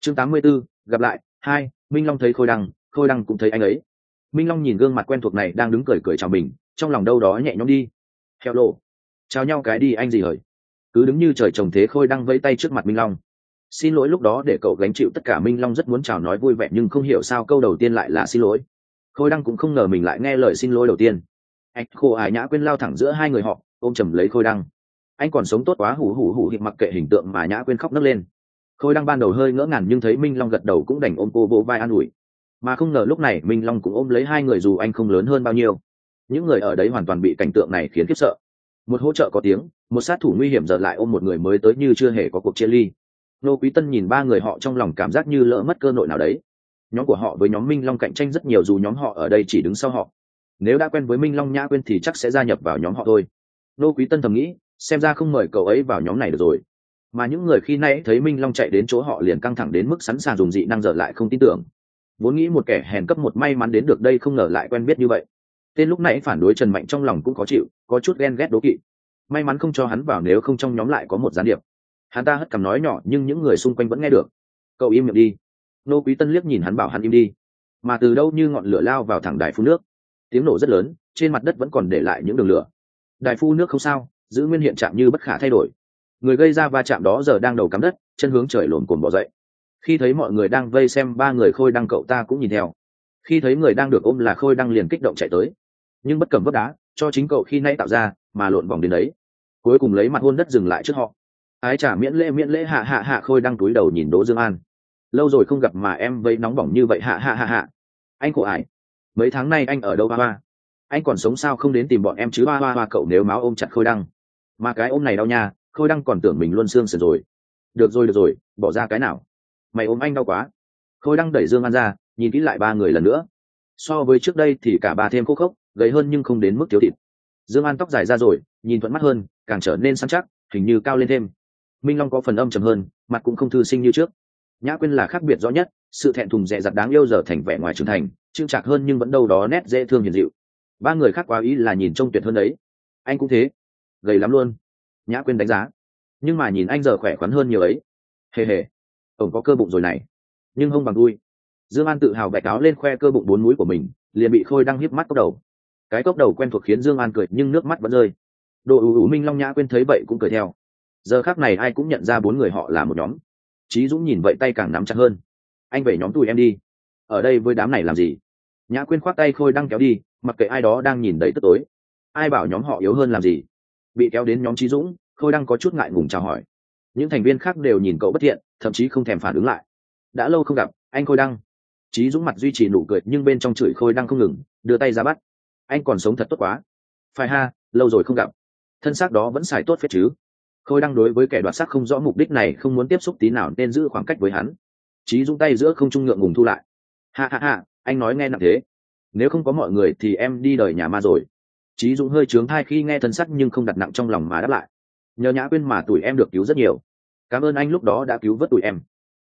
chương 84, gặp lại. Hai, Minh Long thấy Khôi Đăng cũng thấy anh ấy. Minh Long nhìn gương mặt quen thuộc này đang đứng cười cười chào mình, trong lòng đâu đó nhẹ nhõm đi. Theo lộ, chào nhau cái đi anh gì hời. Cứ đứng như trời trồng thế, Khôi Đăng vẫy tay trước mặt Minh Long. Xin lỗi lúc đó để cậu gánh chịu tất cả. Minh Long rất muốn chào nói vui vẻ nhưng không hiểu sao câu đầu tiên lại là xin lỗi. Khôi Đăng cũng không ngờ mình lại nghe lời xin lỗi đầu tiên. Anh Khô Ải Nhã Quyên lao thẳng giữa hai người họ, ôm chầm lấy Khôi Đăng. Anh còn sống tốt quá, hủ hủ hủ. Hiện mặc kệ hình tượng mà Nhã Quyên khóc nấc lên. Khôi Đăng ban đầu hơi ngỡ ngàng nhưng thấy Minh Long gật đầu cũng đành ôm cô vỗ vai an ủi. Mà không ngờ lúc này Minh Long cũng ôm lấy hai người dù anh không lớn hơn bao nhiêu. Những người ở đấy hoàn toàn bị cảnh tượng này khiến khiếp sợ. Một hỗ trợ có tiếng, một sát thủ nguy hiểm giờ lại ôm một người mới tới như chưa hề có cuộc chia ly. Nô Quý Tân nhìn ba người họ trong lòng cảm giác như lỡ mất cơ nội nào đấy. Nhóm của họ với nhóm Minh Long cạnh tranh rất nhiều dù nhóm họ ở đây chỉ đứng sau họ. Nếu đã quen với Minh Long Nhã Quyên thì chắc sẽ gia nhập vào nhóm họ thôi. Nô Quý Tân thầm nghĩ, xem ra không mời cậu ấy vào nhóm này được rồi. Mà những người khi nãy thấy Minh Long chạy đến chỗ họ liền căng thẳng đến mức sẵn sàng dùng dị năng giờ lại không tin tưởng. Vốn nghĩ một kẻ hèn cấp một may mắn đến được đây không ngờ lại quen biết như vậy. Tên lúc nãy phản đối Trần Mạnh trong lòng cũng khó chịu, có chút ghen ghét đố kỵ. May mắn không cho hắn vào, nếu không trong nhóm lại có một gián điệp. Hắn ta hất cằm nói nhỏ nhưng những người xung quanh vẫn nghe được. Cậu im miệng đi. Nô Quý Tân liếc nhìn hắn bảo hắn im đi. Mà từ đâu như ngọn lửa lao vào thẳng đài phun nước. Tiếng nổ rất lớn, trên mặt đất vẫn còn để lại những đường lửa. Đài phun nước không sao, giữ nguyên hiện trạng như bất khả thay đổi. Người gây ra va chạm đó giờ đang đầu cắm đất, chân hướng trời lồn cồn bỏ dậy. Khi thấy mọi người đang vây xem ba người Khôi Đăng, cậu ta cũng nhìn theo. Khi thấy người đang được ôm là Khôi Đăng liền kích động chạy tới, nhưng bất cẩn vấp đá cho chính cậu khi nãy tạo ra mà lộn vòng đến đấy, cuối cùng lấy mặt hôn đất dừng lại trước họ. Ái chả miễn lễ hạ hạ hạ. Khôi Đăng túi đầu nhìn Đỗ Dương An. Lâu rồi không gặp mà em vây nóng bỏng như vậy. Hạ hạ hạ hạ. Anh khổ ải, mấy tháng nay anh ở đâu ba ba? Anh còn sống sao không đến tìm bọn em chứ ba ba ba. Cậu nếu máu ôm chặt Khôi Đăng, mà cái ôm này đau nha. Khôi Đăng còn tưởng mình luôn xương sườn rồi. Được rồi, bỏ ra cái nào. Mày ôm anh đau quá. Khôi Đăng đẩy Dương An ra, nhìn kỹ lại ba người lần nữa. So với trước đây thì cả ba thêm khô khốc, gầy hơn nhưng không đến mức thiếu thịt. Dương An tóc dài ra rồi, nhìn thuận mắt hơn, càng trở nên săn chắc, hình như cao lên thêm. Minh Long có phần âm trầm hơn, mặt cũng không thư sinh như trước. Nhã Quyên là khác biệt rõ nhất, sự thẹn thùng dè dặt đáng yêu giờ thành vẻ ngoài trưởng thành, trưng trạc hơn nhưng vẫn đâu đó nét dễ thương hiền dịu. Ba người khác quá ý là nhìn trông tuyệt hơn đấy. Anh cũng thế, gầy lắm luôn. Nhã Quyên đánh giá, nhưng mà nhìn anh giờ khỏe khoắn hơn nhiều ấy. Hề hề, ông có cơ bụng rồi này, nhưng không bằng đuôi. Dương An tự hào bẻ cáo lên khoe cơ bụng 4 múi của mình, liền bị Khôi Đăng hiếp mắt cốc đầu. Cái cốc đầu quen thuộc khiến Dương An cười nhưng nước mắt vẫn rơi. Đồ ủ Minh Long Nhã Quyên thấy vậy cũng cười theo. Giờ khắc này ai cũng nhận ra 4 người họ là một nhóm. Chí Dũng nhìn vậy tay càng nắm chặt hơn. Anh về nhóm tụi em đi, ở đây với đám này làm gì? Nhã Quyên khoác tay Khôi Đăng kéo đi, mặc kệ ai đó đang nhìn đầy tức tối. Ai bảo nhóm họ yếu hơn làm gì? Bị kéo đến nhóm Chí Dũng, Khôi Đăng có chút ngại ngùng chào hỏi. Những thành viên khác đều nhìn cậu bất thiện, thậm chí không thèm phản ứng lại. Đã lâu không gặp, anh Khôi Đăng. Chí Dũng mặt duy trì nụ cười nhưng bên trong chửi Khôi Đăng không ngừng, đưa tay ra bắt. Anh còn sống thật tốt quá. Phải ha, lâu rồi không gặp. Thân xác đó vẫn xài tốt phết chứ. Khôi Đăng đối với kẻ đoạt xác không rõ mục đích này không muốn tiếp xúc tí nào nên giữ khoảng cách với hắn. Chí Dũng tay giữa không trung ngượng ngùng thu lại. Ha ha ha, anh nói nghe nặng thế. Nếu không có mọi người thì em đi đời nhà ma rồi. Chí Dũng hơi chướng tai khi nghe thân sắc nhưng không đặt nặng trong lòng mà đáp lại. Nhờ Nhã Quyên mà tụi em được cứu rất nhiều. Cảm ơn anh lúc đó đã cứu vớt tụi em.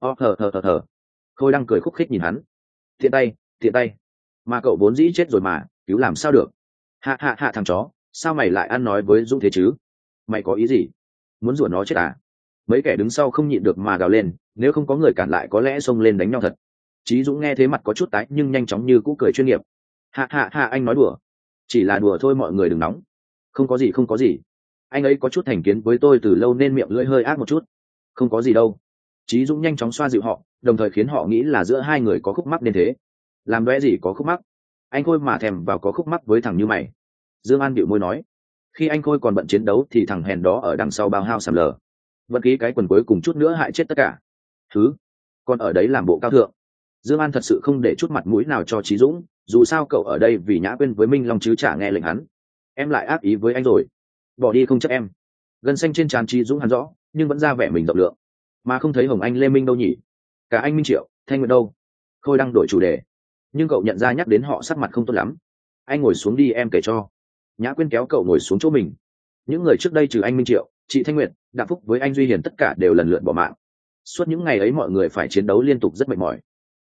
Thở. Khôi Đăng cười khúc khích nhìn hắn. Thiện tay. Mà cậu vốn dĩ chết rồi mà, cứu làm sao được. Hạ thằng chó, sao mày lại ăn nói với Dũng thế chứ? Mày có ý gì? Muốn rủa nó chết à? Mấy kẻ đứng sau không nhịn được mà gào lên, nếu không có người cản lại có lẽ xông lên đánh nhau thật. Chí Dũng nghe thế mặt có chút tái nhưng nhanh chóng như cũ cười chuyên nghiệp. Hạ anh nói đùa. Chỉ là đùa thôi, mọi người đừng nóng. Không có gì. Anh ấy có chút thành kiến với tôi từ lâu nên miệng lưỡi hơi ác một chút. Không có gì đâu. Chí Dũng nhanh chóng xoa dịu họ, đồng thời khiến họ nghĩ là giữa hai người có khúc mắc nên thế. Làm đóe gì có khúc mắc? Anh Khôi mà thèm vào có khúc mắc với thằng như mày. Dương An bĩu môi nói. Khi anh Khôi còn bận chiến đấu thì thằng hèn đó ở đằng sau bao hao sầm lờ. Vẫn ký cái quần cuối cùng chút nữa hại chết tất cả. Thứ, còn ở đấy làm bộ cao thượng. Dương An thật sự không để chút mặt mũi nào cho Chí Dũng, dù sao cậu ở đây vì Nhã Quyên với Minh Long chứ chả nghe lệnh hắn. Em lại ác ý với anh rồi. Bỏ đi không chấp em. Gân xanh trên trán Chí Dũng hắn rõ, nhưng vẫn ra vẻ mình rộng lượng. Mà không thấy Hồng Anh Lê Minh đâu nhỉ? Cả anh Minh Triệu, Thanh Nguyệt đâu? Khôi đang đổi chủ đề, nhưng cậu nhận ra nhắc đến họ sắc mặt không tốt lắm. Anh ngồi xuống đi em kể cho. Nhã Quyên kéo cậu ngồi xuống chỗ mình. Những người trước đây trừ anh Minh Triệu, chị Thanh Nguyệt, Đặng Phúc với anh Duy Hiền tất cả đều lần lượt bỏ mạng. Suốt những ngày ấy mọi người phải chiến đấu liên tục rất mệt mỏi.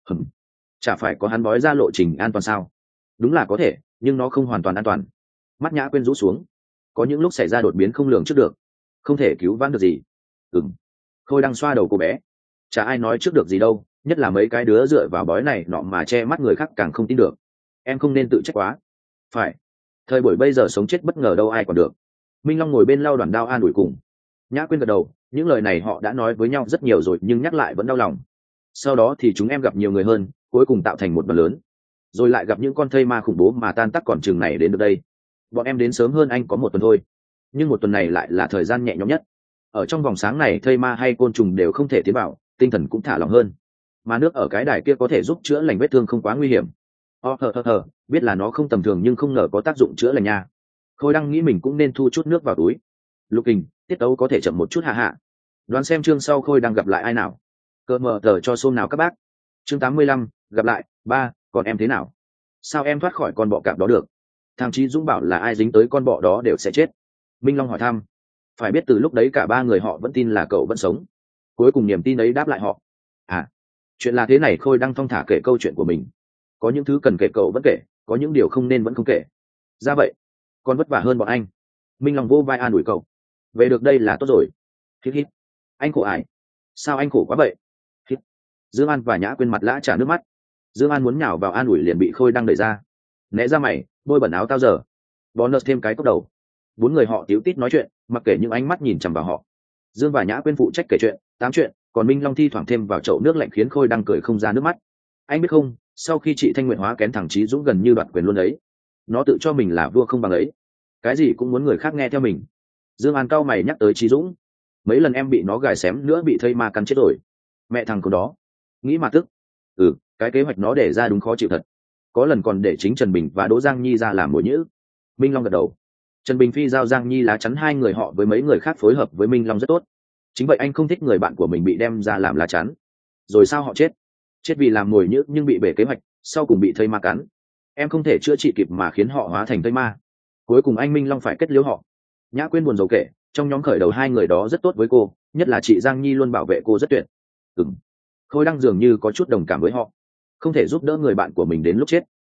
Chả phải có hắn bói ra lộ trình an toàn sao? Đúng là có thể, nhưng nó không hoàn toàn an toàn. Mắt Nhã Quyên rũ xuống. Có những lúc xảy ra đột biến không lường trước được, không thể cứu vãn được gì. Khôi đang xoa đầu cô bé. chả ai nói trước được gì đâu, nhất là mấy cái đứa dựa vào bói này nọ mà che mắt người khác càng không tin được. Em không nên tự trách quá. Phải, thời buổi bây giờ sống chết bất ngờ đâu ai còn được. Minh Long ngồi bên lau đoàn đao an ủi cùng. Nhã Quyên gật đầu, những lời này họ đã nói với nhau rất nhiều rồi nhưng nhắc lại vẫn đau lòng. Sau đó thì chúng em gặp nhiều người hơn, cuối cùng tạo thành một đoàn lớn, rồi lại gặp những con thây ma khủng bố mà tan tác còn chừng này đến được đây. Bọn em đến sớm hơn anh có một tuần thôi, nhưng một tuần này lại là thời gian nhẹ nhõm nhất. Ở trong vòng sáng này thây ma hay côn trùng đều không thể tiến vào, tinh thần cũng thả lỏng hơn, mà nước ở cái đài kia có thể giúp chữa lành vết thương không quá nguy hiểm. Biết là nó không tầm thường nhưng không ngờ có tác dụng chữa lành nha. Khôi đang nghĩ mình cũng nên thu chút nước vào túi. Lục Kình, tiết tấu có thể chậm một chút hạ hạ. Đoán xem chương sau Khôi đang gặp lại ai nào. Cơ mờ tờ cho xôm nào các bác. Chương 85, gặp lại. Ba, còn em thế nào? Sao em thoát khỏi con bọ cạp đó được? Thằng Chí Dũng bảo là ai dính tới con bọ đó đều sẽ chết. Minh Long hỏi thăm. Phải biết từ lúc đấy cả ba người họ vẫn tin là cậu vẫn sống. Cuối cùng niềm tin ấy đáp lại họ. À, chuyện là thế này. Khôi đang thong thả kể câu chuyện của mình. Có những thứ cần kể cậu vẫn kể, có những điều không nên vẫn không kể. Ra vậy, con vất vả hơn bọn anh. Minh Long vô vai an ủi cậu. Về được đây là tốt rồi. Hít hít. Anh khổ ải. Sao anh khổ quá vậy? Hít. Dương An và Nhã Quyên mặt lã trà nước mắt. Dương An muốn nhào vào an ủi liền bị Khôi đang đẩy ra. Né ra mày, bôi bẩn áo tao giờ. Bonus thêm cái cốc đầu. Bốn người họ tíu tít nói chuyện, mặc kệ những ánh mắt nhìn chằm vào họ. Dương và Nhã Quyên phụ trách kể chuyện, tám chuyện, còn Minh Long thi thoảng thêm vào chậu nước lạnh khiến Khôi đang cười không ra nước mắt. Anh biết không, sau khi chị Thanh Nguyệt hóa kén thằng Chí Dũng gần như đoạt quyền luôn đấy. Nó tự cho mình là vua không bằng ấy, cái gì cũng muốn người khác nghe theo mình. Dương An cau mày nhắc tới Chí Dũng. Mấy lần em bị nó gài xém nữa bị thây ma cắn chết rồi. Mẹ thằng con đó, nghĩ mà tức. Cái kế hoạch nó để ra đúng khó chịu thật. Có lần còn để chính Trần Bình và Đỗ Giang Nhi ra làm mồi nhữ. Minh Long gật đầu. Trần Bình phi giao Giang Nhi lá chắn hai người họ với mấy người khác phối hợp với Minh Long rất tốt. Chính vậy anh không thích người bạn của mình bị đem ra làm lá chắn. Rồi sao họ chết? Chết vì làm mồi nhữ nhưng bị bể kế hoạch, sau cùng bị thây ma cắn. Em không thể chữa trị kịp mà khiến họ hóa thành thây ma. Cuối cùng anh Minh Long phải kết liễu họ. Nhã Quyên buồn rầu kể, trong nhóm khởi đầu hai người đó rất tốt với cô, nhất là chị Giang Nhi luôn bảo vệ cô rất tuyệt. Khôi đang dường như có chút đồng cảm với họ, không thể giúp đỡ người bạn của mình đến lúc chết.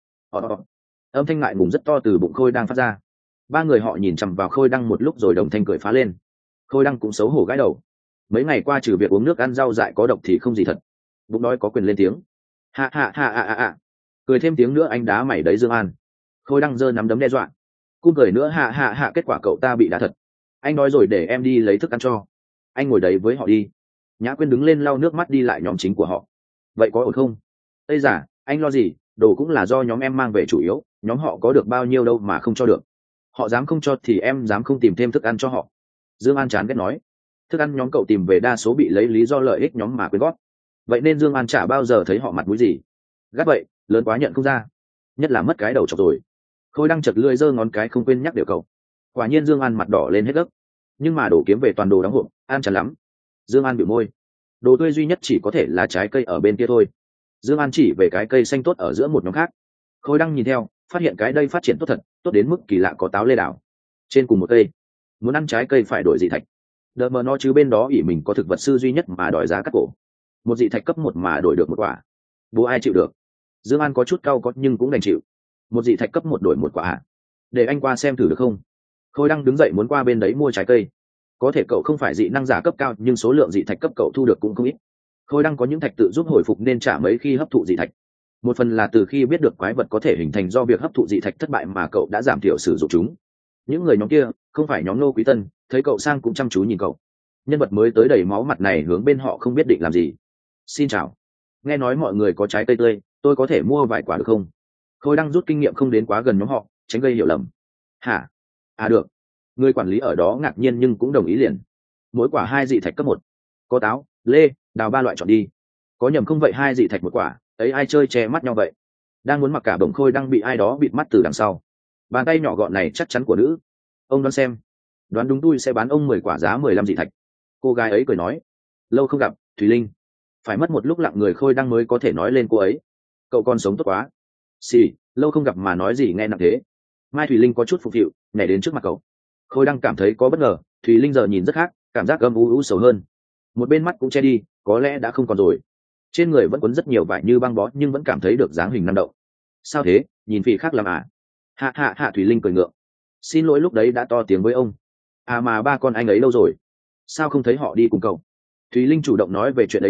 Âm thanh ngại ngùng rất to từ bụng Khôi đang phát ra. Ba người họ nhìn chằm vào Khôi Đăng một lúc rồi đồng thanh cười phá lên. Khôi Đăng cũng xấu hổ gãi đầu. Mấy ngày qua trừ việc uống nước ăn rau dại có độc thì không gì thật. Bụng đói có quyền lên tiếng. Hạ hạ hạ hạ hạ. Cười thêm tiếng nữa anh đá mày đấy Dương An. Khôi Đăng giơ nắm đấm đe dọa. Cung cười nữa hạ hạ hạ, kết quả cậu ta bị đá thật. Anh nói rồi để em đi lấy thức ăn cho. Anh ngồi đấy với họ đi. Nhã Quyên đứng lên lau nước mắt đi lại nhóm chính của họ. Vậy có ổn không? Ây da, anh lo gì, đồ cũng là do nhóm em mang về chủ yếu, nhóm họ có được bao nhiêu đâu mà không cho được. Họ dám không cho thì em dám không tìm thêm thức ăn cho họ. Dương An chán ghét nói. Thức ăn nhóm cậu tìm về đa số bị lấy lý do lợi ích nhóm mà quyên góp. Vậy nên Dương An chả bao giờ thấy họ mặt mũi gì. Gắt vậy, lớn quá nhận không ra. Nhất là mất cái đầu chọc rồi. Khôi đang chật lưỡi giơ ngón cái không quên nhắc điều cậu. Quả nhiên Dương An mặt đỏ lên hết gấp. Nhưng mà đổ kiếm về toàn đồ đóng hộp, ăn chán lắm. Dương An bĩu môi. Đồ tươi duy nhất chỉ có thể là trái cây ở bên kia thôi. Dương An chỉ về cái cây xanh tốt ở giữa một nhóm khác. Khôi đang nhìn theo, phát hiện cái đây phát triển tốt thật, tốt đến mức kỳ lạ, có táo lê đảo trên cùng một cây. Muốn ăn trái cây phải đổi dị thạch. Đợt mờ nó chứ bên đó ỷ mình có thực vật sư duy nhất mà đòi giá cắt cổ. Một dị thạch cấp 1 mà đổi được một quả. Bố ai chịu được. Dương An có chút cau có nhưng cũng đành chịu. Một dị thạch cấp 1 đổi một quả à? Để anh qua xem thử được không? Khôi đang đứng dậy muốn qua bên đấy mua trái cây. Có thể cậu không phải dị năng giả cấp cao nhưng số lượng dị thạch cấp cậu thu được cũng không ít. Khôi đang có những thạch tự giúp hồi phục nên chả mấy khi hấp thụ dị thạch. Một phần là từ khi biết được quái vật có thể hình thành do việc hấp thụ dị thạch thất bại mà cậu đã giảm thiểu sử dụng chúng. Những người nhóm kia không phải nhóm Nô Quý Tân, thấy cậu sang cũng chăm chú nhìn cậu. Nhân vật mới tới đầy máu mặt này hướng bên họ không biết định làm gì. Xin chào, nghe nói mọi người có trái cây tươi, tôi có thể mua vài quả được không? Khôi đang rút kinh nghiệm không đến quá gần nhóm họ, tránh gây hiểu lầm. Hả? À được. Người quản lý ở đó ngạc nhiên nhưng cũng đồng ý liền. Mỗi quả 2 dị thạch cấp 1. Có táo, lê, đào 3 loại chọn đi. Có nhầm không vậy 2 dị thạch một quả, ấy ai chơi che mắt nhau vậy? Đang muốn mặc cả bổng Khôi đang bị ai đó bịt mắt từ đằng sau. Bàn tay nhỏ gọn này chắc chắn của nữ. Ông đoán xem. Đoán đúng tôi sẽ bán ông 10 quả giá 15 dị thạch. Cô gái ấy cười nói. Lâu không gặp, Thùy Linh. Phải mất một lúc lặng người Khôi đang mới có thể nói lên cô ấy. Cậu còn sống tốt quá. Xì, lâu không gặp mà nói gì nghe nặng thế. Mai Thùy Linh có chút phục vụ, nhảy đến trước mặt cậu. Khôi đang cảm thấy có bất ngờ, Thùy Linh giờ nhìn rất khác, cảm giác âm u sầu hơn. Một bên mắt cũng che đi, có lẽ đã không còn rồi. Trên người vẫn quấn rất nhiều vải như băng bó nhưng vẫn cảm thấy được dáng hình năng động. Sao thế, nhìn phỉ khác làm à? Hạ hạ hạ, Thùy Linh cười ngượng. Xin lỗi lúc đấy đã to tiếng với ông. À mà ba con anh ấy lâu rồi, sao không thấy họ đi cùng cậu? Thùy Linh chủ động nói về chuyện ấy trước,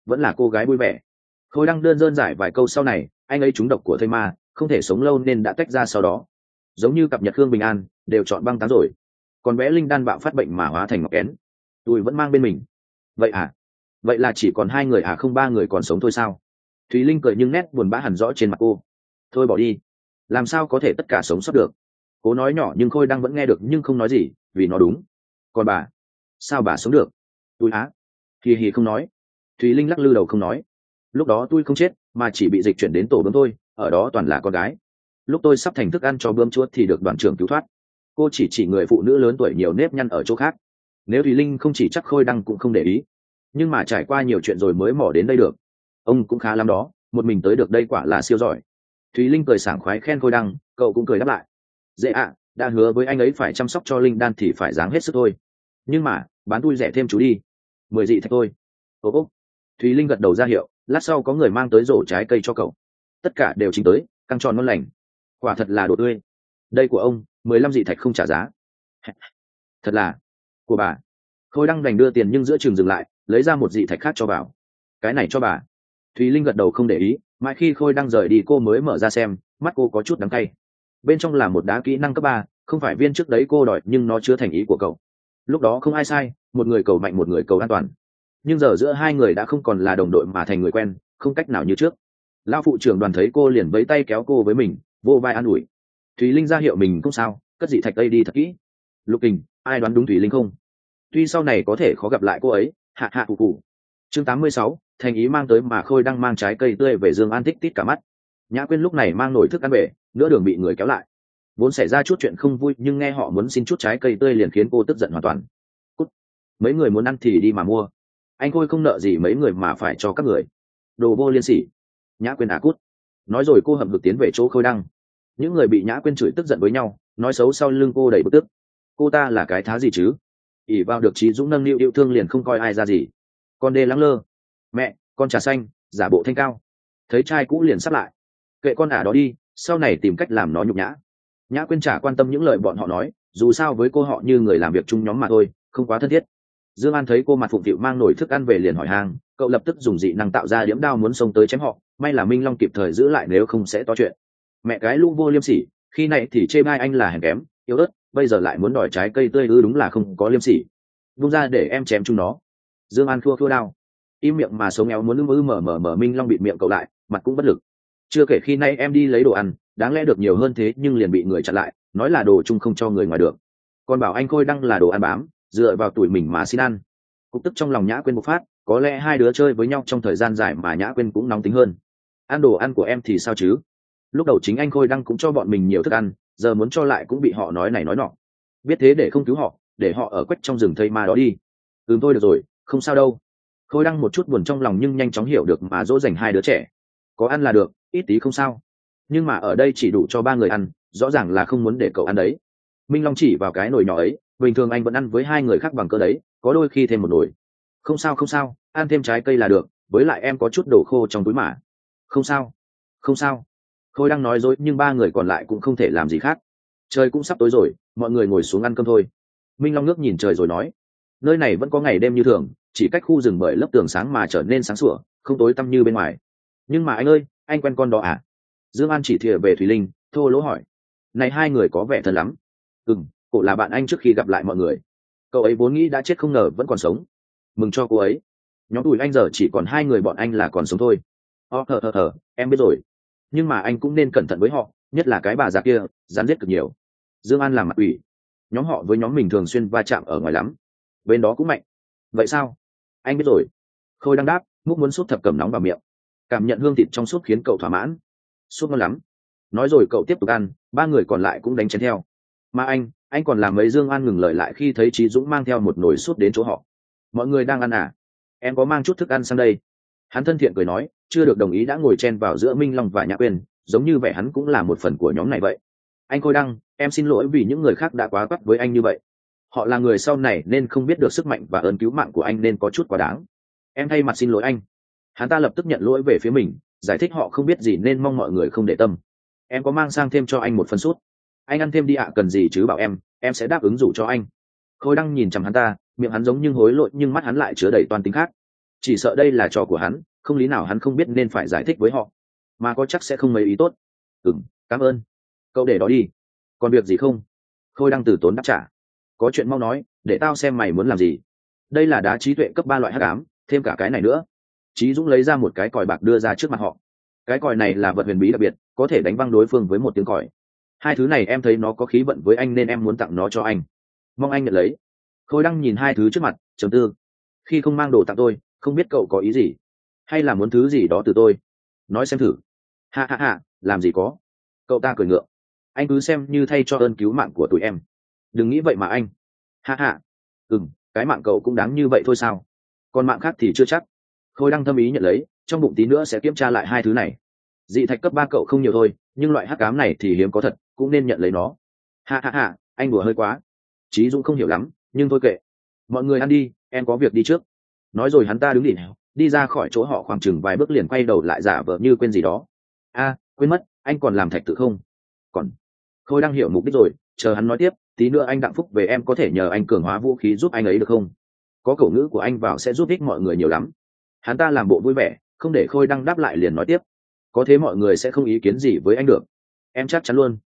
vẫn là cô gái vui vẻ. Khôi đăng đơn giải vài câu sau này, anh ấy trúng độc của thây ma, không thể sống lâu nên đã tách ra sau đó. Giống như cặp nhật Khương Bình An đều chọn băng tán rồi, còn bé Linh Đan bạo phát bệnh mà hóa thành ngọc kén, tôi vẫn mang bên mình. Vậy à? Vậy là chỉ còn 2 người à, không 3 người còn sống thôi sao? Thùy Linh cười nhưng nét buồn bã hẳn rõ trên mặt cô. Thôi bỏ đi, làm sao có thể tất cả sống sót được? Cố nói nhỏ nhưng Khôi Đăng vẫn nghe được nhưng không nói gì, vì nó đúng. Còn bà, sao bà sống được? Tôi á? Hì không nói. Thùy Linh lắc lư đầu không nói. Lúc đó tôi không chết mà chỉ bị dịch chuyển đến tổ bướm thôi, ở đó toàn là con gái. Lúc tôi sắp thành thức ăn cho bướm chuột thì được đoàn trưởng cứu thoát. Cô chỉ người phụ nữ lớn tuổi nhiều nếp nhăn ở chỗ khác. Nếu Thùy Linh không chỉ chắc Khôi Đăng cũng không để ý, nhưng mà trải qua nhiều chuyện rồi mới mò đến đây được. Ông cũng khá lắm đó, một mình tới được đây quả là siêu giỏi. Thùy Linh cười sảng khoái khen Khôi Đăng, cậu cũng cười đáp lại. Dễ ạ, đã hứa với anh ấy phải chăm sóc cho Linh Đan thì phải dáng hết sức thôi. Nhưng mà bán tôi rẻ thêm chú đi, 10 dị thạch thôi. Ồ, Thùy Linh gật đầu ra hiệu, lát sau có người mang tới rổ trái cây cho cậu. Tất cả đều chính tới, căng tròn ngon lành. Quả thật là đồ tươi. Đây của ông, 15 dị thạch không trả giá. Thật là của bà. Khôi Đăng đành đưa tiền nhưng giữa chừng dừng lại, lấy ra một dị thạch khác cho vào. Cái này cho bà. Thùy Linh gật đầu không để ý, mãi khi Khôi Đăng rời đi cô mới mở ra xem, mắt cô có chút đắng cay. Bên trong là một đá kỹ năng cấp 3, không phải viên trước đấy cô đòi nhưng nó chưa thành ý của cậu. Lúc đó không ai sai, một người cầu mạnh một người cầu an toàn. Nhưng giờ giữa 2 người đã không còn là đồng đội mà thành người quen, không cách nào như trước. Lão phụ trưởng đoàn thấy cô liền vẫy tay kéo cô với mình, vô vai an ủi. Thùy Linh ra hiệu mình không sao, cất dị thạch đây đi thật kỹ. Lục Kình, ai đoán đúng Thùy Linh không? Tuy sau này có thể khó gặp lại cô ấy, hạ hạ hù hù. Chương 86, thành ý mang tới mà Khôi Đăng mang trái cây tươi về Dương An thích tít cả mắt. Nhã Quyên lúc này mang nồi thức ăn về, nửa đường bị người kéo lại. Vốn xảy ra chút chuyện không vui nhưng nghe họ muốn xin chút trái cây tươi liền khiến cô tức giận hoàn toàn. Cút. Mấy người muốn ăn thì đi mà mua. Anh Khôi không nợ gì mấy người mà phải cho các người. Đồ vô liên sỉ. Nhã Quyên cút. Nói rồi cô hậm hực tiến về chỗ Khôi Đăng. Những người bị Nhã Quyên chửi tức giận với nhau, nói xấu sau lưng cô đầy bực tức. Cô ta là cái thá gì chứ? ỉ vào được Trí Dũng nâng niu yêu thương liền không coi ai ra gì. Con đê lắng lơ. Mẹ, con trà xanh, giả bộ thanh cao. Thấy trai cũ liền sắp lại. Kệ con ả đó đi, sau này tìm cách làm nó nhục nhã. Nhã Quyên chả quan tâm những lời bọn họ nói, dù sao với cô họ như người làm việc chung nhóm mà thôi, không quá thân thiết. Dương An thấy cô mặt phụng phịu mang nổi thức ăn về liền hỏi hàng, cậu lập tức dùng dị năng tạo ra điểm đao muốn xông tới chém họ, may là Minh Long kịp thời giữ lại nếu không sẽ to chuyện. Mẹ cái lũ vô liêm sỉ, khi nãy thì chê bai anh là hèn kém, yếu ớt, bây giờ lại muốn đòi trái cây tươi đúng là không có liêm sỉ. Vung ra để em chém chúng nó. Dương An thua đao. Im miệng mà sống éo muốn mở Minh Long bịt miệng cậu lại, mặt cũng bất lực. Chưa kể khi nay em đi lấy đồ ăn, đáng lẽ được nhiều hơn thế nhưng liền bị người chặn lại, nói là đồ chung không cho người ngoài được. Còn bảo anh Khôi Đăng là đồ ăn bám, dựa vào tuổi mình mà xin ăn. Cục tức trong lòng Nhã Quyên bộc phát, có lẽ 2 đứa chơi với nhau trong thời gian dài mà Nhã Quyên cũng nóng tính hơn. Ăn đồ ăn của em thì sao chứ? Lúc đầu chính anh Khôi Đăng cũng cho bọn mình nhiều thức ăn, giờ muốn cho lại cũng bị họ nói này nói nọ. Biết thế để không cứu họ, để họ ở quách trong rừng thây ma đó đi. Thôi được rồi, không sao đâu. Khôi Đăng một chút buồn trong lòng nhưng nhanh chóng hiểu được mà dỗ dành 2 đứa trẻ. Có ăn là được, ít tí không sao. Nhưng mà ở đây chỉ đủ cho 3 người ăn, rõ ràng là không muốn để cậu ăn đấy. Minh Long chỉ vào cái nồi nhỏ ấy, bình thường anh vẫn ăn với 2 người khác bằng cỡ đấy, có đôi khi thêm một nồi. Không sao, ăn thêm trái cây là được, với lại em có chút đồ khô trong túi mà. Không sao. Khôi Đăng nói dối nhưng 3 người còn lại cũng không thể làm gì khác. Trời cũng sắp tối rồi, mọi người ngồi xuống ăn cơm thôi. Minh Long ngước nhìn trời rồi nói, nơi này vẫn có ngày đêm như thường, chỉ cách khu rừng bởi lớp tường sáng mà trở nên sáng sủa, không tối tăm như bên ngoài. Nhưng mà anh ơi, anh quen con đó à? Dương An chỉ thìa về Thùy Linh, thô lỗ hỏi. Này 2 người có vẻ thân lắm. Cô là bạn anh trước khi gặp lại mọi người. Cậu ấy vốn nghĩ đã chết không ngờ vẫn còn sống. Mừng cho cô ấy. Nhóm tụi anh giờ chỉ còn 2 người bọn anh là còn sống thôi. Em biết rồi. Nhưng mà anh cũng nên cẩn thận với họ, nhất là cái bà già kia, rắn giết cực nhiều. Dương An làm mặt ủy. Nhóm họ với nhóm mình thường xuyên va chạm ở ngoài lắm. Bên đó cũng mạnh. Vậy sao? Anh biết rồi. Khôi đang đáp, múc muốn súp thập cẩm nóng vào miệng. Cảm nhận hương thịt trong súp khiến cậu thỏa mãn. Súp ngon lắm. Nói rồi cậu tiếp tục ăn, 3 người còn lại cũng đánh chén theo. Mà anh còn làm mấy. Dương An ngừng lời lại khi thấy Trí Dũng mang theo một nồi súp đến chỗ họ. Mọi người đang ăn à? Em có mang chút thức ăn sang đây. Hắn thân thiện cười nói, chưa được đồng ý đã ngồi chen vào giữa Minh Long và Nhã Quyên, giống như vẻ hắn cũng là một phần của nhóm này vậy. Anh Khôi Đăng, em xin lỗi vì những người khác đã quá quắt với anh như vậy. Họ là người sau này nên không biết được sức mạnh và ơn cứu mạng của anh nên có chút quá đáng. Em thay mặt xin lỗi anh. Hắn ta lập tức nhận lỗi về phía mình, giải thích họ không biết gì nên mong mọi người không để tâm. Em có mang sang thêm cho anh một phần sút. Anh ăn thêm đi ạ, cần gì chứ bảo em sẽ đáp ứng rủ cho anh. Khôi Đăng nhìn chằm hắn ta, miệng hắn giống như hối lỗi nhưng mắt hắn lại chứa đầy toan tính khác. chỉ sợ đây là trò của hắn, không lý nào hắn không biết nên phải giải thích với họ, mà có chắc sẽ không mấy ý tốt. Cảm ơn, cậu để đó đi. Còn việc gì không? Khôi đang từ tốn đáp trả. Có chuyện mau nói, để tao xem mày muốn làm gì. Đây là đá trí tuệ cấp 3 loại hắc ám, thêm cả cái này nữa. Chí Dũng lấy ra một cái còi bạc đưa ra trước mặt họ. Cái còi này là vật huyền bí đặc biệt, có thể đánh văng đối phương với một tiếng còi. Hai thứ này em thấy nó có khí vận với anh nên em muốn tặng nó cho anh, mong anh nhận lấy. Khôi Đăng nhìn hai thứ trước mặt, trầm tư. Khi không mang đồ tặng tôi, không biết cậu có ý gì, hay là muốn thứ gì đó từ tôi? Nói xem thử. Ha ha ha, làm gì có. Cậu ta cười ngượng. Anh cứ xem như thay cho ơn cứu mạng của tụi em. Đừng nghĩ vậy mà anh. Ha ha. Cái mạng cậu cũng đáng như vậy thôi sao? Còn mạng khác thì chưa chắc. Khôi Đăng thâm ý nhận lấy, trong bụng tí nữa sẽ kiểm tra lại hai thứ này. Dị thạch cấp 3 cậu không nhiều thôi, nhưng loại hắc ám này thì hiếm có thật, cũng nên nhận lấy nó. Ha ha ha, anh đùa hơi quá. Chí Dũng không hiểu lắm, nhưng thôi kệ. Mọi người ăn đi, em có việc đi trước. Nói rồi hắn ta đứng đi ra khỏi chỗ họ khoảng chừng vài bước liền quay đầu lại giả vờ như quên gì đó. Quên mất, anh còn làm thạch tự không? Còn. Khôi Đăng hiểu mục đích rồi, chờ hắn nói tiếp, tí nữa anh Đặng Phúc về em có thể nhờ anh cường hóa vũ khí giúp anh ấy được không? Có khẩu ngữ của anh vào sẽ giúp ích mọi người nhiều lắm. Hắn ta làm bộ vui vẻ, không để Khôi Đăng đáp lại liền nói tiếp. Có thế mọi người sẽ không ý kiến gì với anh được. Em chắc chắn luôn.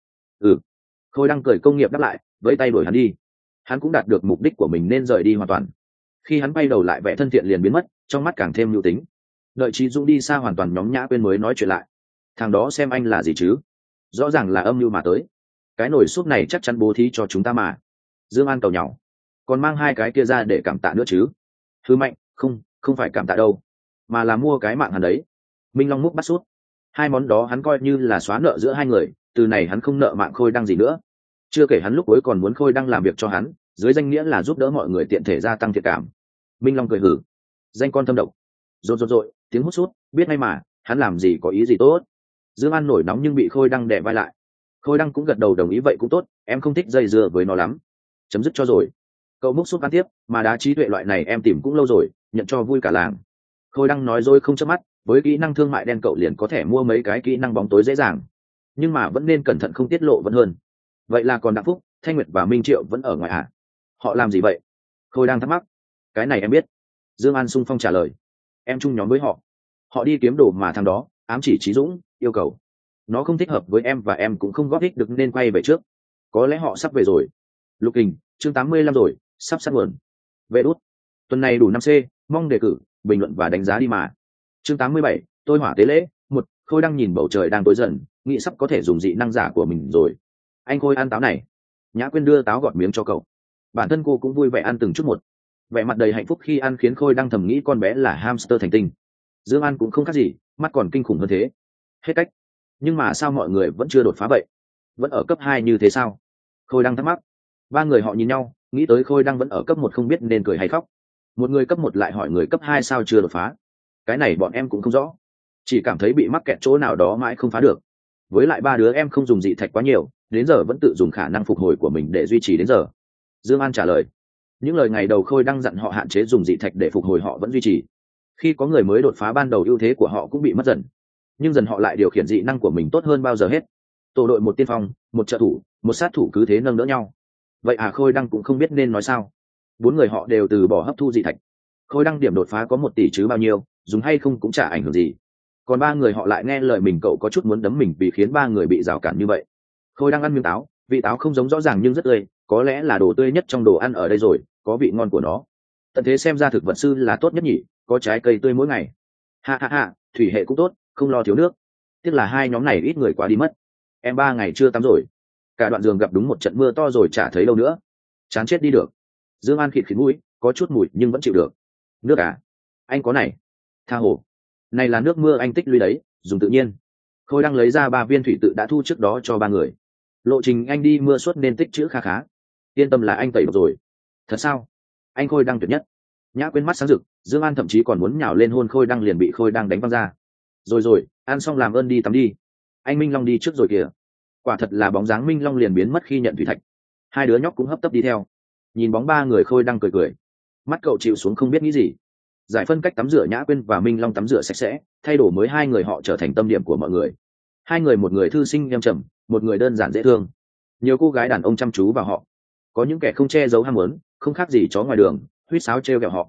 Khôi Đăng cười công nghiệp đáp lại, với tay đuổi hắn đi. Hắn cũng đạt được mục đích của mình nên rời đi hoàn toàn. Khi hắn bay đầu lại vẻ thân thiện liền biến mất, trong mắt càng thêm nhu tính. Đợi Chí Dũng đi xa hoàn toàn nhóm Nhã Quyên mới nói chuyện lại. Thằng đó xem anh là gì chứ? Rõ ràng là âm mưu mà tới. Cái nồi súp này chắc chắn bố thí cho chúng ta mà. Dương An cầu nhau. Còn mang hai cái kia ra để cảm tạ nữa chứ? Hư Mạnh, không phải cảm tạ đâu, mà là mua cái mạng hắn đấy. Minh Long múc bắt sút. Hai món đó hắn coi như là xóa nợ giữa hai người, từ này hắn không nợ mạng Khôi Đăng gì nữa. Chưa kể hắn lúc cuối còn muốn Khôi Đăng làm việc cho hắn, dưới danh nghĩa là giúp đỡ mọi người tiện thể gia tăng thiện cảm. Minh Long cười hử. Danh con thâm độc. Rộn, tiếng hút sút, biết ngay mà, hắn làm gì có ý gì tốt. Dương An nổi nóng nhưng bị Khôi Đăng đè vai lại. Khôi Đăng cũng gật đầu đồng ý vậy cũng tốt, em không thích dây dưa với nó lắm. Chấm dứt cho rồi. Cậu múc sút ăn tiếp, mà đá trí tuệ loại này em tìm cũng lâu rồi, nhận cho vui cả làng. Khôi Đăng nói rồi không chớp mắt, với kỹ năng thương mại đen cậu liền có thể mua mấy cái kỹ năng bóng tối dễ dàng, nhưng mà vẫn nên cẩn thận không tiết lộ vẫn hơn. Vậy là còn Đặng Phúc, Thanh Nguyệt và Minh Triệu vẫn ở ngoài à? Họ làm gì vậy? Khôi đang thắc mắc. Cái này em biết. Dương An sung phong trả lời. Em chung nhóm với họ. Họ đi kiếm đồ mà thằng đó ám chỉ Chí Dũng, yêu cầu nó không thích hợp với em và em cũng không góp ích được nên quay về trước. Có lẽ họ sắp về rồi. Lục Kình, chương 85 rồi, sắp sát nguồn. Về đút. Tuần này đủ 5 C, mong đề cử, bình luận và đánh giá đi mà. Chương 87, tôi hỏa tế lễ. Một. Khôi đang nhìn bầu trời đang tối dần, nghĩ sắp có thể dùng dị năng giả của mình rồi. Anh Khôi ăn táo này. Nhã Quyên đưa táo gọt miếng cho cậu. Bản thân cô cũng vui vẻ ăn từng chút một. Vẻ mặt đầy hạnh phúc khi ăn khiến Khôi đang thầm nghĩ con bé là hamster thành tinh. Dương An cũng không khác gì, mắt còn kinh khủng hơn thế. Hết cách. Nhưng mà sao mọi người vẫn chưa đột phá vậy? Vẫn ở cấp 2 như thế sao? Khôi đang thắc mắc. Ba người họ nhìn nhau, nghĩ tới Khôi đang vẫn ở cấp 1 không biết nên cười hay khóc. Một người cấp 1 lại hỏi người cấp 2 sao chưa đột phá. Cái này bọn em cũng không rõ, chỉ cảm thấy bị mắc kẹt chỗ nào đó mãi không phá được. Với lại ba đứa em không dùng dị thạch quá nhiều, đến giờ vẫn tự dùng khả năng phục hồi của mình để duy trì đến giờ. Dương An trả lời. Những lời ngày đầu Khôi đang dặn họ hạn chế dùng dị thạch để phục hồi họ vẫn duy trì. Khi có người mới đột phá ban đầu ưu thế của họ cũng bị mất dần, nhưng dần họ lại điều khiển dị năng của mình tốt hơn bao giờ hết. Tổ đội một tiên phong, một trợ thủ, một sát thủ cứ thế nâng đỡ nhau. Vậy Khôi đang cũng không biết nên nói sao. Bốn người họ đều từ bỏ hấp thu dị thạch. Khôi đang điểm đột phá có 1 tỷ chứ bao nhiêu, dùng hay không cũng chả ảnh hưởng gì. Còn ba người họ lại nghe lời mình, cậu có chút muốn đấm mình vì khiến ba người bị rào cản như vậy. Khôi đang ăn miếng táo, vị táo không giống rõ ràng nhưng rất tươi, có lẽ là đồ tươi nhất trong đồ ăn ở đây rồi, có vị ngon của nó. Tận thế xem ra thực vật sư là tốt nhất nhỉ, có trái cây tươi mỗi ngày. Ha ha ha, thủy hệ cũng tốt, không lo thiếu nước. Tiếc là hai nhóm này ít người quá đi mất. Em 3 ngày chưa tắm rồi. Cả đoạn đường gặp đúng một trận mưa to rồi chả thấy đâu nữa. Chán chết đi được. Dương An khịt khịt mũi, có chút mùi nhưng vẫn chịu được. Nước à? Anh có này. Tha hồ. Này là nước mưa anh tích lũy đấy, dùng tự nhiên. Khôi đang lấy ra 3 viên thủy tự đã thu trước đó cho 3 người. Lộ trình anh đi mưa suốt nên tích trữ khá khá. Yên tâm là anh tẩy độc rồi. Thật sao? Anh Khôi đang tuyệt nhất. Nhã Quyên mắt sáng rực, Dương An thậm chí còn muốn nhào lên hôn Khôi đang liền bị Khôi đang đánh văng ra. Rồi, ăn xong làm ơn đi tắm đi. Anh Minh Long đi trước rồi kìa. Quả thật là bóng dáng Minh Long liền biến mất khi nhận thủy thạch. Hai đứa nhóc cũng hấp tấp đi theo. Nhìn bóng 3 người Khôi đang cười. Mắt cậu chịu xuống không biết nghĩ gì. Giải phân cách tắm rửa Nhã Quyên và Minh Long tắm rửa sạch sẽ, thay đổi mới hai người họ trở thành tâm điểm của mọi người. Hai người, một người thư sinh êm chậm, một người đơn giản dễ thương. Nhiều cô gái đàn ông chăm chú vào họ. Có những kẻ không che giấu ham muốn, không khác gì chó ngoài đường, huýt sáo trêu ghẹo họ.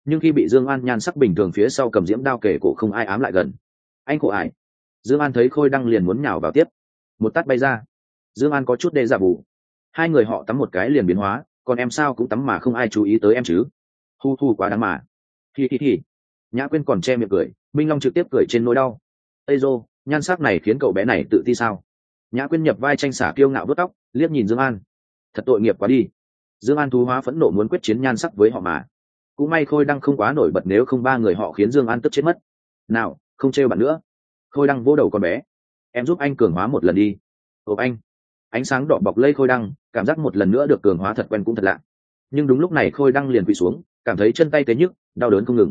nhưng khi bị Dương An nhan sắc bình thường phía sau cầm diễm đao kề cổ không ai ám lại gần. Anh khổ ải. Dương An thấy Khôi Đăng liền muốn nhào vào tiếp, một tát bay ra. Dương An có chút đê dạ bù. Hai người họ tắm một cái liền biến hóa, còn em sao cũng tắm mà không ai chú ý tới em chứ? Hu hu quá đáng mà. Hi. Nhã Quyên còn che miệng cười, Minh Long trực tiếp cười trên nỗi đau. Ây dô, nhan sắc này khiến cậu bé này tự ti sao? Nhã Quyên nhập vai tranh xả kiêu ngạo vớt tóc, liếc nhìn Dương An. Thật tội nghiệp quá đi. Dương An thú hóa phẫn nộ muốn quyết chiến nhan sắc với họ mà. Cũng may Khôi Đăng không quá nổi bật, nếu không ba người họ khiến Dương An tức chết mất. Nào, không trêu bạn nữa. Khôi Đăng vỗ đầu con bé. Em giúp anh cường hóa một lần đi. Ồ anh. Ánh sáng đỏ bọc lây Khôi Đăng, cảm giác một lần nữa được cường hóa thật quen cũng thật lạ. Nhưng đúng lúc này Khôi Đăng liền quỳ xuống, cảm thấy chân tay tê nhức, đau đớn không ngừng.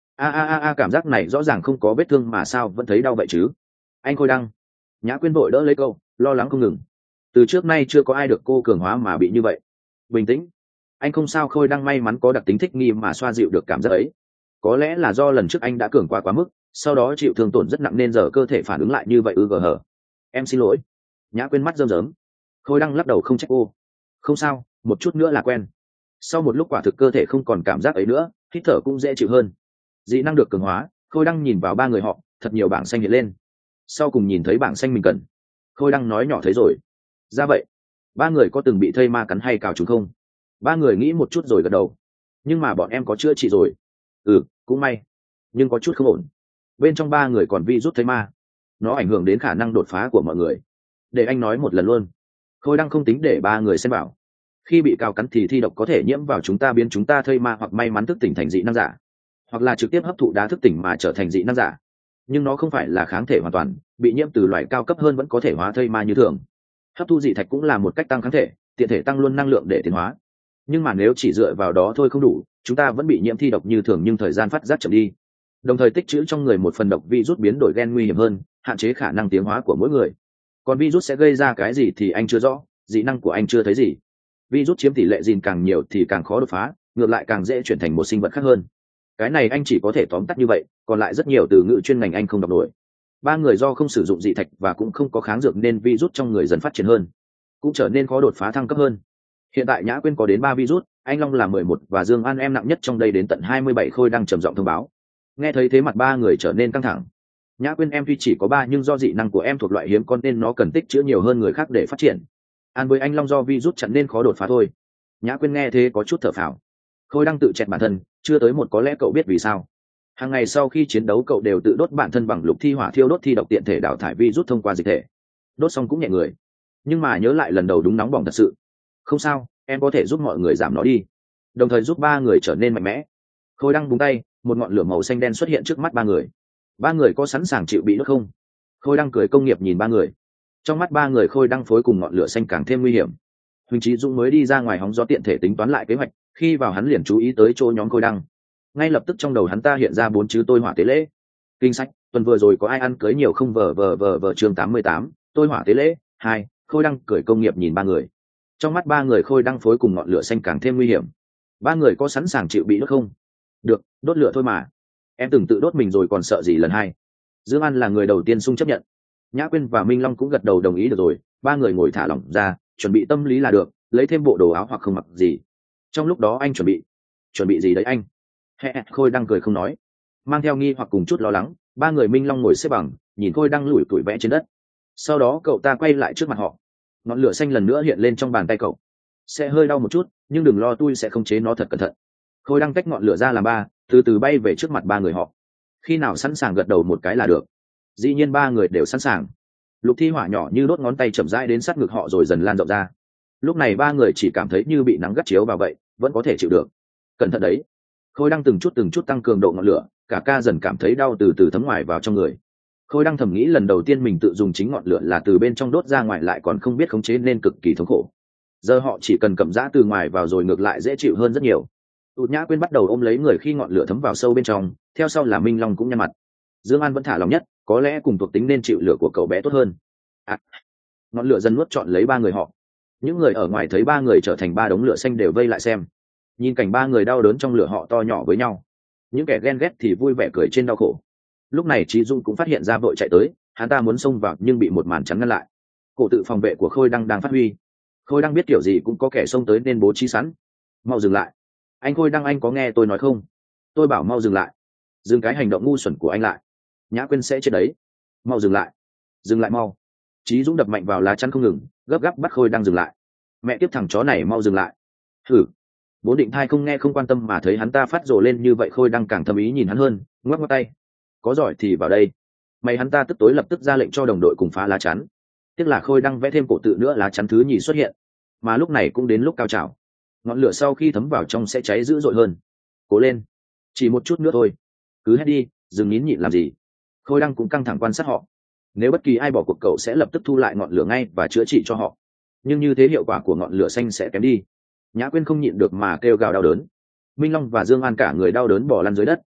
A, cảm giác này rõ ràng không có vết thương mà sao vẫn thấy đau vậy chứ? Anh Khôi Đăng. Nhã Quyên vội đỡ lấy câu, lo lắng không ngừng. Từ trước nay chưa có ai được cô cường hóa mà bị như vậy. Bình tĩnh. Anh không sao. Khôi Đăng may mắn có đặc tính thích nghi mà xoa dịu được cảm giác ấy. Có lẽ là do lần trước anh đã cường quá mức, sau đó chịu thương tổn rất nặng nên giờ cơ thể phản ứng lại như vậy gờ. Em xin lỗi. Nhã Quyên mắt rơm rớm. Khôi Đăng lắc đầu không trách cô. Không sao, một chút nữa là quen. Sau một lúc quả thực cơ thể không còn cảm giác ấy nữa, hít thở cũng dễ chịu hơn. Dị năng được cường hóa. Khôi Đăng nhìn vào ba người họ, thật nhiều bảng xanh hiện lên. Sau cùng nhìn thấy bảng xanh mình cần. Khôi Đăng nói nhỏ thấy rồi. Ra vậy, ba người có từng bị thây ma cắn hay cào trúng không? Ba người nghĩ một chút rồi gật đầu. Nhưng mà bọn em có chữa trị rồi. Cũng may, nhưng có chút không ổn. Bên trong ba người còn virus thây ma, nó ảnh hưởng đến khả năng đột phá của mọi người. Để anh nói một lần luôn. Khôi Đăng không tính để ba người xem bảo. Khi bị cào cắn thì thi độc có thể nhiễm vào chúng ta, biến chúng ta thây ma hoặc may mắn thức tỉnh thành dị năng giả, hoặc là trực tiếp hấp thụ đá thức tỉnh mà trở thành dị năng giả. Nhưng nó không phải là kháng thể hoàn toàn, bị nhiễm từ loại cao cấp hơn vẫn có thể hóa thây ma như thường. Hấp thu dị thạch cũng là một cách tăng kháng thể, tiện thể tăng luôn năng lượng để tiến hóa. Nhưng mà nếu chỉ dựa vào đó thôi không đủ, chúng ta vẫn bị nhiễm thi độc như thường nhưng thời gian phát giác chậm đi. Đồng thời tích trữ trong người một phần độc virus biến đổi gen nguy hiểm hơn, hạn chế khả năng tiến hóa của mỗi người. Còn virus sẽ gây ra cái gì thì anh chưa rõ, dị năng của anh chưa thấy gì. Virus chiếm tỷ lệ gene càng nhiều thì càng khó đột phá, ngược lại càng dễ chuyển thành một sinh vật khác hơn. Cái này anh chỉ có thể tóm tắt như vậy, còn lại rất nhiều từ ngữ chuyên ngành anh không đọc nổi. Ba người do không sử dụng dị thạch và cũng không có kháng dược nên virus trong người dần phát triển hơn, cũng trở nên khó đột phá thăng cấp hơn. Hiện tại Nhã Quyên có đến 3 virus, anh Long là 11 và Dương An em nặng nhất trong đây đến tận 27. Khôi đang trầm giọng thông báo. Nghe thấy thế mặt ba người trở nên căng thẳng. Nhã Quyên em tuy chỉ có 3 nhưng do dị năng của em thuộc loại hiếm con nên nó cần tích trữ nhiều hơn người khác để phát triển. An với anh Long do virus chặn nên khó đột phá thôi. Nhã Quyên nghe thế có chút thở phào. Khôi đang tự chẹt bản thân, chưa tới một có lẽ cậu biết vì sao. Hàng ngày sau khi chiến đấu cậu đều tự đốt bản thân bằng lục thi hỏa thiêu đốt thi độc tiện thể đào thải virus thông qua dịch thể. Đốt xong cũng nhẹ người. Nhưng mà nhớ lại lần đầu đúng nóng bỏng thật sự. Không sao, em có thể giúp mọi người giảm nó đi. Đồng thời giúp ba người trở nên mạnh mẽ. Khôi đang búng tay, một ngọn lửa màu xanh đen xuất hiện trước mắt ba người. Ba người có sẵn sàng chịu bị đốt không? Khôi đang cười công nghiệp nhìn ba người. Trong mắt ba người Khôi đang phối cùng ngọn lửa xanh càng thêm nguy hiểm. Huỳnh Chí Dũng mới đi ra ngoài hóng gió tiện thể tính toán lại kế hoạch, khi vào hắn liền chú ý tới chỗ nhóm Khôi đăng. Ngay lập tức trong đầu hắn ta hiện ra 4 chữ tôi hỏa tế lễ. Kinh sách, tuần vừa rồi có ai ăn cưới nhiều không? Vờ chương 88, tôi hỏa tế lễ 2. Khôi đăng cười công nghiệp nhìn ba người. Trong mắt ba người Khôi đăng phối cùng ngọn lửa xanh càng thêm nguy hiểm. Ba người có sẵn sàng chịu bị đốt không? Được, đốt lửa thôi mà. Em từng tự đốt mình rồi còn sợ gì lần hai. Dương An là người đầu tiên xung chấp nhận. Nhã Quyên và Minh Long cũng gật đầu đồng ý được rồi. Ba người ngồi thả lỏng ra, chuẩn bị tâm lý là được, lấy thêm bộ đồ áo hoặc không mặc gì. Trong lúc đó anh chuẩn bị gì đấy anh? Khôi đang cười không nói, mang theo nghi hoặc cùng chút lo lắng. Ba người Minh Long ngồi xếp bằng, nhìn Khôi đang lủi thủi vẽ trên đất. Sau đó cậu ta quay lại trước mặt họ. Ngọn lửa xanh lần nữa hiện lên trong bàn tay cậu. Sẽ hơi đau một chút, nhưng đừng lo, tôi sẽ khống chế nó thật cẩn thận. Khôi đang tách ngọn lửa ra làm ba, từ từ bay về trước mặt ba người họ. Khi nào sẵn sàng gật đầu một cái là được. Dĩ nhiên ba người đều sẵn sàng. Lục thi hỏa nhỏ như đốt ngón tay chậm rãi đến sát ngực họ rồi dần lan rộng ra. Lúc này ba người chỉ cảm thấy như bị nắng gắt chiếu vào vậy, vẫn có thể chịu được. Cẩn thận đấy. Khôi đang từng chút tăng cường độ ngọn lửa, cả ca dần cảm thấy đau từ từ thấm ngoài vào trong người. Khôi đang thầm nghĩ lần đầu tiên mình tự dùng chính ngọn lửa là từ bên trong đốt ra ngoài lại còn không biết khống chế nên cực kỳ thống khổ. Giờ họ chỉ cần cầm giã từ ngoài vào rồi ngược lại dễ chịu hơn rất nhiều. Tụt Nhã Quyên bắt đầu ôm lấy người khi ngọn lửa thấm vào sâu bên trong, theo sau là Minh Long cũng nhăn mặt. Dương An vẫn thả lòng nhất, có lẽ cùng thuộc tính nên chịu lửa của cậu bé tốt hơn. Ngọn lửa dần nuốt trọn lấy ba người họ. Những người ở ngoài thấy ba người trở thành ba đống lửa xanh đều vây lại xem. Nhìn cảnh ba người đau đớn trong lửa họ to nhỏ với nhau. Những kẻ ghen ghét thì vui vẻ cười trên đau khổ. Lúc này Trí Dung cũng phát hiện ra vội chạy tới, hắn ta muốn xông vào nhưng bị một màn chắn ngăn lại. Cổ tự phòng vệ của Khôi đang phát huy. Khôi đang biết kiểu gì cũng có kẻ xông tới nên bố trí sẵn. Mau dừng lại. Anh Khôi đang, anh có nghe tôi nói không? tôi bảo mau dừng lại, dừng cái hành động ngu xuẩn của anh lại, Nhã Quyên sẽ chết đấy, mau dừng lại mau. Chí Dũng đập mạnh vào lá chắn không ngừng, gấp gáp bắt Khôi Đăng dừng lại. Mẹ tiếp thằng chó này mau dừng lại. Thử. Bố Định Thai không nghe không quan tâm mà thấy hắn ta phát rồ lên như vậy, Khôi Đăng càng thầm ý nhìn hắn hơn, ngoắc ngoắc tay. Có giỏi thì vào đây. Mày, hắn ta tức tối lập tức ra lệnh cho đồng đội cùng phá lá chắn. Tiếc là Khôi Đăng vẽ thêm cổ tự nữa, lá chắn thứ nhì xuất hiện. Mà lúc này cũng đến lúc cao trào. Ngọn lửa sau khi thấm vào trong sẽ cháy dữ dội hơn. Cố lên, chỉ một chút nữa thôi. Cứ hét đi, đừng nín nhịn làm gì. Khôi Đăng cũng căng thẳng quan sát họ. Nếu bất kỳ ai bỏ cuộc, cậu sẽ lập tức thu lại ngọn lửa ngay và chữa trị cho họ. Nhưng như thế hiệu quả của ngọn lửa xanh sẽ kém đi. Nhã Quyên không nhịn được mà kêu gào đau đớn. Minh Long và Dương An cả người đau đớn bỏ lăn dưới đất.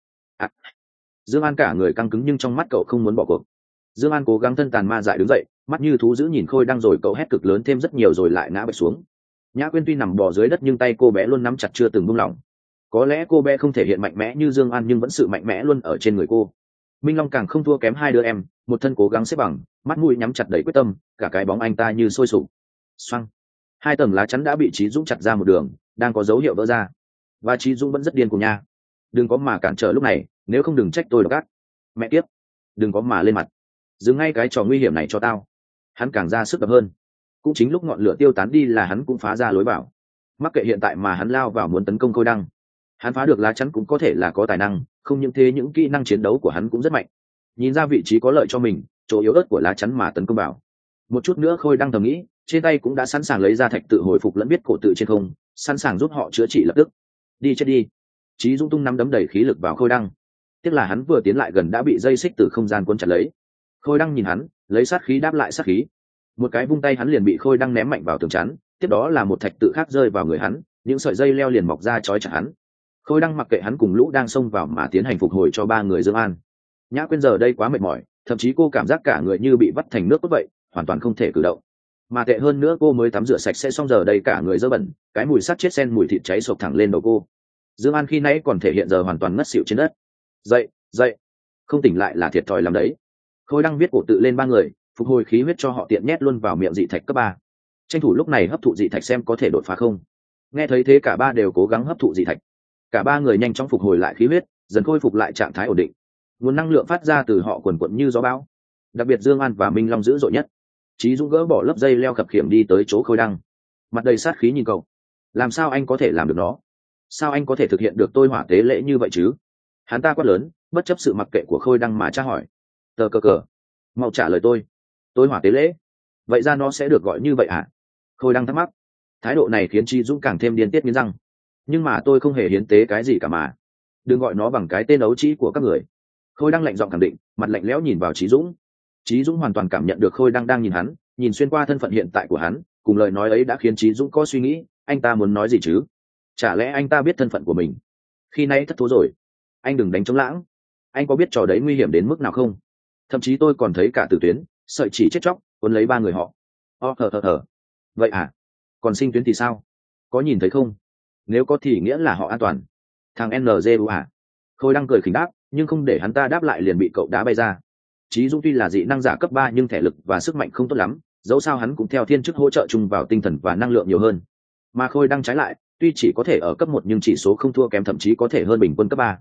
Dương An cả người căng cứng nhưng trong mắt cậu không muốn bỏ cuộc. Dương An cố gắng thân tàn ma dại đứng dậy, mắt như thú dữ nhìn Khôi Đăng, rồi cậu hét cực lớn thêm rất nhiều rồi lại ngã bệt xuống. Nhã Quyên tuy nằm bò dưới đất nhưng tay cô bé luôn nắm chặt chưa từng buông lỏng. Có lẽ cô bé không thể hiện mạnh mẽ như Dương An nhưng vẫn sự mạnh mẽ luôn ở trên người cô. Minh Long càng không thua kém hai đứa em, một thân cố gắng xếp bằng, mắt mũi nhắm chặt đầy quyết tâm, cả cái bóng anh ta như sôi sục. Xoang, hai tầng lá chắn đã bị Chí Dũng chặt ra một đường, đang có dấu hiệu vỡ ra. Và Chí Dũng vẫn rất điên cuồng nha. Đừng có mà cản trở lúc này, nếu không đừng trách tôi độc ác. Mẹ kiếp, đừng có mà lên mặt, dừng ngay cái trò nguy hiểm này cho tao. Hắn càng ra sức đập hơn. Cũng chính lúc ngọn lửa tiêu tán đi là hắn cũng phá ra lối vào. Mắc kệ hiện tại mà hắn lao vào muốn tấn công Khôi Đăng. Hắn phá được lá chắn cũng có thể là có tài năng, không những thế những kỹ năng chiến đấu của hắn cũng rất mạnh. Nhìn ra vị trí có lợi cho mình, chỗ yếu ớt của lá chắn mà tấn công vào. Một chút nữa Khôi Đăng thầm nghĩ, trên tay cũng đã sẵn sàng lấy ra thạch tự hồi phục lẫn biết cổ tự trên không, sẵn sàng giúp họ chữa trị lập tức. Đi chết đi. Chí Dũng tung nắm đấm đầy khí lực vào Khôi Đăng. Tiếc là hắn vừa tiến lại gần đã bị dây xích từ không gian cuốn chặt lấy. Khôi Đăng nhìn hắn, lấy sát khí đáp lại sát khí. Một cái vung tay hắn liền bị Khôi Đăng ném mạnh vào tường chắn, tiếp đó là một thạch tự khác rơi vào người hắn, những sợi dây leo liền mọc ra trói chặt hắn. Khôi Đăng mặc kệ hắn cùng lũ đang xông vào mà tiến hành phục hồi cho ba người Dương An. Nhã Quyên giờ đây quá mệt mỏi, thậm chí cô cảm giác cả người như bị vắt thành nước cốt vậy, hoàn toàn không thể cử động. Mà tệ hơn nữa, cô mới tắm rửa sạch sẽ xong giờ đây cả người dơ bẩn, cái mùi xác chết xen mùi thịt cháy sộc thẳng lên đầu cô. Dương An khi nãy còn thể hiện giờ hoàn toàn ngất xỉu trên đất. Dậy, dậy, không tỉnh lại là thiệt thòi làm đấy. Khôi Đăng viết cổ tự lên ba người, phục hồi khí huyết cho họ tiện nhét luôn vào miệng dị thạch cấp 3. Tranh thủ lúc này hấp thụ dị thạch xem có thể đột phá không. Nghe thấy thế cả ba đều cố gắng hấp thụ dị thạch. Cả ba người nhanh chóng phục hồi lại khí huyết, dần khôi phục lại trạng thái ổn định. Nguồn năng lượng phát ra từ họ quần quận như gió bão. Đặc biệt Dương An và Minh Long dữ dội nhất. Chí Dũng gỡ bỏ lớp dây leo khập khiễng đi tới chỗ Khôi Đăng, mặt đầy sát khí nhìn cậu. Làm sao anh có thể làm được nó? Sao anh có thể thực hiện được tôi hỏa tế lễ như vậy chứ? Hắn ta quát lớn, bất chấp sự mặc kệ của Khôi Đăng mà tra hỏi. Tờ cờ cờ, mau trả lời tôi hỏa tế lễ, vậy ra nó sẽ được gọi như vậy à? Khôi Đăng thắc mắc. Thái độ này khiến Chí Dũng càng thêm điên tiết nghiến răng. Nhưng mà tôi không hề hiến tế cái gì cả mà. Đừng gọi nó bằng cái tên ấu trĩ của các người. Khôi Đăng lạnh giọng khẳng định, mặt lạnh lẽo nhìn vào Chí Dũng. Chí Dũng hoàn toàn cảm nhận được Khôi Đăng đang nhìn hắn, nhìn xuyên qua thân phận hiện tại của hắn, cùng lời nói ấy đã khiến Chí Dũng có suy nghĩ, anh ta muốn nói gì chứ? Chả lẽ anh ta biết thân phận của mình? Khi nãy thất thố rồi. Anh đừng đánh trống lãng. Anh có biết trò đấy nguy hiểm đến mức nào không? Thậm chí tôi còn thấy cả Tử Tuyến, sợi chỉ chết chóc, cuốn lấy ba người họ. Thở. Vậy à? Còn Sinh Tuyến thì sao? Có nhìn thấy không? Nếu có thì nghĩa là họ an toàn. Thằng NGU à? Khôi Đăng cười khỉnh đáp, nhưng không để hắn ta đáp lại liền bị cậu đá bay ra. Chí Dũng tuy là dị năng giả cấp 3 nhưng thể lực và sức mạnh không tốt lắm, dẫu sao hắn cũng theo thiên chức hỗ trợ chung vào tinh thần và năng lượng nhiều hơn. Mà Khôi Đăng trái lại, tuy chỉ có thể ở cấp 1 nhưng chỉ số không thua kém, thậm chí có thể hơn bình quân cấp 3.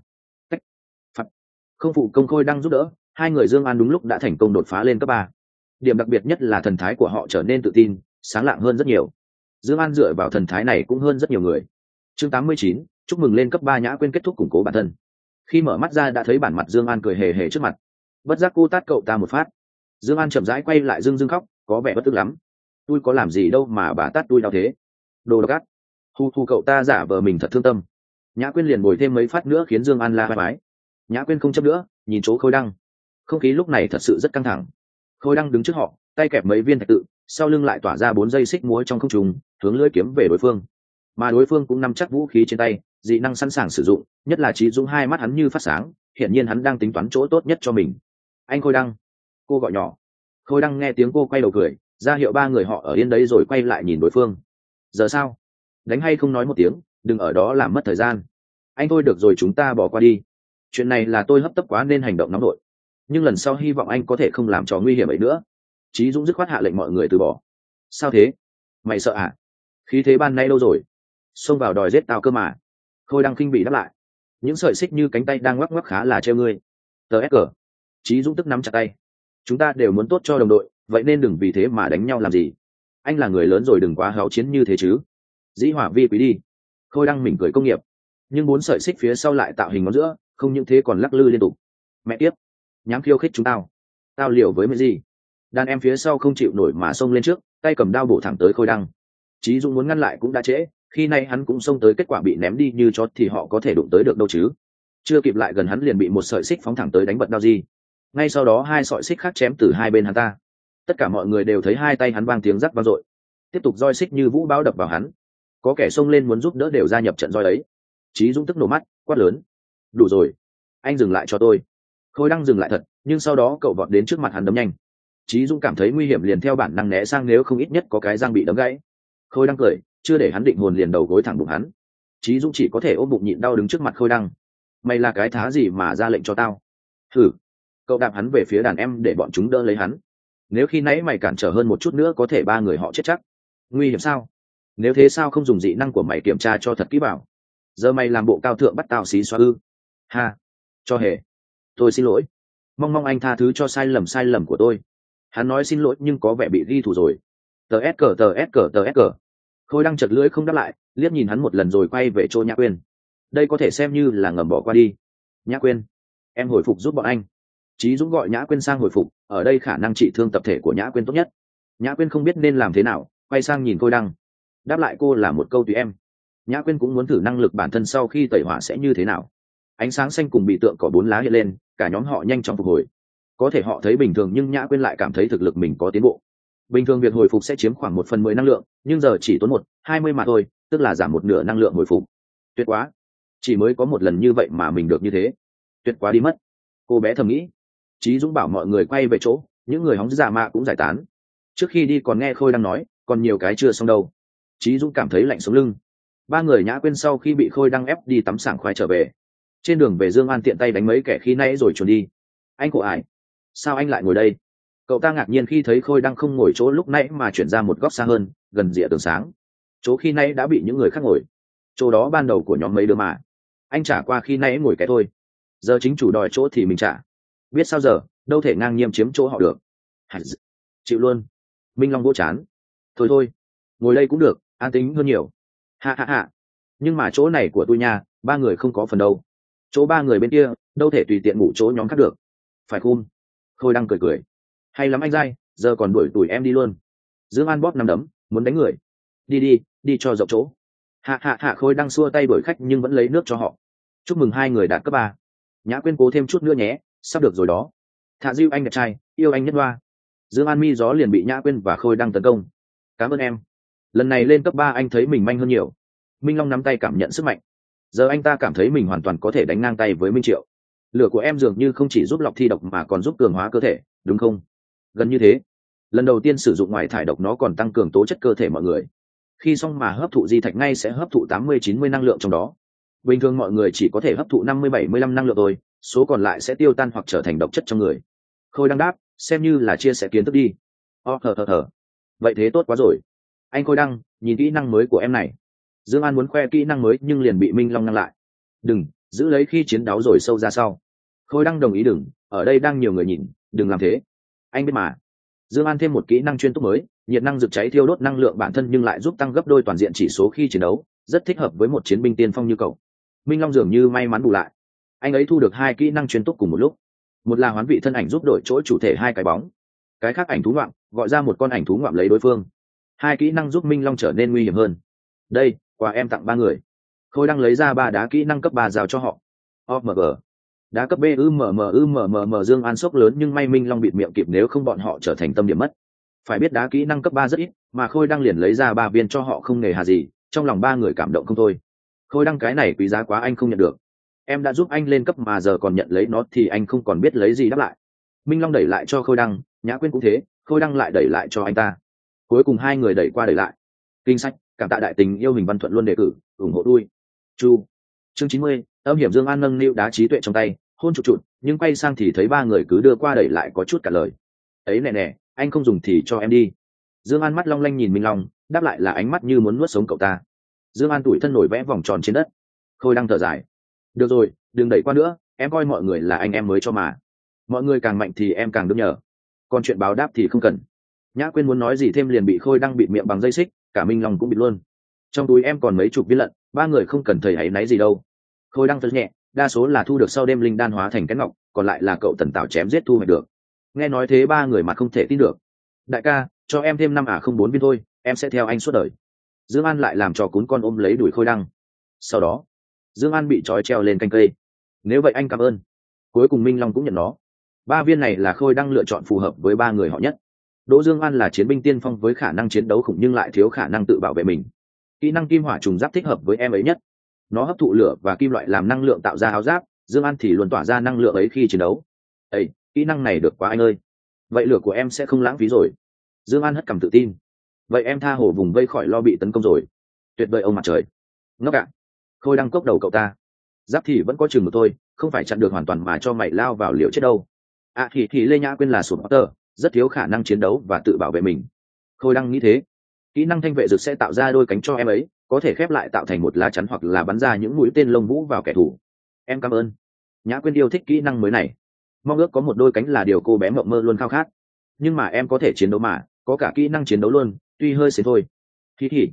Phạt. Không phụ công Khôi Đăng giúp đỡ, hai người Dương An đúng lúc đã thành công đột phá lên cấp 3. Điểm đặc biệt nhất là thần thái của họ trở nên tự tin, sáng lạng hơn rất nhiều. Dương An dựa vào thần thái này cũng hơn rất nhiều người. Chương 89, chúc mừng lên cấp 3. Nhã Quyên kết thúc củng cố bản thân. Khi mở mắt ra đã thấy bản mặt Dương An cười hề hề trước mặt. Bất giác cô tát cậu ta một phát. Dương An chậm rãi quay lại dưng khóc, có vẻ bất tức lắm. Tôi có làm gì đâu mà bà tát tôi đau thế. Đồ độc ác. Hu cậu ta giả vờ mình thật thương tâm. Nhã Quyên liền bồi thêm mấy phát nữa khiến Dương An la vai vái. Nhã Quyên không chấp nữa, nhìn chỗ Khôi Đăng. Không khí lúc này thật sự rất căng thẳng. Khôi Đăng đứng trước họ, tay kẹp mấy viên thạch tự, sau lưng lại tỏa ra 4 dây xích múa trong không trung, hướng lưỡi kiếm về đối phương. Mà đối phương cũng nắm chắc vũ khí trên tay, dị năng sẵn sàng sử dụng, nhất là Chí Dũng hai mắt hắn như phát sáng, hiển nhiên hắn đang tính toán chỗ tốt nhất cho mình. Anh Khôi Đăng, cô gọi nhỏ. Khôi Đăng nghe tiếng cô quay đầu cười, ra hiệu ba người họ ở yên đấy rồi quay lại nhìn đối phương. Giờ sao? Đánh hay không nói một tiếng, đừng ở đó làm mất thời gian. Anh thôi được rồi, chúng ta bỏ qua đi. Chuyện này là tôi hấp tấp quá nên hành động nóng nội, nhưng lần sau hy vọng anh có thể không làm trò nguy hiểm ấy nữa. Chí Dũng dứt khoát hạ lệnh mọi người từ bỏ. Sao thế? Mày sợ à? Khí thế ban nay đâu rồi? Xông vào đòi giết tao cơ mà. Khôi Đăng khinh bị đáp lại. những sợi xích như cánh tay đang ngoắc ngoắc khá là treo ngươi. Tờ ép cờ. Chí Dũng tức nắm chặt tay. Chúng ta đều muốn tốt cho đồng đội, vậy nên đừng vì thế mà đánh nhau làm gì. Anh là người lớn rồi, đừng quá háo chiến như thế chứ. Dĩ hỏa vi quý đi. Khôi Đăng mỉm cười công nghiệp, nhưng 4 sợi xích phía sau lại tạo hình ngón giữa, không những thế còn lắc lư liên tục. Mẹ tiếp, nhám khiêu khích chúng tao liều với mấy gì. Đàn em phía sau không chịu nổi mà xông lên trước, tay cầm đao bổ thẳng tới Khôi Đăng. Chí Dũng muốn ngăn lại cũng đã trễ, khi nay hắn cũng xông tới, kết quả bị ném đi như chó thì họ có thể đụng tới được đâu chứ. Chưa kịp lại gần hắn liền bị một sợi xích phóng thẳng tới đánh bật đao gì. Ngay sau đó 2 sợi xích khác chém từ hai bên hắn ta. Tất cả mọi người đều thấy hai tay hắn vang tiếng rắc vang dội, tiếp tục roi xích như vũ bão đập vào hắn. Có kẻ xông lên muốn giúp đỡ đều gia nhập trận roi ấy. Chí Dũng tức nổ mắt, quát lớn: đủ rồi, anh dừng lại cho tôi. Khôi Đăng dừng lại thật, nhưng sau đó cậu vọt đến trước mặt hắn đấm nhanh. Chí Dũng cảm thấy nguy hiểm liền theo bản năng né sang, nếu không ít nhất có cái răng bị đấm gãy. Khôi Đăng cười, chưa để hắn định hồn liền đầu gối thẳng bụng hắn. Chí Dũng chỉ có thể ôm bụng nhịn đau đứng trước mặt Khôi Đăng. Mày là cái thá gì mà ra lệnh cho tao? Thử. Cậu đạp hắn về phía đàn em để bọn chúng đỡ lấy hắn. Nếu khi nãy mày cản trở hơn một chút nữa có thể 3 người họ chết chắc. Nguy hiểm sao? Nếu thế sao không dùng dị năng của mày kiểm tra cho thật kỹ bảo? Giờ mày làm bộ cao thượng bắt tao xí xóa ư? Ha, cho hề. Tôi xin lỗi, mong anh tha thứ cho sai lầm của tôi. Hắn nói xin lỗi nhưng có vẻ bị ghi thù rồi. Tờ s cờ. Khôi Đăng chật lưỡi không đáp lại, liếc nhìn hắn một lần rồi quay về chỗ Nhã Quyên. Đây có thể xem như là ngầm bỏ qua đi. Nhã Quyên, em hồi phục giúp bọn anh. Chí Dũng gọi Nhã Quyên sang hồi phục, ở đây khả năng trị thương tập thể của Nhã Quyên tốt nhất. Nhã Quyên không biết nên làm thế nào, quay sang nhìn Khôi Đăng, đáp lại cô là một câu tùy em. Nhã Quyên cũng muốn thử năng lực bản thân sau khi tẩy hỏa sẽ như thế nào. Ánh sáng xanh cùng bị tượng cỏ 4 lá hiện lên, cả nhóm họ nhanh chóng phục hồi. Có thể họ thấy bình thường nhưng Nhã Quyên lại cảm thấy thực lực mình có tiến bộ. Bình thường việc hồi phục sẽ chiếm khoảng 1/10 năng lượng, nhưng giờ chỉ tốn 1/20 mà thôi, tức là giảm một nửa năng lượng hồi phục. Tuyệt quá, chỉ mới có một lần như vậy mà mình được như thế, tuyệt quá đi mất. Cô bé thầm nghĩ. Chí Dũng bảo mọi người quay về chỗ, những người hóng giả mạ cũng giải tán. Trước khi đi còn nghe Khôi đang nói còn nhiều cái chưa xong đâu. Chí Dũng cảm thấy lạnh sống lưng. 3 người Nhã Quyên sau khi bị Khôi đăng ép đi tắm sảng khoái trở về. Trên đường về Dương An tiện tay đánh mấy kẻ khi nãy rồi chuồn đi. Anh của ải, sao anh lại ngồi đây? Cậu ta ngạc nhiên khi thấy Khôi đăng không ngồi chỗ lúc nãy mà chuyển ra một góc xa hơn, gần rìa tường sáng. Chỗ khi nãy đã bị những người khác ngồi. Chỗ đó ban đầu của nhóm mấy đứa mà. Anh trả qua khi nãy ngồi cái thôi. Giờ chính chủ đòi chỗ thì mình trả. Biết sao giờ, đâu thể ngang nhiên chiếm chỗ họ được. Chịu luôn. Minh Long vỗ chán. Thôi, ngồi đây cũng được, an tính hơn nhiều. Ha. Nhưng mà chỗ này của tôi nha, 3 người không có phần đâu. Chỗ 3 người bên kia, đâu thể tùy tiện ngủ chỗ nhóm khác được. Phải khôn. Khôi đang cười. Hay lắm anh dai, giờ còn đuổi tụi em đi luôn. Dương An bóp nắm đấm, muốn đánh người. Đi cho rộng chỗ. Hạ Khôi đang xua tay đuổi khách nhưng vẫn lấy nước cho họ. Chúc mừng 2 người đạt cấp 3. Nhã Quyên cố thêm chút nữa nhé, sắp được rồi đó. Thạ Diêu anh đẹp trai, yêu anh nhất hoa. Dương An mi gió liền bị Nhã Quyên và Khôi đang tấn công. Cảm ơn em. Lần này lên cấp 3 anh thấy mình manh hơn nhiều. Minh Long nắm tay cảm nhận sức mạnh. Giờ anh ta cảm thấy mình hoàn toàn có thể đánh ngang tay với Minh Triệu. Lửa của em dường như không chỉ giúp lọc thi độc mà còn giúp cường hóa cơ thể, đúng không? Gần như thế. Lần đầu tiên sử dụng ngoài thải độc nó còn tăng cường tố chất cơ thể mọi người. Khi xong mà hấp thụ di thạch ngay sẽ hấp thụ 80-90 năng lượng trong đó. Bình thường mọi người chỉ có thể hấp thụ 50-75 năng lượng thôi, số còn lại sẽ tiêu tan hoặc trở thành độc chất trong người. Khôi đang đáp, xem như là chia sẻ kiến thức đi. Thở. Vậy thế tốt quá rồi. Anh Khôi Đăng, nhìn kỹ năng mới của em này. Dương An muốn khoe kỹ năng mới nhưng liền bị Minh Long ngăn lại. Đừng, giữ lấy khi chiến đấu rồi sâu ra sau. Khôi Đăng đồng ý đừng, ở đây đang nhiều người nhìn, đừng làm thế. Anh biết mà. Dương An thêm một kỹ năng chuyên túc mới, nhiệt năng rực cháy thiêu đốt năng lượng bản thân nhưng lại giúp tăng gấp đôi toàn diện chỉ số khi chiến đấu, rất thích hợp với một chiến binh tiên phong như cậu. Minh Long dường như may mắn bù lại. Anh ấy thu được 2 kỹ năng chuyên túc cùng một lúc. Một là hoán vị thân ảnh giúp đổi chỗ chủ thể 2 cái bóng. Cái khác ảnh thú ngoạm, gọi ra một con ảnh thú ngoạm lấy đối phương. 2 kỹ năng giúp Minh Long trở nên nguy hiểm hơn. Đây, quà em tặng 3 người. Khôi đang lấy ra 3 đá kỹ năng cấp 3 giao cho họ. OMG. Đá cấp B Dương An sốc lớn nhưng may Minh Long bịt miệng kịp, nếu không bọn họ trở thành tâm điểm mất. Phải biết đá kỹ năng cấp 3 rất ít, mà Khôi đang liền lấy ra 3 viên cho họ không nề hà gì, trong lòng 3 người cảm động không thôi. Khôi đăng cái này quý giá quá, anh không nhận được. Em đã giúp anh lên cấp mà giờ còn nhận lấy nó thì anh không còn biết lấy gì đáp lại. Minh Long đẩy lại cho Khôi đăng, Nhã Quyên cũng thế, Khôi đăng lại đẩy lại cho anh ta. Cuối cùng 2 người đẩy qua đẩy lại. Kinh sách, cảm tạ đại tình yêu Hình Văn Thuận luôn đề cử, ủng hộ đuôi. Chu. Chương 90, âm hiểm. Dương An nâng niu đá trí tuệ trong tay, hôn chụt, nhưng quay sang thì thấy 3 người cứ đưa qua đẩy lại có chút cả lời. Ấy nè, anh không dùng thì cho em đi. Dương An mắt long lanh nhìn Minh Long, đáp lại là ánh mắt như muốn nuốt sống cậu ta. Dương An tủi thân nổi vẽ vòng tròn trên đất. Khôi đang thở dài. được rồi, đừng đẩy qua nữa, em coi mọi người là anh em mới cho mà. Mọi người càng mạnh thì em càng được nhờ, còn chuyện báo đáp thì không cần. Nhã Quyên muốn nói gì thêm liền bị Khôi Đăng bịt miệng bằng dây xích, cả Minh Long cũng bịt luôn. Trong túi em còn mấy chục viên lận, ba người không cần thầy áy náy gì đâu. Khôi Đăng thật nhẹ, đa số là thu được sau đêm linh đan hóa thành cái ngọc, còn lại là cậu Tần Tảo chém giết thu hoạch được. Nghe nói thế ba người mặt không thể tin được. Đại ca, cho em thêm 5 không 4 viên thôi, em sẽ theo anh suốt đời. Dương An lại làm trò cún con ôm lấy đuổi Khôi Đăng. Sau đó Dương An bị trói treo lên cành cây. Nếu vậy anh cảm ơn. Cuối cùng Minh Long cũng nhận nó. 3 viên này là Khôi Đăng lựa chọn phù hợp với ba người họ nhất. Đỗ Dương An là chiến binh tiên phong với khả năng chiến đấu khủng nhưng lại thiếu khả năng tự bảo vệ mình. Kỹ năng kim hỏa trùng giáp thích hợp với em ấy nhất. Nó hấp thụ lửa và kim loại làm năng lượng tạo ra áo giáp, Dương An thì luôn tỏa ra năng lượng ấy khi chiến đấu. Ê, kỹ năng này được quá anh ơi. Vậy lửa của em sẽ không lãng phí rồi. Dương An hất cằm tự tin. Vậy em tha hồ vùng vây khỏi lo bị tấn công rồi. Tuyệt vời ông mặt trời. Ngốc ạ. Khôi Đăng cốc đầu cậu ta. Giáp thì vẫn có chừng một thôi, không phải chặn được hoàn toàn mà cho mày lao vào liều chết đâu. Thì Lê Nhã Quyên là sụp tơ, rất thiếu khả năng chiến đấu và tự bảo vệ mình. Khôi Đăng nghĩ thế. Kỹ năng thanh vệ dược sẽ tạo ra đôi cánh cho em ấy, có thể khép lại tạo thành một lá chắn hoặc là bắn ra những mũi tên lông vũ vào kẻ thù. Em cảm ơn. Nhã Quyên yêu thích kỹ năng mới này. Mong ước có một đôi cánh là điều cô bé mộng mơ luôn khao khát. Nhưng mà em có thể chiến đấu mà, có cả kỹ năng chiến đấu luôn, tuy hơi xến thôi. Thì.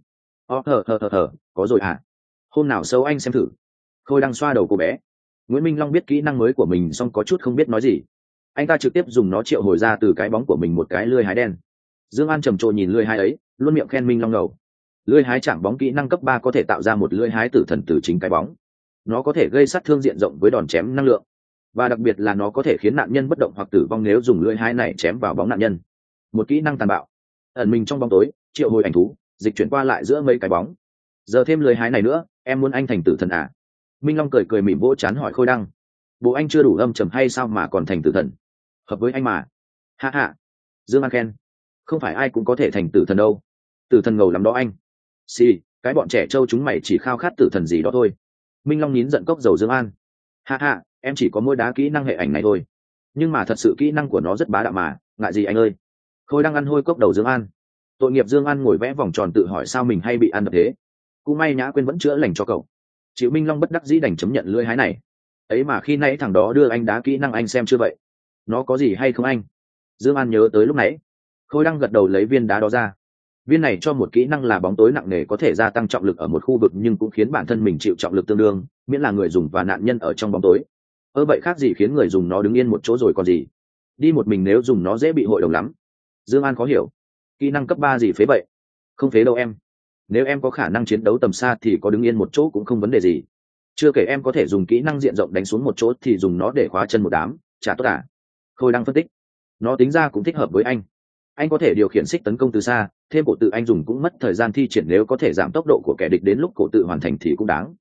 Có rồi à? Hôm nào xấu anh xem thử. Khôi Đăng xoa đầu cô bé. Nguyễn Minh Long biết kỹ năng mới của mình xong có chút không biết nói gì. Anh ta trực tiếp dùng nó triệu hồi ra từ cái bóng của mình một cái lưỡi hái đen. Dương An trầm trồ nhìn lưỡi hái ấy, luôn miệng khen Minh Long ngầu. Lưỡi hái chạm bóng kỹ năng cấp 3 có thể tạo ra một lưỡi hái tử thần từ chính cái bóng. Nó có thể gây sát thương diện rộng với đòn chém năng lượng, và đặc biệt là nó có thể khiến nạn nhân bất động hoặc tử vong nếu dùng lưỡi hái này chém vào bóng nạn nhân. Một kỹ năng tàn bạo. Ẩn mình trong bóng tối, triệu hồi ảnh thú, dịch chuyển qua lại giữa mấy cái bóng. Giờ thêm lưỡi hái này nữa, em muốn anh thành tử thần à? Minh Long cười cười mỉm vỗ trán hỏi Khôi Đăng. Bộ anh chưa đủ âm trầm hay sao mà còn thành tử thần? Hợp với anh mà. Ha ha. Dương An khen. Không phải ai cũng có thể thành tử thần đâu. Tử thần ngầu lắm đó anh. Xì, cái bọn trẻ trâu chúng mày chỉ khao khát tử thần gì đó thôi. Minh Long nín giận cốc dầu Dương An. Ha ha, em chỉ có mỗi đá kỹ năng hệ ảnh này thôi. Nhưng mà thật sự kỹ năng của nó rất bá đạo mà, ngại gì anh ơi. Khôi đang ăn hôi cốc đầu Dương An. Tội nghiệp Dương An ngồi vẽ vòng tròn tự hỏi sao mình hay bị ăn đập thế. Cũng may Nhã Quyên vẫn chữa lành cho cậu. Chịu Minh Long bất đắc dĩ đành chấp nhận lưỡi hái này. Ấy mà khi nãy thằng đó đưa anh đá kỹ năng anh xem chưa vậy? Nó có gì hay không anh? Dương An nhớ tới lúc nãy. Khôi đang gật đầu lấy viên đá đó ra. Viên này cho một kỹ năng là bóng tối nặng nề có thể gia tăng trọng lực ở một khu vực nhưng cũng khiến bản thân mình chịu trọng lực tương đương, miễn là người dùng và nạn nhân ở trong bóng tối. Vậy khác gì khiến người dùng nó đứng yên một chỗ rồi còn gì? Đi một mình nếu dùng nó dễ bị hội đồng lắm. Dương An khó hiểu. Kỹ năng cấp 3 gì phế vậy? Không phế đâu em. Nếu em có khả năng chiến đấu tầm xa thì có đứng yên một chỗ cũng không vấn đề gì. Chưa kể em có thể dùng kỹ năng diện rộng đánh xuống một chỗ thì dùng nó để khóa chân một đám, chả tốt à? Khôi đang phân tích. Nó tính ra cũng thích hợp với anh. Anh có thể điều khiển xích tấn công từ xa, thêm cổ tự anh dùng cũng mất thời gian thi triển, nếu có thể giảm tốc độ của kẻ địch đến lúc cổ tự hoàn thành thì cũng đáng.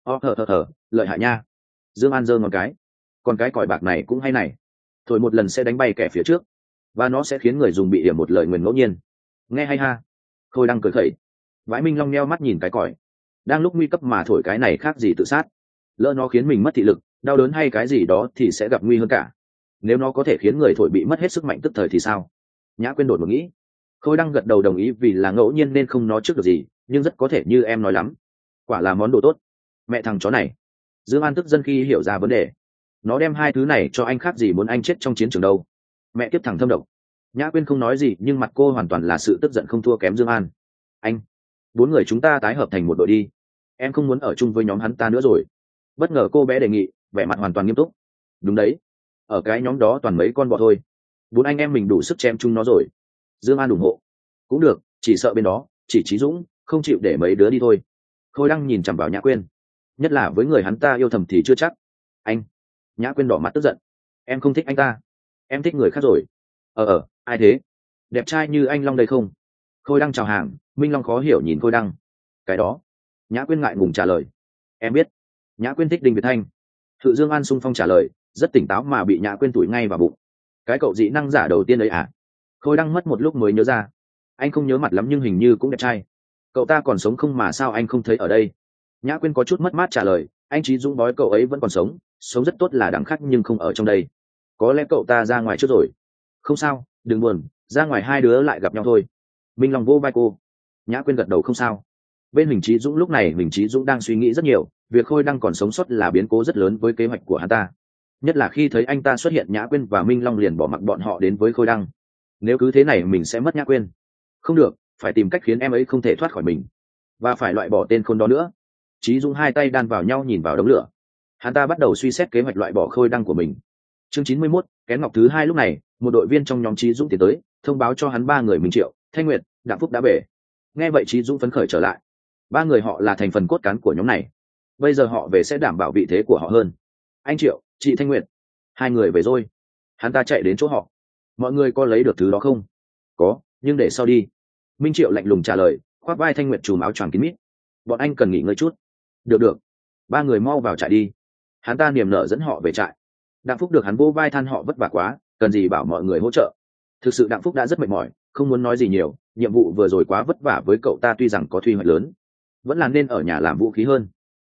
Lợi hại nha. Dương An giơ ngón cái. Còn cái còi bạc này cũng hay này. Thổi một lần sẽ đánh bay kẻ phía trước, và nó sẽ khiến người dùng bị điểm một lời nguyền ngẫu nhiên. Nghe hay ha. Khôi đang cười khẩy. Vãi Minh Long nheo mắt nhìn cái còi. Đang lúc nguy cấp mà thổi cái này khác gì tự sát. Lỡ nó khiến mình mất thị lực, đau đớn hay cái gì đó thì sẽ gặp nguy hơn cả. Nếu nó có thể khiến người thổi bị mất hết sức mạnh tức thời thì sao? Nhã Quyên đột một nghĩ. Khôi đang gật đầu đồng ý vì là ngẫu nhiên nên không nói trước được gì, nhưng rất có thể như em nói lắm. Quả là món đồ tốt. Mẹ thằng chó này. Dương An tức giận khi hiểu ra vấn đề. Nó đem hai thứ này cho anh khác gì muốn anh chết trong chiến trường đâu. Mẹ tiếp thằng thâm độc. Nhã Quyên không nói gì nhưng mặt cô hoàn toàn là sự tức giận không thua kém Dương An. Anh, 4 người chúng ta tái hợp thành một đội đi. Em không muốn ở chung với nhóm hắn ta nữa rồi. Bất ngờ cô bé đề nghị, vẻ mặt hoàn toàn nghiêm túc. Đúng đấy. Ở cái nhóm đó toàn mấy con bọ thôi. 4 anh em mình đủ sức chém chung nó rồi. Dương An ủng hộ. Cũng được, chỉ sợ bên đó chỉ Chí Dũng không chịu để mấy đứa đi thôi. Khôi đang nhìn chằm vào Nhã Quyên. Nhất là với người hắn ta yêu thầm thì chưa chắc. Anh. Nhã Quyên đỏ mặt tức giận. Em không thích anh ta. Em thích người khác rồi. Ai thế? Đẹp trai như anh Long đây không? Khôi đang chào hàng. Minh Long khó hiểu nhìn Khôi Đăng. Cái đó. Nhã Quyên ngại ngùng trả lời. Em biết. Nhã Quyên thích Đinh Việt Thanh. Thự Dương An sung phong trả lời, rất tỉnh táo mà bị Nhã Quyên tủi ngay vào bụng. Cái cậu dị năng giả đầu tiên đấy à? Khôi Đăng mất một lúc mới nhớ ra. Anh không nhớ mặt lắm nhưng hình như cũng đẹp trai. Cậu ta còn sống không mà sao anh không thấy ở đây? Nhã Quyên có chút mất mát trả lời, anh Chí Dũng bói cậu ấy vẫn còn sống rất tốt là đẳng khác nhưng không ở trong đây. Có lẽ cậu ta ra ngoài trước rồi. Không sao, đừng buồn, ra ngoài hai đứa lại gặp nhau thôi. Minh Long vô vai cô. Nhã Quyên gật đầu không sao. Bên Huỳnh Chí Dũng lúc này Huỳnh Chí Dũng đang suy nghĩ rất nhiều, việc Khôi Đăng còn sống sót là biến cố rất lớn với kế hoạch của hắn ta, nhất là khi thấy anh ta xuất hiện, Nhã Quyên và Minh Long liền bỏ mặc bọn họ đến với Khôi Đăng. Nếu cứ thế này mình sẽ mất Nhã Quyên. Không được, phải tìm cách khiến em ấy không thể thoát khỏi mình, và phải loại bỏ tên khốn đó nữa. Chí Dũng hai tay đan vào nhau nhìn vào đống lửa. Hắn ta bắt đầu suy xét kế hoạch loại bỏ Khôi Đăng của mình. Chương 91, kén ngọc thứ hai. Lúc này một đội viên trong nhóm Chí Dũng tiến tới thông báo cho hắn ba người Minh Triệu, Thanh Nguyệt, Đặng Phúc đã về. Nghe vậy Chí Dũng phấn khởi trở lại. Ba người họ là thành phần cốt cán của nhóm này, bây giờ họ về sẽ đảm bảo vị thế của họ hơn. Anh Triệu, chị Thanh Nguyệt, hai người về rồi. Hắn ta chạy đến chỗ họ. Mọi người có lấy được thứ đó không? Có, nhưng để sau đi. Minh Triệu lạnh lùng trả lời, khoác vai Thanh Nguyệt chùm áo choàng kín mít. Bọn anh cần nghỉ ngơi chút. Được. Ba người mau vào trại đi. Hắn ta niềm nở dẫn họ về trại. Đặng Phúc được hắn vô vai than họ vất vả quá, cần gì bảo mọi người hỗ trợ. Thực sự Đặng Phúc đã rất mệt mỏi, không muốn nói gì nhiều, nhiệm vụ vừa rồi quá vất vả với cậu ta, tuy rằng có thu hoạch lớn, vẫn là nên ở nhà làm vũ khí hơn.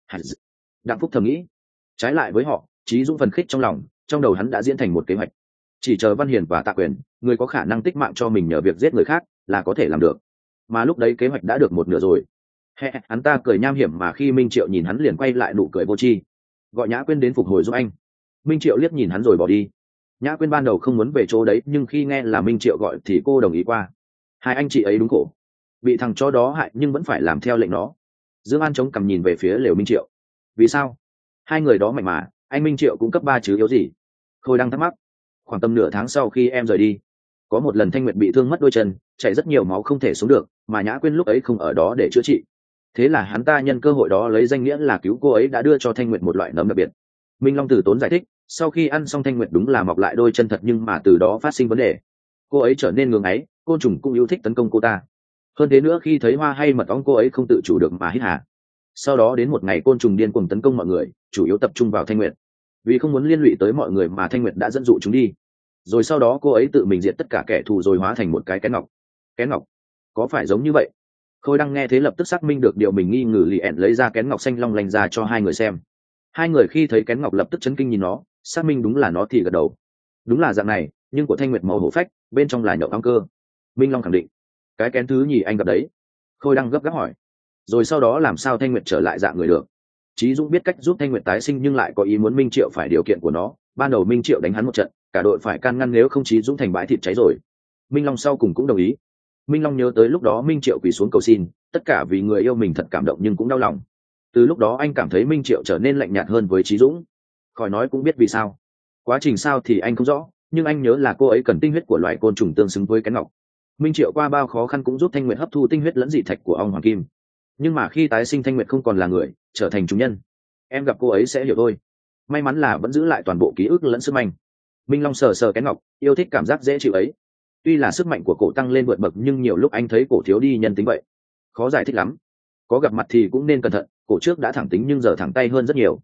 Đặng Phúc thầm nghĩ. Trái lại với họ, Chí Dũng phần khích trong lòng, trong đầu hắn đã diễn thành một kế hoạch. Chỉ chờ Văn Hiền và Tạ Quyền, người có khả năng tích mạng cho mình nhờ việc giết người khác, là có thể làm được. Mà lúc đấy kế hoạch đã được một nửa rồi. Hắn ta cười nham hiểm, mà khi Minh Triệu nhìn hắn liền quay lại nụ cười vô tri. Gọi Nhã Quyên đến phục hồi giúp anh. Minh Triệu liếc nhìn hắn rồi bỏ đi. Nhã Quyên ban đầu không muốn về chỗ đấy, nhưng khi nghe là Minh Triệu gọi thì cô đồng ý qua. Hai anh chị ấy đúng khổ, bị thằng chó đó hại nhưng vẫn phải làm theo lệnh nó. Dương An chống cằm nhìn về phía lều Minh Triệu. Vì sao? Hai người đó mạnh mà, anh Minh Triệu cũng cấp 3 chứ yếu gì. Khôi đang thắc mắc. Khoảng tầm nửa tháng sau khi em rời đi, có một lần Thanh Nguyệt bị thương mất đôi chân, chảy rất nhiều máu không thể sống được, mà Nhã Quyên lúc ấy không ở đó để chữa trị. Thế là hắn ta nhân cơ hội đó lấy danh nghĩa là cứu cô ấy, đã đưa cho Thanh Nguyệt một loại nấm đặc biệt. Minh Long từ tốn giải thích, sau khi ăn xong Thanh Nguyệt đúng là mọc lại đôi chân thật, nhưng mà từ đó phát sinh vấn đề. Cô ấy trở nên ngưỡng ấy, côn trùng cũng yêu thích tấn công cô ta. Hơn thế nữa, khi thấy hoa hay mật ong cô ấy không tự chủ được mà hít hà. Sau đó đến một ngày côn trùng điên cuồng tấn công mọi người, chủ yếu tập trung vào Thanh Nguyệt. Vì không muốn liên lụy tới mọi người mà Thanh Nguyệt đã dẫn dụ chúng đi. Rồi sau đó cô ấy tự mình diệt tất cả kẻ thù rồi hóa thành một cái kén ngọc. Kén ngọc? Có phải giống như vậy? Khôi Đăng nghe thế lập tức xác minh được điều mình nghi ngờ, liền lấy ra kén ngọc xanh long lanh ra cho hai người xem. Hai người khi thấy kén ngọc lập tức chấn kinh nhìn nó, xác minh đúng là nó thì gật đầu. Đúng là dạng này, nhưng của Thanh Nguyệt màu hổ phách, bên trong là nhậu ong cơ. Minh Long khẳng định. Cái kén thứ nhì anh gặp đấy? Khôi Đăng gấp gáp hỏi. Rồi sau đó làm sao Thanh Nguyệt trở lại dạng người được? Chí Dũng biết cách giúp Thanh Nguyệt tái sinh, nhưng lại có ý muốn Minh Triệu phải điều kiện của nó. Ban đầu Minh Triệu đánh hắn một trận, cả đội phải can ngăn, nếu không Chí Dũng thành bãi thịt cháy rồi. Minh Long sau cùng cũng đồng ý. Minh Long nhớ tới lúc đó Minh Triệu quỳ xuống cầu xin, tất cả vì người yêu mình, thật cảm động nhưng cũng đau lòng. Từ lúc đó anh cảm thấy Minh Triệu trở nên lạnh nhạt hơn với Chí Dũng. Khỏi nói cũng biết vì sao. Quá trình sao thì anh không rõ, nhưng anh nhớ là cô ấy cần tinh huyết của loại côn trùng tương xứng với kén ngọc. Minh Triệu qua bao khó khăn cũng giúp Thanh Nguyệt hấp thu tinh huyết lẫn dị thạch của ong hoàng kim. Nhưng mà khi tái sinh Thanh Nguyệt không còn là người, trở thành trùng nhân. Em gặp cô ấy sẽ hiểu thôi. May mắn là vẫn giữ lại toàn bộ ký ức lẫn sức mạnh. Minh Long sờ sờ kén ngọc, yêu thích cảm giác dễ chịu ấy. Tuy là sức mạnh của cổ tăng lên vượt bậc, nhưng nhiều lúc anh thấy cổ thiếu đi nhân tính vậy. Khó giải thích lắm. Có gặp mặt thì cũng nên cẩn thận, cổ trước đã thẳng tính nhưng giờ thẳng tay hơn rất nhiều.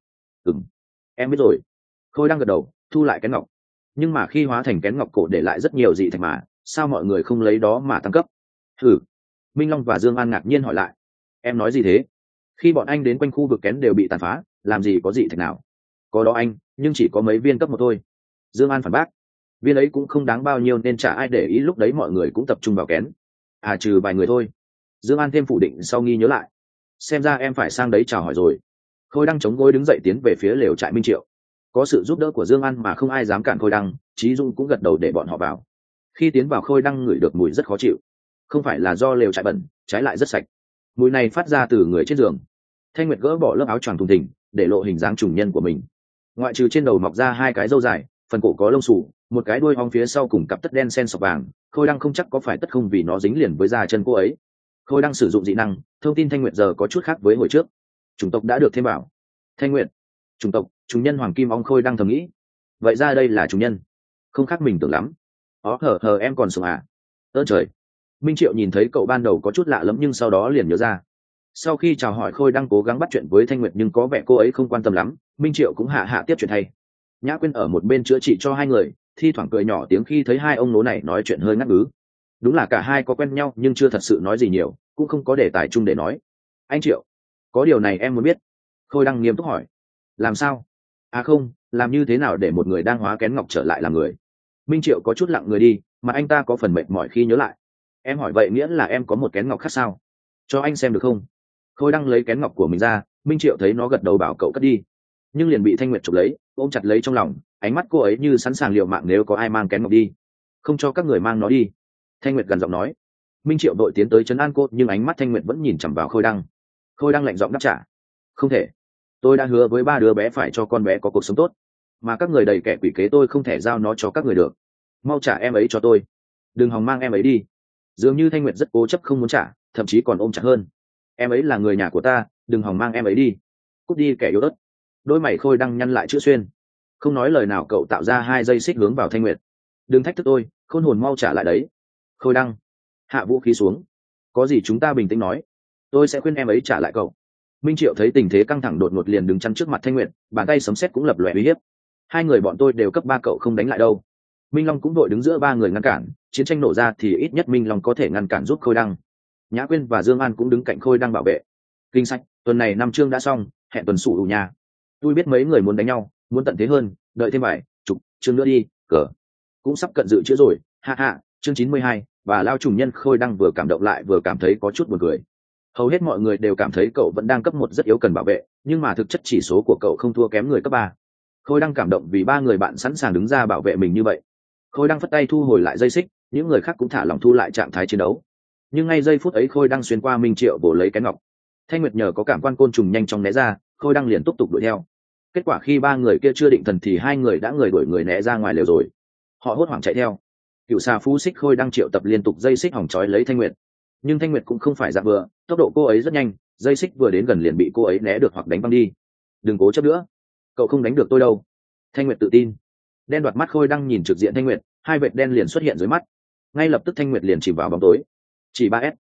Em biết rồi. Khôi đang gật đầu, thu lại kén ngọc. Nhưng mà khi hóa thành kén ngọc, cổ để lại rất nhiều dị thạch mà, sao mọi người không lấy đó mà tăng cấp? Minh Long và Dương An ngạc nhiên hỏi lại. Em nói gì thế? Khi bọn anh đến quanh khu vực kén đều bị tàn phá, làm gì có dị thạch nào? Có đó anh, nhưng chỉ có mấy viên cấp 1 thôi. Dương An phản bác. Viên ấy cũng không đáng bao nhiêu nên chả ai để ý, lúc đấy mọi người cũng tập trung vào kén. À, trừ vài người thôi. Dương An thêm phủ định sau nghi nhớ lại. Xem ra em phải sang đấy chào hỏi rồi. Khôi Đăng chống gối đứng dậy tiến về phía lều trại Minh Triệu. Có sự giúp đỡ của Dương An mà không ai dám cản Khôi Đăng, Chí Dung cũng gật đầu để bọn họ vào. Khi tiến vào, Khôi Đăng ngửi được mùi rất khó chịu. Không phải là do lều trại bẩn, trái lại rất sạch. Mùi này phát ra từ người trên giường. Thanh Nguyệt gỡ bỏ lớp áo choàng thùng thình, để lộ hình dáng trùng nhân của mình. Ngoại trừ trên đầu mọc ra 2 cái râu dài, phần cổ có lông xù, một cái đuôi ong phía sau cùng cặp tất đen sen sọc vàng. Khôi Đăng không chắc có phải tất không vì nó dính liền với da chân cô ấy. Khôi Đăng sử dụng dị năng, thông tin Thanh Nguyệt giờ có chút khác với hồi trước. Chủng tộc đã được thêm vào. Thanh Nguyệt, chủng tộc trùng nhân hoàng kim ong. Khôi Đăng thầm nghĩ. Vậy ra đây là trùng nhân, không khác mình tưởng lắm. Em còn sống à? Ơn trời. Minh Triệu nhìn thấy cậu ban đầu có chút lạ lắm, nhưng sau đó liền nhớ ra. Sau khi chào hỏi, Khôi Đăng cố gắng bắt chuyện với Thanh Nguyệt, nhưng có vẻ cô ấy không quan tâm lắm. Minh Triệu cũng hạ tiếp chuyện thay. Nhã Quyên ở một bên chữa trị cho hai người, thi thoảng cười nhỏ tiếng khi thấy hai ông nố này nói chuyện hơi ngắt ngứ. Đúng là cả hai có quen nhau nhưng chưa thật sự nói gì nhiều, cũng không có đề tài chung để nói. Anh Triệu, có điều này em muốn biết. Khôi Đăng nghiêm túc hỏi. Làm sao? À không, làm như thế nào để một người đang hóa kén ngọc trở lại làm người? Minh Triệu có chút lặng người đi, mà anh ta có phần mệt mỏi khi nhớ lại. Em hỏi vậy nghĩa là em có một kén ngọc khác sao? Cho anh xem được không? Khôi Đăng lấy kén ngọc của mình ra, Minh Triệu thấy nó gật đầu bảo cậu cất đi, nhưng liền bị Thanh Nguyệt chụp lấy ôm chặt lấy trong lòng, ánh mắt cô ấy như sẵn sàng liều mạng nếu có ai mang kén ngọc đi. Không cho các người mang nó đi, Thanh Nguyệt gần giọng nói. Minh Triệu đội tiến tới trấn an cô, nhưng ánh mắt Thanh Nguyệt vẫn nhìn chằm vào Khôi Đăng. Khôi Đăng lạnh giọng đáp trả, không thể, tôi đã hứa với ba đứa bé phải cho con bé có cuộc sống tốt, mà các người đầy kẻ quỷ kế tôi không thể giao nó cho các người được. Mau trả em ấy cho tôi, đừng hòng mang em ấy đi. Dường như Thanh Nguyệt rất cố chấp không muốn trả, thậm chí còn ôm chặt hơn. Em ấy là người nhà của ta, đừng hòng mang em ấy đi. Cút đi kẻ yếu ớt. Đôi mày Khôi Đăng nhăn lại chữ xuyên, không nói lời nào. Cậu tạo ra 2 dây xích hướng vào Thanh Nguyệt. Đừng thách thức tôi, khôn hồn, mau trả lại đấy. Khôi Đăng, hạ vũ khí xuống, có gì chúng ta bình tĩnh nói, tôi sẽ khuyên em ấy trả lại cậu. Minh Triệu thấy tình thế căng thẳng đột ngột liền đứng chắn trước mặt Thanh Nguyệt, bàn tay sấm sét cũng lập lòe uy hiếp. 2 người bọn tôi đều cấp 3, cậu không đánh lại đâu. Minh Long cũng đội đứng giữa 3 người ngăn cản, chiến tranh nổ ra thì ít nhất Minh Long có thể ngăn cản giúp Khôi Đăng. Nhã Quyên và Dương An cũng đứng cạnh Khôi Đăng bảo vệ. Kinh sách, tuần này 5 chương đã xong, hẹn tuần sủ đủ nhà. Tôi biết mấy người muốn đánh nhau, muốn tận thế hơn, đợi thêm vài chục chương nữa đi, cờ cũng sắp cận dự chữa rồi. Ha ha, chương 92, và lao trùng nhân. Khôi Đăng vừa cảm động lại vừa cảm thấy có chút buồn cười. Hầu hết mọi người đều cảm thấy cậu vẫn đang cấp 1 rất yếu cần bảo vệ, nhưng mà thực chất chỉ số của cậu không thua kém người cấp 3. Khôi Đăng cảm động vì 3 người bạn sẵn sàng đứng ra bảo vệ mình như vậy. Khôi Đăng phất tay thu hồi lại dây xích, những người khác cũng thả lòng thu lại trạng thái chiến đấu. Nhưng ngay giây phút ấy Khôi Đăng xuyên qua Minh Triệu vồ lấy cái ngọc. Thanh Nguyệt nhờ có cảm quan côn trùng nhanh chóng né ra, Khôi Đăng liền tiếp tục đuổi theo. Kết quả khi 3 người kia chưa định thần thì 2 người đã người đuổi người né ra ngoài lều rồi. Họ hốt hoảng chạy theo. Cựu xà phú xích Khôi Đăng triệu tập liên tục dây xích hỏng trói lấy Thanh Nguyệt. Nhưng Thanh Nguyệt cũng không phải dạng vừa, tốc độ cô ấy rất nhanh, dây xích vừa đến gần liền bị cô ấy né được hoặc đánh văng đi. Đừng cố chấp nữa, cậu không đánh được tôi đâu. Thanh Nguyệt tự tin. Đen đoạt mắt Khôi Đăng nhìn trực diện Thanh Nguyệt, 2 vệt đen liền xuất hiện dưới mắt. Ngay lập tức Thanh Nguyệt liền chìm vào bóng tối. Chỉ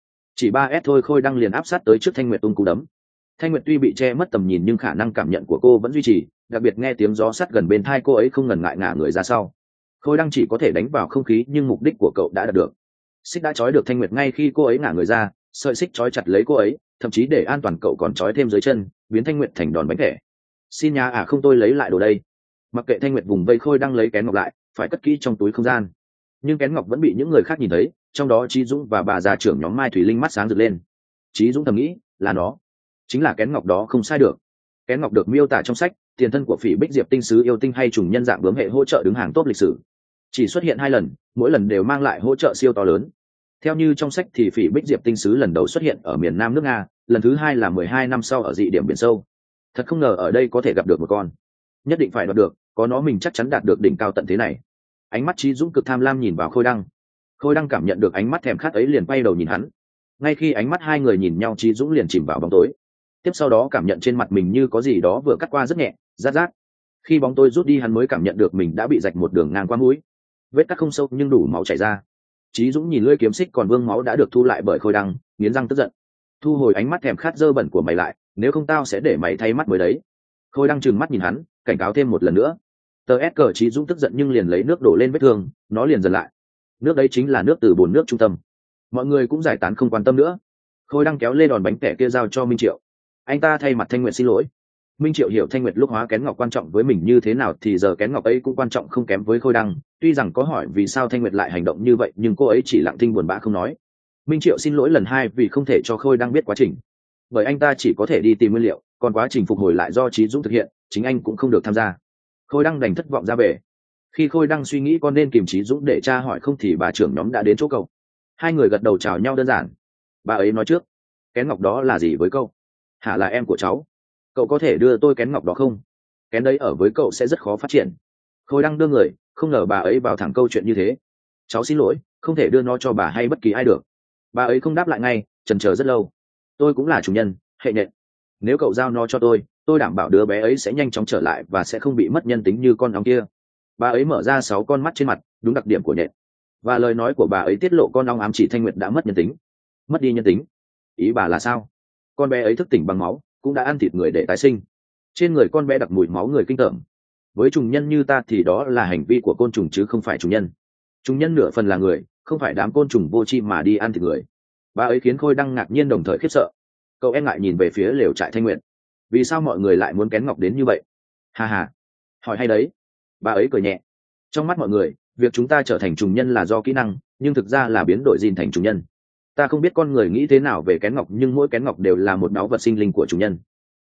3S thôi. Khôi Đăng liền áp sát tới trước Thanh Nguyệt tung cú đấm. Thanh Nguyệt tuy bị che mất tầm nhìn nhưng khả năng cảm nhận của cô vẫn duy trì, đặc biệt nghe tiếng gió sát gần bên tai cô ấy không ngần ngại ngả người ra sau. Khôi Đăng chỉ có thể đánh vào không khí nhưng mục đích của cậu đã đạt được. Xích đã trói được Thanh Nguyệt ngay khi cô ấy ngả người ra, sợi xích trói chặt lấy cô ấy, thậm chí để an toàn cậu còn trói thêm dưới chân, biến Thanh Nguyệt thành đòn bánh thẻ. Xin nhà không tôi lấy lại đồ đây. Mặc kệ Thanh Nguyệt vùng vây, Khôi Đăng lấy kén ngọc lại, phải cất kỹ trong túi không gian. Nhưng kén ngọc vẫn bị những người khác nhìn thấy, trong đó Chí Dũng và bà già trưởng nhóm Mai Thủy Linh mắt sáng rực lên. Chí Dũng thầm nghĩ, là nó, chính là kén ngọc đó, không sai được. Kén ngọc được miêu tả trong sách Tiền thân của Phỉ Bích Diệp tinh sứ yêu tinh hay trùng nhân dạng bướm hệ hỗ trợ đứng hàng top lịch sử. Chỉ xuất hiện 2 lần, mỗi lần đều mang lại hỗ trợ siêu to lớn. Theo như trong sách thì Phỉ Bích Diệp tinh sứ lần đầu xuất hiện ở miền Nam nước Nga, lần thứ 2 là 12 năm sau ở dị điểm biển sâu. Thật không ngờ ở đây có thể gặp được một con. Nhất định phải đoạt được, có nó mình chắc chắn đạt được đỉnh cao tận thế này. Ánh mắt Chí Dũng cực tham lam nhìn vào Khôi Đăng. Khôi Đăng cảm nhận được ánh mắt thèm khát ấy liền quay đầu nhìn hắn. Ngay khi ánh mắt 2 người nhìn nhau, Chí Dũng liền chìm vào bóng tối. Tiếp sau đó cảm nhận trên mặt mình như có gì đó vừa cắt qua rất nhẹ, rát rát. Khi bóng tối rút đi hắn mới cảm nhận được mình đã bị rạch một đường ngang qua mũi. Vết cắt không sâu nhưng đủ máu chảy ra. Chí Dũng nhìn lưỡi kiếm xích còn vương máu đã được thu lại bởi Khôi Đăng, nghiến răng tức giận. Thu hồi ánh mắt thèm khát dơ bẩn của mày lại, nếu không tao sẽ để mày thay mắt mới đấy. Khôi Đăng trừng mắt nhìn hắn, cảnh cáo thêm một lần nữa. Tờ S cờ. Chí Dũng tức giận nhưng liền lấy nước đổ lên vết thương, nó liền dần lại. Nước đấy chính là nước từ bồn nước trung tâm. Mọi người cũng giải tán không quan tâm nữa. Khôi Đăng kéo lê đòn bánh tẻ kia giao cho Minh Triệu. Anh ta thay mặt Thanh Nguyệt xin lỗi. Minh Triệu hiểu Thanh Nguyệt lúc hóa kén ngọc quan trọng với mình như thế nào thì giờ kén ngọc ấy cũng quan trọng không kém với Khôi Đăng. Tuy rằng có hỏi vì sao Thanh Nguyệt lại hành động như vậy nhưng cô ấy chỉ lặng thinh buồn bã không nói. Minh Triệu xin lỗi lần 2 vì không thể cho Khôi Đăng biết quá trình, bởi anh ta chỉ có thể đi tìm nguyên liệu, còn quá trình phục hồi lại do Chí Dũng thực hiện, chính anh cũng không được tham gia. Khôi Đăng đành thất vọng ra về. Khi Khôi Đăng suy nghĩ con nên kìm Chí Dũng để tra hỏi không thì bà trưởng nhóm đã đến chỗ cậu. 2 người gật đầu chào nhau đơn giản. Bà ấy nói trước, kén ngọc đó là gì với cậu? Hả, là em của cháu. Cậu có thể đưa tôi kén ngọc đó không? Kén đấy ở với cậu sẽ rất khó phát triển. Khôi Đăng đưa người, không ngờ bà ấy vào thẳng câu chuyện như thế. Cháu xin lỗi, không thể đưa nó cho bà hay bất kỳ ai được. Bà ấy không đáp lại ngay, chần chờ rất lâu. Tôi cũng là chủ nhân, hệ nhện. Nếu cậu giao nó cho tôi đảm bảo đứa bé ấy sẽ nhanh chóng trở lại và sẽ không bị mất nhân tính như con ong kia. Bà ấy mở ra 6 con mắt trên mặt, đúng đặc điểm của nhện. Và lời nói của bà ấy tiết lộ con ong ám chỉ Thanh Nguyệt đã mất nhân tính. Mất đi nhân tính? Ý bà là sao? Con bé ấy thức tỉnh bằng máu, cũng đã ăn thịt người để tái sinh. Trên người con bé đặc mùi máu người kinh tởm. Với trùng nhân như ta thì đó là hành vi của côn trùng chứ không phải trùng nhân. Trùng nhân nửa phần là người, không phải đám côn trùng vô tri mà đi ăn thịt người. Bà ấy khiến Khôi Đăng ngạc nhiên đồng thời khiếp sợ. Cậu e ngại nhìn về phía lều trại Thanh Nguyệt. Vì sao mọi người lại muốn kén ngọc đến như vậy? Hà hà, hỏi hay đấy. Bà ấy cười nhẹ. Trong mắt mọi người, việc chúng ta trở thành trùng nhân là do kỹ năng, nhưng thực ra là biến đổi gene thành trùng nhân. Ta không biết con người nghĩ thế nào về kén ngọc nhưng mỗi kén ngọc đều là một báu vật sinh linh của trùng nhân.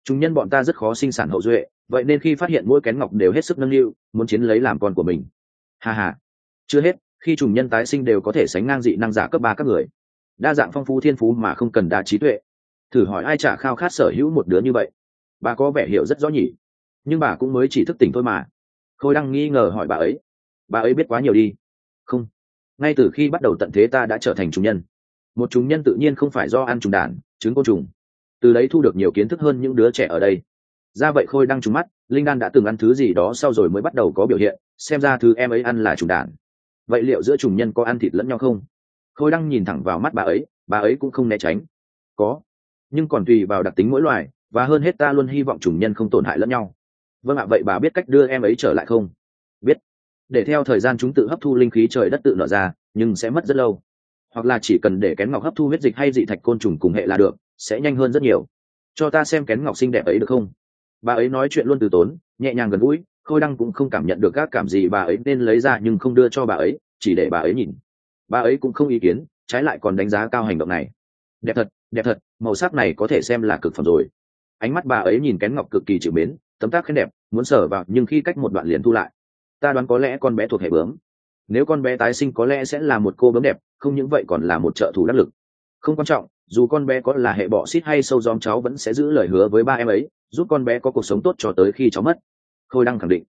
Chúng nhân bọn ta rất khó sinh sản hậu duệ, vậy nên khi phát hiện mỗi kén ngọc đều hết sức nâng niu, muốn chiến lấy làm con của mình. Hà hà. Chưa hết, khi trùng nhân tái sinh đều có thể sánh ngang dị năng giả cấp 3 các người. Đa dạng phong phú thiên phú mà không cần đa trí tuệ. Thử hỏi ai chả khao khát sở hữu một đứa như vậy. Bà có vẻ hiểu rất rõ nhỉ, nhưng bà cũng mới chỉ thức tỉnh thôi mà. Khôi đang nghi ngờ hỏi bà ấy biết quá nhiều đi. Không, ngay từ khi bắt đầu tận thế ta đã trở thành trùng nhân. Một trùng nhân tự nhiên không phải do ăn trùng đản, trứng côn trùng. Từ đấy thu được nhiều kiến thức hơn những đứa trẻ ở đây. Ra vậy Khôi đang trúng mắt, linh đan đã từng ăn thứ gì đó sau rồi mới bắt đầu có biểu hiện, xem ra thứ em ấy ăn là trùng đản. Vậy liệu giữa trùng nhân có ăn thịt lẫn nhau không? Khôi đang nhìn thẳng vào mắt bà ấy cũng không né tránh. Có, nhưng còn tùy vào đặc tính mỗi loài, và hơn hết ta luôn hy vọng trùng nhân không tổn hại lẫn nhau. Vâng ạ, vậy bà biết cách đưa em ấy trở lại không? Biết. Để theo thời gian chúng tự hấp thu linh khí trời đất tự nở ra, nhưng sẽ mất rất lâu. Hoặc là chỉ cần để kén ngọc hấp thu huyết dịch hay dị thạch côn trùng cùng hệ là được, sẽ nhanh hơn rất nhiều. Cho ta xem kén ngọc xinh đẹp ấy được không? Bà ấy nói chuyện luôn từ tốn, nhẹ nhàng gần gũi. Khôi đăng cũng không cảm nhận được các cảm gì bà ấy nên lấy ra nhưng không đưa cho bà ấy, chỉ để bà ấy nhìn. Bà ấy cũng không ý kiến, trái lại còn đánh giá cao hành động này. Đẹp thật, màu sắc này có thể xem là cực phẩm rồi. Ánh mắt bà ấy nhìn kén ngọc cực kỳ chịu mến, tấm tác khen đẹp, muốn sờ vào nhưng khi cách một đoạn liền thu lại. Ta đoán có lẽ con bé thuộc hệ bướm. Nếu con bé tái sinh có lẽ sẽ là một cô bướm đẹp, không những vậy còn là một trợ thủ đắc lực. Không quan trọng, dù con bé có là hệ bọ xít hay sâu gióm, cháu vẫn sẽ giữ lời hứa với ba em ấy, giúp con bé có cuộc sống tốt cho tới khi cháu mất. Khôi đăng khẳng định.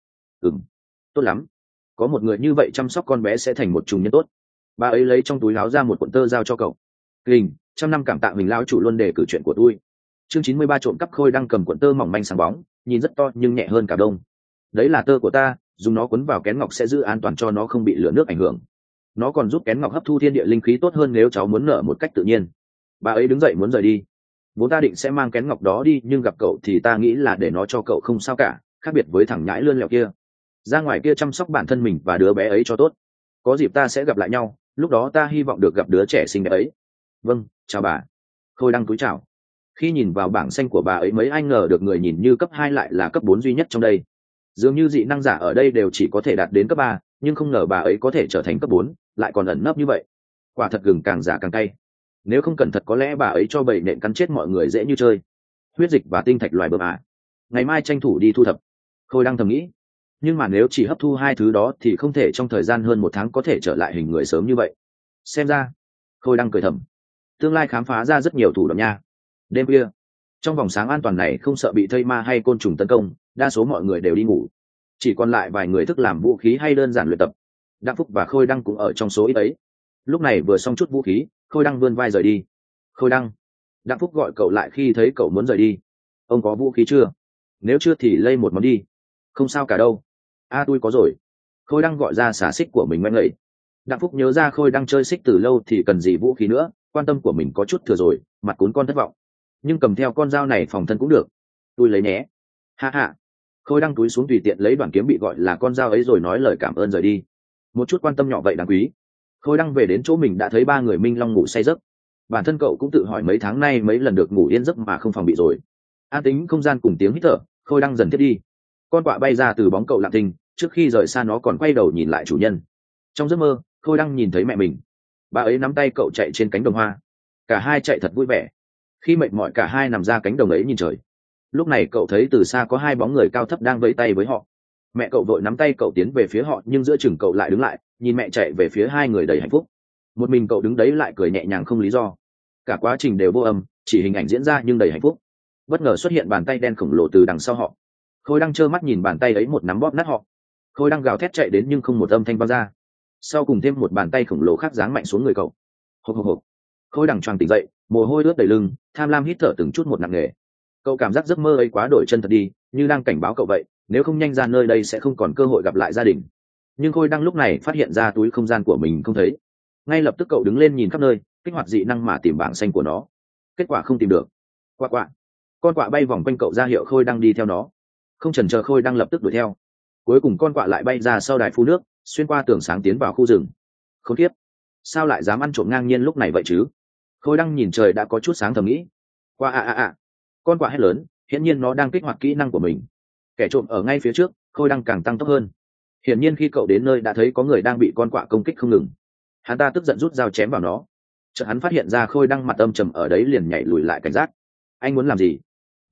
Tốt lắm. Có một người như vậy chăm sóc con bé sẽ thành một trùng nhân tốt. Bà ấy lấy trong túi áo ra một cuộn tơ giao cho cậu. Kình, 100 năm cảm tạ mình lão chủ luôn đề cử chuyện của tôi. Chương 93 trộm cắp. Khôi đang cầm cuộn tơ mỏng manh sáng bóng, nhìn rất to nhưng nhẹ hơn cả đông. Đấy là tơ của ta, dùng nó quấn vào kén ngọc sẽ giữ an toàn cho nó không bị lửa nước ảnh hưởng. Nó còn giúp kén ngọc hấp thu thiên địa linh khí tốt hơn nếu cháu muốn nở một cách tự nhiên. Bà ấy đứng dậy muốn rời đi. Vốn ta định sẽ mang kén ngọc đó đi nhưng gặp cậu thì ta nghĩ là để nó cho cậu không sao cả, khác biệt với thằng nhãi lươn lẹo kia. Ra ngoài kia chăm sóc bản thân mình và đứa bé ấy cho tốt. Có dịp ta sẽ gặp lại nhau, lúc đó ta hy vọng được gặp đứa trẻ xinh đẹp ấy. Vâng, chào bà. Khôi đăng cúi chào. Khi nhìn vào bảng xanh của bà ấy mấy ai ngờ được người nhìn như cấp 2 lại là cấp 4 duy nhất trong đây. Dường như dị năng giả ở đây đều chỉ có thể đạt đến cấp 3, nhưng không ngờ bà ấy có thể trở thành cấp 4, lại còn ẩn nấp như vậy. Quả thật gừng càng già càng cay. Nếu không cẩn thận có lẽ bà ấy cho bầy nện cắn chết mọi người dễ như chơi. Huyết dịch và tinh thạch loài bơm à. Ngày mai tranh thủ đi thu thập. Khôi đang thầm nghĩ. Nhưng mà nếu chỉ hấp thu hai thứ đó thì không thể trong thời gian hơn 1 tháng có thể trở lại hình người sớm như vậy. Xem ra, Khôi đang cười thầm. Tương lai khám phá ra rất nhiều thủ đoạn nha. Đêm khuya, trong vòng sáng an toàn này không sợ bị thây ma hay côn trùng tấn công, đa số mọi người đều đi ngủ. Chỉ còn lại vài người thức làm vũ khí hay đơn giản luyện tập. Đặng Phúc và Khôi Đăng cũng ở trong số ít ấy. Lúc này vừa xong chút vũ khí, Khôi Đăng vươn vai rời đi. Khôi Đăng. Đặng Phúc gọi cậu lại khi thấy cậu muốn rời đi. Ông có vũ khí chưa? Nếu chưa thì lây một món đi. Không sao cả đâu. Tôi có rồi. Khôi Đăng gọi ra xả xích của mình ngoan ngậy. Đặng Phúc nhớ ra Khôi Đăng chơi xích từ lâu thì cần gì vũ khí nữa, quan tâm của mình có chút thừa rồi, mặt cún con thất vọng. Nhưng cầm theo con dao này phòng thân cũng được. Tôi lấy nhé. Ha ha. Khôi Đăng túi xuống tùy tiện lấy đoạn kiếm bị gọi là con dao ấy rồi nói lời cảm ơn rời đi. Một chút quan tâm nhỏ vậy đáng quý. Khôi Đăng về đến chỗ mình đã thấy ba người Minh Long ngủ say giấc. Bản thân cậu cũng tự hỏi mấy tháng nay mấy lần được ngủ yên giấc mà không phòng bị rồi. An tính không gian cùng tiếng hít thở, Khôi Đăng dần thiết đi. Con quạ bay ra từ bóng cậu lặng thinh, trước khi rời xa nó còn quay đầu nhìn lại chủ nhân. Trong giấc mơ, Khôi Đăng nhìn thấy mẹ mình. Bà ấy nắm tay cậu chạy trên cánh đồng hoa. Cả hai chạy thật vui vẻ. Khi mệt mỏi cả hai nằm ra cánh đồng ấy nhìn trời. Lúc này cậu thấy từ xa có hai bóng người cao thấp đang vẫy tay với họ. Mẹ cậu vội nắm tay cậu tiến về phía họ nhưng giữa chừng cậu lại đứng lại, nhìn mẹ chạy về phía hai người đầy hạnh phúc. Một mình cậu đứng đấy lại cười nhẹ nhàng không lý do. Cả quá trình đều vô âm, chỉ hình ảnh diễn ra nhưng đầy hạnh phúc. Bất ngờ xuất hiện bàn tay đen khổng lồ từ đằng sau họ. Khôi Đăng trơ mắt nhìn bàn tay ấy một nắm bóp nát họ. Khôi Đăng gào thét chạy đến nhưng không một âm thanh vang ra. Sau cùng thêm một bàn tay khổng lồ khác giáng mạnh xuống người cậu. Hộc hộc hộc. Khôi Đăng choàng tỉnh dậy, mồ hôi ướt đầy lưng, tham lam hít thở từng chút một nặng nề. Cậu cảm giác giấc mơ ấy quá đổi chân thật đi, như đang cảnh báo cậu vậy, nếu không nhanh ra nơi đây sẽ không còn cơ hội gặp lại gia đình. Nhưng Khôi Đăng lúc này phát hiện ra túi không gian của mình không thấy. Ngay lập tức cậu đứng lên nhìn khắp nơi, kích hoạt dị năng mà tìm bảng xanh của nó. Kết quả không tìm được. Quạ quạ. Con quạ bay vòng quanh cậu ra hiệu Khôi Đăng đi theo nó. Không chần chờ Khôi Đăng lập tức đuổi theo. Cuối cùng con quạ lại bay ra sau đài phun nước, xuyên qua tường sáng tiến vào khu rừng. Khốn kiếp, sao lại dám ăn trộm ngang nhiên lúc này vậy chứ? Khôi Đăng nhìn trời đã có chút sáng thầm nghĩ. Quạ. Con quạ hét lớn, hiển nhiên nó đang kích hoạt kỹ năng của mình. Kẻ trộm ở ngay phía trước, Khôi Đăng càng tăng tốc hơn. Hiển nhiên khi cậu đến nơi đã thấy có người đang bị con quạ công kích không ngừng. Hắn ta tức giận rút dao chém vào nó. Chợt hắn phát hiện ra Khôi Đăng mặt âm trầm ở đấy liền nhảy lùi lại cảnh giác. Anh muốn làm gì?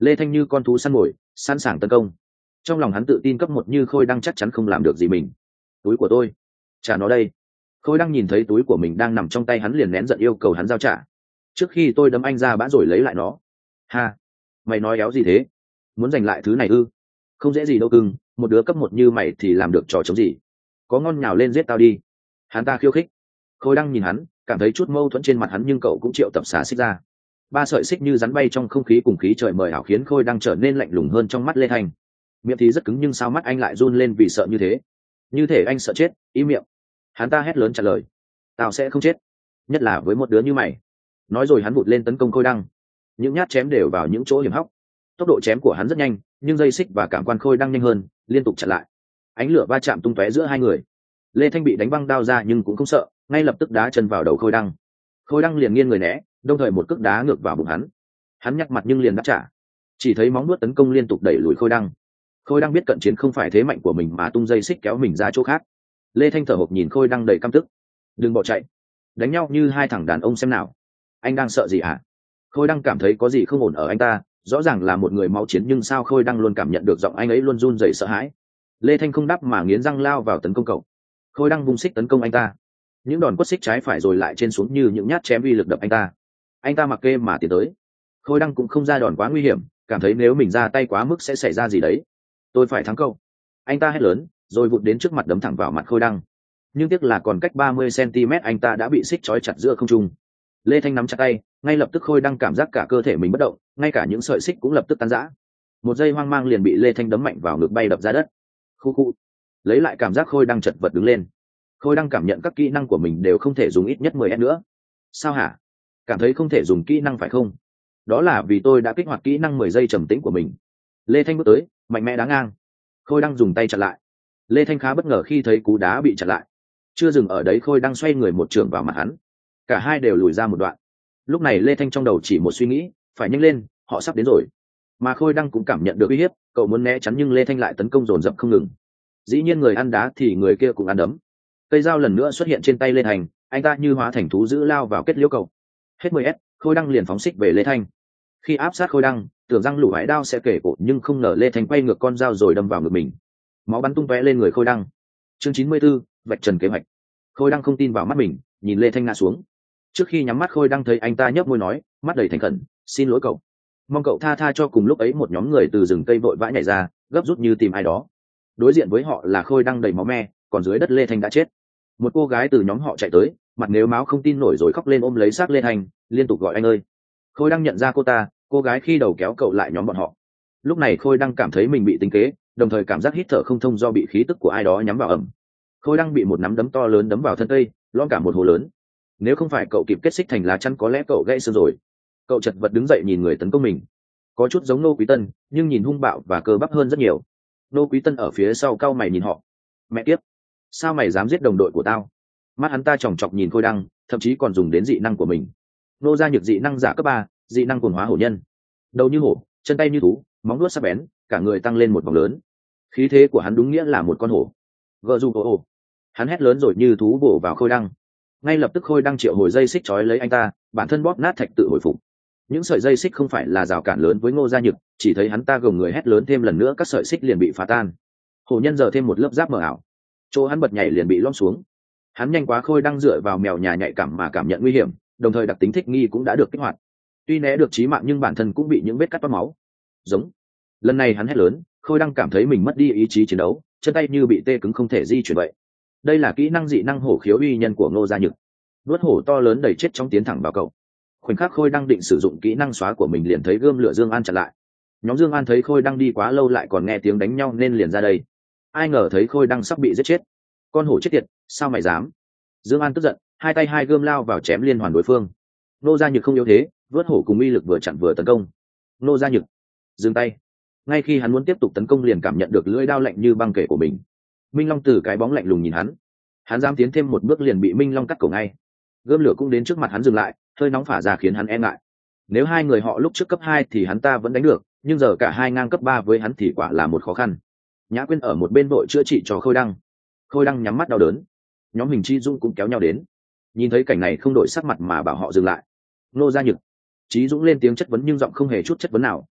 Lê Thanh như con thú săn mồi, sẵn sàng tấn công. Trong lòng hắn tự tin cấp một như Khôi Đăng chắc chắn không làm được gì mình. Túi của tôi, trả nó đây. Khôi Đăng nhìn thấy túi của mình đang nằm trong tay hắn liền nén giận yêu cầu hắn giao trả. Trước khi tôi đấm anh ra bã rồi lấy lại nó. Ha, mày nói éo gì thế? Muốn giành lại thứ này ư? Không dễ gì đâu cưng, một đứa cấp một như mày thì làm được trò chống gì? Có ngon nhào lên giết tao đi. Hắn ta khiêu khích. Khôi Đăng nhìn hắn, cảm thấy chút mâu thuẫn trên mặt hắn nhưng cậu cũng triệu tập xả xích ra. Ba sợi xích như rắn bay trong không khí cùng khí trời mời ảo khiến Khôi Đăng trở nên lạnh lùng hơn trong mắt Lê Thanh. Miệng thì rất cứng nhưng sao mắt anh lại run lên vì sợ như thế? Như thể anh sợ chết, im miệng. Hắn ta hét lớn trả lời. Tao sẽ không chết, nhất là với một đứa như mày. Nói rồi hắn vụt lên tấn công Khôi Đăng. Những nhát chém đều vào những chỗ hiểm hóc. Tốc độ chém của hắn rất nhanh, nhưng dây xích và cảm quan Khôi Đăng nhanh hơn, liên tục chặn lại. Ánh lửa va chạm tung tóe giữa hai người. Lê Thanh bị đánh văng đao ra nhưng cũng không sợ, ngay lập tức đá chân vào đầu Khôi Đăng. Khôi Đăng liền nghiêng người né, đồng thời một cước đá ngược vào bụng hắn. Hắn nhắc mặt nhưng liền đáp trả. Chỉ thấy móng vuốt tấn công liên tục đẩy lùi Khôi Đăng. Khôi Đăng biết cận chiến không phải thế mạnh của mình mà tung dây xích kéo mình ra chỗ khác. Lê Thanh thở hổn nhìn Khôi Đăng đầy căm tức. Đừng bỏ chạy, đánh nhau như hai thằng đàn ông xem nào. Anh đang sợ gì hả? Khôi Đăng cảm thấy có gì không ổn ở anh ta, rõ ràng là một người máu chiến nhưng sao Khôi Đăng luôn cảm nhận được giọng anh ấy luôn run rẩy sợ hãi. Lê Thanh không đáp mà nghiến răng lao vào tấn công cậu. Khôi Đăng vung xích tấn công anh ta. Những đòn quất xích trái phải rồi lại trên xuống như những nhát chém uy lực đập anh ta. Anh ta mặc kệ mà tiến tới. Khôi Đăng cũng không ra đòn quá nguy hiểm, cảm thấy nếu mình ra tay quá mức sẽ xảy ra gì đấy. Tôi phải thắng cậu. Anh ta hét lớn, rồi vụt đến trước mặt đấm thẳng vào mặt Khôi Đăng. Nhưng tiếc là còn cách 30 cm anh ta đã bị xích trói chặt giữa không trung. Lê Thanh nắm chặt tay, ngay lập tức Khôi Đăng cảm giác cả cơ thể mình bất động, ngay cả những sợi xích cũng lập tức tan rã. Một giây hoang mang liền bị Lê Thanh đấm mạnh vào ngực bay đập ra đất. Khu khu. Lấy lại cảm giác Khôi Đăng chật vật đứng lên. Khôi Đăng cảm nhận các kỹ năng của mình đều không thể dùng ít nhất 10 s nữa. Sao hả? Cảm thấy không thể dùng kỹ năng phải không? Đó là vì tôi đã kích hoạt kỹ năng 10 giây trầm tĩnh của mình. Lê Thanh bước tới, mạnh mẽ đá ngang. Khôi Đăng dùng tay chặn lại. Lê Thanh khá bất ngờ khi thấy cú đá bị chặn lại. Chưa dừng ở đấy Khôi Đăng xoay người một chưởng vào mặt hắn. Cả hai đều lùi ra một đoạn. Lúc này Lê Thanh trong đầu chỉ một suy nghĩ, phải nhanh lên, họ sắp đến rồi. Mà Khôi Đăng cũng cảm nhận được uy hiếp, cậu muốn né chắn nhưng Lê Thanh lại tấn công dồn dập không ngừng. Dĩ nhiên người ăn đá thì người kia cũng ăn đấm. Cây dao lần nữa xuất hiện trên tay Lê Thanh, anh ta như hóa thành thú dữ lao vào kết liễu cậu. Hết 10 s, Khôi Đăng liền phóng xích về Lê Thanh. Khi áp sát Khôi Đăng, tưởng rằng lũ hải đao sẽ kể cổ nhưng không ngờ Lê Thanh quay ngược con dao rồi đâm vào ngực mình. Máu bắn tung tóe lên người Khôi Đăng. Chương 94, vạch trần kế hoạch. Khôi Đăng không tin vào mắt mình, nhìn Lê Thanh ngã xuống. Trước khi nhắm mắt Khôi Đăng thấy anh ta nhếch môi nói, mắt đầy thành khẩn, xin lỗi cậu, mong cậu tha tha cho. Cùng lúc ấy một nhóm người từ rừng cây vội vã nhảy ra, gấp rút như tìm ai đó. Đối diện với họ là Khôi Đăng đầy máu me, còn dưới đất Lê Thanh đã chết. Một cô gái từ nhóm họ chạy tới, mặt nếu máu không tin nổi rồi khóc lên ôm lấy xác Lê Thanh, liên tục gọi anh ơi. Khôi Đăng nhận ra cô ta, cô gái khi đầu kéo cậu lại nhóm bọn họ. Lúc này Khôi Đăng cảm thấy mình bị tính kế, đồng thời cảm giác hít thở không thông do bị khí tức của ai đó nhắm vào ẩm. Khôi Đăng bị một nắm đấm to lớn đấm vào thân cây, lõm cả một hố lớn. Nếu không phải cậu kịp kết xích thành lá chắn có lẽ cậu gãy xương rồi. Cậu chật vật đứng dậy nhìn người tấn công mình. Có chút giống Nô Quý Tân, nhưng nhìn hung bạo và cơ bắp hơn rất nhiều. Nô Quý Tân ở phía sau cau mày nhìn họ. Mẹ kiếp, sao mày dám giết đồng đội của tao? Mắt hắn ta chòng chọc nhìn Khôi Đăng, thậm chí còn dùng đến dị năng của mình. Nô gia nhược dị năng giả cấp 3, dị năng cuồng hóa hổ nhân. Đầu như hổ, chân tay như thú, móng vuốt sắc bén, cả người tăng lên một vòng lớn. Khí thế của hắn đúng nghĩa là một con hổ. Gờ dù ồ. Hắn hét lớn rồi như thú bổ vào Khôi Đăng. Ngay lập tức Khôi Đăng triệu hồi dây xích trói lấy anh ta, bản thân bóp nát thạch tự hồi phục. Những sợi dây xích không phải là rào cản lớn với Ngô Gia Nhược, chỉ thấy hắn ta gồng người hét lớn thêm lần nữa các sợi xích liền bị phá tan. Hổ nhân giờ thêm một lớp giáp mờ ảo. Chỗ hắn bật nhảy liền bị lõm xuống. Hắn nhanh quá Khôi Đăng dựa vào mèo nhà nhạy cảm mà cảm nhận nguy hiểm, đồng thời đặc tính thích nghi cũng đã được kích hoạt. Tuy né được chí mạng nhưng bản thân cũng bị những vết cắt toát máu. Giống. Lần này hắn hét lớn, Khôi Đăng cảm thấy mình mất đi ý chí chiến đấu, chân tay như bị tê cứng không thể di chuyển vậy. Đây là kỹ năng dị năng hổ khiếu uy nhân của Ngô Gia Nhược. Vuốt hổ to lớn đẩy chết trong tiến thẳng vào cậu. Khoảnh khắc Khôi Đăng định sử dụng kỹ năng xóa của mình liền thấy gươm lửa Dương An chặn lại. Nhóm Dương An thấy Khôi Đăng đi quá lâu lại còn nghe tiếng đánh nhau nên liền ra đây. Ai ngờ thấy Khôi Đăng sắp bị giết chết. Con hổ chết tiệt, sao mày dám? Dương An tức giận, hai tay hai gươm lao vào chém liên hoàn đối phương. Ngô Gia Nhược không yếu thế, vớt hổ cùng uy lực vừa chặn vừa tấn công. Ngô Gia Nhược dừng tay. Ngay khi hắn muốn tiếp tục tấn công liền cảm nhận được lưỡi đao lạnh như băng kể của mình. Minh Long từ cái bóng lạnh lùng nhìn hắn. Hắn dám tiến thêm một bước liền bị Minh Long cắt cổ ngay. Gươm lửa cũng đến trước mặt hắn dừng lại, hơi nóng phả ra khiến hắn e ngại. Nếu hai người họ lúc trước cấp 2 thì hắn ta vẫn đánh được, nhưng giờ cả hai ngang cấp 3 với hắn thì quả là một khó khăn. Nhã Quyên ở một bên vội chữa trị cho Khôi Đăng. Khôi Đăng nhắm mắt đau đớn. Nhóm Huỳnh Chi Dũng cũng kéo nhau đến. Nhìn thấy cảnh này không đổi sắc mặt mà bảo họ dừng lại. Ngô Gia Nhược. Chí Dũng lên tiếng chất vấn nhưng giọng không hề chút chất vấn nào,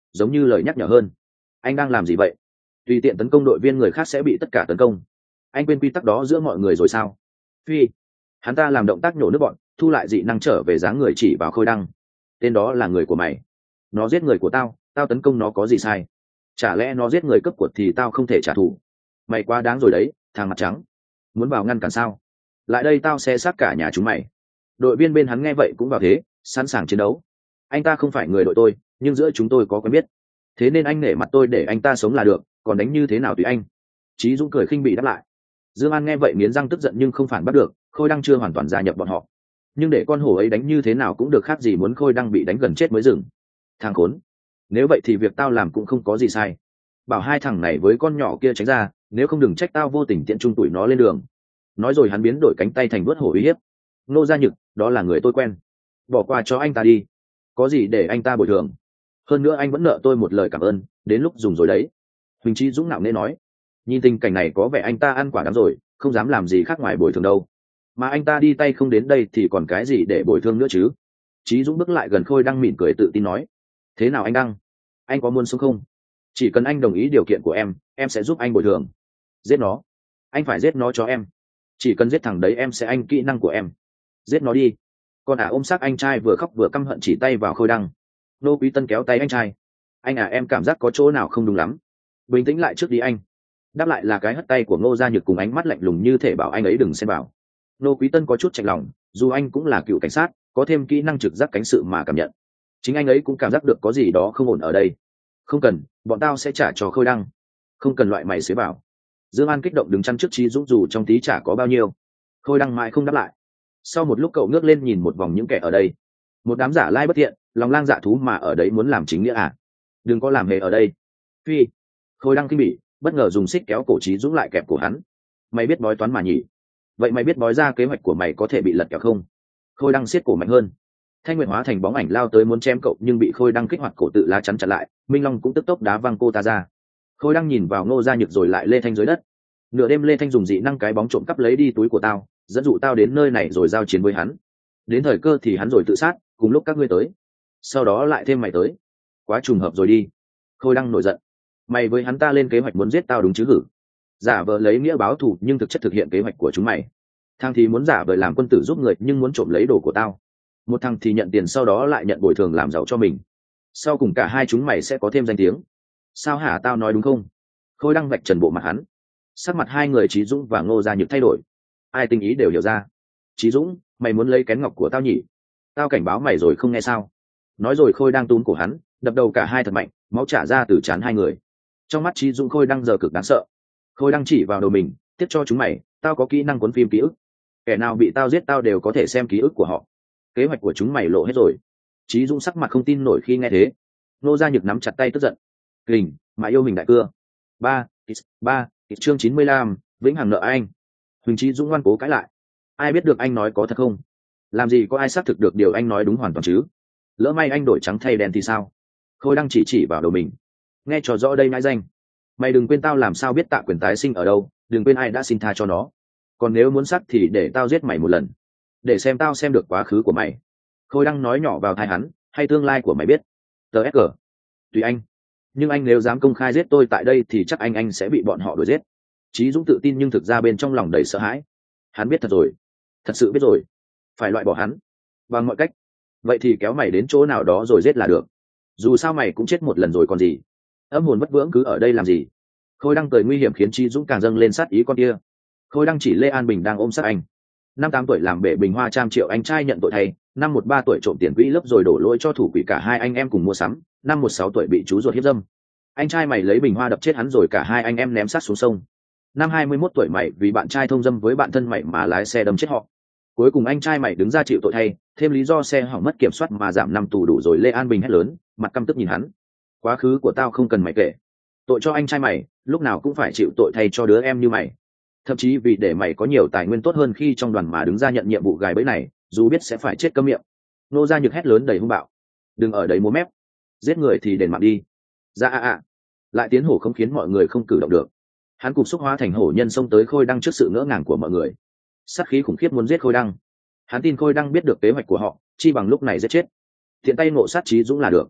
giống như lời nhắc nhở hơn. Anh đang làm gì vậy? Tùy tiện tấn công đội viên người khác sẽ bị tất cả tấn công. Anh quên quy tắc đó giữa mọi người rồi sao? Phi. Hắn ta làm động tác nhổ nước bọn, thu lại dị năng trở về dáng người chỉ vào Khôi Đăng. Tên đó là người của mày. Nó giết người của tao, tao tấn công nó có gì sai? Chả lẽ nó giết người cấp của thì tao không thể trả thù? Mày quá đáng rồi đấy, thằng mặt trắng. Muốn vào ngăn cản sao? Lại đây tao sẽ sát cả nhà chúng mày. Đội viên bên hắn nghe vậy cũng vào thế, sẵn sàng chiến đấu. Anh ta không phải người đội tôi, nhưng giữa chúng tôi có quen biết. Thế nên anh nể mặt tôi để anh ta sống là được, còn đánh như thế nào tùy anh. Chí Dũng cười khinh bỉ đáp lại. Dương An nghe vậy nghiến răng tức giận nhưng không phản bắt được, Khôi Đăng chưa hoàn toàn gia nhập bọn họ. Nhưng để con hổ ấy đánh như thế nào cũng được, khác gì muốn Khôi Đăng bị đánh gần chết mới dừng. Thằng khốn, nếu vậy thì việc tao làm cũng không có gì sai. Bảo hai thằng này với con nhỏ kia tránh ra, nếu không đừng trách tao vô tình tiện trung tụi nó lên đường. Nói rồi hắn biến đổi cánh tay thành vuốt hổ uy hiếp. Nô Gia Nhực, đó là người tôi quen, bỏ qua cho anh ta đi, có gì để anh ta bồi thường. Hơn nữa anh vẫn nợ tôi một lời cảm ơn, đến lúc dùng rồi đấy. Huỳnh Chí Dũng nặng nề nói. Nhìn tình cảnh này có vẻ anh ta ăn quả đắng rồi, không dám làm gì khác ngoài bồi thường đâu. Mà anh ta đi tay không đến đây thì còn cái gì để bồi thường nữa chứ? Chí Dũng bước lại gần Khôi Đăng mỉm cười tự tin nói. Thế nào anh Đăng? Anh có muốn sống không? Chỉ cần anh đồng ý điều kiện của em sẽ giúp anh bồi thường. Giết nó. Anh phải giết nó cho em. Chỉ cần giết thằng đấy em sẽ anh kỹ năng của em. Giết nó đi. Con ôm xác anh trai vừa khóc vừa căm hận chỉ tay vào Khôi Đăng. Nô Quý Tân kéo tay anh trai. Anh em cảm giác có chỗ nào không đúng lắm. Bình tĩnh lại trước đi anh. Đáp lại là cái hất tay của Ngô Gia Nhược cùng ánh mắt lạnh lùng như thể bảo anh ấy đừng xen vào. Nô Quý Tân có chút chạnh lòng, dù anh cũng là cựu cảnh sát, có thêm kỹ năng trực giác cánh sự mà cảm nhận. Chính anh ấy cũng cảm giác được có gì đó không ổn ở đây. Không cần, bọn tao sẽ trả cho Khôi Đăng. Không cần loại mày xế bảo. Dương An kích động đứng chắn trước Chí Dũng dù trong tí trả có bao nhiêu. Khôi Đăng mãi không đáp lại. Sau một lúc cậu ngước lên nhìn một vòng những kẻ ở đây. Một đám giả lai bất thiện, lòng lang dạ thú mà ở đấy muốn làm chính nghĩa à? Đừng có làm hề ở đây. Phi. Khôi Đăng kinh bỉ, bất ngờ dùng xích kéo cổ Chí Dũng lại kẹp cổ hắn. Mày biết bói toán mà nhỉ? Vậy mày biết bói ra kế hoạch của mày có thể bị lật kẹo không? Khôi Đăng siết cổ mạnh hơn. Thanh Nguyệt hóa thành bóng ảnh lao tới muốn chém cậu nhưng bị Khôi Đăng kích hoạt cổ tự lá chắn chặn lại. Minh Long cũng tức tốc đá văng cô ta ra. Khôi Đăng nhìn vào Ngô Gia Nhược rồi lại Lê Thanh dưới đất. Nửa đêm Lê Thanh dùng dị năng cái bóng trộm cắp lấy đi túi của tao, dẫn dụ tao đến nơi này rồi giao chiến với hắn. Đến thời cơ thì hắn rồi tự sát, cùng lúc các ngươi tới. Sau đó lại thêm mày tới. Quá trùng hợp rồi đi. Khôi Đăng nổi giận. Mày với hắn ta lên kế hoạch muốn giết tao đúng chứ hử? Giả vờ lấy nghĩa báo thù nhưng thực chất thực hiện kế hoạch của chúng mày. Thằng thì muốn giả vờ làm quân tử giúp người nhưng muốn trộm lấy đồ của tao. Một thằng thì nhận tiền sau đó lại nhận bồi thường làm giàu cho mình. Sau cùng cả hai chúng mày sẽ có thêm danh tiếng. Sao hả, tao nói đúng không? Khôi Đăng vạch trần bộ mặt hắn. Sắc mặt hai người Chí Dũng và Ngô Gia Nhược thay đổi. Ai tinh ý đều hiểu ra. Chí Dũng, mày muốn lấy kén ngọc của tao nhỉ? Tao cảnh báo mày rồi không nghe sao? Nói rồi Khôi Đăng túm cổ hắn, đập đầu cả hai thật mạnh, máu trả ra từ trán hai người. Trong mắt Chí Dũng Khôi Đăng giờ cực đáng sợ. Khôi Đăng chỉ vào đầu mình, tiếp cho chúng mày, tao có kỹ năng cuốn phim ký ức. Kẻ nào bị tao giết tao đều có thể xem ký ức của họ. Kế hoạch của chúng mày lộ hết rồi. Chí Dũng sắc mặt không tin nổi khi nghe thế. Ngô Gia Nhược nắm chặt tay tức giận. Kình, mà yêu mình đại cưa. Ba, chương 95, vĩnh hằng nợ anh. Huỳnh Chí Dũng ngoan cố cãi lại. Ai biết được anh nói có thật không? Làm gì có ai xác thực được điều anh nói đúng hoàn toàn chứ? Lỡ may anh đổi trắng thay đen thì sao? Khôi Đăng chỉ vào đầu mình. Nghe cho rõ đây nãi danh. Mày đừng quên tao làm sao biết Tạ Quyền tái sinh ở đâu, đừng quên ai đã xin tha cho nó. Còn nếu muốn xác thì để tao giết mày một lần, để xem tao xem được quá khứ của mày. Khôi Đăng nói nhỏ vào tai hắn, hay tương lai của mày biết. TSG. Tùy anh. Nhưng anh nếu dám công khai giết tôi tại đây thì chắc anh sẽ bị bọn họ đuổi giết. Chí Dũng tự tin nhưng thực ra bên trong lòng đầy sợ hãi. Hắn biết thật rồi. Thật sự biết rồi. Phải loại bỏ hắn. Bằng mọi cách. Vậy thì kéo mày đến chỗ nào đó rồi giết là được. Dù sao mày cũng chết một lần rồi còn gì. Âm hồn bất vững cứ ở đây làm gì? Khôi Đăng cười nguy hiểm khiến Chí Dũng càng dâng lên sát ý con kia. Khôi Đăng chỉ Lê An Bình đang ôm sát anh. 5-8 tuổi làm bể bình hoa trăm triệu anh trai nhận tội thay. 5-13 tuổi trộm tiền quỹ lớp rồi đổ lỗi cho thủ quỹ cả hai anh em cùng mua sắm. 5-16 tuổi bị chú ruột hiếp dâm. Anh trai mày lấy bình hoa đập chết hắn rồi cả hai anh em ném xác xuống sông. 21 tuổi mày vì bạn trai thông dâm với bạn thân mày mà lái xe đâm chết họ. Cuối cùng anh trai mày đứng ra chịu tội thay, thêm lý do xe hỏng mất kiểm soát mà giảm 5 tù đủ rồi. Lê An Bình hét lớn, mặt căm tức nhìn hắn. Quá khứ của tao không cần mày kể. Tội cho anh trai mày, lúc nào cũng phải chịu tội thay cho đứa em như mày. Thậm chí vì để mày có nhiều tài nguyên tốt hơn khi trong đoàn mà đứng ra nhận nhiệm vụ gài bẫy này, dù biết sẽ phải chết câm miệng. Nô Gia Nhược hét lớn đầy hung bạo. Đừng ở đấy múa mép. Giết người thì đền mạng đi. Ra lại tiến hổ không khiến mọi người không cử động được. Hắn cục xúc hóa thành hổ nhân xông tới Khôi Đăng trước sự ngỡ ngàng của mọi người. Sát khí khủng khiếp muốn giết Khôi Đăng. Hắn tin Khôi Đăng biết được kế hoạch của họ, chi bằng lúc này giết chết. Thiện tay ngộ sát Chí Dũng là được.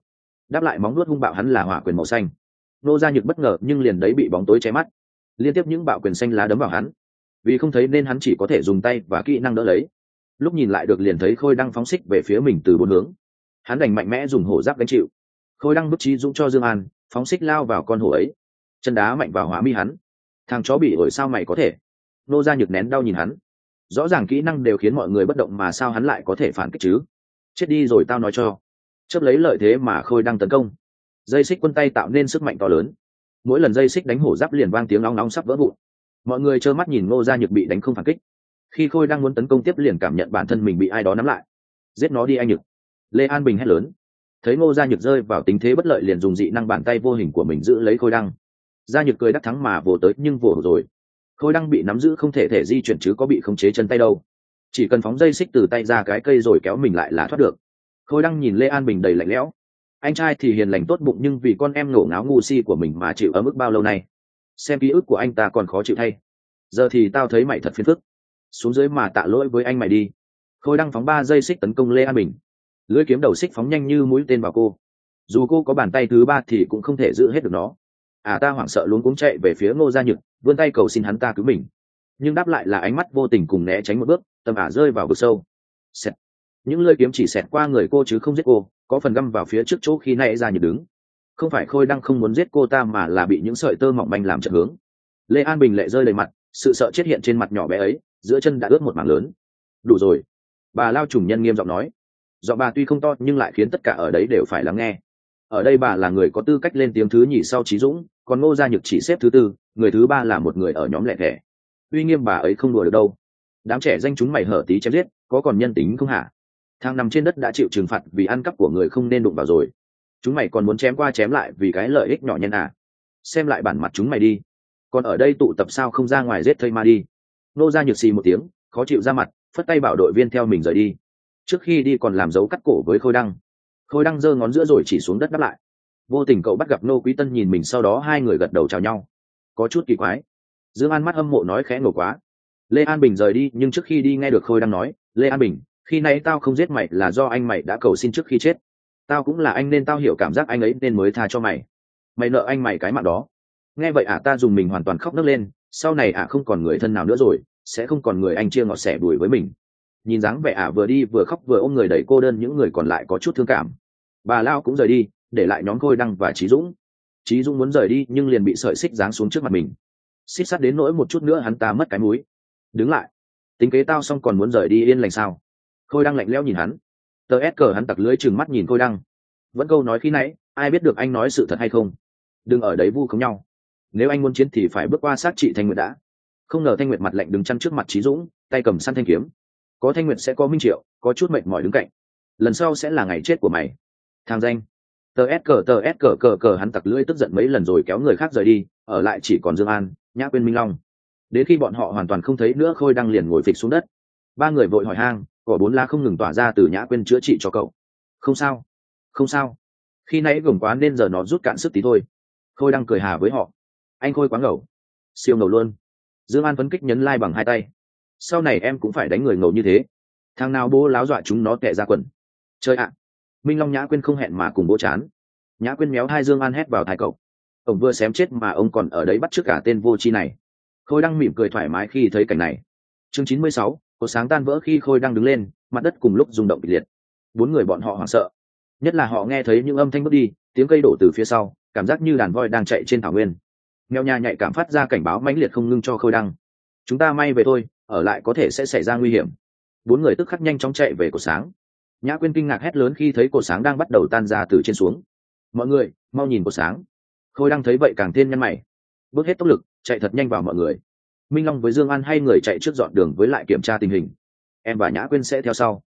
đáp lại móng nuốt hung bạo hắn là hỏa quyền màu xanh. Nô Gia Nhược bất ngờ nhưng liền đấy bị bóng tối che mắt, liên tiếp những bạo quyền xanh lá đấm vào hắn, vì không thấy nên hắn chỉ có thể dùng tay và kỹ năng đỡ lấy. Lúc nhìn lại được liền thấy Khôi Đăng phóng xích về phía mình từ bốn hướng, hắn đành mạnh mẽ dùng hổ giáp đánh chịu. Khôi Đăng bức trí dũng cho Dương An, phóng xích lao vào con hổ ấy, chân đá mạnh vào hỏa mi hắn. Thằng chó bị ổi sao mày có thể? Nô Gia Nhược nén đau nhìn hắn, rõ ràng kỹ năng đều khiến mọi người bất động mà sao hắn lại có thể phản kích chứ? Chết đi rồi tao nói cho. Chớp lấy lợi thế mà Khôi Đăng tấn công, dây xích quân tay tạo nên sức mạnh to lớn, mỗi lần dây xích đánh hổ giáp liền vang tiếng nóng nóng sắp vỡ vụn. Mọi người trơ mắt nhìn Ngô Gia Nhược bị đánh không phản kích, khi Khôi đang muốn tấn công tiếp liền cảm nhận bản thân mình bị ai đó nắm lại. Giết nó đi anh Nhược! Lê An Bình hét lớn. Thấy Ngô Gia Nhược rơi vào tình thế bất lợi liền dùng dị năng bàn tay vô hình của mình giữ lấy Khôi Đăng. Gia Nhược cười đắc thắng mà vồ tới nhưng vồ rồi, Khôi Đăng bị nắm giữ không thể di chuyển chứ có bị khống chế chân tay đâu, chỉ cần phóng dây xích từ tay ra cái cây rồi kéo mình lại là thoát được. Khôi Đăng nhìn Lê An Bình đầy lạnh lẽo, anh trai thì hiền lành tốt bụng nhưng vì con em ngổ ngáo ngu si của mình mà chịu ở mức bao lâu nay, xem ký ức của anh ta còn khó chịu thay. Giờ thì tao thấy mày thật phiền phức, xuống dưới mà tạ lỗi với anh mày đi. Khôi Đăng phóng 3 dây xích tấn công Lê An Bình, lưỡi kiếm đầu xích phóng nhanh như mũi tên vào cô, dù cô có bàn tay thứ 3 thì cũng không thể giữ hết được nó. Ta hoảng sợ luống cuống chạy về phía Ngô Gia Nhược, vươn tay cầu xin hắn ta cứu mình, nhưng đáp lại là ánh mắt vô tình cùng né tránh một bước, tầm rơi vào vực sâu. Xẹt. Những lưỡi kiếm chỉ xẹt qua người cô chứ không giết cô, có phần găm vào phía trước chỗ khi nãy Gia Nhược đứng. Không phải Khôi Đăng không muốn giết cô ta mà là bị những sợi tơ mỏng manh làm chật hướng. Lê An Bình lệ rơi đầy mặt, sự sợ chết hiện trên mặt nhỏ bé ấy, giữa chân đã ướt một mảng lớn. Đủ rồi, bà Lao Trùng Nhân nghiêm giọng nói. Giọng bà tuy không to nhưng lại khiến tất cả ở đấy đều phải lắng nghe. Ở đây bà là người có tư cách lên tiếng thứ nhì sau Chí Dũng, còn Ngô Gia Nhược chỉ xếp thứ 4, người thứ 3 là một người ở nhóm lẻ thẻ. Uy nghiêm bà ấy không đùa được đâu. Đám trẻ danh chúng mày hở tí chém giết, có còn nhân tính không hả? Thằng nằm trên đất đã chịu trừng phạt vì ăn cắp của người không nên đụng vào rồi, chúng mày còn muốn chém qua chém lại vì cái lợi ích nhỏ nhân à? Xem lại bản mặt chúng mày đi, còn ở đây tụ tập sao không ra ngoài giết thây ma đi. Nô Gia Nhược xì một tiếng, khó chịu ra mặt, phất tay bảo đội viên theo mình rời đi. Trước khi đi còn làm dấu cắt cổ với Khôi Đăng. Khôi Đăng giơ ngón giữa rồi chỉ xuống đất đáp lại. Vô tình cậu bắt gặp Nô Quý Tân nhìn mình, sau đó hai người gật đầu chào nhau, có chút kỳ quái. Dương An mắt hâm mộ nói khẽ ngầu quá. Lê An Bình rời đi nhưng trước khi đi nghe được Khôi Đăng nói, Lê An Bình, khi nãy tao không giết mày là do anh mày đã cầu xin trước khi chết. Tao cũng là anh nên tao hiểu cảm giác anh ấy nên mới tha cho mày. Mày nợ anh mày cái mạng đó. Nghe vậy ta dùng mình hoàn toàn khóc nấc lên, sau này không còn người thân nào nữa rồi, sẽ không còn người anh chia ngọt sẻ bùi với mình. Nhìn dáng vẻ vừa đi vừa khóc vừa ôm người đẩy cô đơn, những người còn lại có chút thương cảm. Bà Lao cũng rời đi, để lại nhóm Khôi Đăng và Chí Dũng. Chí Dũng muốn rời đi nhưng liền bị sợi xích giáng xuống trước mặt mình, xích sắt đến nỗi một chút nữa hắn ta mất cái múi. Đứng lại, tính kế tao xong còn muốn rời đi yên lành sao? Khôi Đăng lạnh lẽo nhìn hắn. Tờ ép cờ hắn tặc lưới trừng mắt nhìn Khôi Đăng. Vẫn câu nói khi nãy, ai biết được anh nói sự thật hay không? Đừng ở đấy vu khống nhau. Nếu anh muốn chiến thì phải bước qua xác chị Thanh Nguyệt đã. Không ngờ Thanh Nguyệt mặt lạnh đứng chắn trước mặt Chí Dũng, tay cầm săn thanh kiếm. Có Thanh Nguyệt sẽ có Minh Triệu, có chút mệt mỏi đứng cạnh. Lần sau sẽ là ngày chết của mày, thằng danh. Tờ ép cờ hắn tặc lưỡi tức giận mấy lần rồi kéo người khác rời đi, ở lại chỉ còn Dương An, Nhã Quyên, Minh Long. Đến khi bọn họ hoàn toàn không thấy nữa, Khôi Đăng liền ngồi phịch xuống đất. Ba người vội hỏi han, cỏ 4 lá không ngừng tỏa ra từ Nhã Quyên chữa trị cho cậu. Không sao, không sao, khi nãy gồng quá nên giờ nó rút cạn sức tí thôi. Khôi Đăng cười hà với họ. Anh Khôi quá ngầu, siêu ngầu luôn. Dương An phấn kích nhấn like bằng 2 tay. Sau này em cũng phải đánh người ngầu như thế. Thằng nào bố láo dọa chúng nó tè ra quần. Chơi ạ. Minh Long Nhã Quyên không hẹn mà cùng bố chán. Nhã Quyên méo hai Dương An hét vào tai cậu. Ông vừa xém chết mà ông còn ở đấy bắt chước cả tên vô tri này. Khôi Đăng mỉm cười thoải mái khi thấy cảnh này. Chương 96, có sáng tan vỡ khi Khôi Đăng đứng lên, mặt đất cùng lúc rung động kịch liệt. 4 người bọn họ hoảng sợ, nhất là họ nghe thấy những âm thanh bước đi, tiếng cây đổ từ phía sau, cảm giác như đàn voi đang chạy trên thảo nguyên. Mèo nhà nhạy cảm phát ra cảnh báo mãnh liệt không ngưng cho Khôi Đăng. Chúng ta may về thôi, ở lại có thể sẽ xảy ra nguy hiểm. 4 người tức khắc nhanh chóng chạy về cột sáng. Nhã Quyên kinh ngạc hét lớn khi thấy cột sáng đang bắt đầu tan ra từ trên xuống. Mọi người mau nhìn cột sáng. Khôi Đăng thấy vậy càng thêm nhăn mày, bước hết tốc lực chạy thật nhanh vào mọi người. Minh Long với Dương An hai người chạy trước dọn đường với lại kiểm tra tình hình. Em và Nhã Quyên sẽ theo sau.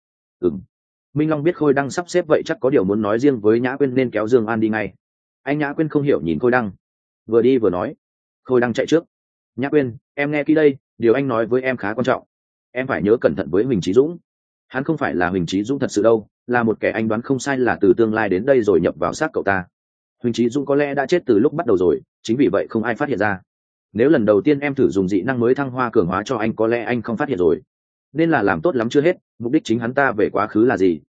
Minh Long biết Khôi Đăng sắp xếp vậy chắc có điều muốn nói riêng với Nhã Quyên nên kéo Dương An đi ngay. Anh Nhã Quyên không hiểu nhìn Khôi Đăng, vừa đi vừa nói. Khôi Đăng chạy trước. Nhã Quyên, em nghe kỹ đây, điều anh nói với em khá quan trọng. Em phải nhớ cẩn thận với Huỳnh Chí Dũng. Hắn không phải là Huỳnh Chí Dũng thật sự đâu, là một kẻ anh đoán không sai là từ tương lai đến đây rồi nhập vào xác cậu ta. Huỳnh Chí Dũng có lẽ đã chết từ lúc bắt đầu rồi, chính vì vậy không ai phát hiện ra. Nếu lần đầu tiên em thử dùng dị năng mới thăng hoa cường hóa cho anh có lẽ anh không phát hiện rồi. Nên là làm tốt lắm chưa hết, mục đích chính hắn ta về quá khứ là gì,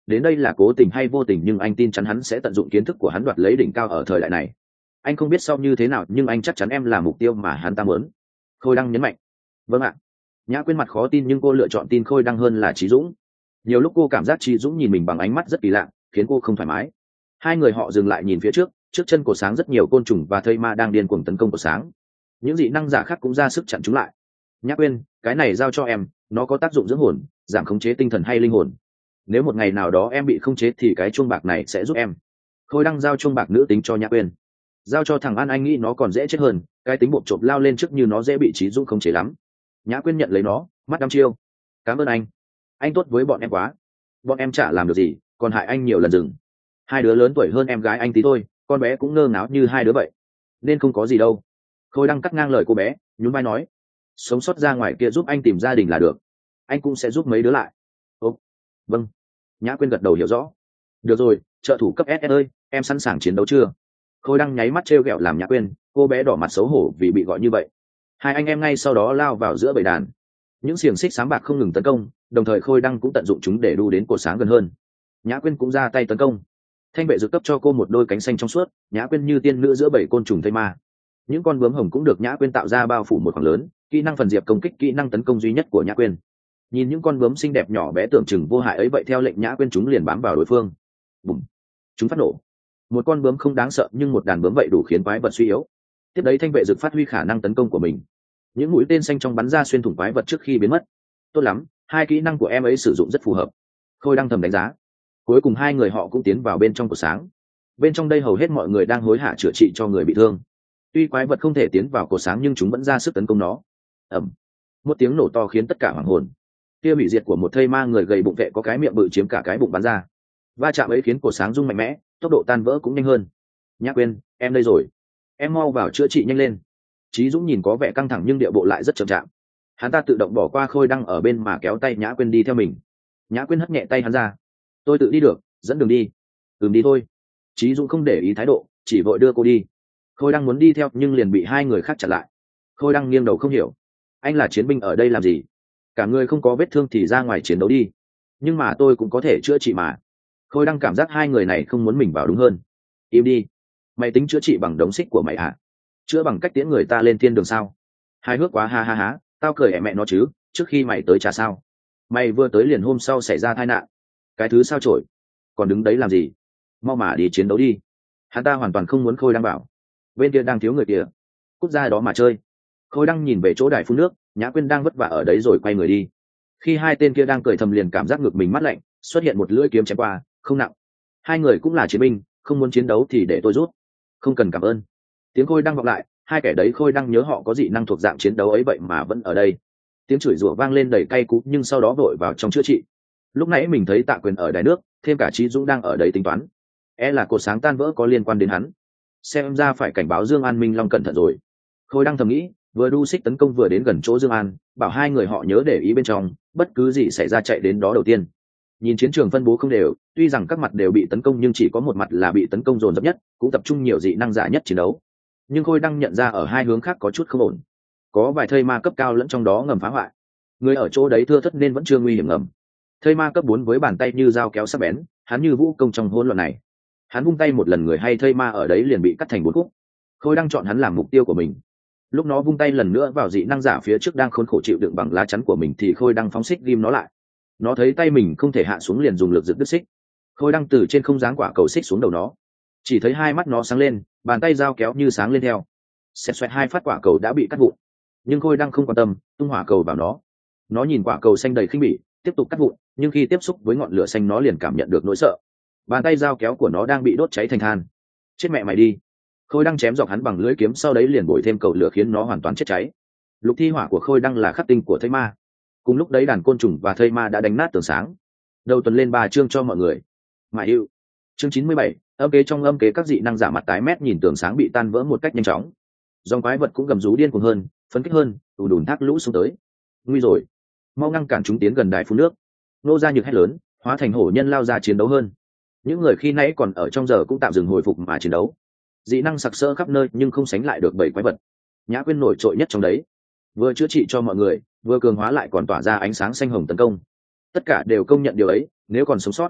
đến đây là cố tình hay vô tình, nhưng anh tin chắn hắn sẽ tận dụng kiến thức của hắn đoạt lấy đỉnh cao ở thời đại này. Anh không biết sau như thế nào, nhưng anh chắc chắn em là mục tiêu mà hắn ta muốn. Khôi Đăng nhấn mạnh. Vâng ạ. Nhã Quyên mặt khó tin, nhưng cô lựa chọn tin Khôi Đăng hơn là Chí Dũng. Nhiều lúc cô cảm giác Chí Dũng nhìn mình bằng ánh mắt rất kỳ lạ, khiến cô không thoải mái. Hai người họ dừng lại nhìn phía trước, trước chân cột sáng rất nhiều côn trùng và thây ma đang điên cuồng tấn công cột sáng. Những dị năng giả khác cũng ra sức chặn chúng lại. Nhã Quyên, cái này giao cho em, nó có tác dụng dưỡng hồn, giảm khống chế tinh thần hay linh hồn. Nếu một ngày nào đó em bị khống chế thì cái chuông bạc này sẽ giúp em. Khôi Đăng giao chuông bạc nữ tính cho Nhã Quyên. Giao cho thằng An, anh nghĩ nó còn dễ chết hơn, cái tính bộp chộp lao lên trước như nó dễ bị Chí Dũng khống chế lắm. Nhã Quyên nhận lấy nó, mắt đăm chiêu. Cảm ơn anh tốt với bọn em quá. Bọn em chả làm được gì, còn hại anh nhiều lần dừng. Hai đứa lớn tuổi hơn em gái anh tí thôi, con bé cũng ngơ ngáo như hai đứa vậy, nên không có gì đâu. Khôi Đăng cắt ngang lời cô bé, nhún vai nói, sống sót ra ngoài kia giúp anh tìm gia đình là được, anh cũng sẽ giúp mấy đứa lại. Ồ, vâng. Nhã Quyên gật đầu hiểu rõ. Được rồi, trợ thủ cấp SS ơi, em sẵn sàng chiến đấu chưa? Khôi Đăng nháy mắt trêu ghẹo làm Nhã Quyên, cô bé đỏ mặt xấu hổ vì bị gọi như vậy. Hai anh em ngay sau đó lao vào giữa bầy đàn. Những xiềng xích sáng bạc không ngừng tấn công, đồng thời Khôi Đăng cũng tận dụng chúng để đu đến cột sáng gần hơn. Nhã Quyên cũng ra tay tấn công. Thanh vệ dược cấp cho cô một đôi cánh xanh trong suốt, Nhã Quyên như tiên nữ giữa bầy côn trùng thây ma. Những con bướm hồng cũng được Nhã Quyên tạo ra bao phủ một khoảng lớn, kỹ năng phần diệp công kích, kỹ năng tấn công duy nhất của Nhã Quyên. Nhìn những con bướm xinh đẹp nhỏ bé tưởng chừng vô hại ấy vậy, theo lệnh Nhã Quyên chúng liền bám vào đối phương. Bùm! Chúng phát nổ. Một con bướm không đáng sợ, nhưng một đàn bướm vậy đủ khiến quái vật suy yếu. Tiếp đấy thanh vệ dược phát huy khả năng tấn công của mình. Những mũi tên xanh trong bắn ra xuyên thủng quái vật trước khi biến mất. Tốt lắm, hai kỹ năng của em ấy sử dụng rất phù hợp. Khôi Đăng thầm đánh giá. Cuối cùng hai người họ cũng tiến vào bên trong cột sáng. Bên trong đây hầu hết mọi người đang hối hả chữa trị cho người bị thương. Tuy quái vật không thể tiến vào cột sáng nhưng chúng vẫn ra sức tấn công nó. Ầm! Một tiếng nổ to khiến tất cả hoảng hồn. Tia hủy diệt của một thây ma người gầy bụng vệ có cái miệng bự chiếm cả cái bụng bắn ra. Va chạm ấy khiến cột sáng rung mạnh mẽ, tốc độ tan vỡ cũng nhanh hơn. Nhã Quyên, em đây rồi, em mau vào chữa trị nhanh lên. Chí Dũng nhìn có vẻ căng thẳng nhưng điệu bộ lại rất chậm chạp. Hắn ta tự động bỏ qua Khôi Đăng ở bên mà kéo tay Nhã Quyên đi theo mình. Nhã Quyên hất nhẹ tay hắn ra. Tôi tự đi được, dẫn đường đi. Đi thôi. Chí Dũng không để ý thái độ, chỉ vội đưa cô đi. Khôi Đăng muốn đi theo nhưng liền bị hai người khác chặn lại. Khôi Đăng nghiêng đầu không hiểu. Anh là chiến binh ở đây làm gì? Cả người không có vết thương thì ra ngoài chiến đấu đi. Nhưng mà tôi cũng có thể chữa trị mà. Khôi Đăng cảm giác hai người này không muốn mình vào đúng hơn. Im đi. Mày tính chữa trị bằng đống xích của mày à? Chữa bằng cách tiễn người ta lên thiên đường sao? Hài hước quá, ha ha ha. Tao cười mẹ nó chứ, trước khi mày tới chả sao. Mày vừa tới liền hôm sau xảy ra tai nạn. Cái thứ sao chổi. Còn đứng đấy làm gì? Mau mà đi chiến đấu đi. Hắn ta hoàn toàn không muốn Khôi Đăng bảo. Bên kia đang thiếu người kìa. Cút ra đó mà chơi. Khôi Đăng nhìn về chỗ đài phun nước, Nhã Quyên đang vất vả ở đấy rồi quay người đi. Khi hai tên kia đang cười thầm liền cảm giác ngực mình mát lạnh, xuất hiện một lưỡi kiếm chém qua, không nặng. Hai người cũng là chiến binh, không muốn chiến đấu thì để tôi rút. Không cần cảm ơn. Tiếng Khôi Đăng vọng lại, hai kẻ đấy Khôi Đăng nhớ họ có dị năng thuộc dạng chiến đấu ấy vậy mà vẫn ở đây. Tiếng chửi rủa vang lên đầy cay cú nhưng sau đó vội vào trong chữa trị. Lúc nãy mình thấy Tạ Quyền ở đài nước, thêm cả Chí Dũng đang ở đấy tính toán. Là cột sáng tan vỡ có liên quan đến hắn. Xem ra phải cảnh báo Dương An Minh Long cẩn thận rồi. Khôi Đăng thầm nghĩ, vừa đu xích tấn công vừa đến gần chỗ Dương An, bảo hai người họ nhớ để ý bên trong, bất cứ gì xảy ra chạy đến đó đầu tiên. Nhìn chiến trường phân bố không đều, tuy rằng các mặt đều bị tấn công nhưng chỉ có một mặt là bị tấn công dồn dập nhất, cũng tập trung nhiều dị năng giả nhất chiến đấu. Nhưng Khôi Đăng nhận ra ở hai hướng khác có chút không ổn. Có vài thây ma cấp cao lẫn trong đó ngầm phá hoại. Người ở chỗ đấy thưa thớt nên vẫn chưa nguy hiểm ngầm. Thây ma cấp 4 với bàn tay như dao kéo sắc bén, hắn như vũ công trong hỗn loạn này. Hắn vung tay một lần người hay thây ma ở đấy liền bị cắt thành 4 khúc. Khôi Đăng chọn hắn làm mục tiêu của mình. Lúc nó vung tay lần nữa vào dị năng giả phía trước đang khốn khổ chịu đựng bằng lá chắn của mình thì Khôi Đăng phóng xích ghim nó lại. Nó thấy tay mình không thể hạ xuống liền dùng lực giật đứt xích. Khôi Đăng từ trên không giáng quả cầu xích xuống đầu nó. Chỉ thấy hai mắt nó sáng lên, bàn tay dao kéo như sáng lên theo. Xẹt xoẹt hai phát quả cầu đã bị cắt vụn. Nhưng Khôi Đăng không quan tâm, tung hỏa cầu vào nó. Nó nhìn quả cầu xanh đầy khinh bỉ, tiếp tục cắt vụn, nhưng khi tiếp xúc với ngọn lửa xanh nó liền cảm nhận được nỗi sợ. Bàn tay dao kéo của nó đang bị đốt cháy thành than. Chết mẹ mày đi. Khôi Đăng chém dọc hắn bằng lưỡi kiếm, sau đấy liền bồi thêm cầu lửa khiến nó hoàn toàn chết cháy. Lục thi hỏa của Khôi Đăng là khắc tinh của thây ma. Cùng lúc đấy đàn côn trùng và thây ma đã đánh nát tường sáng. Đầu tuần lên 3 chương cho mọi người. Mại hiệu. Chương 97, âm kế trong âm kế các dị năng giả mặt tái mét nhìn tường sáng bị tan vỡ một cách nhanh chóng. Dòng quái vật cũng gầm rú điên cuồng hơn, phấn kích hơn, ù đùn thác lũ xuống tới. Nguy rồi, mau ngăn cản chúng tiến gần đài phun nước. Nô gia nhược hét lớn, hóa thành hổ nhân lao ra chiến đấu hơn. Những người khi nãy còn ở trong giờ cũng tạm dừng hồi phục mà chiến đấu. Dị năng sặc sỡ khắp nơi nhưng không sánh lại được 7 quái vật. Nhã Quyên nổi trội nhất trong đấy, vừa chữa trị cho mọi người, vừa cường hóa lại còn tỏa ra ánh sáng xanh hồng tấn công. Tất cả đều công nhận điều ấy, nếu còn sống sót,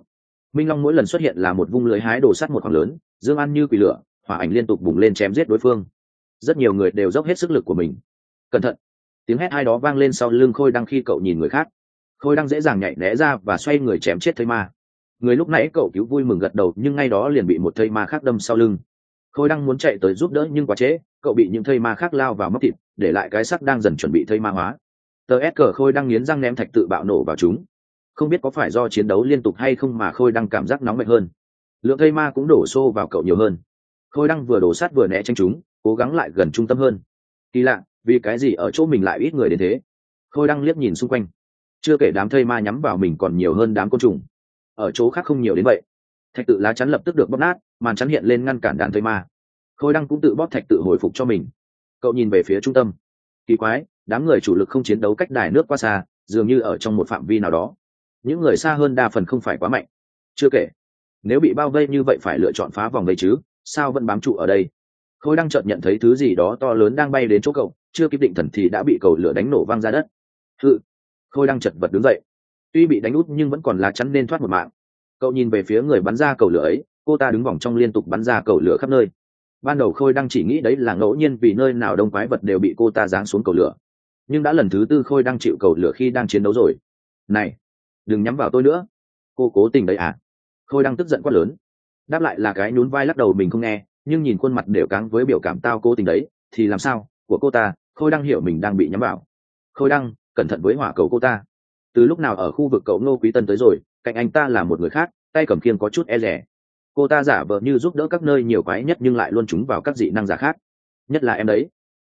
Minh Long mỗi lần xuất hiện là một vung lưới hái đồ sắt một khoảng lớn, Dương An như quỷ lửa, hỏa ảnh liên tục bùng lên chém giết đối phương. Rất nhiều người đều dốc hết sức lực của mình. Cẩn thận! Tiếng hét ai đó vang lên sau lưng Khôi Đăng khi cậu nhìn người khác. Khôi Đăng dễ dàng nhảy né ra và xoay người chém chết thây ma. Người lúc nãy cậu cứu vui mừng gật đầu, nhưng ngay đó liền bị một thây ma khác đâm sau lưng. Khôi Đăng muốn chạy tới giúp đỡ nhưng quá trễ, cậu bị những thây ma khác lao vào móc thịt, để lại cái xác đang dần chuẩn bị thây ma hóa. Tờ S cờ Khôi Đăng nghiến răng ném thạch tự bạo nổ vào chúng. Không biết có phải do chiến đấu liên tục hay không mà Khôi Đăng cảm giác nóng mạnh hơn. Lượng thây ma cũng đổ xô vào cậu nhiều hơn. Khôi Đăng vừa đổ sát vừa né tránh chúng, cố gắng lại gần trung tâm hơn. Kỳ lạ, vì cái gì ở chỗ mình lại ít người đến thế? Khôi Đăng liếc nhìn xung quanh. Chưa kể đám thây ma nhắm vào mình còn nhiều hơn đám côn trùng. Ở chỗ khác không nhiều đến vậy. Thạch tự lá chắn lập tức được bóp nát, màn chắn hiện lên ngăn cản đàn thây ma. Khôi Đăng cũng tự bóp thạch tự hồi phục cho mình. Cậu nhìn về phía trung tâm. Kỳ quái, đám người chủ lực không chiến đấu cách đài nước quá xa, dường như ở trong một phạm vi nào đó. Những người xa hơn đa phần không phải quá mạnh. Chưa kể, nếu bị bao vây như vậy phải lựa chọn phá vòng vây chứ, sao vẫn bám trụ ở đây? Khôi Đăng chợt nhận thấy thứ gì đó to lớn đang bay đến chỗ cậu, chưa kịp định thần thì đã bị cầu lửa đánh nổ văng ra đất. Hự! Khôi Đăng chật vật đứng dậy. Tuy bị đánh úp nhưng vẫn còn lá chắn nên thoát một mạng. Cậu nhìn về phía người bắn ra cầu lửa ấy, cô ta đứng vòng trong liên tục bắn ra cầu lửa khắp nơi. Ban đầu Khôi Đăng chỉ nghĩ đấy là ngẫu nhiên vì nơi nào đông quái vật đều bị cô ta giáng xuống cầu lửa. Nhưng đã lần thứ tư Khôi Đăng chịu cầu lửa khi đang chiến đấu rồi. Này! Đừng nhắm vào tôi nữa! Cô cố tình đấy à? Khôi Đăng tức giận quát lớn. Đáp lại là cái nhún vai lắc đầu mình không nghe, nhưng nhìn khuôn mặt đều cáng với biểu cảm tao cố tình đấy, thì làm sao, của cô ta, Khôi Đăng hiểu mình đang bị nhắm vào. Khôi Đăng, cẩn thận với hỏa cầu cô ta. Từ lúc nào ở khu vực cậu Ngô Quý Tân tới rồi, cạnh anh ta là một người khác, tay cầm khiêng có chút e rẻ. Cô ta giả vờ như giúp đỡ các nơi nhiều quái nhất nhưng lại luôn trúng vào các dị năng giả khác. Nhất là em đấy.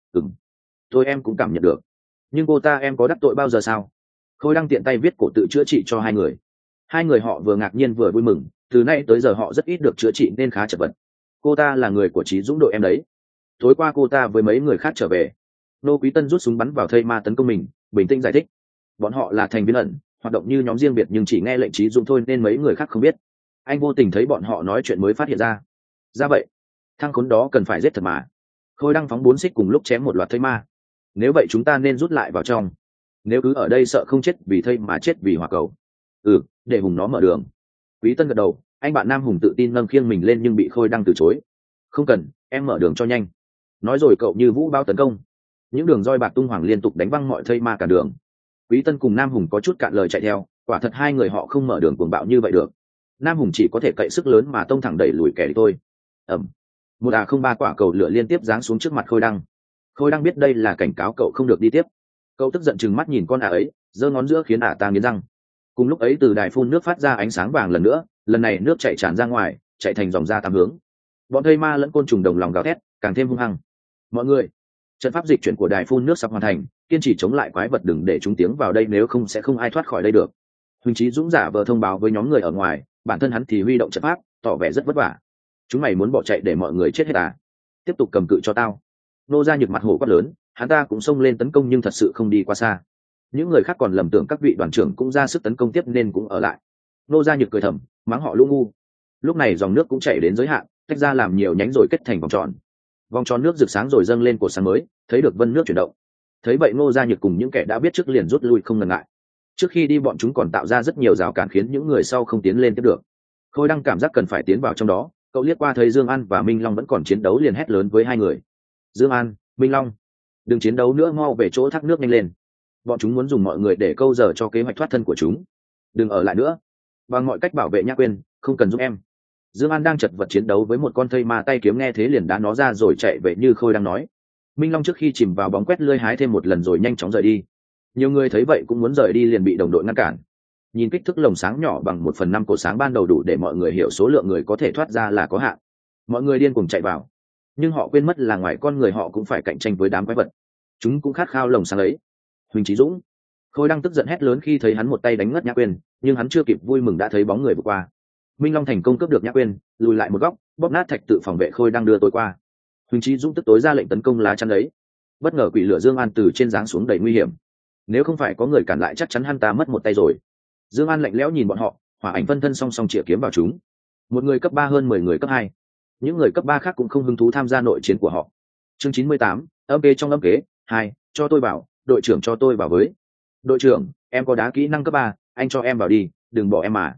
Thôi em cũng cảm nhận được. Nhưng cô ta em có đắc tội bao giờ sao? Khôi Đăng tiện tay viết cổ tự chữa trị cho hai người. Hai người họ vừa ngạc nhiên vừa vui mừng, từ nay tới giờ họ rất ít được chữa trị nên khá chật vật. Cô ta là người của Chí Dũng đội em đấy. Tối qua cô ta với mấy người khác trở về. Nô Quý Tân rút súng bắn vào thây ma tấn công mình, bình tĩnh giải thích. Bọn họ là thành viên ẩn, hoạt động như nhóm riêng biệt nhưng chỉ nghe lệnh Chí Dũng thôi nên mấy người khác không biết. Anh vô tình thấy bọn họ nói chuyện mới phát hiện ra. Ra vậy, thằng khốn đó cần phải giết thật mà. Khôi Đăng phóng 4 xích cùng lúc chém một loạt thây ma. Nếu vậy chúng ta nên rút lại vào trong. Nếu cứ ở đây sợ không chết vì thây mà chết vì hỏa cầu. Để Hùng nó mở đường. Quý Tân gật đầu, anh bạn Nam Hùng tự tin nâng khiêng mình lên nhưng bị Khôi Đăng từ chối. Không cần, em mở đường cho nhanh. Nói rồi cậu như vũ bao tấn công. Những đường roi bạc tung hoảng liên tục đánh văng mọi thây ma cả đường. Quý Tân cùng Nam Hùng có chút cạn lời chạy theo, quả thật hai người họ không mở đường cuồng bạo như vậy được. Nam Hùng chỉ có thể cậy sức lớn mà tông thẳng đẩy lùi kẻ địch thôi. Một không ba quả cầu lửa liên tiếp giáng xuống trước mặt Khôi Đăng. Khôi Đăng biết đây là cảnh cáo cậu không được đi tiếp. Cậu tức giận chừng mắt nhìn con ấy, giơ ngón giữa khiến ta nghiến răng. Cùng lúc ấy từ đài phun nước phát ra ánh sáng vàng lần nữa, lần này nước chảy tràn ra ngoài, chạy thành dòng ra tám hướng. Bọn thây ma lẫn côn trùng đồng lòng gào thét, càng thêm hung hăng. Mọi người, trận pháp dịch chuyển của đài phun nước sắp hoàn thành, kiên trì chống lại quái vật đừng để chúng tiến vào đây nếu không sẽ không ai thoát khỏi đây được. Huỳnh Chí Dũng giả vờ thông báo với nhóm người ở ngoài, bản thân hắn thì huy động trận pháp, tỏ vẻ rất vất vả. Chúng mày muốn bỏ chạy để mọi người chết hết à? Tiếp tục cầm cự cho tao. Nô Gia Nhược mặt hổ quát lớn, hắn ta cũng xông lên tấn công nhưng thật sự không đi qua xa. Những người khác còn lầm tưởng các vị đoàn trưởng cũng ra sức tấn công tiếp nên cũng ở lại. Nô Gia Nhược cười thầm, mắng họ lũ ngu. Lúc này dòng nước cũng chảy đến giới hạn, tách ra làm nhiều nhánh rồi kết thành vòng tròn. Vòng tròn nước rực sáng rồi dâng lên cột sáng mới, thấy được vân nước chuyển động. Thấy vậy Nô Gia Nhược cùng những kẻ đã biết trước liền rút lui không ngần ngại. Trước khi đi bọn chúng còn tạo ra rất nhiều rào cản khiến những người sau không tiến lên tiếp được. Khôi Đăng cảm giác cần phải tiến vào trong đó, cậu liếc qua thấy Dương An và Minh Long vẫn còn chiến đấu liền hét lớn với hai người. Dương An, Minh Long, đừng chiến đấu nữa, mau về chỗ thác nước nhanh lên. Bọn chúng muốn dùng mọi người để câu giờ cho kế hoạch thoát thân của chúng. Đừng ở lại nữa, bằng mọi cách bảo vệ Nhã Quyên, không cần giúp em. Dương An đang chật vật chiến đấu với một con thây ma tay kiếm nghe thế liền đá nó ra rồi chạy về như Khôi đang nói. Minh Long trước khi chìm vào bóng quét lưỡi hái thêm một lần rồi nhanh chóng rời đi. Nhiều người thấy vậy cũng muốn rời đi liền bị đồng đội ngăn cản. Nhìn kích thước lồng sáng nhỏ bằng 1/5 cột sáng ban đầu đủ để mọi người hiểu số lượng người có thể thoát ra là có hạn. Mọi người điên cuồng chạy vào, nhưng họ quên mất là ngoài con người họ cũng phải cạnh tranh với đám quái vật. Chúng cũng khát khao lồng sáng ấy. Huỳnh Chí Dũng, Khôi đang tức giận hét lớn khi thấy hắn một tay đánh ngất Nhã Quyên, nhưng hắn chưa kịp vui mừng đã thấy bóng người vượt qua. Minh Long thành công cướp được Nhã Quyên, lùi lại một góc, bóp nát thạch tự phòng vệ Khôi đang đưa tôi qua. Huỳnh Chí Dũng tức tối ra lệnh tấn công lá chắn ấy. Bất ngờ quỷ lửa Dương An từ trên giáng xuống đầy nguy hiểm. Nếu không phải có người cản lại chắc chắn hắn ta mất một tay rồi. Dương An lạnh lẽo nhìn bọn họ, hỏa ảnh phân thân song song chĩa kiếm vào chúng. Một người cấp 3 hơn 10 người cấp 2. Những người cấp 3 khác cũng không hứng thú tham gia nội chiến của họ. Chương 98, âm kế trong âm kế 2, cho tôi bảo, đội trưởng cho tôi bảo với. Đội trưởng, em có đá kỹ năng cấp 3, anh cho em vào đi, đừng bỏ em mà.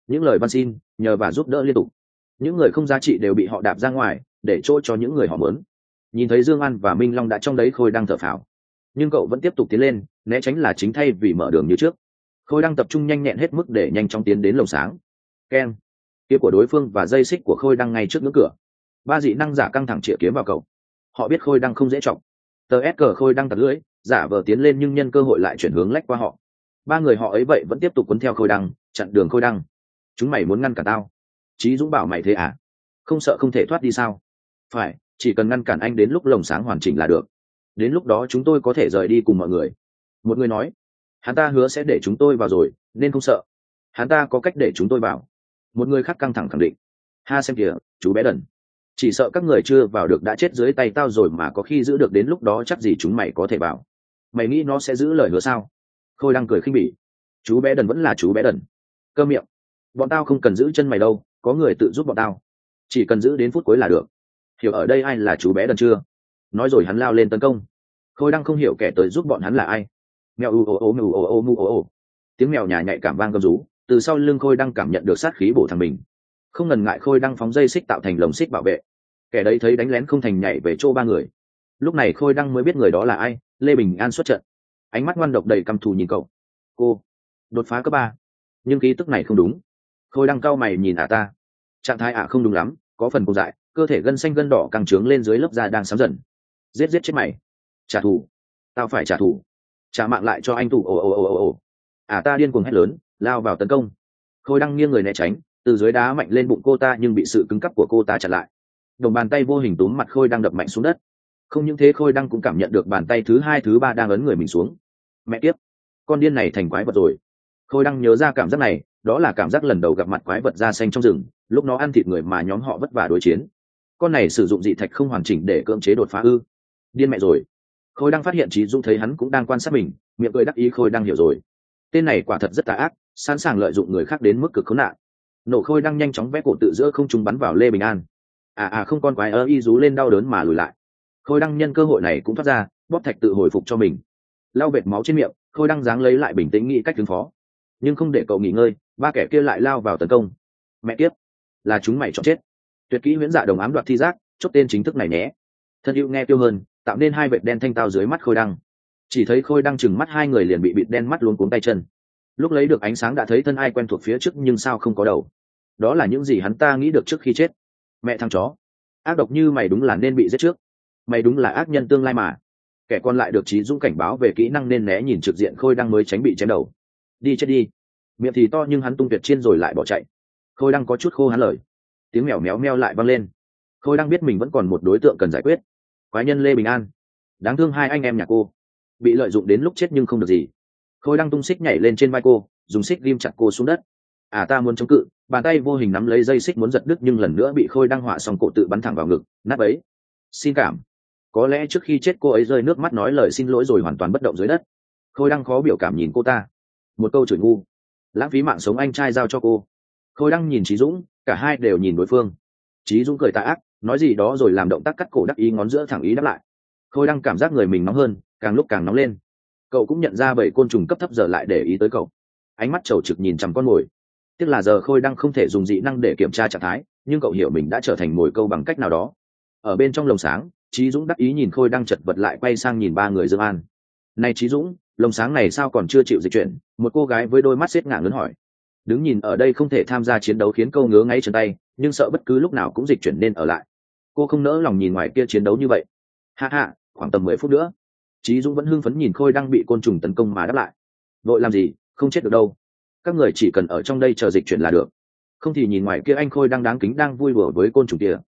những lời van xin nhờ và giúp đỡ liên tục. Những người không giá trị đều bị họ đạp ra ngoài để chỗ cho những người họ muốn. Nhìn thấy Dương An và Minh Long đã trong đấy, Khôi đang thở phào, nhưng cậu vẫn tiếp tục tiến lên, né tránh là chính thay vì mở đường như trước. Khôi đang tập trung nhanh nhẹn hết mức để nhanh chóng tiến đến lồng sáng. Keng, kiếm của đối phương và dây xích của Khôi đang ngay trước ngưỡng cửa. Ba dị năng giả căng thẳng chĩa kiếm vào cậu. Họ biết Khôi đang không dễ chọc. Tờ S cờ Khôi đang tạt lưỡi, giả vờ tiến lên nhưng nhân cơ hội lại chuyển hướng lách qua họ. Ba người họ ấy vậy vẫn tiếp tục cuốn theo Khôi đăng, chặn đường Khôi đăng. Chúng mày muốn ngăn cản tao? Chí Dũng bảo mày thế à? Không sợ không thể thoát đi sao? Phải, chỉ cần ngăn cản anh đến lúc lồng sáng hoàn chỉnh là được. Đến lúc đó chúng tôi có thể rời đi cùng mọi người. Một người nói, hắn ta hứa sẽ để chúng tôi vào rồi nên không sợ. Hắn ta có cách để chúng tôi vào. Một người khác căng thẳng khẳng định, ha xem kìa, chú bé đần, chỉ sợ các người chưa vào được đã chết dưới tay tao rồi, mà có khi giữ được đến lúc đó chắc gì chúng mày có thể vào. Mày nghĩ nó sẽ giữ lời hứa sao? Khôi đang cười khinh bỉ, chú bé đần vẫn là chú bé đần. Cơ miệng, bọn tao không cần giữ chân mày đâu, có người tự giúp bọn tao, chỉ cần giữ đến phút cuối là được. Hiểu ở đây ai là chú bé đần chưa? Nói rồi hắn lao lên tấn công. Khôi đang không hiểu kẻ tới giúp bọn hắn là ai. Mèo u ô ô mèo ô ô mu ô ô, tiếng mèo nhà nhạy cảm vang gầm rú. Từ sau lưng Khôi đang cảm nhận được sát khí bổ thằng mình. Không ngần ngại, Khôi đang phóng dây xích tạo thành lồng xích bảo vệ. Kẻ đấy thấy đánh lén không thành, nhảy về chỗ ba người. Lúc này Khôi đang mới biết người đó là ai. Lê Bình An xuất trận, ánh mắt ngoan độc đầy căm thù nhìn cậu. Cô đột phá cấp 3, nhưng ký tức này không đúng. Khôi đang cau mày nhìn ta. Trạng thái không đúng lắm, có phần cô dại, cơ thể gân xanh gân đỏ căng trướng lên dưới lớp da đang sám dần. Giết chết mày, trả thù, tao phải trả thù, trả mạng lại cho anh tù. Ồ. Ta điên cuồng hét lớn, lao vào tấn công. Khôi đang nghiêng người né tránh, từ dưới đá mạnh lên bụng cô ta nhưng bị sự cứng cắp của cô ta chặn lại. Đồng bàn tay vô hình túm mặt Khôi đang đập mạnh xuống đất. Không những thế, Khôi đang cũng cảm nhận được bàn tay thứ hai thứ ba đang ấn người mình xuống. Mẹ kiếp, con điên này thành quái vật rồi. Khôi đang nhớ ra cảm giác này, đó là cảm giác lần đầu gặp mặt quái vật da xanh trong rừng, lúc nó ăn thịt người mà nhóm họ vất vả đối chiến. Con này sử dụng dị thạch không hoàn chỉnh để cưỡng chế đột phá ư? Điên mẹ rồi. Khôi đang phát hiện Chí Dũng thấy hắn cũng đang quan sát mình, miệng cười đắc ý. Khôi đang hiểu rồi, tên này quả thật rất tà ác, sẵn sàng lợi dụng người khác đến mức cực khốn nạn. Nổ. Khôi đang nhanh chóng vẽ cổ tự giữa không trung bắn vào Lê Bình An. Không, con quái y rú lên đau đớn mà lùi lại. Khôi đang nhân cơ hội này cũng thoát ra, bóp thạch tự hồi phục cho mình. Lau vệt máu trên miệng, Khôi đang dáng lấy lại bình tĩnh, nghĩ cách ứng phó. Nhưng không để cậu nghỉ ngơi, ba kẻ kia lại lao vào tấn công. Mẹ kiếp, là chúng mày chọn chết. Tuyệt kỹ huyễn dạ đồng ám đoạt thi giác, chốt tên chính thức này nhé. Thân hữu nghe tiêu hơn, tạo nên hai vệt đen thanh tao dưới mắt Khôi đăng. Chỉ thấy Khôi đăng chừng mắt, hai người liền bị bịt đen mắt, luống cuống tay chân. Lúc lấy được ánh sáng đã thấy thân ai quen thuộc phía trước, nhưng sao không có đầu. Đó là những gì hắn ta nghĩ được trước khi chết. Mẹ thằng chó, ác độc như mày đúng là nên bị giết trước. Mày đúng là ác nhân tương lai mà. Kẻ còn lại được Chí Dũng cảnh báo về kỹ năng nên né nhìn trực diện Khôi đăng mới tránh bị chém đầu. Đi chết đi. Miệng thì to nhưng hắn tung tuyệt chiên rồi lại bỏ chạy. Khôi đăng có chút khô hắn lời. Tiếng mèo méo meo lại vang lên. Khôi đăng biết mình vẫn còn một đối tượng cần giải quyết. Quái nhân Lê Bình An. Đáng thương hai anh em nhà cô, bị lợi dụng đến lúc chết nhưng không được gì. Khôi đăng tung xích nhảy lên trên vai cô, dùng xích ghim chặt cô xuống đất. Ta muốn chống cự, bàn tay vô hình nắm lấy dây xích muốn giật đứt, nhưng lần nữa bị Khôi đăng họa xong cổ tự bắn thẳng vào ngực, nát ấy. Xin cảm. Có lẽ trước khi chết cô ấy rơi nước mắt nói lời xin lỗi rồi hoàn toàn bất động dưới đất. Khôi đăng khó biểu cảm nhìn cô ta. Một câu chửi ngu, lãng phí mạng sống anh trai giao cho cô. Khôi đăng nhìn Chí Dũng, cả hai đều nhìn đối phương. Chí Dũng cười tà ác, nói gì đó rồi làm động tác cắt cổ đắc ý, ngón giữa thẳng ý đáp lại. Khôi đăng cảm giác người mình nóng hơn, càng lúc càng nóng lên. Cậu cũng nhận ra bầy côn trùng cấp thấp giờ lại để ý tới cậu, ánh mắt trầu trực nhìn chằm con mồi. Tiếc là giờ Khôi đăng không thể dùng dị năng để kiểm tra trạng thái, nhưng cậu hiểu mình đã trở thành mồi câu bằng cách nào đó. Ở bên trong lồng sáng, Chí Dũng đắc ý nhìn Khôi đăng chật vật, lại quay sang nhìn ba người Dương An. Này Chí Dũng, lồng sáng này sao còn chưa chịu dịch chuyển? Một cô gái với đôi mắt xếp ngạng lớn hỏi. Đứng nhìn ở đây không thể tham gia chiến đấu khiến cô ngứa ngáy chân tay, nhưng sợ bất cứ lúc nào cũng dịch chuyển nên ở lại. Cô không nỡ lòng nhìn ngoài kia chiến đấu như vậy. Ha, khoảng tầm 10 phút nữa. Chí Dũng vẫn hưng phấn nhìn Khôi đang bị côn trùng tấn công mà đáp lại. Vội làm gì, không chết được đâu. Các người chỉ cần ở trong đây chờ dịch chuyển là được. Không thì nhìn ngoài kia anh Khôi đang đáng kính đang vui đùa với côn trùng kia.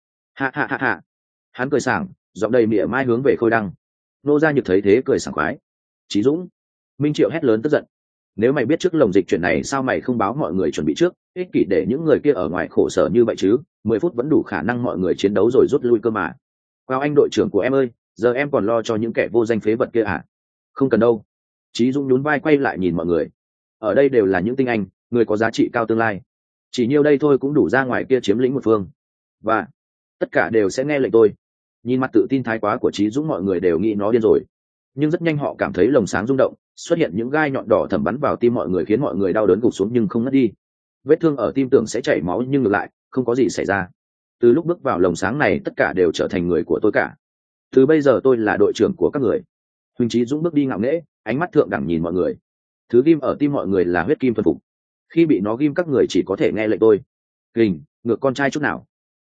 Ha. Hắn cười sảng, giọng đầy mỉa mai hướng về Khôi đăng. Nô Gia Nhược thấy thế cười sảng khoái. Chí Dũng. Minh Triệu hét lớn tức giận. Nếu mày biết trước lồng dịch chuyển này sao mày không báo mọi người chuẩn bị trước, ích kỷ để những người kia ở ngoài khổ sở như vậy chứ? 10 phút vẫn đủ khả năng mọi người chiến đấu rồi rút lui cơ mà. Wow, anh đội trưởng của em ơi, giờ em còn lo cho những kẻ vô danh phế vật kia à? Không cần đâu. Chí Dũng nhún vai quay lại nhìn mọi người. Ở đây đều là những tinh anh, người có giá trị cao tương lai. Chỉ nhiêu đây thôi cũng đủ ra ngoài kia chiếm lĩnh một phương. Và tất cả đều sẽ nghe lệnh tôi. Nhìn mặt tự tin thái quá của Chí Dũng, mọi người đều nghĩ nó điên rồi. Nhưng rất nhanh họ cảm thấy lồng sáng rung động, xuất hiện những gai nhọn đỏ thẩm bắn vào tim mọi người khiến mọi người đau đớn gục xuống nhưng không ngất đi. vết thương ở tim tưởng sẽ chảy máu nhưng ngược lại không có gì xảy ra. Từ lúc bước vào lồng sáng này tất cả đều trở thành người của tôi cả. Từ bây giờ tôi là đội trưởng của các người. Huỳnh Chí Dũng bước đi ngạo nghễ, ánh mắt thượng đẳng nhìn mọi người. Thứ ghim ở tim mọi người là huyết kim thuần phục. Khi bị nó ghim các người chỉ có thể nghe lệnh tôi. Kình, ngược con trai chút nào.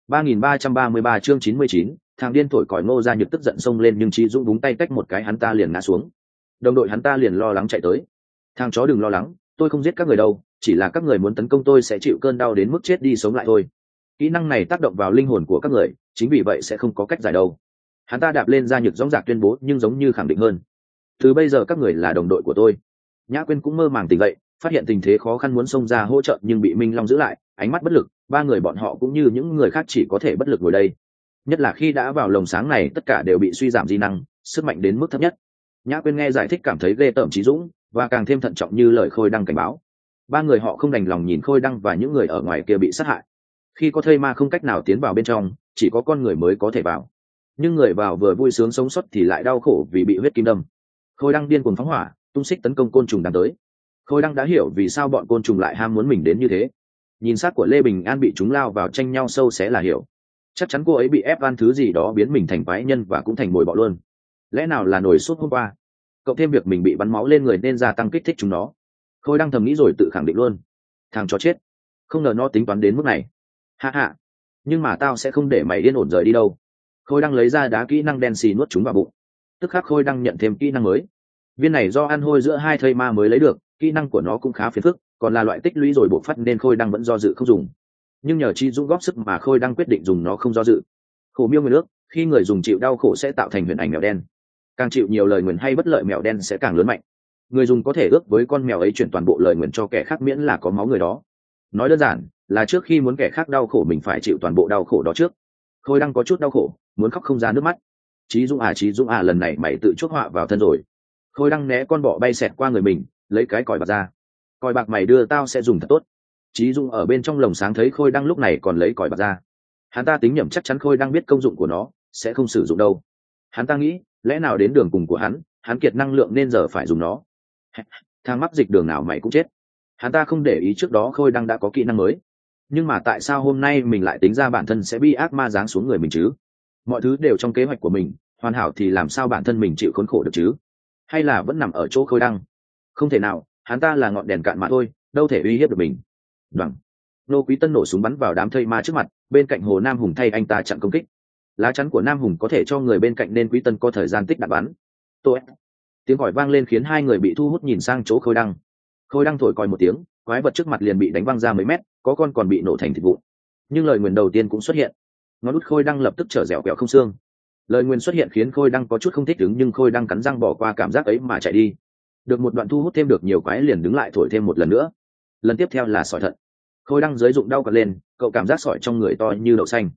3333 chương 99, thằng điên thổi còi. Ngô Gia Nhược tức giận xông lên nhưng Chí Dũng búng tay tách một cái hắn ta liền ngã xuống. Đồng đội hắn ta liền lo lắng chạy tới. Thằng chó đừng lo lắng, tôi không giết các người đâu, chỉ là các người muốn tấn công tôi sẽ chịu cơn đau đến mức chết đi sống lại thôi. Kỹ năng này tác động vào linh hồn của các người, chính vì vậy sẽ không có cách giải đâu. Hắn ta đạp lên Gia Nhược dõng dạc tuyên bố nhưng giống như khẳng định hơn. Từ bây giờ các người là đồng đội của tôi. Nhã Quyên cũng mơ màng tỉnh dậy, phát hiện tình thế khó khăn muốn xông ra hỗ trợ nhưng bị Minh Long giữ lại, ánh mắt bất lực. Ba người bọn họ cũng như những người khác chỉ có thể bất lực ngồi đây. Nhất là khi đã vào lồng sáng này tất cả đều bị suy giảm di năng, sức mạnh đến mức thấp nhất. Nhã Quyên nghe giải thích cảm thấy ghê tởm Chí Dũng và càng thêm thận trọng như lời Khôi Đăng cảnh báo. Ba người họ không đành lòng nhìn Khôi Đăng và những người ở ngoài kia bị sát hại. Khi có thây ma không cách nào tiến vào bên trong, chỉ có con người mới có thể vào. Nhưng người vào vừa vui sướng sống sót thì lại đau khổ vì bị huyết kim đâm. Khôi Đăng điên cuồng phóng hỏa, tung xích tấn công côn trùng đang tới. Khôi Đăng đã hiểu vì sao bọn côn trùng lại ham muốn mình đến như thế. Nhìn xác của Lê Bình An bị chúng lao vào tranh nhau sâu xé là hiểu. Chắc chắn cô ấy bị ép ăn thứ gì đó biến mình thành quái nhân và cũng thành mồi bọ luôn. Lẽ nào là nổi sốt hôm qua? Cộng thêm việc mình bị bắn máu lên người nên gia tăng kích thích chúng nó. Khôi Đăng thầm nghĩ rồi tự khẳng định luôn. Thằng chó chết, không ngờ nó tính toán đến mức này. Hạ hạ, nhưng mà tao sẽ không để mày yên ổn rời đi đâu. Khôi Đăng lấy ra đá kỹ năng đen xì nuốt chúng vào bụng. Tức khắc Khôi Đăng nhận thêm kỹ năng mới. Viên này do ăn hôi giữa hai thây ma mới lấy được, kỹ năng của nó cũng khá phiền phức, còn là loại tích lũy rồi bộc phát nên Khôi Đăng vẫn do dự không dùng. Nhưng nhờ Chí Dũng góp sức mà Khôi Đăng quyết định dùng nó không do dự. Khổ miêu người nước, khi người dùng chịu đau khổ sẽ tạo thành huyền ảnh mèo đen. Càng chịu nhiều lời nguyền hay bất lợi mèo đen sẽ càng lớn mạnh. Người dùng có thể ước với con mèo ấy chuyển toàn bộ lời nguyền cho kẻ khác miễn là có máu người đó. Nói đơn giản là trước khi muốn kẻ khác đau khổ mình phải chịu toàn bộ đau khổ đó trước. Khôi Đăng có chút đau khổ, muốn khóc không ra nước mắt. Chí Dũng à, lần này mày tự chuốc họa vào thân rồi. Khôi Đăng né con bọ bay xẹt qua người mình, lấy cái còi bạc ra. Còi bạc mày đưa tao sẽ dùng thật tốt. Chí Dũng ở bên trong lồng sáng thấy Khôi Đăng lúc này còn lấy còi bạc ra. Hắn ta tính nhầm chắc chắn Khôi Đăng biết công dụng của nó, sẽ không sử dụng đâu. Hắn ta nghĩ, lẽ nào đến đường cùng của hắn kiệt năng lượng nên giờ phải dùng nó. Thang mắc dịch đường nào mày cũng chết. Hắn ta không để ý trước đó Khôi Đăng đã có kỹ năng mới. Nhưng mà tại sao hôm nay mình lại tính ra bản thân sẽ bị ác ma giáng xuống người mình chứ? Mọi thứ đều trong kế hoạch của mình, hoàn hảo thì làm sao bản thân mình chịu khốn khổ được chứ? Hay là vẫn nằm ở chỗ Khôi Đăng? Không thể nào, hắn ta là ngọn đèn cạn mà thôi, đâu thể uy hiếp được mình. Đoằng. Nô Quý Tân nổ súng bắn vào đám thây ma trước mặt, bên cạnh Hồ Nam Hùng thay anh ta chặn công kích. Lá chắn của Nam Hùng có thể cho người bên cạnh nên Quý Tân có thời gian tích đạn bắn. Tôi. Tiếng còi vang lên khiến hai người bị thu hút nhìn sang chỗ Khôi Đăng. Khôi Đăng thổi còi một tiếng, quái vật trước mặt liền bị đánh văng ra mấy mét, có con còn bị nổ thành thịt vụn. Nhưng lời nguyền đầu tiên cũng xuất hiện. Ngón út Khôi Đăng lập tức trở dẻo quẹo không xương. Lời nguyền xuất hiện khiến Khôi Đăng có chút không thích ứng nhưng Khôi Đăng cắn răng bỏ qua cảm giác ấy mà chạy đi. Được một đoạn thu hút thêm được nhiều quái liền đứng lại thổi thêm một lần nữa. Lần tiếp theo là sỏi thận. Khôi Đăng dưới dụng đau cật lên, cậu cảm giác sỏi trong người to như đậu xanh.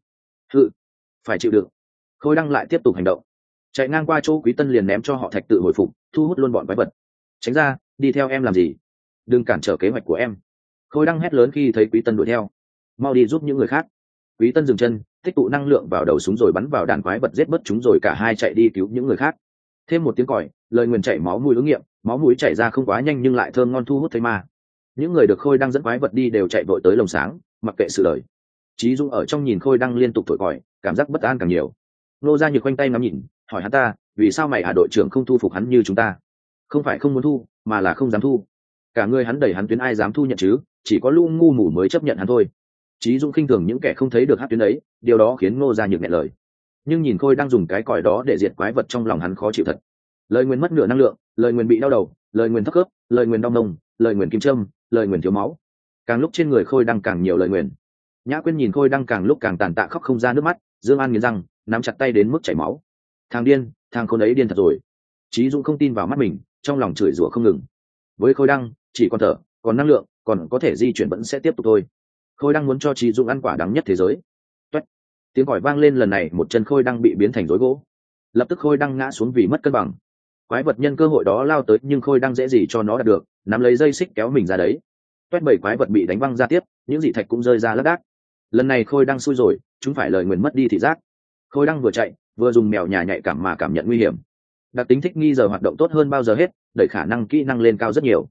Phải chịu đựng. Khôi Đăng lại tiếp tục hành động. Chạy ngang qua chỗ Quý Tân liền ném cho họ thạch tự hồi phục, thu hút luôn bọn quái vật. Tránh ra, đi theo em làm gì? Đừng cản trở kế hoạch của em. Khôi Đăng hét lớn khi thấy Quý Tân đuổi theo. Mau đi giúp những người khác. Quý Tân dừng chân, tích tụ năng lượng vào đầu súng rồi bắn vào đàn quái vật giết bớt chúng rồi cả hai chạy đi cứu những người khác. Thêm một tiếng còi, lời nguyền chảy máu mũi ứng nghiệm, máu mũi chảy ra không quá nhanh nhưng lại thơm ngon thu hút thấy ma. Những người được Khôi Đăng dẫn quái vật đi đều chạy vội tới lồng sáng, mặc kệ sự lời. Chí Dũng ở trong nhìn Khôi Đăng liên tục thổi còi, cảm giác bất an càng nhiều. Nô Gia Nhược quanh tay ngắm nhìn, hỏi hắn ta, vì sao mày đội trưởng không thu phục hắn như chúng ta? Không phải không muốn thu, mà là không dám thu. Cả người hắn đẩy hắn tuyến ai dám thu nhận chứ, chỉ có lũ ngu mủ mới chấp nhận hắn thôi. Chí Dũng khinh thường những kẻ không thấy được hát tuyến ấy, điều đó khiến Ngô Gia Nhược nghẹn lời. Nhưng nhìn Khôi đang dùng cái còi đó để diệt quái vật trong lòng hắn khó chịu thật. Lời nguyền mất nửa năng lượng, lời nguyền bị đau đầu, lời nguyền thấp khớp, lời nguyền đau nồng, lời nguyền kim châm, lời nguyền thiếu máu. Càng lúc trên người Khôi đang càng nhiều lời nguyền. Nhã Quyên nhìn Khôi đang càng lúc càng tàn tạ khóc không ra nước mắt, Dương An nghiến răng, nắm chặt tay đến mức chảy máu. Thằng điên, thằng khốn ấy điên thật rồi. Chí Dũng không tin vào mắt mình, trong lòng chửi rủa không ngừng. Với Khôi đăng, chỉ còn thở, còn năng lượng, còn có thể di chuyển vẫn sẽ tiếp tục thôi. Khôi đăng muốn cho Chí Dũng ăn quả đắng nhất thế giới. Toét. Tiếng còi vang lên lần này, một chân Khôi đăng bị biến thành rối gỗ. Lập tức Khôi đăng ngã xuống vì mất cân bằng. Quái vật nhân cơ hội đó lao tới nhưng Khôi đăng dễ gì cho nó đạt được, nắm lấy dây xích kéo mình ra đấy. Toét, 7 quái vật bị đánh văng ra tiếp, những dị thạch cũng rơi ra lác đác. Lần này Khôi đăng xui rồi, chúng phải lời nguyền mất đi thị giác. Khôi đăng vừa chạy vừa dùng mèo nhà nhạy cảm mà cảm nhận nguy hiểm. Đặc tính thích nghi giờ hoạt động tốt hơn bao giờ hết, đẩy khả năng kỹ năng lên cao rất nhiều.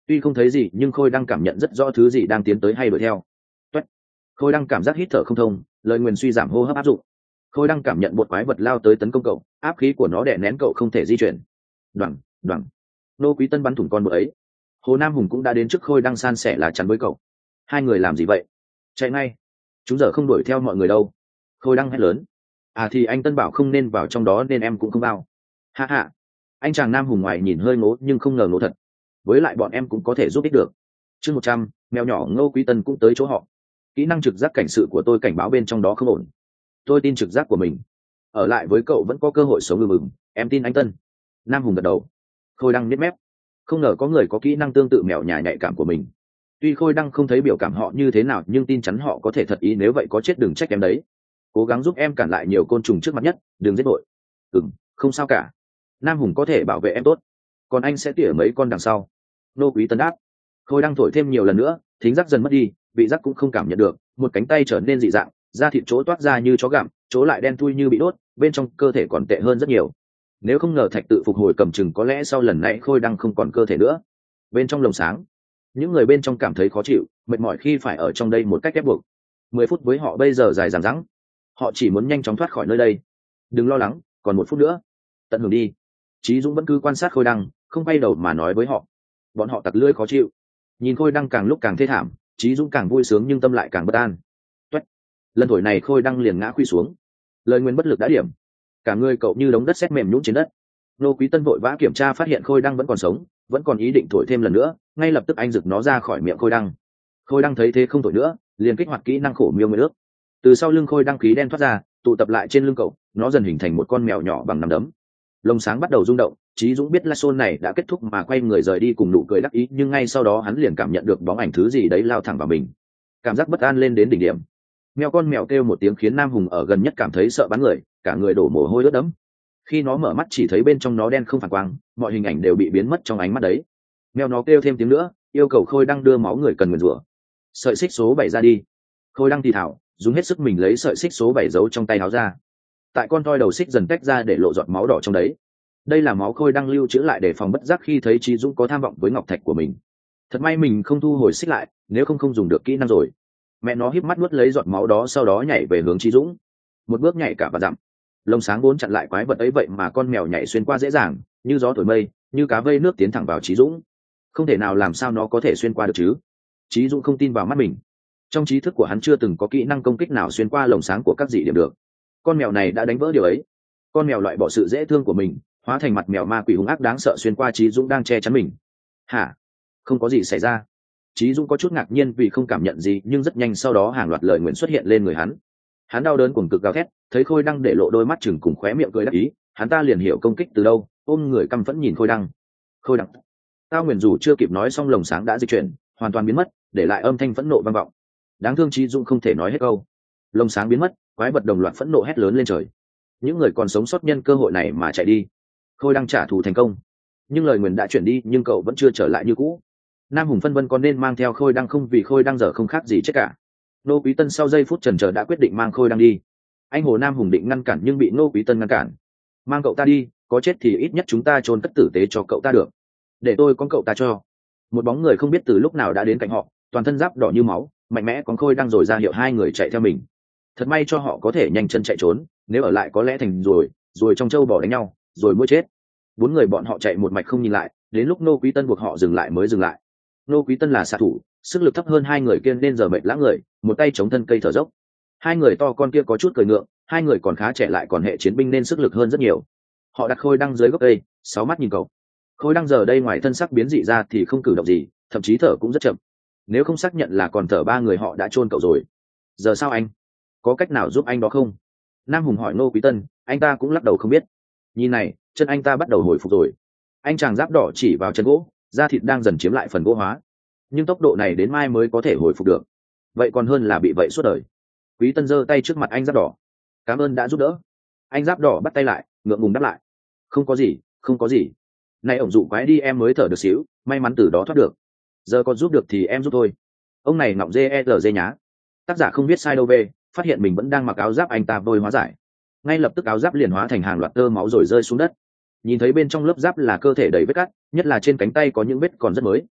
Tuy không thấy gì nhưng Khôi Đăng cảm nhận rất rõ thứ gì đang tiến tới hay đuổi theo. Tuét. Khôi Đăng cảm giác hít thở không thông, lời nguyền suy giảm hô hấp áp dụng. Khôi Đăng cảm nhận một quái vật lao tới tấn công cậu, áp khí của nó đè nén cậu không thể di chuyển. Đoằng, đoằng. Nô Quý Tân bắn thủng con bự ấy. Hồ Nam Hùng cũng đã đến trước Khôi Đăng san sẻ lá chắn với cậu. Hai người làm gì vậy? Chạy ngay. Chúng giờ không đuổi theo mọi người đâu. Khôi Đăng hét lớn. À thì anh Tân bảo không nên vào trong đó nên em cũng không vào. Ha ha. Anh chàng Nam Hùng ngoài nhìn hơi ngố nhưng không ngờ ngố thật. Với lại bọn em cũng có thể giúp ích được. Chương 100, mèo nhỏ Ngô Quý Tân cũng tới chỗ họ. Kỹ năng trực giác cảnh sự của tôi cảnh báo bên trong đó không ổn. Tôi tin trực giác của mình. Ở lại với cậu vẫn có cơ hội sống mừng. Em tin anh Tân. Nam Hùng gật đầu. Khôi Đăng nhếch mép. Không ngờ có người có kỹ năng tương tự mèo nhà nhạy cảm của mình. Tuy Khôi Đăng không thấy biểu cảm họ như thế nào nhưng tin chắn họ có thể thật ý, nếu vậy có chết đừng trách em đấy. Cố gắng giúp em cản lại nhiều côn trùng trước mặt nhất, đừng giết vội. Không sao cả. Nam Hùng có thể bảo vệ em tốt. Còn anh sẽ tỉa mấy con đằng sau. Nô Quý Tân đáp. Khôi Đăng thổi thêm nhiều lần nữa, thính giác dần mất đi, vị giác cũng không cảm nhận được, một cánh tay trở nên dị dạng, da thịt chỗ toát ra như chó gặm, chỗ lại đen thui như bị đốt, bên trong cơ thể còn tệ hơn rất nhiều. Nếu không ngờ Thạch tự phục hồi cầm chừng có lẽ sau lần nãy Khôi Đăng không còn cơ thể nữa. Bên trong lồng sáng, những người bên trong cảm thấy khó chịu, mệt mỏi khi phải ở trong đây một cách ép buộc. 10 phút với họ bây giờ dài dằng dẵng. Họ chỉ muốn nhanh chóng thoát khỏi nơi đây. Đừng lo lắng, còn 1 phút nữa. Tận hưởng đi. Chí Dũng vẫn cứ quan sát Khôi Đăng, không quay đầu mà nói với họ. Bọn họ tặc lưỡi khó chịu. Nhìn Khôi Đăng càng lúc càng thê thảm, Chí Dũng càng vui sướng nhưng tâm lại càng bất an. Tuét. Lần thổi này Khôi Đăng liền ngã khuỵu xuống. Lời nguyên bất lực đã điểm. Cả người cậu như đống đất sét mềm nhũn trên đất. Nô Quý Tân vội vã kiểm tra phát hiện Khôi Đăng vẫn còn sống, vẫn còn ý định thổi thêm lần nữa, ngay lập tức anh giật nó ra khỏi miệng Khôi Đăng. Khôi Đăng thấy thế không thổi nữa, liền kích hoạt kỹ năng khổ miêu người nước. Từ sau lưng Khôi Đăng khí đen thoát ra, tụ tập lại trên lưng cậu, nó dần hình thành một con mèo nhỏ bằng nắm đấm. Lồng sáng bắt đầu rung động, Chí Dũng biết Lashon này đã kết thúc mà quay người rời đi cùng nụ cười đắc ý, nhưng ngay sau đó hắn liền cảm nhận được bóng ảnh thứ gì đấy lao thẳng vào mình. Cảm giác bất an lên đến đỉnh điểm. Con mèo kêu một tiếng khiến Nam Hùng ở gần nhất cảm thấy sợ bắn người, cả người đổ mồ hôi ướt đẫm. Khi nó mở mắt chỉ thấy bên trong nó đen không phản quang, mọi hình ảnh đều bị biến mất trong ánh mắt đấy. Nó kêu thêm tiếng nữa, yêu cầu Khôi Đăng đưa máu người cần nguyền rủa. Sợi xích số 7 ra đi. Khôi Đăng thì thào, dùng hết sức mình lấy sợi xích số 7 giấu trong tay áo ra. Tại con toi đầu xích dần tách ra để lộ giọt máu đỏ trong đấy. Đây là máu Khôi Đăng lưu trữ lại để phòng bất giác khi thấy Chí Dũng có tham vọng với ngọc thạch của mình. Thật may mình không thu hồi xích lại, nếu không dùng được kỹ năng rồi. Mẹ nó híp mắt nuốt lấy giọt máu đó, sau đó nhảy về hướng Chí Dũng. Một bước nhảy cả và dặm. Lồng sáng vốn chặn lại quái vật ấy, vậy mà con mèo nhảy xuyên qua dễ dàng, như gió thổi mây, như cá vây nước tiến thẳng vào Chí Dũng. Không thể nào, làm sao nó có thể xuyên qua được chứ? Chí Dũng không tin vào mắt mình. Trong trí thức của hắn chưa từng có kỹ năng công kích nào xuyên qua lồng sáng của các dị điểm được. Con mèo này đã đánh vỡ điều ấy. Con mèo loại bỏ sự dễ thương của mình, hóa thành mặt mèo ma quỷ hung ác đáng sợ xuyên qua Chí Dũng đang che chắn mình. Hả? Không có gì xảy ra. Chí Dũng có chút ngạc nhiên vì không cảm nhận gì, nhưng rất nhanh sau đó hàng loạt lời nguyền xuất hiện lên người hắn. Hắn đau đớn cuồng cực gào thét, thấy Khôi Đăng để lộ đôi mắt chừng cùng khóe miệng cười đắc ý, hắn ta liền hiểu công kích từ đâu, ôm người căm phẫn nhìn Khôi Đăng. Khôi Đăng, tao nguyền rủa chưa kịp nói xong lồng sáng đã dịch chuyển, hoàn toàn biến mất, để lại âm thanh phẫn nộ vang vọng. Đáng thương Chí Dũng không thể nói hết câu. Lồng sáng biến mất, quái vật đồng loạt phẫn nộ hét lớn lên trời. Những người còn sống sót nhân cơ hội này mà chạy đi. Khôi Đăng trả thù thành công, nhưng lời nguyền đã chuyển đi, nhưng cậu vẫn chưa trở lại như cũ. Nam Hùng phân vân có nên mang theo Khôi Đăng không, vì Khôi Đăng giờ không khác gì chết cả. Nô Quý Tân sau giây phút chần chờ đã quyết định mang Khôi Đăng đi. Anh Hồ Nam Hùng định ngăn cản nhưng bị Nô Quý Tân ngăn cản. Mang cậu ta đi, có chết thì ít nhất chúng ta chôn cất tử tế cho cậu ta được. Để tôi con cậu ta cho. Một bóng người không biết từ lúc nào đã đến cạnh họ, toàn thân giáp đỏ như máu, mạnh mẽ con Khôi Đăng rồi ra hiệu hai người chạy theo mình. Thật may cho họ có thể nhanh chân chạy trốn, nếu ở lại có lẽ thành rồi trong châu bò đánh nhau, rồi mỗi chết. 4 người bọn họ chạy một mạch không nhìn lại, đến lúc Nô Quý Tân buộc họ dừng lại mới dừng lại. Nô Quý Tân là xạ thủ, sức lực thấp hơn hai người kia nên giờ mệt lã người, một tay chống thân cây thở dốc. Hai người to con kia có chút cười ngượng, hai người còn khá trẻ lại còn hệ chiến binh nên sức lực hơn rất nhiều. Họ đặt Khôi Đăng dưới gốc cây, 6 mắt nhìn cậu. Khôi Đăng giờ đây ngoài thân sắc biến dị ra thì không cử động gì, thậm chí thở cũng rất chậm. Nếu không xác nhận là còn thở, 3 người họ đã chôn cậu rồi. Giờ sao anh? Có cách nào giúp anh đó không? Nam Hùng hỏi Nô Quý Tân, anh ta cũng lắc đầu không biết. Nhìn này, chân anh ta bắt đầu hồi phục rồi. Anh chàng giáp đỏ chỉ vào chân gỗ, da thịt đang dần chiếm lại phần gỗ hóa. Nhưng tốc độ này đến mai mới có thể hồi phục được. Vậy còn hơn là bị vậy suốt đời. Quý Tân giơ tay trước mặt anh giáp đỏ. Cảm ơn đã giúp đỡ. Anh giáp đỏ bắt tay lại, ngượng ngùng đáp lại. Không có gì, không có gì. Này ổng dụ quái đi, em mới thở được xíu, may mắn từ đó thoát được. Giờ còn giúp được thì em giúp thôi. Ông này ngọng dê nhá. Tác giả không biết sai đâu về, phát hiện mình vẫn đang mặc áo giáp anh ta vội hóa giải. Ngay lập tức áo giáp liền hóa thành hàng loạt tơ máu rồi rơi xuống đất. Nhìn thấy bên trong lớp giáp là cơ thể đầy vết cắt, nhất là trên cánh tay có những vết còn rất mới,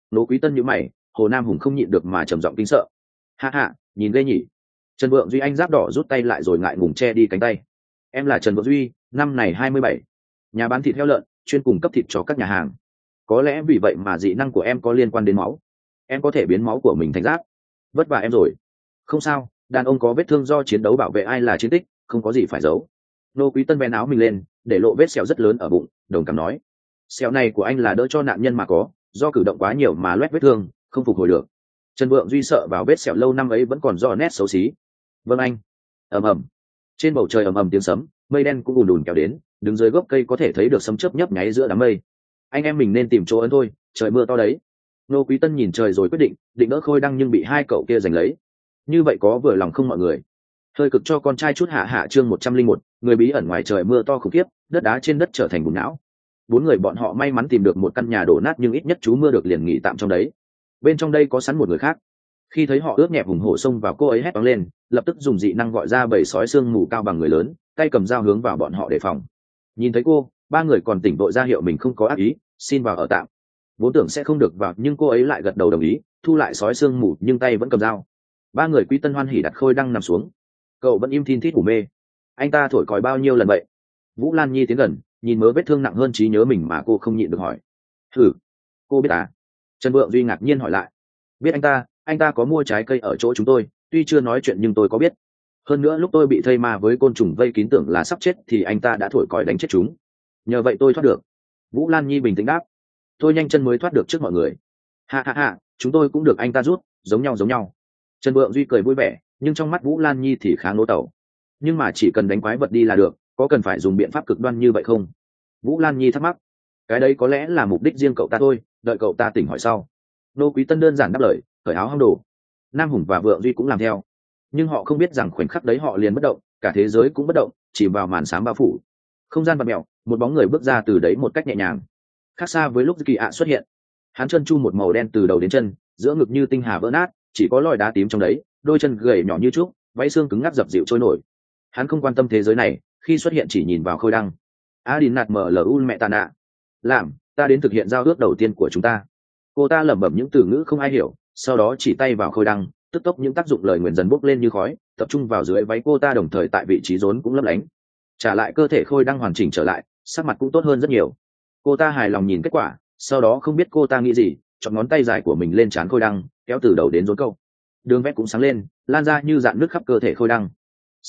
Nô Quý Tân nhíu mày, Hồ Nam Hùng không nhịn được mà trầm giọng kinh sợ. Hạ hạ, nhìn ghê nhỉ. Trần Vượng Duy anh giáp đỏ rút tay lại rồi ngại ngùng che đi cánh tay. Em là Trần Vượng Duy, năm này 27, nhà bán thịt heo lợn, chuyên cung cấp thịt cho các nhà hàng. Có lẽ vì vậy mà dị năng của em có liên quan đến máu. Em có thể biến máu của mình thành giáp. Vất vả em rồi. Không sao, đàn ông có vết thương do chiến đấu bảo vệ ai là chiến tích, không có gì phải giấu. Nô Quý Tân vén áo mình lên, để lộ vết sẹo rất lớn ở bụng, đồng cảm nói: sẹo này của anh là đỡ cho nạn nhân mà có, do cử động quá nhiều mà loét vết thương, không phục hồi được. Trần Vượng Duy sợ vào vết sẹo lâu năm ấy vẫn còn do nét xấu xí. Vâng anh. Ầm ầm. Trên bầu trời ầm ầm tiếng sấm, mây đen cũng ùn ùn kéo đến, đứng dưới gốc cây có thể thấy được sấm chớp nhấp nháy giữa đám mây. Anh em mình nên tìm chỗ ẩn thôi, trời mưa to đấy. Nô Quý Tân nhìn trời rồi quyết định đỡ Khôi Đăng nhưng bị hai cậu kia giành lấy. Như vậy có vừa lòng không mọi người? Hơi cực cho con trai chút. Hạ chương 101, người bí ẩn ngoài trời mưa to khủng khiếp, đất đá trên đất trở thành bùn não. Bốn người bọn họ may mắn tìm được một căn nhà đổ nát nhưng ít nhất trú mưa được liền nghỉ tạm trong đấy. Bên trong đây có sẵn một người khác. Khi thấy họ ướt nhẹp hùng hổ xông vào, cô ấy hét toáng lên, lập tức dùng dị năng gọi ra bầy sói xương mù cao bằng người lớn, tay cầm dao hướng vào bọn họ đề phòng. Nhìn thấy cô, ba người còn tỉnh vội ra hiệu mình không có ác ý, xin vào ở tạm. Vốn tưởng sẽ không được vào nhưng cô ấy lại gật đầu đồng ý, thu lại sói xương mù nhưng tay vẫn cầm dao. Ba người Quý Tân hoan hỉ đặt Khôi Đăng nằm xuống. Cậu vẫn im thin thít ngủ mê. Anh ta thổi còi bao nhiêu lần vậy? Vũ Lan Nhi tiến gần, nhìn mớ vết thương nặng hơn trí nhớ mình mà cô không nhịn được hỏi. Thử, cô biết à? Trần Vượng Duy ngạc nhiên hỏi lại. Biết anh ta có mua trái cây ở chỗ chúng tôi, tuy chưa nói chuyện nhưng tôi có biết. Hơn nữa lúc tôi bị thây ma với côn trùng vây kín tưởng là sắp chết thì anh ta đã thổi còi đánh chết chúng. Nhờ vậy tôi thoát được. Vũ Lan Nhi bình tĩnh đáp. Tôi nhanh chân mới thoát được trước mọi người. Hạ, chúng tôi cũng được anh ta rút, giống nhau. Trần Vượng Duy cười vui vẻ, nhưng trong mắt Vũ Lan Nhi thì khá nô tẩu. Nhưng mà chỉ cần đánh quái vật đi là được, có cần phải dùng biện pháp cực đoan như vậy không? Vũ Lan Nhi thắc mắc. Cái đấy có lẽ là mục đích riêng cậu ta thôi, đợi cậu ta tỉnh hỏi sau. Nô Quý Tân đơn giản đáp lời, cởi áo hong đồ. Nam Hùng và Vượng Duy cũng làm theo. Nhưng họ không biết rằng khoảnh khắc đấy họ liền bất động, cả thế giới cũng bất động, chỉ vào màn xám bao phủ. Không gian bạt mèo, một bóng người bước ra từ đấy một cách nhẹ nhàng. Khác xa với lúc Kỳ ạ xuất hiện. Hắn chân chu một màu đen từ đầu đến chân, giữa ngực như tinh hà vỡ nát, chỉ có lòi đá tím trong đấy, đôi chân gầy nhỏ như trúc, váy xương cứng ngắc dập dịu trôi nổi. Hắn không quan tâm thế giới này, khi xuất hiện chỉ nhìn vào Khôi Đăng. Adin nạt mlu mẹ tàn ạ. Làm, ta đến thực hiện giao ước đầu tiên của chúng ta. Cô ta lẩm bẩm những từ ngữ không ai hiểu, sau đó chỉ tay vào Khôi Đăng, tức tốc những tác dụng lời nguyền dần bốc lên như khói, tập trung vào dưới váy cô ta, đồng thời tại vị trí rốn cũng lấp lánh. Trả lại cơ thể Khôi Đăng hoàn chỉnh trở lại, sắc mặt cũng tốt hơn rất nhiều. Cô ta hài lòng nhìn kết quả, sau đó không biết cô ta nghĩ gì, chọn ngón tay dài của mình lên trán Khôi Đăng, kéo từ đầu đến rốn câu. Đường vét cũng sáng lên, lan ra như dạn nước khắp cơ thể Khôi Đăng.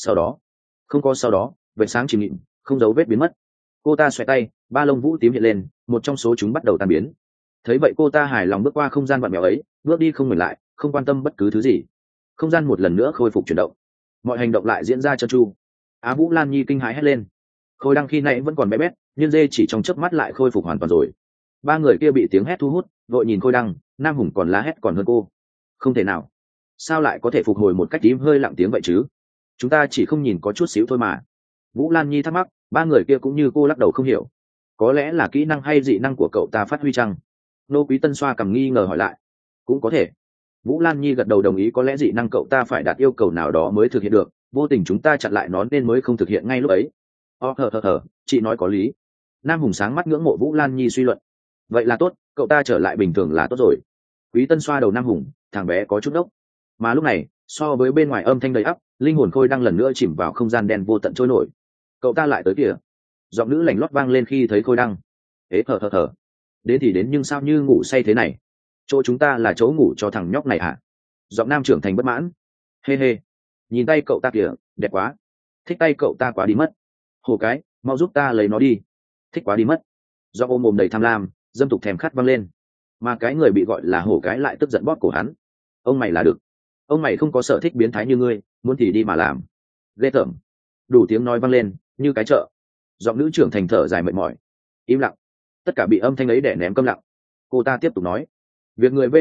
Sau đó, vệt sáng chìm nghịm, không dấu vết biến mất. Cô ta xoay tay, ba lông vũ tím hiện lên, một trong số chúng bắt đầu tan biến. Thấy vậy cô ta hài lòng bước qua không gian vặn vẹo ấy, bước đi không ngừng lại, không quan tâm bất cứ thứ gì. Không gian một lần nữa khôi phục chuyển động, mọi hành động lại diễn ra trơn tru. Vũ Lan Nhi kinh hãi hét lên. Khôi Đăng khi nãy vẫn còn bé bét, nhưng dê chỉ trong chớp mắt lại khôi phục hoàn toàn rồi. Ba người kia bị tiếng hét thu hút, vội nhìn Khôi Đăng. Nam Hùng còn la hét còn hơn cô. Không thể nào, sao lại có thể phục hồi một cách im hơi lặng tiếng vậy chứ? Chúng ta chỉ không nhìn có chút xíu thôi mà. Vũ Lan Nhi thắc mắc, ba người kia cũng như cô lắc đầu không hiểu. Có lẽ là kỹ năng hay dị năng của cậu ta phát huy chăng? Nô Quý Tân xoa cằm nghi ngờ hỏi lại. Cũng có thể. Vũ Lan Nhi gật đầu đồng ý, có lẽ dị năng cậu ta phải đạt yêu cầu nào đó mới thực hiện được, vô tình chúng ta chặn lại nó nên mới không thực hiện ngay lúc ấy. Chị nói có lý. Nam Hùng sáng mắt ngưỡng mộ Vũ Lan Nhi suy luận. Vậy là tốt, cậu ta trở lại bình thường là tốt rồi. Quý Tân xoa đầu Nam Hùng, thằng bé có chút đốc. Mà lúc này, so với bên ngoài âm thanh đầy ắp, linh hồn Khôi Đăng lần nữa chìm vào không gian đen vô tận trôi nổi. Cậu ta lại tới kìa. Giọng nữ lành lót vang lên khi thấy Khôi Đăng. Thở. Đến thì đến nhưng sao như ngủ say thế này? Chỗ chúng ta là chỗ ngủ cho thằng nhóc này hả? Giọng nam trưởng thành bất mãn. Hê. Nhìn tay cậu ta kìa, đẹp quá. Thích tay cậu ta quá đi mất. Hổ cái, mau giúp ta lấy nó đi. Thích quá đi mất. Giọng ôm mồm đầy tham lam, dâm tục thèm khát vang lên. Mà cái người bị gọi là hổ cái lại tức giận bóp cổ hắn. Ông mày là được. Ông mày không có sở thích biến thái như ngươi, muốn thì đi mà làm. Ghê tởm. Đủ tiếng nói vang lên, như cái chợ. Giọng nữ trưởng thành thở dài mệt mỏi. Im lặng. Tất cả bị âm thanh ấy để ném câm lặng. Cô ta tiếp tục nói. Việc người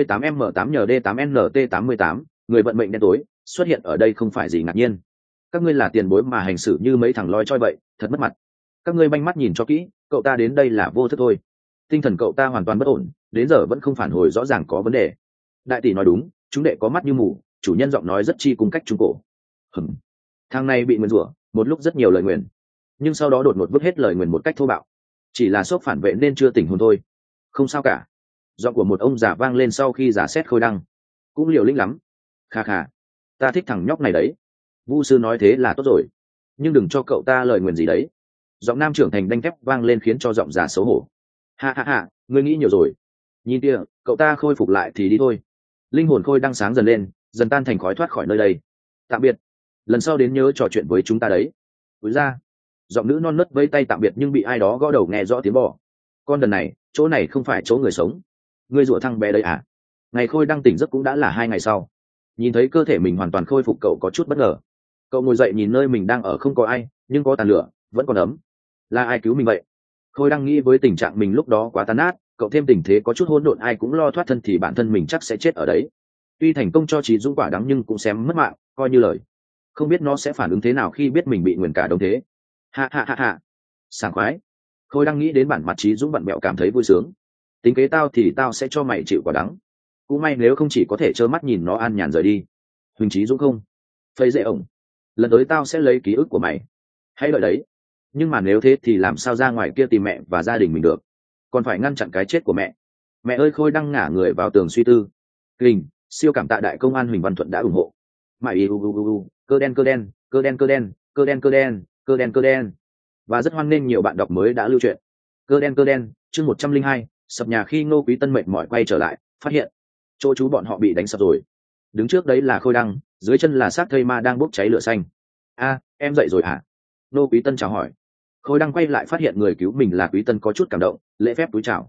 V88M8ND8NT88, người vận mệnh đen tối, xuất hiện ở đây không phải gì ngạc nhiên. Các ngươi là tiền bối mà hành xử như mấy thằng loi choi vậy, thật mất mặt. Các ngươi banh mắt nhìn cho kỹ, cậu ta đến đây là vô thức thôi. Tinh thần cậu ta hoàn toàn bất ổn, đến giờ vẫn không phản hồi rõ ràng có vấn đề. Đại tỷ nói đúng, chúng đệ có mắt như mù, chủ nhân giọng nói rất chi cung cách trung cổ. Thằng này bị nguyền rủa, một lúc rất nhiều lời nguyền, nhưng sau đó đột ngột vứt hết lời nguyền một cách thô bạo. Chỉ là sốc phản vệ nên chưa tỉnh hồn thôi. Không sao cả. giọng của một ông già vang lên sau khi giả xét Khôi Đăng. Cũng liều lĩnh lắm. Kha kha, ta thích thằng nhóc này đấy. Vu sư nói thế là tốt rồi, nhưng đừng cho cậu ta lời nguyền gì đấy. Giọng nam trưởng thành đanh thép vang lên khiến cho giọng già xấu hổ. Ha ha ha, ngươi nghĩ nhiều rồi. Nhìn kia, cậu ta khôi phục lại thì đi thôi. Linh hồn Khôi Đăng sáng dần lên, dần tan thành khói thoát khỏi nơi đây. Tạm biệt, lần sau đến nhớ trò chuyện với chúng ta đấy. Túi ra. Giọng nữ non nớt vây tay tạm biệt nhưng bị ai đó gõ đầu nghe rõ tiếng bò. Con đần này, chỗ này không phải chỗ người sống. Ngươi rủa thằng bé đấy à? Ngày Khôi Đăng tỉnh giấc cũng đã là 2 ngày sau. Nhìn thấy cơ thể mình hoàn toàn khôi phục, cậu có chút bất ngờ. Cậu ngồi dậy nhìn nơi mình đang ở, không có ai, nhưng có tàn lửa, vẫn còn ấm. Là ai cứu mình vậy? Khôi Đăng nghĩ với tình trạng mình lúc đó quá tan nát, cậu thêm tình thế có chút hỗn độn, ai cũng lo thoát thân thì bản thân mình chắc sẽ chết ở đấy. Tuy thành công cho Trí Dũng quả đắng nhưng cũng xém mất mạng, coi như lời. Không biết nó sẽ phản ứng thế nào khi biết mình bị nguyền cả đống thế. Ha ha ha ha. Sảng khoái. Khôi Đăng nghĩ đến bản mặt Trí Dũng vặn bẹo cảm thấy vui sướng. Tính kế tao thì tao sẽ cho mày chịu quả đắng. Cũng may nếu không chỉ có thể trơ mắt nhìn nó an nhàn rời đi. Huỳnh Trí Dũng không phây dễ ổng, lần tới tao sẽ lấy ký ức của mày, hãy đợi đấy. Nhưng mà nếu thế thì làm sao ra ngoài kia tìm mẹ và gia đình mình được, còn phải ngăn chặn cái chết của mẹ. Mẹ ơi! Khôi Đăng ngả người vào tường suy tư. Kình, siêu cảm tạ đại công an Huỳnh Văn Thuận đã ủng hộ. Mày cơ đen cơ đen cơ đen cơ đen cơ đen cơ đen cơ đen cơ đen. Và rất hoan nghênh nhiều bạn đọc mới đã lưu truyện. Cơ đen chương 102, sập nhà. Khi Ngô Quý Tân mệt mỏi quay trở lại, phát hiện chỗ chú bọn họ bị đánh sập rồi. Đứng trước đấy là Khôi Đăng, dưới chân là xác thây ma đang bốc cháy lửa xanh. A, em dậy rồi hả? Ngô Quý Tân chào hỏi. Khôi Đăng quay lại phát hiện người cứu mình là Quý Tân, có chút cảm động, lễ phép túi chào.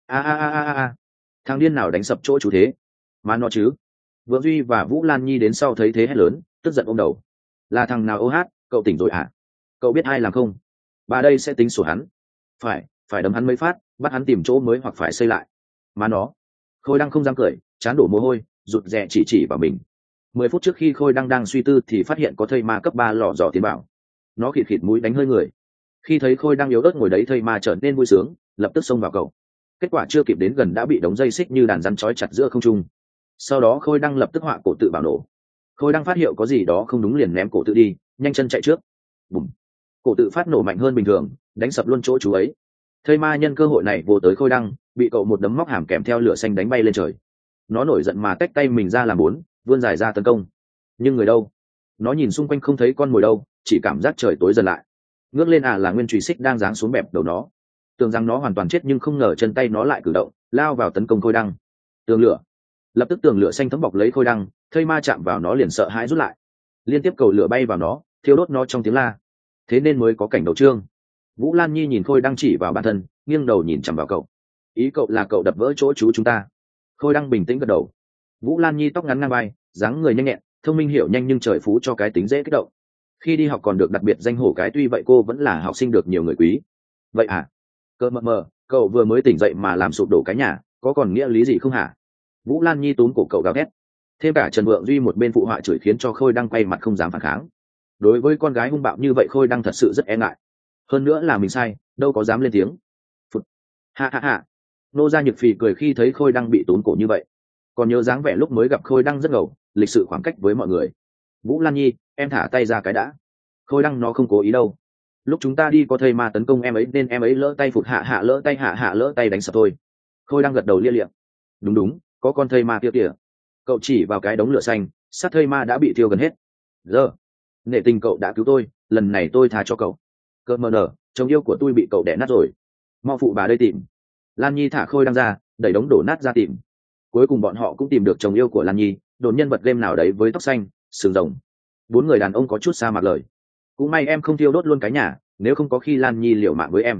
A, thằng điên nào đánh sập chỗ chú thế? Mà nó chứ. Vượng Duy và Vũ Lan Nhi đến sau thấy thế hét lớn, tức giận ôm đầu. Là thằng nào? Ô hát, cậu tỉnh rồi hả? Cậu biết ai làm không? Bà đây sẽ tính sổ hắn. Phải đấm hắn mấy phát, bắt hắn tìm chỗ mới hoặc phải xây lại. Mà nó. Khôi Đăng không dám cười, trán đổ mồ hôi, rụt rè chỉ vào mình. 10 phút trước khi Khôi đang suy tư thì phát hiện có thây ma cấp 3 lò dò tiến bảo. Nó khịt khịt mũi đánh hơi người. Khi thấy Khôi đang yếu ớt ngồi đấy, thây ma trở nên vui sướng, lập tức xông vào cậu. Kết quả chưa kịp đến gần đã bị đống dây xích như đàn rắn trói chặt giữa không trung. Sau đó Khôi Đăng lập tức họa cổ tự bảo nổ. Khôi Đăng phát hiệu có gì đó không đúng liền ném cổ tự đi, nhanh chân chạy trước. Bùm! Cổ tự phát nổ mạnh hơn bình thường, đánh sập luôn chỗ chú ấy. Thây ma nhân cơ hội này vô tới Khôi Đăng, bị cậu một đấm móc hàm kèm theo lửa xanh đánh bay lên trời. Nó nổi giận mà tách tay mình ra làm 4, vươn dài ra tấn công. Nhưng người đâu? Nó nhìn xung quanh không thấy con mồi đâu, chỉ cảm giác trời tối dần lại. Ngước lên là nguyên chùy xích đang giáng xuống bẹp đầu nó. Tưởng rằng nó hoàn toàn chết nhưng không ngờ chân tay nó lại cử động, lao vào tấn công Khôi Đăng. Tường lửa. Lập tức tường lửa xanh thấm bọc lấy Khôi Đăng, thây ma chạm vào nó liền sợ hãi rút lại. Liên tiếp cầu lửa bay vào nó, thiêu đốt nó trong tiếng la. Thế nên mới có cảnh đầu chương. Vũ Lan Nhi nhìn Khôi Đăng chỉ vào bản thân, nghiêng đầu nhìn chằm vào cậu. Ý cậu là cậu đập vỡ chỗ chú chúng ta? Khôi Đăng bình tĩnh gật đầu. Vũ Lan Nhi tóc ngắn ngang vai, dáng người nhanh nhẹn, thông minh hiểu nhanh nhưng trời phú cho cái tính dễ kích động. Khi đi học còn được đặc biệt danh hổ cái, tuy vậy cô vẫn là học sinh được nhiều người quý. Vậy à? Cơ mờ, cậu vừa mới tỉnh dậy mà làm sụp đổ cái nhà, có còn nghĩa lý gì không hả? Vũ Lan Nhi túm cổ cậu gào thét. Thêm cả Trần Vượng Duy một bên phụ họa chửi khiến cho Khôi Đăng quay mặt không dám phản kháng. Đối với con gái hung bạo như vậy Khôi Đăng thật sự rất e ngại. Hơn nữa là mình sai, đâu có dám lên tiếng. Phụt. Ha. Nô Gia Nhược Phì cười khi thấy Khôi Đăng bị túm cổ như vậy. Còn nhớ dáng vẻ lúc mới gặp Khôi Đăng rất ngầu, lịch sự khoảng cách với mọi người. Vũ Lan Nhi, em thả tay ra cái đã. Khôi Đăng nó không cố ý đâu. Lúc chúng ta đi có thây ma tấn công em ấy nên em ấy lỡ tay. Phụt. Hạ lỡ tay, hạ lỡ tay đánh sập thôi. Khôi Đăng gật đầu lia liệm. Đúng, có con thây ma kia kìa. Cậu chỉ vào cái đống lửa xanh, sát thây ma đã bị thiêu gần hết. Giờ, nể tình cậu đã cứu tôi, lần này tôi tha cho cậu. Cơ mờ nở, chồng yêu của tôi bị cậu đẻ nát rồi. Mau phụ bà đây tìm. Lan Nhi thả Khôi Đăng ra, đẩy đống đổ nát ra tìm. Cuối cùng bọn họ cũng tìm được chồng yêu của Lan Nhi, đồn nhân vật game nào đấy với tóc xanh, sừng rồng. 4 người đàn ông có chút xa mặt lời. Cũng may em không thiêu đốt luôn cái nhà, nếu không có khi Lan Nhi liều mạng với em.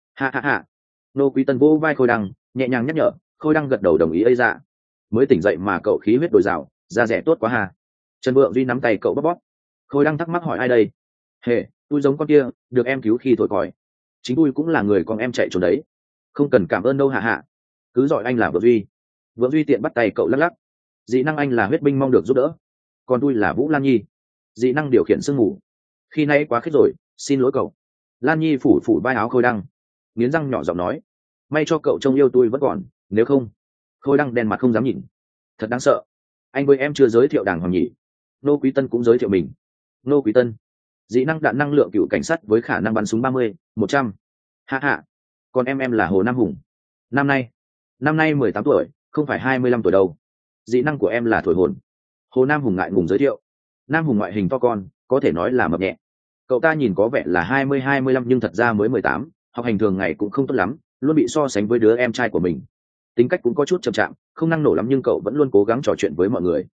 Ha. Nô Quý Tân vô vai Khôi Đăng, nhẹ nhàng nhắc nhở. Khôi Đăng gật đầu đồng ý. Ấy dạ, mới tỉnh dậy mà cậu khí huyết dồi dào, da rẻ tốt quá ha. Trần Vượng Duy nắm tay cậu bóp. Khôi Đăng thắc mắc hỏi ai đây? Hề, tôi giống con kia, được em cứu khi thổi còi. Chính tôi cũng là người con em chạy trốn đấy. Không cần cảm ơn đâu hạ. Cứ gọi anh là Vượng Duy. Vượng Duy tiện bắt tay cậu lắc lắc. Dị năng anh là huyết binh mong được giúp đỡ. Còn tôi là Vũ Lan Nhi, dị năng điều khiển sương mù. Khi nãy quá khích rồi, xin lỗi cậu. Lan Nhi phủ vai áo Khôi Đăng, nghiến răng nhỏ giọng nói. May cho cậu trông yêu tôi vẫn còn, nếu không. Khôi Đăng đen mặt không dám nhìn. Thật đáng sợ. Anh với em chưa giới thiệu đàng hoàng nhỉ? Nô Quý Tân cũng giới thiệu mình. Nô Quý Tân, dị năng đạn năng lượng cựu cảnh sát với khả năng bắn súng 30, 100. Hạ. Còn em là Hồ Nam Hùng. Năm nay Năm nay 18 tuổi, không phải 25 tuổi đâu. Dị năng của em là thổi hồn. Hồ Nam Hùng ngại ngùng giới thiệu. Nam Hùng ngoại hình to con, có thể nói là mập nhẹ. Cậu ta nhìn có vẻ là 20-25 nhưng thật ra mới 18, học hành thường ngày cũng không tốt lắm, luôn bị so sánh với đứa em trai của mình. Tính cách cũng có chút chậm chạp, không năng nổ lắm nhưng cậu vẫn luôn cố gắng trò chuyện với mọi người.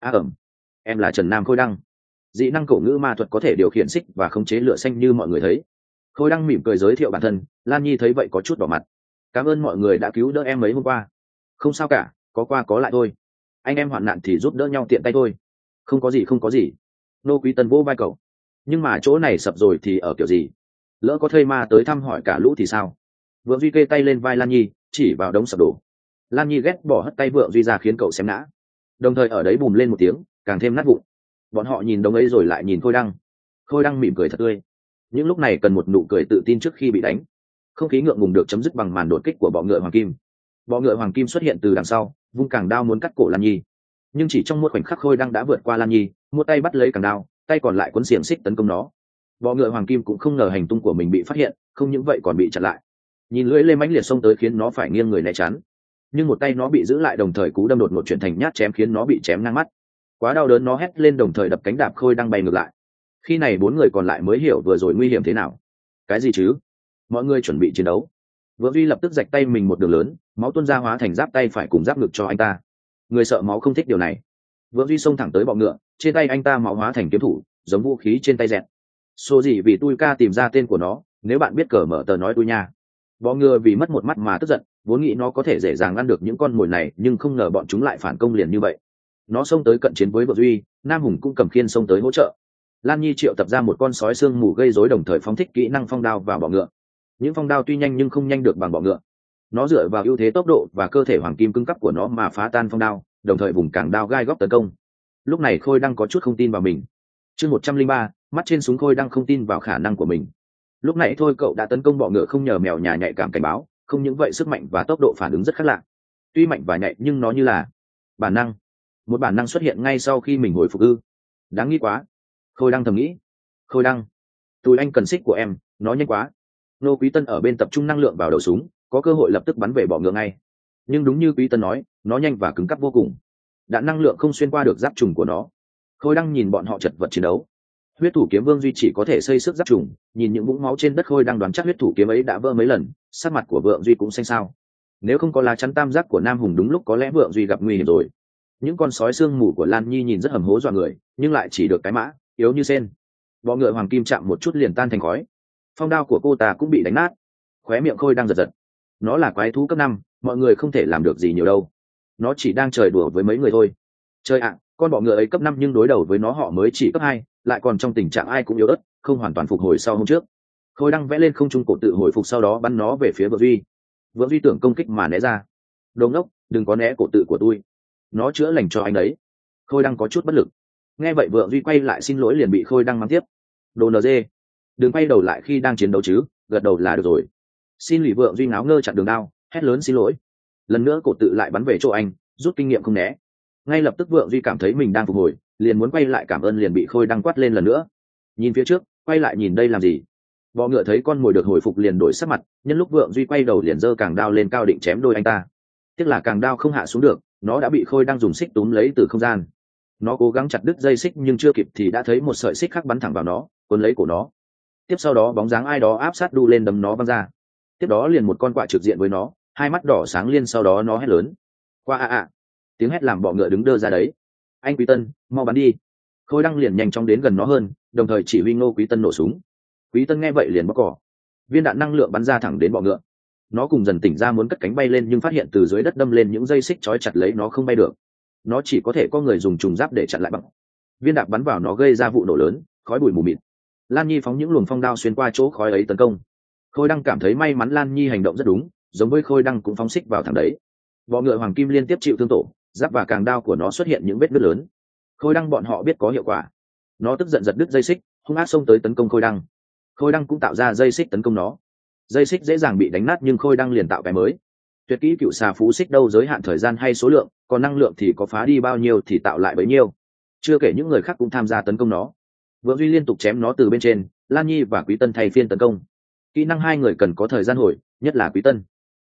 Em là Trần Nam Khôi Đăng. Dị năng cổ ngữ ma thuật có thể điều khiển xích và khống chế lửa xanh như mọi người thấy. Khôi Đăng mỉm cười giới thiệu bản thân. Lan Nhi thấy vậy có chút đỏ mặt. Cảm ơn mọi người đã cứu đỡ em mấy hôm qua. Không sao cả, có qua có lại thôi. Anh em hoạn nạn thì giúp đỡ nhau tiện tay thôi. Không có gì, không có gì. Nô Quý Tân vỗ vai cậu. Nhưng mà chỗ này sập rồi thì ở kiểu gì? Lỡ có thây ma tới thăm hỏi cả lũ thì sao? Vượng Duy kê tay lên vai Lan Nhi, chỉ vào đống sập đổ. Lan Nhi ghét bỏ hất tay Vượng Duy ra khiến cậu xém ngã. Đồng thời ở đấy bùm lên một tiếng, càng thêm nát vụn. Bọn họ nhìn đống ấy rồi lại nhìn Khôi Đăng. Khôi Đăng mỉm cười thật tươi. Những lúc này cần một nụ cười tự tin trước khi bị đánh. Không khí ngượng ngùng được chấm dứt bằng màn đột kích của bọ ngựa Hoàng Kim. Bọ ngựa Hoàng Kim xuất hiện từ đằng sau, vung càng đao muốn cắt cổ Lan Nhi. Nhưng chỉ trong một khoảnh khắc Khôi Đăng đã vượt qua Lan Nhi, một tay bắt lấy càng đao, tay còn lại cuốn xiềng xích tấn công nó. Bọ ngựa Hoàng Kim cũng không ngờ hành tung của mình bị phát hiện, không những vậy còn bị chặn lại. Nhìn lưỡi lê mãnh liệt xông tới khiến nó phải nghiêng người né chắn, nhưng một tay nó bị giữ lại, đồng thời cú đâm đột ngột chuyển thành nhát chém khiến nó bị chém ngang mắt. Quá đau đớn, nó hét lên đồng thời đập cánh đạp Khôi Đăng bay ngược lại. Khi này 4 người còn lại mới hiểu vừa rồi nguy hiểm thế nào. Cái gì chứ? Mọi người chuẩn bị chiến đấu. Vượng Duy lập tức rạch tay mình một đường lớn, máu tuôn ra hóa thành giáp tay phải cùng giáp ngực cho anh ta. Người sợ máu không thích điều này. Vượng Duy xông thẳng tới bọ ngựa, trên tay anh ta máu hóa thành kiếm thủ, giống vũ khí trên tay dẹt. Số gì vì tôi ca tìm ra tên của nó, nếu bạn biết cờ mở tờ nói tôi nha. Bọ ngựa vì mất một mắt mà tức giận, vốn nghĩ nó có thể dễ dàng ngăn được những con mồi này, nhưng không ngờ bọn chúng lại phản công liền như vậy. Nó xông tới cận chiến với Vượng Duy, Nam Hùng cũng cầm khiên xông tới hỗ trợ. Lan Nhi triệu tập ra một con sói xương mù gây rối, đồng thời phóng thích kỹ năng phong đao vào bọ ngựa. Những phong đao tuy nhanh nhưng không nhanh được bằng bọ ngựa. Nó dựa vào ưu thế tốc độ và cơ thể hoàng kim cứng cắp của nó mà phá tan phong đao, đồng thời vùng càng đao gai góc tấn công. Lúc này Khôi Đăng có chút không tin vào mình. Chương 103, mắt trên súng. Khôi Đăng không tin vào khả năng của mình. Lúc này thôi cậu đã tấn công bọ ngựa không nhờ mèo nhà nhạy cảm cảnh báo, không những vậy sức mạnh và tốc độ phản ứng rất khác lạ. Tuy mạnh và nhạy nhưng nó như là bản năng. Một bản năng xuất hiện ngay sau khi mình hồi phục ư? Đáng nghi quá. Khôi Đăng thầm nghĩ. Khôi Đăng, tụi anh cần xích của em, nó nhanh quá. Nô Quý Tân ở bên tập trung năng lượng vào đầu súng, có cơ hội lập tức bắn về bọ ngựa ngay. Nhưng đúng như Quý Tân nói, nó nhanh và cứng cáp vô cùng. Đạn năng lượng không xuyên qua được giáp trùng của nó. Khôi Đăng nhìn bọn họ chật vật chiến đấu. Huyết thủ kiếm Vương Duy chỉ có thể xây sức giáp trùng, nhìn những vũng máu trên đất Khôi Đăng đoán chắc huyết thủ kiếm ấy đã vỡ mấy lần. Sắc mặt của Vượng Duy cũng xanh xao. Nếu không có lá chắn tam giác của Nam Hùng, đúng lúc có lẽ Vượng Duy gặp nguy hiểm rồi. Những con sói xương mù của Lan Nhi nhìn rất hầm hố dọa người, nhưng lại chỉ được cái mã, yếu như sen. Bọ ngựa Hoàng Kim chạm một chút liền tan thành khói. Phong đao của cô ta cũng bị đánh nát. Khóe miệng Khôi đang giật giật. Nó là quái thú cấp 5, mọi người không thể làm được gì nhiều đâu. Nó chỉ đang chơi đùa với mấy người thôi. Chơi ạ, con bọ ngựa ấy cấp 5 nhưng đối đầu với nó họ mới chỉ cấp 2, lại còn trong tình trạng ai cũng yếu ớt, không hoàn toàn phục hồi sau hôm trước. Khôi đang vẽ lên không trung cổ tự hồi phục, sau đó bắn nó về phía Vượng Duy. Vượng Duy tưởng công kích mà né ra. Đồ ngốc, đừng có né cổ tự của tôi. Nó chữa lành cho anh đấy. Khôi đang có chút bất lực. Nghe vậy Vượng Duy quay lại xin lỗi liền bị Khôi đang mắng tiếp. Đồ NG, đừng quay đầu lại khi đang chiến đấu chứ, gật đầu là được rồi. Xin lì. Vượng Duy ngáo ngơ chặn đường đao, hét lớn xin lỗi. Lần nữa cổ tự lại bắn về chỗ anh, rút kinh nghiệm không né. Ngay lập tức Vượng Duy cảm thấy mình đang phục hồi, liền muốn quay lại cảm ơn, liền bị Khôi đang quát lên lần nữa. Nhìn phía trước, quay lại nhìn đây làm gì? Bọ ngựa thấy con mồi được hồi phục liền đổi sắc mặt, nhân lúc Vượng Duy quay đầu liền giơ càng đao lên cao định chém đôi anh ta. Tiếc là càng đao không hạ xuống được, nó đã bị Khôi đang dùng xích túm lấy từ không gian. Nó cố gắng chặt đứt dây xích nhưng chưa kịp thì đã thấy một sợi xích khác bắn thẳng vào nó, cuốn lấy cổ nó. Tiếp sau đó bóng dáng ai đó áp sát đu lên đấm nó văng ra. Tiếp đó liền một con quạ trực diện với nó, hai mắt đỏ sáng liên, sau đó nó hét lớn. Qua tiếng hét làm bọ ngựa đứng đơ ra đấy. Anh Quý Tân, mau bắn đi. Khôi Đăng liền nhanh chóng đến gần nó hơn, đồng thời chỉ huy Ngô Quý Tân nổ súng. Quý Tân nghe vậy liền bóc cỏ. Viên đạn năng lượng bắn ra thẳng đến bọ ngựa. Nó cùng dần tỉnh ra muốn cất cánh bay lên, nhưng phát hiện từ dưới đất đâm lên những dây xích trói chặt lấy nó, không bay được. Nó chỉ có thể có người dùng trùng giáp để chặn lại bằng. Viên đạn bắn vào nó gây ra vụ nổ lớn, khói bụi mù mịt. Lan Nhi phóng những luồng phong đao xuyên qua chỗ khói ấy tấn công. Khôi Đăng cảm thấy may mắn Lan Nhi hành động rất đúng, giống với Khôi Đăng cũng phóng xích vào thẳng đấy. Bọ ngựa Hoàng Kim liên tiếp chịu thương tổ, giáp và càng đao của nó xuất hiện những vết nứt lớn. Khôi Đăng bọn họ biết có hiệu quả. Nó tức giận giật đứt dây xích, hung ác xông tới tấn công Khôi Đăng. Khôi Đăng cũng tạo ra dây xích tấn công nó. Dây xích dễ dàng bị đánh nát nhưng Khôi Đăng liền tạo cái mới. Tuyệt kỹ cựu xà phú xích đâu giới hạn thời gian hay số lượng, còn năng lượng thì có phá đi bao nhiêu thì tạo lại bấy nhiêu. Chưa kể những người khác cũng tham gia tấn công nó. Vượng Duy liên tục chém nó từ bên trên, Lan Nhi và Quý Tân thay phiên tấn công. Kỹ năng hai người cần có thời gian hồi, nhất là Quý Tân.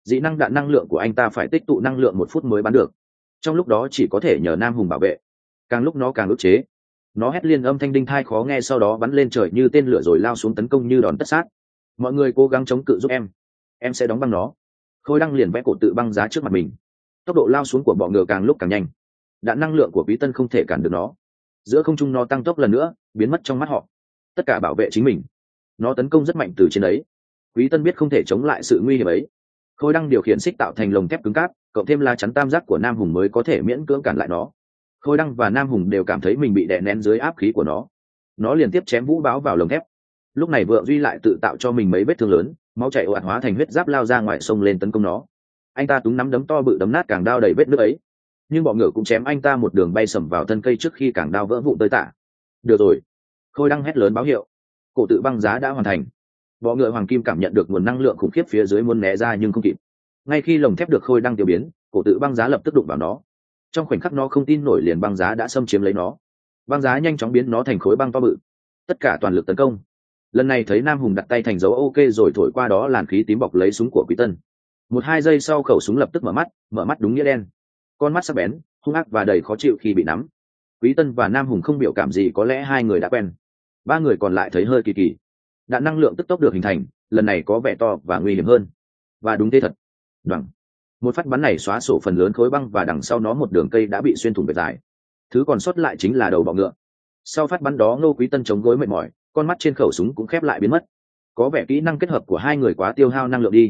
dị năng đạn năng lượng của anh ta phải tích tụ năng lượng 1 phút mới bắn được, trong lúc đó chỉ có thể nhờ Nam Hùng bảo vệ. Càng lúc nó càng ức chế, nó hét liên âm thanh đinh thai khó nghe, sau đó bắn lên trời như tên lửa rồi lao xuống tấn công như đòn tất sát. Mọi người cố gắng chống cự giúp em sẽ đóng băng nó. Khôi Đăng liền vẽ cổ tự băng giá trước mặt mình. Tốc độ lao xuống của bọ ngựa càng lúc càng nhanh, đạn năng lượng của Quý Tân không thể cản được nó. Giữa không trung nó tăng tốc lần nữa, biến mất trong mắt họ. Tất cả bảo vệ chính mình. Nó tấn công rất mạnh từ trên đấy. Quý Tân biết không thể chống lại sự nguy hiểm ấy. Khôi Đăng điều khiển xích tạo thành lồng thép cứng cáp, cộng thêm lá chắn tam giác của Nam Hùng mới có thể miễn cưỡng cản lại nó. Khôi Đăng và Nam Hùng đều cảm thấy mình bị đè nén dưới áp khí của nó liên tiếp chém vũ báo vào lồng thép. Lúc này Vượng Duy lại tự tạo cho mình mấy vết thương lớn, máu chảy ồ ạt hóa thành huyết giáp lao ra ngoài sông lên tấn công nó. Anh ta túng nắm đấm to bự đấm nát càng đao đầy vết nước ấy, nhưng bọ ngựa cũng chém anh ta một đường bay sầm vào thân cây trước khi càng đao vỡ vụn tơi tả. Được rồi, Khôi Đăng hét lớn báo hiệu, cổ tự băng giá đã hoàn thành. Bọ ngựa hoàng kim cảm nhận được nguồn năng lượng khủng khiếp phía dưới muốn né ra nhưng không kịp. Ngay khi lồng thép được Khôi Đăng tiêu biến, cổ tự băng giá lập tức đụng vào nó. Trong khoảnh khắc nó không tin nổi liền băng giá đã xâm chiếm lấy nó. Băng giá nhanh chóng biến nó thành khối băng to bự. Tất cả toàn lực tấn công. Lần này thấy Nam Hùng đặt tay thành dấu ok rồi thổi qua đó làn khí tím bọc lấy súng của Quý Tân. 1-2 giây sau khẩu súng lập tức mở mắt đúng nghĩa đen. Con mắt sắc bén, hung ác và đầy khó chịu khi bị nắm. Quý Tân và Nam Hùng không biểu cảm gì, có lẽ hai người đã quen. 3 người còn lại thấy hơi kỳ kỳ. Đạn năng lượng tức tốc được hình thành, lần này có vẻ to và nguy hiểm hơn. Và đúng thế thật. Đoằng. Một phát bắn này xóa sổ phần lớn khối băng và đằng sau nó một đường cây đã bị xuyên thủng vệt dài. Thứ còn sót lại chính là đầu bọ ngựa. Sau phát bắn đó Ngô Quý Tân chống gối mệt mỏi, con mắt trên khẩu súng cũng khép lại biến mất. Có vẻ kỹ năng kết hợp của hai người quá tiêu hao năng lượng đi.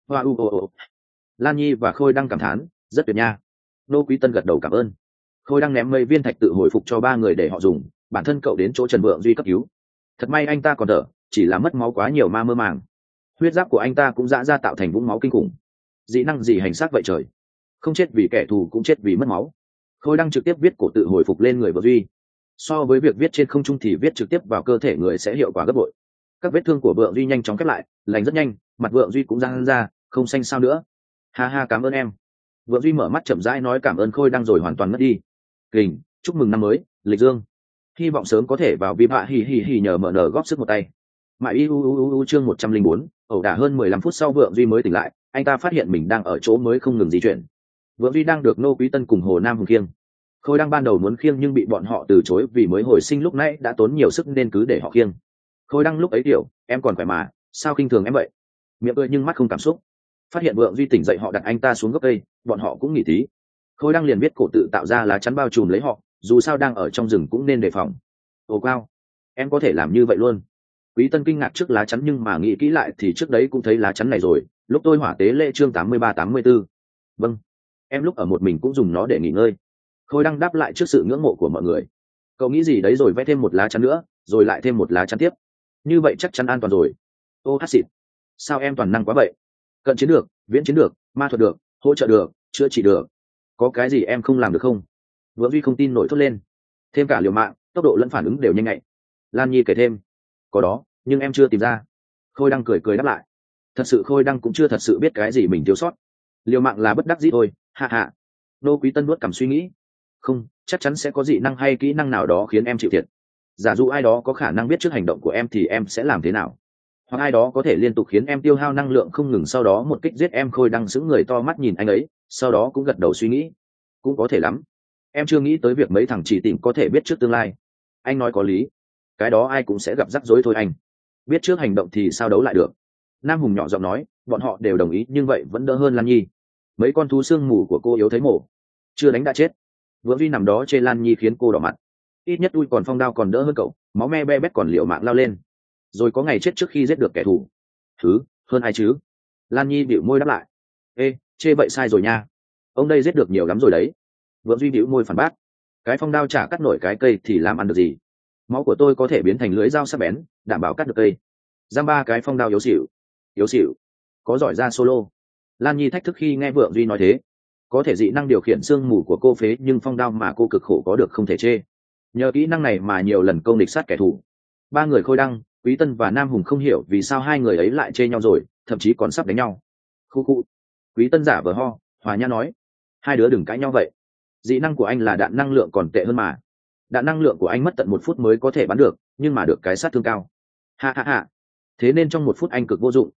Lan Nhi và Khôi Đăng cảm thán, rất tuyệt nha. Ngô Quý Tân gật đầu cảm ơn. Khôi Đăng ném mấy viên thạch tự hồi phục cho 3 người để họ dùng, bản thân cậu đến chỗ Trần Vượng Duy cấp cứu. Thật may anh ta còn thở, chỉ là mất máu quá nhiều mà mơ màng. Huyết giáp của anh ta cũng rã ra tạo thành vũng máu kinh khủng. Dị năng gì hành xác vậy trời, không chết vì kẻ thù cũng chết vì mất máu. Khôi Đăng trực tiếp viết cổ tự hồi phục lên người Vượng Duy. So với việc viết trên không trung thì viết trực tiếp vào cơ thể người sẽ hiệu quả gấp bội. Các vết thương của Vượng Duy nhanh chóng khép lại, lành rất nhanh, mặt Vượng Duy cũng giãn ra, không xanh sao nữa. Ha ha, cảm ơn em. Vượng Duy mở mắt chậm rãi nói cảm ơn Khôi Đăng rồi hoàn toàn mất đi. Kình, chúc mừng năm mới, lịch dương. Hy vọng sớm có thể vào vi hạ hì nhờ mở nở góp sức một tay. Mại iu chương 104, ẩu đả hơn 15 phút sau Vượng Duy mới tỉnh lại, anh ta phát hiện mình đang ở chỗ mới không ngừng di chuyển. Vượng Duy đang được Ngô Quý Tân cùng Hồ Nam Hùng khiêng. Khôi Đăng ban đầu muốn khiêng nhưng bị bọn họ từ chối vì mới hồi sinh lúc nãy đã tốn nhiều sức nên cứ để họ khiêng. Khôi Đăng lúc ấy kiểu, em còn khỏe mà, sao khinh thường em vậy? Miệng cười nhưng mắt không cảm xúc. Phát hiện Vượng Duy tỉnh dậy họ đặt anh ta xuống gốc cây, bọn họ cũng nghỉ tí. Khôi Đăng liền biết cổ tự tạo ra lá chắn bao trùm lấy họ, dù sao đang ở trong rừng cũng nên đề phòng. Ồ cao, em có thể làm như vậy luôn. Quý Tân kinh ngạc trước lá chắn nhưng mà nghĩ kỹ lại thì trước đấy cũng thấy lá chắn này rồi, lúc tôi hỏa tế lễ chương 83-84. Vâng, em lúc ở một mình cũng dùng nó để nghỉ ngơi. Khôi Đăng đáp lại trước sự ngưỡng mộ của mọi người. Cậu nghĩ gì đấy rồi vẽ thêm một lá chắn nữa, rồi lại thêm một lá chắn tiếp. Như vậy chắc chắn an toàn rồi. Ô hát xịt, sao em toàn năng quá vậy? Cận chiến được, viễn chiến được, ma thuật được, hỗ trợ được, chữa trị được. Có cái gì em không làm được không? Vượng Duy không tin nổi thốt lên. Thêm cả liều mạng, tốc độ lẫn phản ứng đều nhanh nhạy. Lan Nhi kể thêm. Có đó, nhưng em chưa tìm ra. Khôi Đăng cười đáp lại. Thật sự Khôi Đăng cũng chưa thật sự biết cái gì mình thiếu sót. Liều mạng là bất đắc dĩ thôi, hạ hạ. Nô Quý Tân nuốt cằm suy nghĩ. Không, chắc chắn sẽ có dị năng hay kỹ năng nào đó khiến em chịu thiệt. Giả dụ ai đó có khả năng biết trước hành động của em thì em sẽ làm thế nào? Hoặc ai đó có thể liên tục khiến em tiêu hao năng lượng không ngừng sau đó một kích giết em. Khôi Đăng sững người to mắt nhìn anh ấy, sau đó cũng gật đầu suy nghĩ. Cũng có thể lắm. Em chưa nghĩ tới việc mấy thằng chỉ tìm có thể biết trước tương lai. Anh nói có lý. Cái đó ai cũng sẽ gặp rắc rối thôi anh. Biết trước hành động thì sao đấu lại được. Nam Hùng nhỏ giọng nói, bọn họ đều đồng ý nhưng vậy vẫn đỡ hơn Lan Nhi. Mấy con thú xương mù của cô yếu thấy mổ. Chưa đánh đã chết. Vượng Duy nằm đó chê Lan Nhi khiến cô đỏ mặt. Ít nhất Ui còn Phong Đao còn đỡ hơn cậu, máu me be bét còn liệu mạng lao lên. Rồi có ngày chết trước khi giết được kẻ thù. Thứ, hơn ai chứ? Lan Nhi bĩu môi đáp lại. Ê, chê vậy sai rồi nha. Ông đây giết được nhiều lắm rồi đấy. Vượng Duy bĩu môi phản bác. Cái phong đao chả cắt nổi cái cây thì làm ăn được gì. Máu của tôi có thể biến thành lưỡi dao sắc bén, đảm bảo cắt được cây. Giam 3 cái phong đao yếu xỉu. Yếu xỉu. Có giỏi ra solo. Lan Nhi thách thức khi nghe Vượng Duy nói thế. Có thể dị năng điều khiển xương mù của cô phế nhưng phong đao mà cô cực khổ có được không thể chê. Nhờ kỹ năng này mà nhiều lần công địch sát kẻ thù. 3 người Khôi Đăng, Quý Tân và Nam Hùng không hiểu vì sao hai người ấy lại chê nhau rồi, thậm chí còn sắp đánh nhau. Khu khu. Quý Tân giả vờ ho, hòa nhã nói. Hai đứa đừng cãi nhau vậy. Dị năng của anh là đạn năng lượng còn tệ hơn mà. Đạn năng lượng của anh mất tận 1 phút mới có thể bắn được, nhưng mà được cái sát thương cao. Ha ha ha. Thế nên trong 1 phút anh cực vô dụng,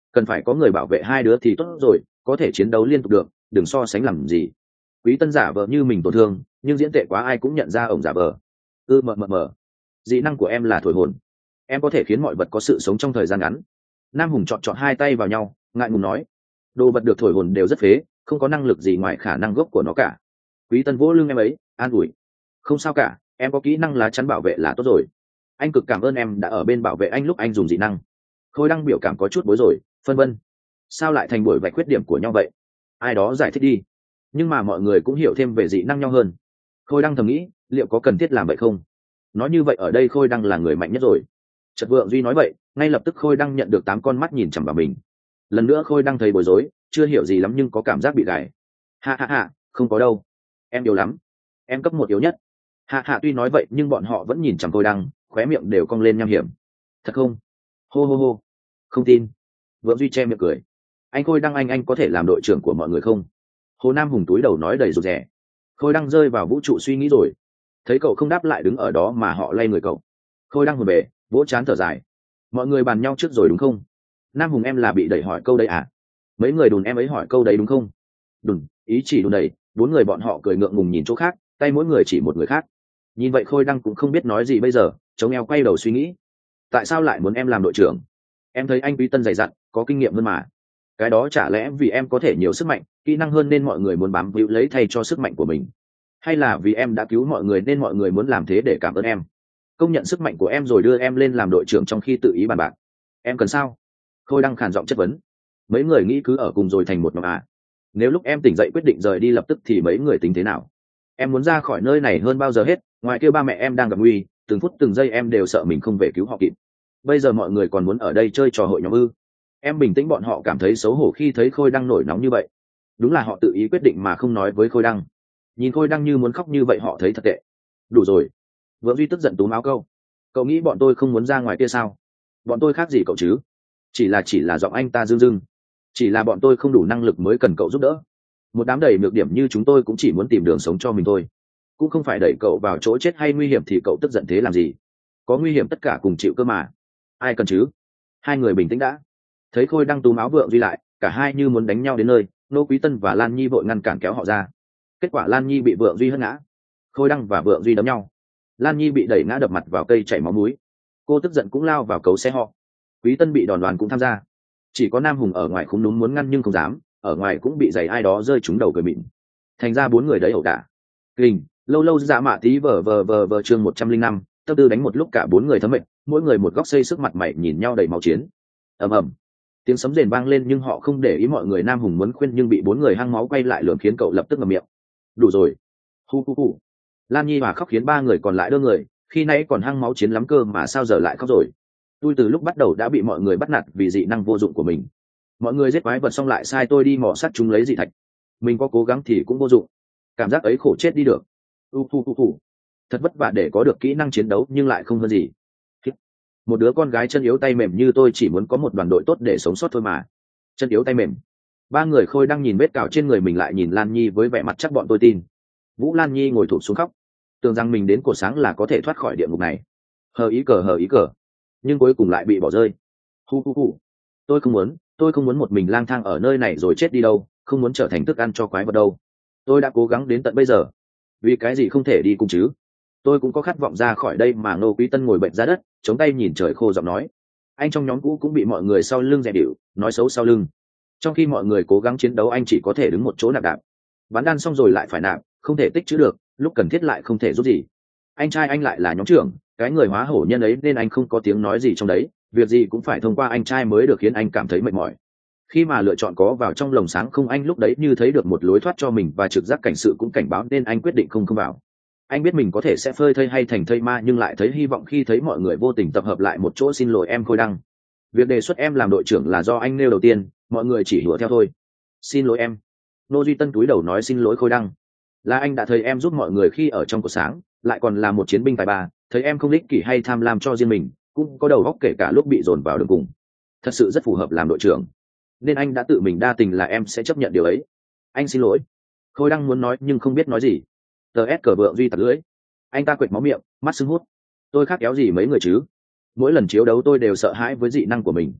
cần phải có người bảo vệ hai đứa thì tốt rồi, có thể chiến đấu liên tục được, đừng so sánh làm gì. Quý Tân giả vờ như mình tổn thương, nhưng diễn tệ quá ai cũng nhận ra ổng giả vờ. Mờ. Dị năng của em là thổi hồn, em có thể khiến mọi vật có sự sống trong thời gian ngắn. Nam Hùng chọn hai tay vào nhau, ngại ngùng nói, đồ vật được thổi hồn đều rất phế, không có năng lực gì ngoài khả năng gốc của nó cả. Quý Tân vỗ lưng em ấy, an ủi, không sao cả, em có kỹ năng lá chắn bảo vệ là tốt rồi. Anh cực cảm ơn em đã ở bên bảo vệ anh lúc anh dùng dị năng. Khôi Đăng biểu cảm có chút bối rối, phân vân, sao lại thành buổi vạch khuyết điểm của nhau vậy? Ai đó giải thích đi. Nhưng mà mọi người cũng hiểu thêm về dị năng nhau hơn. Khôi Đăng thầm nghĩ, liệu có cần thiết làm vậy không? Nói như vậy ở đây Khôi Đăng là người mạnh nhất rồi. Chợt Vượng Duy nói vậy, ngay lập tức Khôi Đăng nhận được 8 con mắt nhìn chằm vào mình. Lần nữa Khôi Đăng thấy bối rối, chưa hiểu gì lắm nhưng có cảm giác bị gài. Ha, không có đâu, em yếu lắm, em cấp 1 yếu nhất. Hạ tuy nói vậy nhưng bọn họ vẫn nhìn chằm Khôi Đăng, khóe miệng đều cong lên nham hiểm. Thật không? Hô, không tin. Vượng Duy che miệng cười. Anh Khôi Đăng, anh có thể làm đội trưởng của mọi người không? Hồ Nam Hùng túi đầu nói đầy rụt rè. Khôi Đăng rơi vào vũ trụ suy nghĩ rồi. Thấy cậu không đáp lại đứng ở đó mà họ lay người cậu. Khôi Đăng hồn về, vỗ chán thở dài. Mọi người bàn nhau trước rồi đúng không? Nam Hùng em là bị đẩy hỏi câu đấy à? Mấy người đùn em ấy hỏi câu đấy đúng không? Đùn, ý chỉ đùn đẩy. 4 người bọn họ cười ngượng ngùng nhìn chỗ khác, tay mỗi người chỉ một người khác. Nhìn vậy Khôi Đăng cũng không biết nói gì bây giờ, chống eo quay đầu suy nghĩ. Tại sao lại muốn em làm đội trưởng? Em thấy anh Quý Tân dày dặn, có kinh nghiệm hơn mà. Cái đó chả lẽ vì em có thể nhiều sức mạnh, kỹ năng hơn nên mọi người muốn bám víu lấy thay cho sức mạnh của mình? Hay là vì em đã cứu mọi người nên mọi người muốn làm thế để cảm ơn em, công nhận sức mạnh của em rồi đưa em lên làm đội trưởng trong khi tự ý bàn bạc? Em cần sao? Khôi Đăng khàn giọng chất vấn. Mấy người nghĩ cứ ở cùng rồi thành một nhóm à? Nếu lúc em tỉnh dậy quyết định rời đi lập tức thì mấy người tính thế nào? Em muốn ra khỏi nơi này hơn bao giờ hết, ngoài kia ba mẹ em đang gặp nguy, từng phút từng giây em đều sợ mình không về cứu họ kịp. Bây giờ mọi người còn muốn ở đây chơi trò hội nhóm ư? Em bình tĩnh, bọn họ cảm thấy xấu hổ khi thấy Khôi Đăng nổi nóng như vậy. Đúng là họ tự ý quyết định mà không nói với Khôi Đăng. Nhìn Khôi Đăng như muốn khóc như vậy họ thấy thật tệ. Đủ rồi. Vượng Duy tức giận túm áo câu. Cậu nghĩ bọn tôi không muốn ra ngoài kia sao? Bọn tôi khác gì cậu chứ? Chỉ là giọng anh ta rưng rưng. Chỉ là bọn tôi không đủ năng lực mới cần cậu giúp đỡ. Một đám đầy nhược điểm như chúng tôi cũng chỉ muốn tìm đường sống cho mình thôi, cũng không phải đẩy cậu vào chỗ chết hay nguy hiểm thì cậu tức giận thế làm gì? Có nguy hiểm tất cả cùng chịu cơ mà. Ai cần chứ? Hai người bình tĩnh đã. Thấy Khôi Đăng túm áo Vượng Duy lại, cả hai như muốn đánh nhau đến nơi, Nô Quý Tân và Lan Nhi vội ngăn cản kéo họ ra. Kết quả Lan Nhi bị Vượng Duy hất ngã. Khôi Đăng và Vượng Duy đấm nhau. Lan Nhi bị đẩy ngã đập mặt vào cây chảy máu mũi. Cô tức giận cũng lao vào cấu xe họ. Quý Tân bị đòn đoàn cũng tham gia. Chỉ có Nam Hùng ở ngoài không đúng muốn ngăn nhưng không dám, ở ngoài cũng bị giày ai đó rơi trúng đầu cười mịn. Thành ra 4 người đấy ẩu đả. Kình, lâu dạ mạ tí vờ chương 105, tâm tư đánh một lúc cả 4 người thấm mệt, mỗi người một góc xây sức mặt mày nhìn nhau đầy máu chiến. Ầm, tiếng sấm rền vang lên nhưng họ không để ý mọi người. Nam Hùng muốn khuyên nhưng bị 4 người hăng máu quay lại lườm khiến cậu lập tức ngậm miệng. Đủ rồi. Hu. Lan Nhi hòa khóc khiến 3 người còn lại đơ người, khi nãy còn hăng máu chiến lắm cơ mà sao giờ lại khóc rồi? Tôi từ lúc bắt đầu đã bị mọi người bắt nạt vì dị năng vô dụng của mình. Mọi người giết quái vật xong lại sai tôi đi mò sắt chúng lấy dị thạch. Mình có cố gắng thì cũng vô dụng. Cảm giác ấy khổ chết đi được. Thật vất vả để có được kỹ năng chiến đấu nhưng lại không hơn gì. Một đứa con gái chân yếu tay mềm như tôi chỉ muốn có một đoàn đội tốt để sống sót thôi mà. Chân yếu tay mềm. 3 người Khôi đang nhìn vết cào trên người mình lại nhìn Lan Nhi với vẻ mặt chắc bọn tôi tin. Vũ Lan Nhi ngồi thụp xuống khóc, tưởng rằng mình đến cột sáng là có thể thoát khỏi địa ngục này. Hờ ý cờ, nhưng cuối cùng lại bị bỏ rơi. Tôi không muốn một mình lang thang ở nơi này rồi chết đi đâu, không muốn trở thành thức ăn cho quái vật đâu. Tôi đã cố gắng đến tận bây giờ, vì cái gì không thể đi cùng chứ? Tôi cũng có khát vọng ra khỏi đây mà. Ngô Quý Tân ngồi bệnh ra đất, chống tay nhìn trời khô giọng nói. Anh trong nhóm cũ cũng bị mọi người sau lưng dè bỉu, nói xấu sau lưng. Trong khi mọi người cố gắng chiến đấu anh chỉ có thể đứng một chỗ nạp đạp. Bắn đan xong rồi lại phải nạp, không thể tích trữ được, lúc cần thiết lại không thể giúp gì. Anh trai anh lại là nhóm trưởng, cái người hóa hổ nhân ấy nên anh không có tiếng nói gì trong đấy, việc gì cũng phải thông qua anh trai mới được khiến anh cảm thấy mệt mỏi. Khi mà lựa chọn có vào trong lồng sáng không, anh lúc đấy như thấy được một lối thoát cho mình và trực giác cảnh sự cũng cảnh báo nên anh quyết định không vào. Anh biết mình có thể sẽ phơi thây hay thành thây ma nhưng lại thấy hy vọng khi thấy mọi người vô tình tập hợp lại một chỗ. Xin lỗi em Khôi Đăng, việc đề xuất em làm đội trưởng là do anh nêu đầu tiên, mọi người chỉ hùa theo thôi. Xin lỗi em. Nô Duy Tân cúi đầu nói xin lỗi Khôi Đăng. Là anh đã thấy em giúp mọi người khi ở trong cột sáng, lại còn là một chiến binh tài ba, thấy em không ích kỷ hay tham lam cho riêng mình, cũng có đầu óc kể cả lúc bị dồn vào đường cùng. Thật sự rất phù hợp làm đội trưởng, nên anh đã tự mình đa tình là em sẽ chấp nhận điều ấy. Anh xin lỗi. Khôi Đăng muốn nói nhưng không biết nói gì. TS cờ Vượng Duy tặc lưỡi. Anh ta quệt máu miệng, mắt sưng hút. Tôi khác kéo gì mấy người chứ? Mỗi lần chiếu đấu tôi đều sợ hãi với dị năng của mình.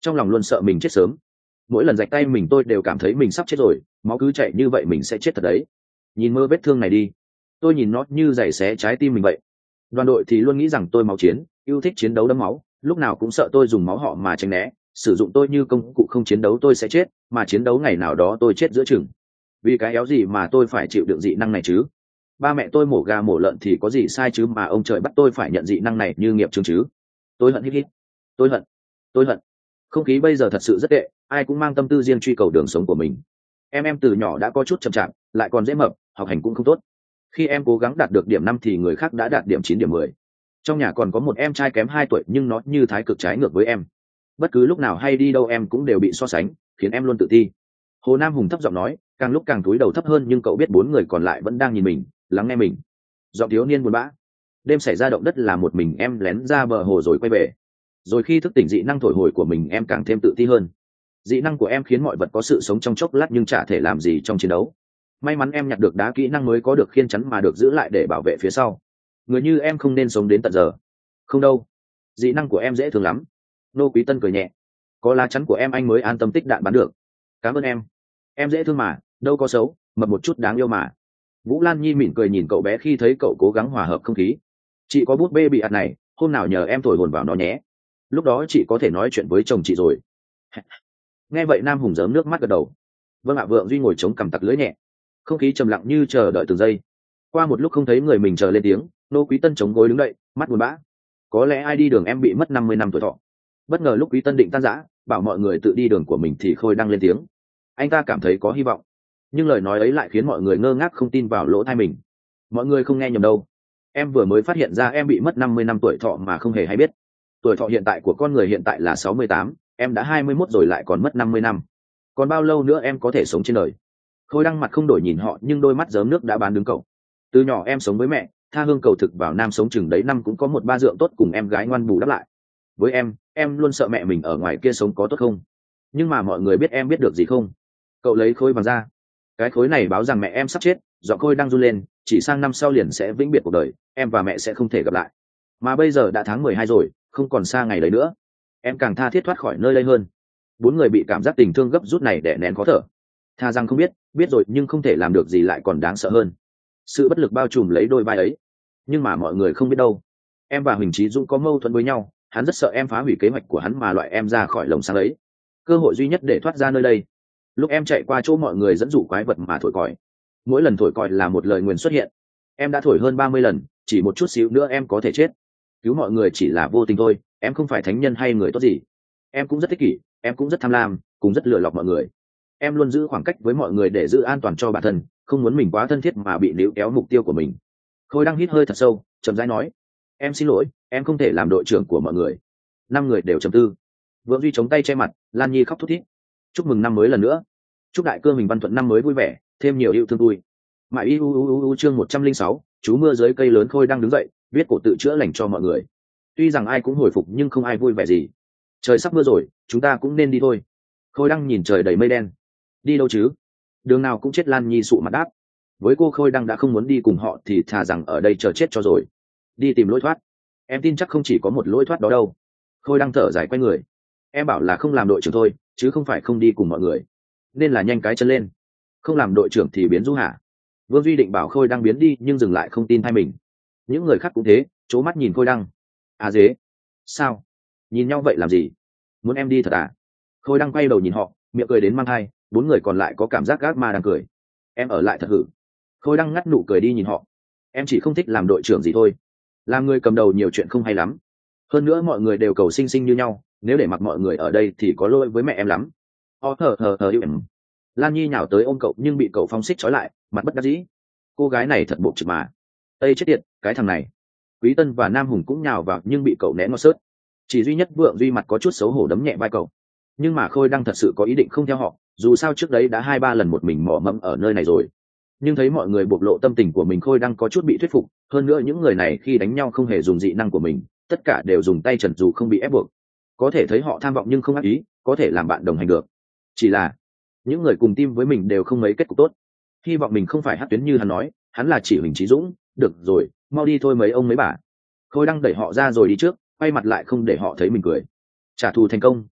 trong lòng luôn sợ mình chết sớm. Mỗi lần rạch tay mình tôi đều cảm thấy mình sắp chết rồi, máu cứ chảy như vậy mình sẽ chết thật đấy. Nhìn mơ vết thương này đi, tôi nhìn nó như giày xé trái tim mình vậy. Đoàn đội thì luôn nghĩ rằng tôi máu chiến, yêu thích chiến đấu đẫm máu, lúc nào cũng sợ tôi dùng máu họ mà tránh né, sử dụng tôi như công cụ, không chiến đấu tôi sẽ chết, mà chiến đấu ngày nào đó tôi chết giữa chừng. Vì cái éo gì mà tôi phải chịu đựng dị năng này chứ? Ba mẹ tôi mổ gà mổ lợn thì có gì sai chứ mà ông trời bắt tôi phải nhận dị năng này như nghiệp chướng chứ? Tôi hận hít hít. Tôi hận. Tôi hận. Không khí bây giờ thật sự rất tệ, ai cũng mang tâm tư riêng truy cầu đường sống của mình. Em từ nhỏ đã có chút chậm chạp, lại còn dễ mập, học hành cũng không tốt. Khi em cố gắng đạt được điểm 5 thì người khác đã đạt điểm 9 điểm 10. Trong nhà còn có một em trai kém 2 tuổi nhưng nó như thái cực trái ngược với em. Bất cứ lúc nào hay đi đâu em cũng đều bị so sánh, khiến em luôn tự ti. Hồ Nam Hùng thấp giọng nói, càng lúc càng cúi đầu thấp hơn, nhưng cậu biết 4 người còn lại vẫn đang nhìn mình, lắng nghe mình. Giọng thiếu niên buồn bã. Đêm xảy ra động đất là một mình em lén ra bờ hồ rồi quay về. Rồi khi thức tỉnh dị năng thổi hồi của mình em càng thêm tự ti hơn. Dị năng của em khiến mọi vật có sự sống trong chốc lát nhưng chả thể làm gì trong chiến đấu. May mắn em nhặt được đá kỹ năng mới có được khiên chắn mà được giữ lại để bảo vệ phía sau. Người như em không nên sống đến tận giờ. Không đâu, dị năng của em dễ thương lắm. Nô Quý Tân cười nhẹ. Có lá chắn của em anh mới an tâm tích đạn bắn được. Cảm ơn em. Em dễ thương mà, đâu có xấu, mập một chút đáng yêu mà. Vũ Lan Nhi mỉm cười nhìn cậu bé khi thấy cậu cố gắng hòa hợp không khí. Chị có bút bê bị ạt này, hôm nào nhờ em thổi hồn vào nó nhé. Lúc đó chị có thể nói chuyện với chồng chị rồi. Nghe vậy Nam Hùng rớm nước mắt gật đầu. Vâng ạ. Vượng Duy ngồi chống cằm tặc lưỡi nhẹ. Không khí trầm lặng như chờ đợi từng giây. Qua một lúc không thấy người mình chờ lên tiếng, Nô Quý Tân chống gối đứng dậy, mắt buồn bã. Có lẽ ai đi đường em bị mất 50 năm tuổi thọ. Bất ngờ lúc Quý Tân định tan rã, bảo mọi người tự đi đường của mình thì Khôi đăng lên tiếng. Anh ta cảm thấy có hy vọng, nhưng lời nói ấy lại khiến mọi người ngơ ngác không tin vào lỗ tai mình. Mọi người không nghe nhầm đâu. Em vừa mới phát hiện ra em bị mất 50 năm tuổi thọ mà không hề hay biết. Tuổi thọ hiện tại của con người hiện tại là 68, em đã 21 rồi lại còn mất 50 năm. Còn bao lâu nữa em có thể sống trên đời? Khôi đăng mặt không đổi nhìn họ nhưng đôi mắt rớm nước đã bán đứng cậu. Từ nhỏ em sống với mẹ, tha hương cầu thực vào Nam sống chừng đấy năm cũng có một ba dượng tốt cùng em gái ngoan bù đắp lại. Với em luôn sợ mẹ mình ở ngoài kia sống có tốt không. Nhưng mà mọi người biết em biết được gì không? Cậu lấy khối vàng ra. Cái khối này báo rằng mẹ em sắp chết, giọng Khôi đang run lên, chỉ sang năm sau liền sẽ vĩnh biệt cuộc đời, em và mẹ sẽ không thể gặp lại. Mà bây giờ đã tháng 12 rồi, không còn xa ngày đấy nữa. Em càng tha thiết thoát khỏi nơi đây hơn. 4 người bị cảm giác tình thương gấp rút này đè nén khó thở. Tha rằng không biết, biết rồi nhưng không thể làm được gì lại còn đáng sợ hơn. Sự bất lực bao trùm lấy đôi vai ấy. Nhưng mà mọi người không biết đâu. Em và Huỳnh Chí Dũng có mâu thuẫn với nhau, hắn rất sợ em phá hủy kế hoạch của hắn mà loại em ra khỏi lồng sáng ấy. Cơ hội duy nhất để thoát ra nơi đây. Lúc em chạy qua chỗ mọi người dẫn dụ quái vật mà thổi còi. Mỗi lần thổi còi là một lời nguyền xuất hiện. Em đã thổi hơn 30 lần, chỉ một chút xíu nữa em có thể chết. Cứu mọi người chỉ là vô tình thôi, em không phải thánh nhân hay người tốt gì. Em cũng rất ích kỷ, em cũng rất tham lam, cũng rất lừa lọc mọi người. Em luôn giữ khoảng cách với mọi người để giữ an toàn cho bản thân, không muốn mình quá thân thiết mà bị níu kéo mục tiêu của mình. Khôi đang hít hơi thật sâu, chậm rãi nói. Em xin lỗi, em không thể làm đội trưởng của mọi người. 5 người đều trầm tư. Vượng Duy chống tay che mặt, Lan Nhi khóc thút thít. Chúc mừng năm mới lần nữa. Chúc đại cương Huỳnh Văn Thuận năm mới vui vẻ, thêm nhiều yêu thương vui. Mại u chương 106, chú mưa dưới cây lớn. Khôi đang đứng dậy, viết cổ tự chữa lành cho mọi người. Tuy rằng ai cũng hồi phục nhưng không ai vui vẻ gì. Trời sắp mưa rồi, chúng ta cũng nên đi thôi. Khôi đang nhìn trời đầy mây đen. Đi đâu chứ? Đường nào cũng chết. Lan Nhi sụ mặt đáp. Với cô Khôi đang đã không muốn đi cùng họ thì thà rằng ở đây chờ chết cho rồi. Đi tìm lối thoát. Em tin chắc không chỉ có một lối thoát đó đâu. Khôi đang thở dài quay người. Em bảo là không làm đội trưởng thôi, chứ không phải không đi cùng mọi người. Nên là nhanh cái chân lên. Không làm đội trưởng thì biến du hả? Vương Duy định bảo Khôi đang biến đi nhưng dừng lại không tin thay mình. Những người khác cũng thế, trố mắt nhìn Khôi đăng. À dế. Sao? Nhìn nhau vậy làm gì? Muốn em đi thật à? Khôi đăng quay đầu nhìn họ, miệng cười đến mang hai. 4 người còn lại có cảm giác gác ma đang cười. Em ở lại thật hử? Khôi đăng ngắt nụ cười đi nhìn họ. Em chỉ không thích làm đội trưởng gì thôi. Làm người cầm đầu nhiều chuyện không hay lắm. Hơn nữa mọi người đều cầu sinh sinh như nhau, nếu để mặc mọi người ở đây thì có lỗi với mẹ em lắm. Yêu em. Lan Nhi nhào tới ôm cậu nhưng bị cậu phong xích trói lại, mặt bất đắc dĩ. Cô gái này thật bộc trực mà. Tây chết tiệt, cái thằng này. Quý Tân và Nam Hùng cũng nhào vào nhưng bị cậu né ngó sớt. Chỉ duy nhất Vượng Duy mặt có chút xấu hổ đấm nhẹ vai cậu. Nhưng mà Khôi đang thật sự có ý định không theo họ, dù sao trước đấy đã 2-3 lần một mình mò mẫm ở nơi này rồi. Nhưng thấy mọi người bộc lộ tâm tình của mình, Khôi đang có chút bị thuyết phục. Hơn nữa những người này khi đánh nhau không hề dùng dị năng của mình, tất cả đều dùng tay trần dù không bị ép buộc. Có thể thấy họ tham vọng nhưng không ác ý, có thể làm bạn đồng hành được. Chỉ là những người cùng team với mình đều không mấy kết cục tốt. Hy vọng mình không phải hát tuyến như hắn nói, hắn là chỉ Huỳnh Chí Dũng. Được rồi, mau đi thôi mấy ông mấy bà. Khôi đang đẩy họ ra rồi đi trước, quay mặt lại không để họ thấy mình cười. Trả thù thành công,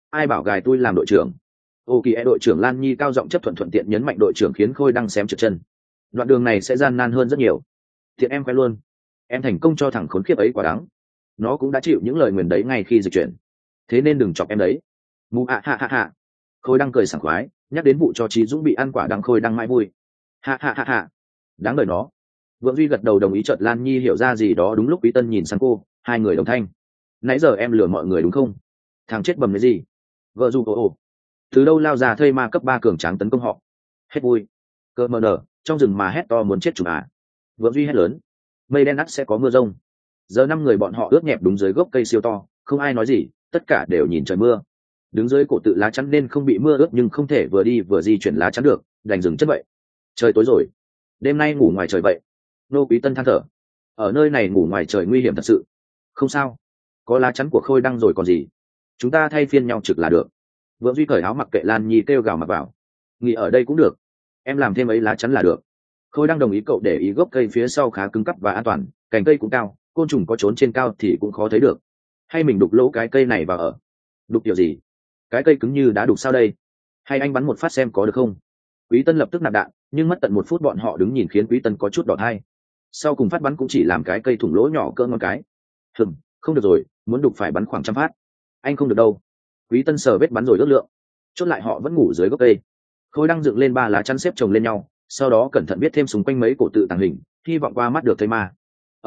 ai bảo gài tôi làm đội trưởng. Ô kỳ đội trưởng Lan Nhi cao giọng chấp thuận, thuận tiện nhấn mạnh đội trưởng khiến Khôi Đăng xém trượt chân. Đoạn đường này sẽ gian nan hơn rất nhiều. Thiện em khoe luôn, em thành công cho thằng khốn kiếp ấy quả đáng. Nó cũng đã chịu những lời nguyền đấy ngay khi dịch chuyển, thế nên đừng chọc em đấy. Mù hạ hạ hạ hạ. Khôi Đăng cười sảng khoái, nhắc đến vụ cho Trí Dũng bị ăn quả đắng, Khôi Đăng mãi vui. Hạ hạ hạ hạ. Đáng đời nó. Vượng Duy gật đầu đồng ý, chợt Lan Nhi hiểu ra gì đó. Đúng lúc Quý Tân nhìn sang cô, hai người đồng thanh. Nãy giờ em lừa mọi người đúng không? Thằng chết bầm cái gì? Vợ dù ồ. Từ đâu lao ra thây ma cấp 3 cường tráng tấn công họ? Hết vui. Cơ mờ nở, trong rừng mà hét to muốn chết chúng à? Vượng Duy hét lớn. Mây đen nắt sẽ có mưa rông. Giờ 5 người bọn họ ướt nhẹp đúng dưới gốc cây siêu to, không ai nói gì, tất cả đều nhìn trời mưa. Đứng dưới cổ tự lá chắn nên không bị mưa ướt, nhưng không thể vừa đi vừa di chuyển lá chắn được, đành dừng chân vậy. Trời tối rồi, đêm nay ngủ ngoài trời vậy. Nô Quý Tân than thở. Ở nơi này ngủ ngoài trời nguy hiểm thật sự. Không sao, có lá chắn của Khôi Đăng rồi còn gì. Chúng ta thay phiên nhau trực là được. Vượng Duy cởi áo mặc kệ Lan Nhi kêu gào mặc vào. Nghỉ ở đây cũng được, em làm thêm ấy lá chắn là được. Khôi Đăng đồng ý, cậu để ý gốc cây phía sau khá cứng cắp và an toàn, cành cây cũng cao, côn trùng có trốn trên cao thì cũng khó thấy được. Hay mình đục lỗ cái cây này vào ở? Đục kiểu gì? Cái cây cứng như đá, đục sao đây? Hay anh bắn một phát xem có được không? Quý Tân lập tức nạp đạn, nhưng mất tận 1 phút bọn họ đứng nhìn khiến Quý Tân có chút đỏ thai. Sau cùng phát bắn cũng chỉ làm cái cây thủng lỗ nhỏ cỡ ngón cái. Không được rồi, muốn đục phải bắn khoảng 100 phát. Anh không được đâu. Quý Tân sờ vết bắn rồi ước lượng. Chốt lại họ vẫn ngủ dưới gốc cây. Khôi Đăng dựng lên 3 lá chắn xếp chồng lên nhau, sau đó cẩn thận viết thêm xung quanh mấy cổ tự tàng hình, hy vọng qua mắt được thây ma.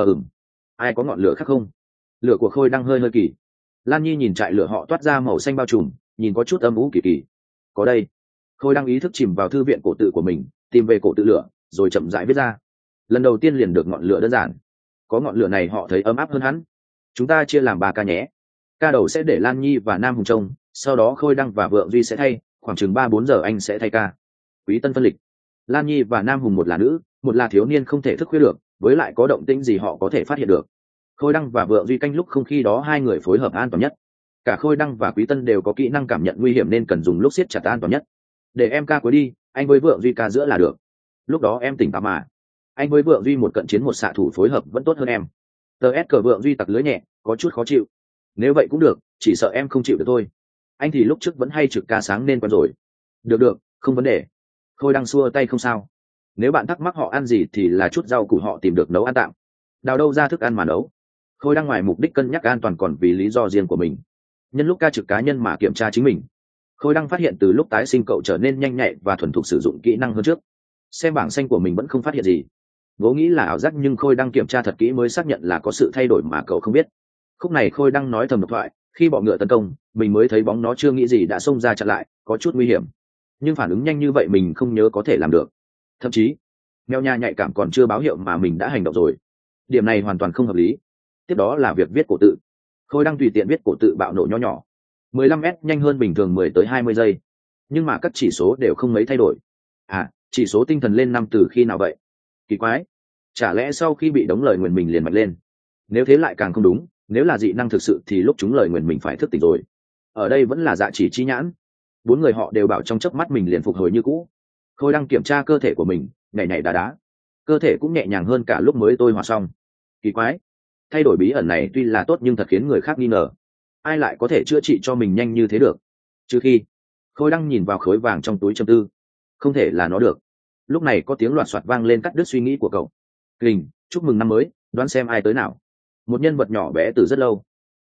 Ai có ngọn lửa khác không? Lửa của Khôi Đăng hơi kỳ. Lan Nhi nhìn trại lửa họ toát ra màu xanh bao trùm, nhìn có chút âm u kỳ kỳ. Có đây. Khôi Đăng ý thức chìm vào thư viện cổ tự của mình, tìm về cổ tự lửa, rồi chậm rãi viết ra. Lần đầu tiên liền được ngọn lửa đơn giản. Có ngọn lửa này họ thấy ấm áp hơn hắn. Chúng ta chia làm 3 ca nhé. Ca đầu sẽ để Lan Nhi và Nam Hùng trông, sau đó Khôi Đăng và Vượng Duy sẽ thay, khoảng chừng 3-4 giờ anh sẽ thay ca. Quý Tân phân lịch. Lan Nhi và Nam Hùng, một là nữ, một là thiếu niên không thể thức khuya được, với lại có động tĩnh gì họ có thể phát hiện được. Khôi Đăng và Vượng Duy canh lúc không, khi đó 2 người phối hợp an toàn nhất. Cả Khôi Đăng và Quý Tân đều có kỹ năng cảm nhận nguy hiểm nên cần dùng lúc siết chặt an toàn nhất. Để em ca cuối đi, anh với Vượng Duy ca giữa là được. Lúc đó em tỉnh táo mà. Anh với Vượng Duy một cận chiến một xạ thủ phối hợp vẫn tốt hơn em. Tờ S cờ Vượng Duy tặc lưới nhẹ, có chút khó chịu. Nếu vậy cũng được, chỉ sợ em không chịu được thôi. Anh thì lúc trước vẫn hay trực ca sáng nên quen rồi. Được, không vấn đề. Khôi Đăng xua tay, không sao. Nếu bạn thắc mắc họ ăn gì thì là chút rau củ họ tìm được nấu ăn tạm. Đào đâu ra thức ăn mà nấu. Khôi Đăng ngoài mục đích cân nhắc an toàn còn vì lý do riêng của mình. Nhân lúc ca trực cá nhân mà kiểm tra chính mình. Khôi Đăng phát hiện từ lúc tái sinh cậu trở nên nhanh nhạy và thuần thục sử dụng kỹ năng hơn trước. Xem bảng xanh của mình vẫn không phát hiện gì. Vốn nghĩ là ảo giác, nhưng Khôi Đăng kiểm tra thật kỹ mới xác nhận là có sự thay đổi mà cậu không biết. Khúc này Khôi Đăng nói thầm độc thoại, khi bọ ngựa tấn công, mình mới thấy bóng nó chưa nghĩ gì đã xông ra chặn lại, có chút nguy hiểm. Nhưng phản ứng nhanh như vậy mình không nhớ có thể làm được. Thậm chí, mèo nhà nhạy cảm còn chưa báo hiệu mà mình đã hành động rồi. Điểm này hoàn toàn không hợp lý. Tiếp đó là việc viết cổ tự. Khôi Đăng tùy tiện viết cổ tự bạo nổ nho nhỏ. 15m nhanh hơn bình thường 10 tới 20 giây. Nhưng mà các chỉ số đều không mấy thay đổi. Chỉ số tinh thần lên 5 từ khi nào vậy? Kỳ quái. Chả lẽ sau khi bị đống lời nguyền mình liền mạnh lên? Nếu thế lại càng không đúng, nếu là dị năng thực sự thì lúc chúng lời nguyền mình phải thức tỉnh rồi. Ở đây vẫn là dạ chỉ chi nhãn. 4 người họ đều bảo trong chớp mắt mình liền phục hồi như cũ. Khôi Đăng kiểm tra cơ thể của mình, nhảy đá. Cơ thể cũng nhẹ nhàng hơn cả lúc mới tôi hòa xong. Kỳ quái. Thay đổi bí ẩn này tuy là tốt nhưng thật khiến người khác nghi ngờ. Ai lại có thể chữa trị cho mình nhanh như thế được? Trừ khi Khôi Đăng nhìn vào khối vàng trong túi trầm tư. Không thể là nó được. Lúc này có tiếng loạt soạt vang lên cắt đứt suy nghĩ của cậu. Kình, chúc mừng năm mới, đoán xem ai tới nào. Một nhân vật nhỏ bé từ rất lâu.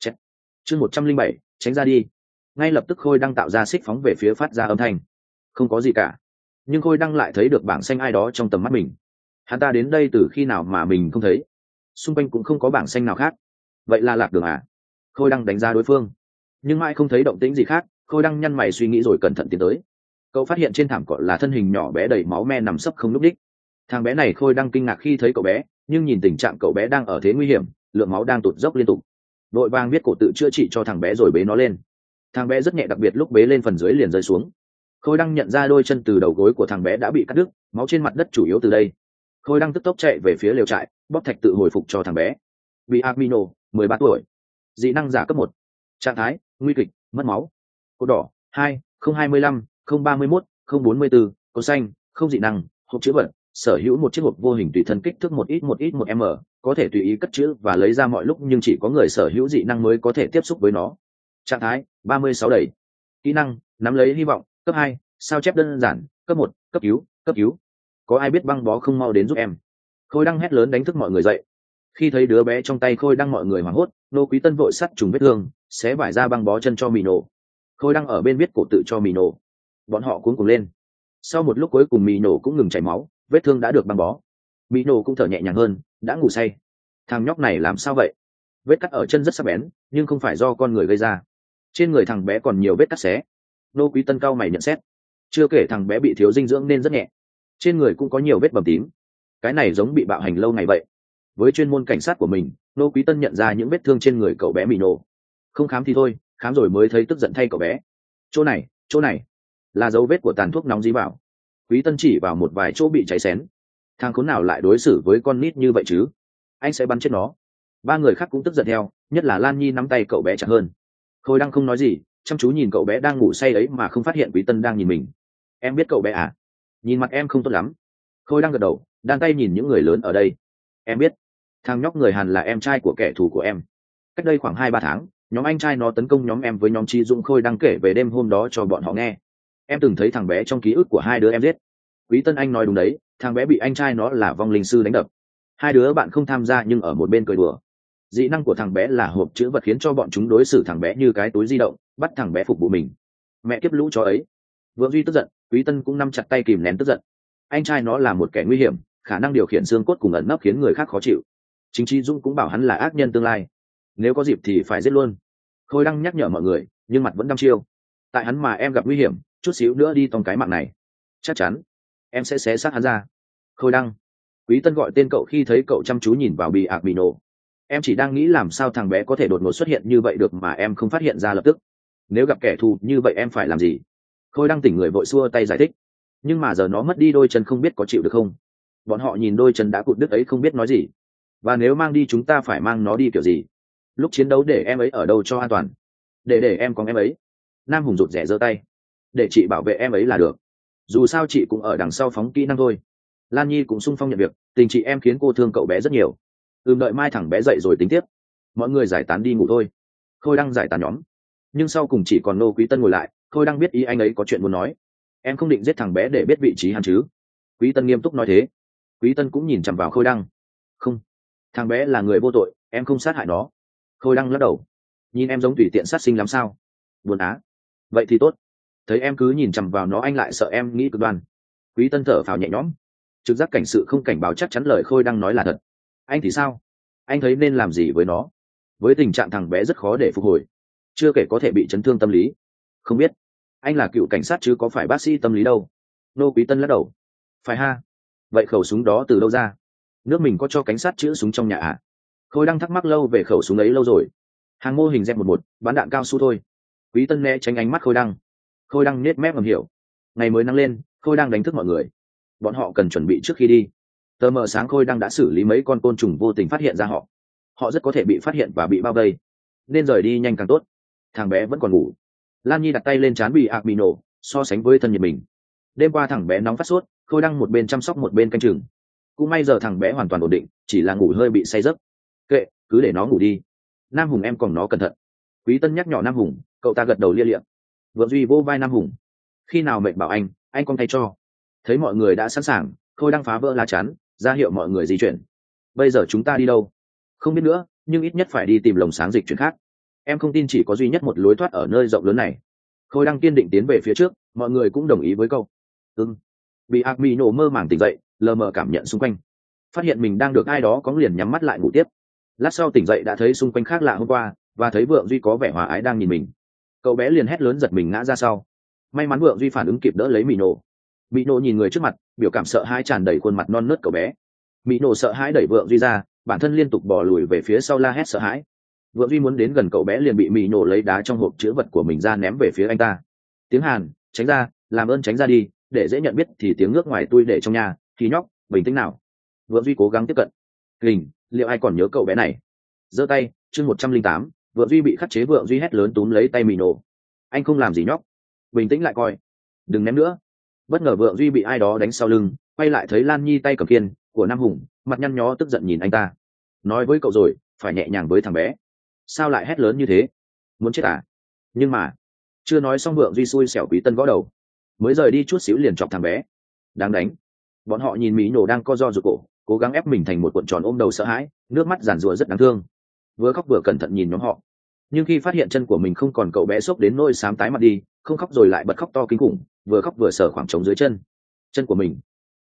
Chương 107, tránh ra đi. Ngay lập tức Khôi Đăng tạo ra xích phóng về phía phát ra âm thanh. Không có gì cả. Nhưng Khôi Đăng lại thấy được bảng xanh ai đó trong tầm mắt mình. Hắn ta đến đây từ khi nào mà mình không thấy? Xung quanh cũng không có bảng xanh nào khác. Vậy là lạc đường à? Khôi Đăng đánh giá đối phương, nhưng mãi không thấy động tĩnh gì khác. Khôi Đăng nhăn mày suy nghĩ rồi cẩn thận tiến tới. Cậu phát hiện trên thảm cỏ là thân hình nhỏ bé đầy máu me nằm sấp không nhúc nhích. Thằng bé này Khôi Đăng kinh ngạc khi thấy cậu bé, nhưng nhìn tình trạng cậu bé đang ở thế nguy hiểm, lượng máu đang tụt dốc liên tục. Vội vàng viết cổ tự chữa trị cho thằng bé rồi bế nó lên. Thằng bé rất nhẹ, đặc biệt lúc bế lên phần dưới liền rơi xuống. Khôi Đăng nhận ra đôi chân từ đầu gối của thằng bé đã bị cắt đứt, máu trên mặt đất chủ yếu từ đây. Khôi Đăng tức tốc chạy về phía lều trại, bóp thạch tự hồi phục cho thằng bé. Bị Armino, 13 tuổi, dị năng giả cấp 1, trạng thái nguy kịch, mất máu. Cột đỏ 2 025 031 044, cột xanh không dị năng, hộp chữ vật, sở hữu một chiếc hộp vô hình tùy thân kích thước 1 m, có thể tùy ý cất chữ và lấy ra mọi lúc, nhưng chỉ có người sở hữu dị năng mới có thể tiếp xúc với nó. Trạng thái 36 đầy. Kỹ năng nắm lấy hy vọng, cấp 2, sao chép đơn giản, cấp 1, cấp cứu, cấp cứu. Có ai biết băng bó không, mau đến giúp em. Khôi Đăng hét lớn đánh thức mọi người dậy. Khi thấy đứa bé trong tay Khôi Đăng, mọi người hoảng hốt. Nô Quý Tân vội sắt trùng vết thương, xé vải ra băng bó chân cho Mì Nổ. Khôi Đăng ở bên viết cổ tự cho Mì Nổ. Bọn họ cuống cuồng lên. Sau một lúc cuối cùng Mì Nổ cũng ngừng chảy máu, vết thương đã được băng bó. Mì Nổ cũng thở nhẹ nhàng hơn, đã ngủ say. Thằng nhóc này làm sao vậy? Vết cắt ở chân rất sắc bén, nhưng không phải do con người gây ra. Trên người thằng bé còn nhiều vết cắt xé. Nô Quý Tân cau mày nhận xét. Chưa kể thằng bé bị thiếu dinh dưỡng nên rất nhẹ, trên người cũng có nhiều vết bầm tím. Cái này giống bị bạo hành lâu ngày vậy. Với chuyên môn cảnh sát của mình, Nô Quý Tân nhận ra những vết thương trên người cậu bé Mì Nổ. Không khám thì thôi, khám rồi mới thấy tức giận thay cậu bé. Chỗ này là dấu vết của tàn thuốc nóng dí vào. Quý Tân chỉ vào một vài chỗ bị cháy xén. Thằng khốn nào lại đối xử với con nít như vậy chứ? Anh sẽ bắn chết nó. Ba người khác cũng tức giận theo, nhất là Lan Nhi nắm tay cậu bé chặt hơn. Khôi Đăng không nói gì, chăm chú nhìn cậu bé đang ngủ say ấy mà không phát hiện Quý Tân đang nhìn mình. Em biết cậu bé à? Nhìn mặt em không tốt lắm. Khôi Đăng gật đầu, đan tay nhìn những người lớn ở đây. Em biết. Thằng nhóc người Hàn là em trai của kẻ thù của em. Cách đây khoảng 2-3 tháng, nhóm anh trai nó tấn công nhóm em với nhóm Chi Dũng. Khôi Đăng kể về đêm hôm đó cho bọn họ nghe. Em từng thấy thằng bé trong ký ức của hai đứa em giết. Quý Tân anh nói đúng đấy, thằng bé bị anh trai nó là vong linh sư đánh đập. Hai đứa bạn không tham gia nhưng ở một bên cười đùa. Dị năng của thằng bé là hộp chữ vật, khiến cho bọn chúng đối xử thằng bé như cái túi di động, bắt thằng bé phục vụ mình. Mẹ kiếp lũ chó ấy. Vượng Duy tức giận, Quý Tân cũng nắm chặt tay kìm nén tức giận. Anh trai nó là một kẻ nguy hiểm, khả năng điều khiển xương cốt cùng ẩn nấp khiến người khác khó chịu. Chính Chi Dũng cũng bảo hắn là ác nhân tương lai, nếu có dịp thì phải giết luôn. Khôi Đăng nhắc nhở mọi người, nhưng mặt vẫn đăm chiêu. Tại hắn mà em gặp nguy hiểm, chút xíu nữa đi tòng cái mạng này, chắc chắn em sẽ xé xác hắn ra. Khôi Đăng. Quý Tân gọi tên cậu khi thấy cậu chăm chú nhìn vào Mì Nổ. Em chỉ đang nghĩ làm sao thằng bé có thể đột ngột xuất hiện như vậy được mà em không phát hiện ra lập tức. Nếu gặp kẻ thù như vậy em phải làm gì? Khôi Đăng tỉnh người vội xua tay giải thích. Nhưng mà giờ nó mất đi đôi chân, không biết có chịu được không. Bọn họ nhìn đôi chân đã cụt đứt ấy không biết nói gì. Và nếu mang đi chúng ta phải mang nó đi kiểu gì? Lúc chiến đấu để em ấy ở đâu cho an toàn? Để em có em ấy. Nam Hùng rụt rè giơ tay. Để chị bảo vệ em ấy là được. Dù sao chị cũng ở đằng sau phóng kỹ năng thôi. Lan Nhi cũng sung phong nhận việc, tình chị em khiến cô thương cậu bé rất nhiều. Đợi mai thằng bé dậy rồi tính tiếp. Mọi người giải tán đi ngủ thôi. Khôi Đăng giải tán nhóm, nhưng sau cùng chỉ còn Nô Quý Tân ngồi lại. Khôi Đăng biết ý anh ấy có chuyện muốn nói. Em không định giết thằng bé để biết vị trí hắn chứ? Quý Tân nghiêm túc nói thế. Quý Tân cũng nhìn chằm vào Khôi Đăng. Không, thằng bé là người vô tội, em không sát hại nó. Khôi Đăng lắc đầu. Nhìn em giống tùy tiện sát sinh lắm sao? Buồn á. Vậy thì tốt. Thấy em cứ nhìn chằm vào nó anh lại sợ em nghĩ cực đoan. Quý Tân thở phào nhẹ nhõm. Trực giác cảnh sự không cảnh báo chắc chắn lời Khôi Đăng nói là thật. Anh thì sao? Anh thấy nên làm gì với nó? Với tình trạng thằng bé rất khó để phục hồi, chưa kể có thể bị chấn thương tâm lý. Không biết. Anh là cựu cảnh sát chứ có phải bác sĩ tâm lý đâu. Nô Quý Tân lắc đầu. Phải ha. Vậy khẩu súng đó từ đâu ra? Nước mình có cho cảnh sát chữa súng trong nhà à? Khôi Đăng thắc mắc lâu về khẩu súng ấy lâu rồi. Hàng mô hình Z11, bắn đạn cao su thôi. Quý Tân né tránh ánh mắt Khôi Đăng. Khôi Đăng nết mép ngầm hiểu. Ngày mới nắng lên, Khôi Đăng đánh thức mọi người. Bọn họ cần chuẩn bị trước khi đi. Tờ mờ sáng Khôi Đăng đã xử lý mấy con côn trùng vô tình phát hiện ra họ. Họ rất có thể bị phát hiện và bị bao vây, nên rời đi nhanh càng tốt. Thằng bé vẫn còn ngủ. Lan Nhi đặt tay lên trán Mì Nổ, so sánh với thân nhiệt mình. Đêm qua thằng bé nóng phát sốt, Khôi Đăng một bên chăm sóc một bên canh chừng. Cũng may giờ thằng bé hoàn toàn ổn định, chỉ là ngủ hơi bị say giấc. Kệ, cứ để nó ngủ đi. Nam Hùng em còn nó cẩn thận. Quý Tân nhắc nhỏ Nam Hùng, cậu ta gật đầu lia lịa. Vượng Duy vô vai Nam Hùng. Khi nào mệnh bảo anh con thay cho. Thấy mọi người đã sẵn sàng, Khôi Đăng phá vỡ lá chắn, ra hiệu mọi người di chuyển. Bây giờ chúng ta đi đâu? Không biết nữa, nhưng ít nhất phải đi tìm lồng sáng dịch chuyển khác. Em không tin chỉ có duy nhất một lối thoát ở nơi rộng lớn này. Khôi Đăng kiên định tiến về phía trước, mọi người cũng đồng ý với câu. Mì Nổ mơ màng tỉnh dậy, lờ mờ cảm nhận xung quanh. Phát hiện mình đang được ai đó có liền nhắm mắt lại ngủ tiếp. Lát sau tỉnh dậy đã thấy xung quanh khác lạ hôm qua, và thấy Vượng Duy có vẻ hòa ái đang nhìn mình. Cậu bé liền hét lớn giật mình ngã ra sau. May mắn Vượng Duy phản ứng kịp đỡ lấy Mì Nổ. Mì Nổ nhìn người trước mặt, biểu cảm sợ hãi tràn đầy khuôn mặt non nớt cậu bé. Mì Nổ sợ hãi đẩy Vượng Duy ra, bản thân liên tục bò lùi về phía sau la hét sợ hãi. Vượng Duy muốn đến gần cậu bé liền bị Mì Nổ lấy đá trong hộp chứa vật của mình ra ném về phía anh ta. Tiếng Hàn, tránh ra, làm ơn tránh ra đi, để dễ nhận biết thì tiếng nước ngoài tôi để trong nhà. Khí nhóc, bình tĩnh nào. Vượng Duy cố gắng tiếp cận. Hình, liệu ai còn nhớ cậu bé này? Giơ tay, chương 108, Vượng Duy bị khắc chế. Vượng Duy hét lớn túm lấy tay Mì Nổ. Anh không làm gì nhóc, bình tĩnh lại coi, đừng ném nữa. Bất ngờ Vượng Duy bị ai đó đánh sau lưng, quay lại thấy Lan Nhi tay cầm kiên của Nam Hùng, mặt nhăn nhó tức giận nhìn anh ta. Nói với cậu rồi, phải nhẹ nhàng với thằng bé. Sao lại hét lớn như thế? Muốn chết à? Nhưng mà Chưa nói xong vượng duy xui xẻo Quý Tân gõ đầu, mới rời đi chút xíu liền chọc thằng bé. Đáng đánh. Bọn họ nhìn mỹ nổ đang co do rụt cổ, cố gắng ép mình thành một cuộn tròn ôm đầu sợ hãi, nước mắt giàn rủa rất đáng thương, vừa khóc vừa cẩn thận nhìn nhóm họ. Nhưng khi phát hiện chân của mình không còn, cậu bé sốc đến nỗi xám tái mặt đi, không khóc rồi lại bật khóc to kinh khủng, vừa khóc vừa sờ khoảng trống dưới chân. Chân của mình,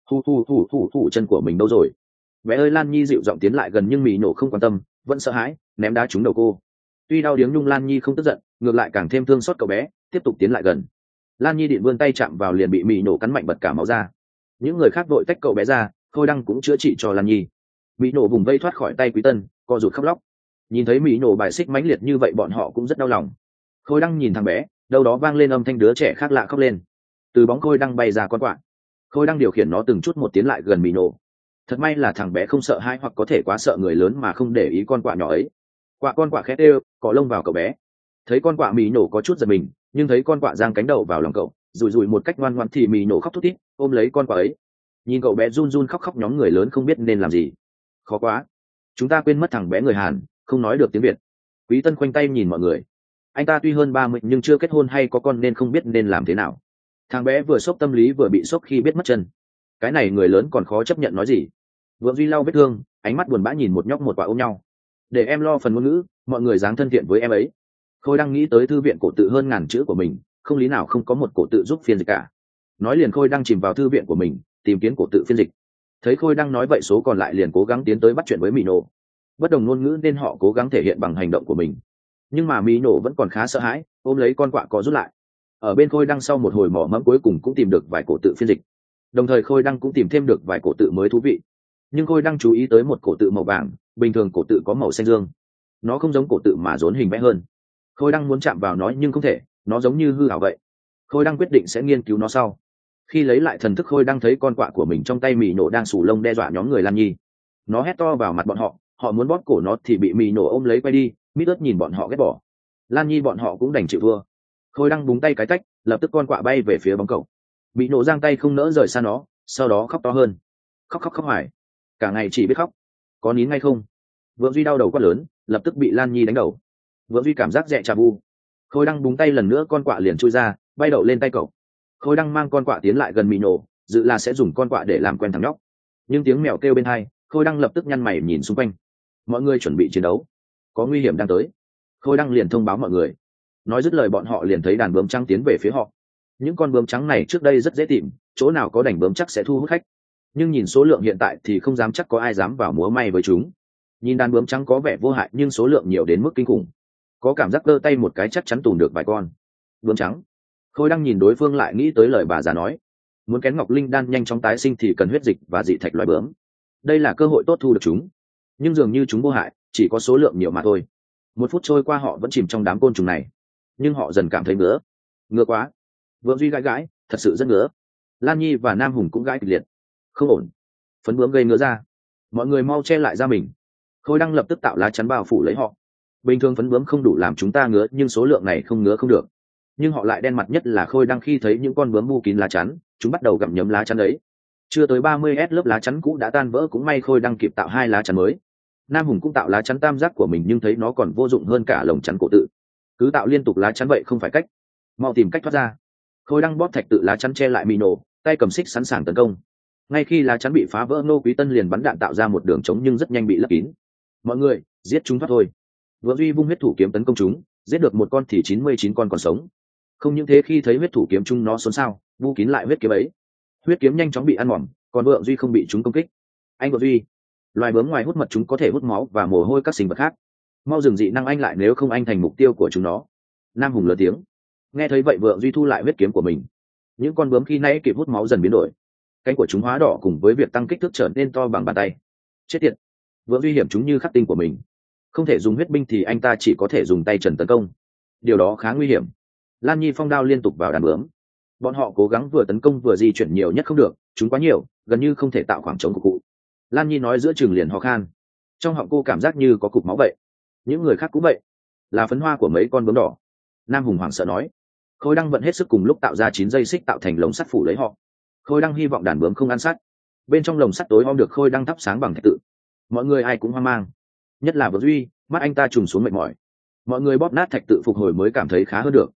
chân của mình đâu rồi? Bé ơi! Lan Nhi dịu giọng tiến lại gần, nhưng mỹ nổ không quan tâm, vẫn sợ hãi, ném đá trúng đầu cô. Tuy đau điếng nhưng Lan Nhi không tức giận, ngược lại càng thêm thương xót cậu bé, tiếp tục tiến lại gần. Lan Nhi định vươn tay chạm vào liền bị mỹ nổ cắn mạnh bật cả máu ra. Những người khác vội tách cậu bé ra, Khôi Đăng cũng chữa trị cho Lan Nhi. Mỹ nổ vùng vây thoát khỏi tay Quý Tân, co rụt khóc lóc. Nhìn thấy mỹ nổ bài xích mãnh liệt như vậy, bọn họ cũng rất đau lòng. Khôi Đăng nhìn thằng bé, đâu đó vang lên âm thanh đứa trẻ khác lạ khóc lên. Từ bóng Khôi Đăng bay ra con quạ. Khôi Đăng điều khiển nó từng chút một tiến lại gần mỹ nổ. Thật may là thằng bé không sợ hãi, hoặc có thể quá sợ người lớn mà không để ý con quạ nhỏ ấy. Con quạ khét ê, cọ lông vào cậu bé. Thấy con quạ, mỹ nổ có chút giật mình, nhưng thấy con quạ giang cánh đầu vào lòng cậu, rủi rủi một cách ngoan ngoãn, thì mỹ nổ khóc thút thít ôm lấy con quạ ấy. Nhìn cậu bé run run khóc khóc, nhóm người lớn không biết nên làm gì. Khó quá, chúng ta quên mất thằng bé người Hàn không nói được tiếng Việt. Quý Tân khoanh tay nhìn mọi người. Anh ta tuy hơn 30 nhưng chưa kết hôn hay có con nên không biết nên làm thế nào. Thằng bé vừa sốc tâm lý vừa bị sốc khi biết mất chân. Cái này người lớn còn khó chấp nhận nói gì. Vượng Duy lau vết thương, ánh mắt buồn bã nhìn một nhóc một quả ôm nhau. Để em lo phần ngôn ngữ, mọi người dáng thân thiện với em ấy. Khôi Đăng nghĩ tới thư viện cổ tự hơn ngàn chữ của mình, không lý nào không có một cổ tự giúp phiên dịch cả. Nói liền Khôi Đăng chìm vào thư viện của mình, tìm kiếm cổ tự phiên dịch. Thấy Khôi Đăng nói vậy, số còn lại liền cố gắng tiến tới bắt chuyện với Mỹ Nổ. Bất đồng ngôn ngữ nên họ cố gắng thể hiện bằng hành động của mình. Nhưng mà Mỹ Nổ vẫn còn khá sợ hãi, ôm lấy con quạ có rút lại. Ở bên Khôi Đăng sau một hồi mò mẫm, cuối cùng cũng tìm được vài cổ tự phiên dịch. Đồng thời Khôi Đăng cũng tìm thêm được vài cổ tự mới thú vị. Nhưng Khôi Đăng chú ý tới một cổ tự màu vàng, bình thường cổ tự có màu xanh dương. Nó không giống cổ tự mà rốn hình vẽ hơn. Khôi Đăng muốn chạm vào nó nhưng không thể, nó giống như hư ảo vậy. Khôi Đăng quyết định sẽ nghiên cứu nó sau. Khi lấy lại thần thức, Khôi Đăng thấy con quạ của mình trong tay Mỹ Nổ đang xù lông đe dọa nhóm người Lan Nhi. Nó hét to vào mặt bọn họ, họ muốn bóp cổ nó thì bị Mỹ Nổ ôm lấy quay đi, mít ớt nhìn bọn họ ghét bỏ. Lan Nhi bọn họ cũng đành chịu thua. Khôi Đăng búng tay cái tách, lập tức con quạ bay về phía bóng cầu. Mỹ Nổ giang tay không nỡ rời xa nó, sau đó khóc to hơn. Khóc hoài, cả ngày chỉ biết khóc. Có nín ngay không? Vượng Duy đau đầu quá lớn, lập tức bị Lan Nhi đánh đầu. Vượng Duy cảm giác dẹ trà bu. Khôi Đăng búng tay lần nữa, con quạ liền chui ra, bay đậu lên tay cậu. Khôi Đăng mang con quạ tiến lại gần Mỹ Nổ, dự là sẽ dùng con quạ để làm quen thằng nhóc. Nhưng tiếng mèo kêu bên tai, Khôi Đăng lập tức nhăn mày nhìn xung quanh. Mọi người chuẩn bị chiến đấu, có nguy hiểm đang tới. Khôi Đăng liền thông báo mọi người. Nói dứt lời, bọn họ liền thấy đàn bướm trắng tiến về phía họ. Những con bướm trắng này trước đây rất dễ tìm, chỗ nào có đàn bướm chắc sẽ thu hút khách. Nhưng nhìn số lượng hiện tại thì không dám chắc có ai dám vào múa may với chúng. Nhìn đàn bướm trắng có vẻ vô hại nhưng số lượng nhiều đến mức kinh khủng. Có cảm giác giơ tay một cái chắc chắn tùm được vài con bướm trắng. Khôi Đăng nhìn đối phương lại nghĩ tới lời bà già nói, muốn kén ngọc linh đan nhanh chóng tái sinh thì cần huyết dịch và dị thạch loài bướm. Đây là cơ hội tốt thu được chúng. Nhưng dường như chúng vô hại, chỉ có số lượng nhiều mà thôi. Một phút trôi qua, họ vẫn chìm trong đám côn trùng này. Nhưng họ dần cảm thấy ngứa quá. Vượng Duy gãi, thật sự rất ngứa. Lan Nhi và Nam Hùng cũng gãi kịch liệt. Không ổn, phấn bướm gây ngứa ra. Mọi người mau che lại da mình. Khôi Đăng lập tức tạo lá chắn bao phủ lấy họ. Bình thường phấn bướm không đủ làm chúng ta ngứa, nhưng số lượng này không ngứa không được. Nhưng họ lại đen mặt, nhất là Khôi Đăng khi thấy những con bướm bu kín lá chắn, chúng bắt đầu gặm nhấm lá chắn ấy. Chưa tới 30 lớp lá chắn cũ đã tan vỡ, cũng may Khôi Đăng kịp tạo 2 lá chắn mới. Nam Hùng cũng tạo lá chắn tam giác của mình, nhưng thấy nó còn vô dụng hơn cả lồng chắn cổ tự. Cứ tạo liên tục lá chắn vậy không phải cách, mau tìm cách thoát ra. Khôi Đăng bóp thạch tự lá chắn che lại Mỹ Nổ, tay cầm xích sẵn sàng tấn công. Ngay khi lá chắn bị phá vỡ, Ngô Quý Tân liền bắn đạn tạo ra một đường trống, nhưng rất nhanh bị lấp kín. Mọi người giết chúng thoát thôi. Vượng Duy vung huyết thủ kiếm tấn công chúng, giết được một con thì 99 con còn sống. Không những thế, khi thấy huyết thủ kiếm chúng nó xốn xao, bu kín lại huyết kiếm ấy. Huyết kiếm nhanh chóng bị ăn mòn, còn Vượng Duy không bị chúng công kích. Anh Vượng Duy, loài bướm ngoài hút mật chúng có thể hút máu và mồ hôi các sinh vật khác. Mau dừng dị năng anh lại, nếu không anh thành mục tiêu của chúng nó. Nam Hùng lớn tiếng. Nghe thấy vậy, Vượng Duy thu lại huyết kiếm của mình. Những con bướm khi nãy kịp hút máu dần biến đổi, cánh của chúng hóa đỏ, cùng với việc tăng kích thước trở nên to bằng bàn tay. Chết tiệt, Vượng Duy hiểm chúng như khắc tinh của mình. Không thể dùng huyết binh thì anh ta chỉ có thể dùng tay trần tấn công. Điều đó khá nguy hiểm. Lan Nhi phong đao liên tục vào đàn bướm. Bọn họ cố gắng vừa tấn công vừa di chuyển nhiều nhất không được, chúng quá nhiều, gần như không thể tạo khoảng trống của cụ. Lan Nhi nói giữa chừng liền ho khan. Trong họng cô cảm giác như có cục máu vậy. Những người khác cũng vậy. Là phấn hoa của mấy con bướm đỏ. Nam Hùng hoảng sợ nói. Khôi Đăng vận hết sức cùng lúc tạo ra 9 dây xích tạo thành lồng sắt phủ lấy họ. Khôi Đăng hy vọng đàn bướm không ăn sắt. Bên trong lồng sắt tối om được Khôi Đăng thắp sáng bằng thạch tự. Mọi người ai cũng hoang mang, nhất là Vượng Duy, mắt anh ta trùng xuống mệt mỏi. Mọi người bóp nát thạch tự phục hồi mới cảm thấy khá hơn được.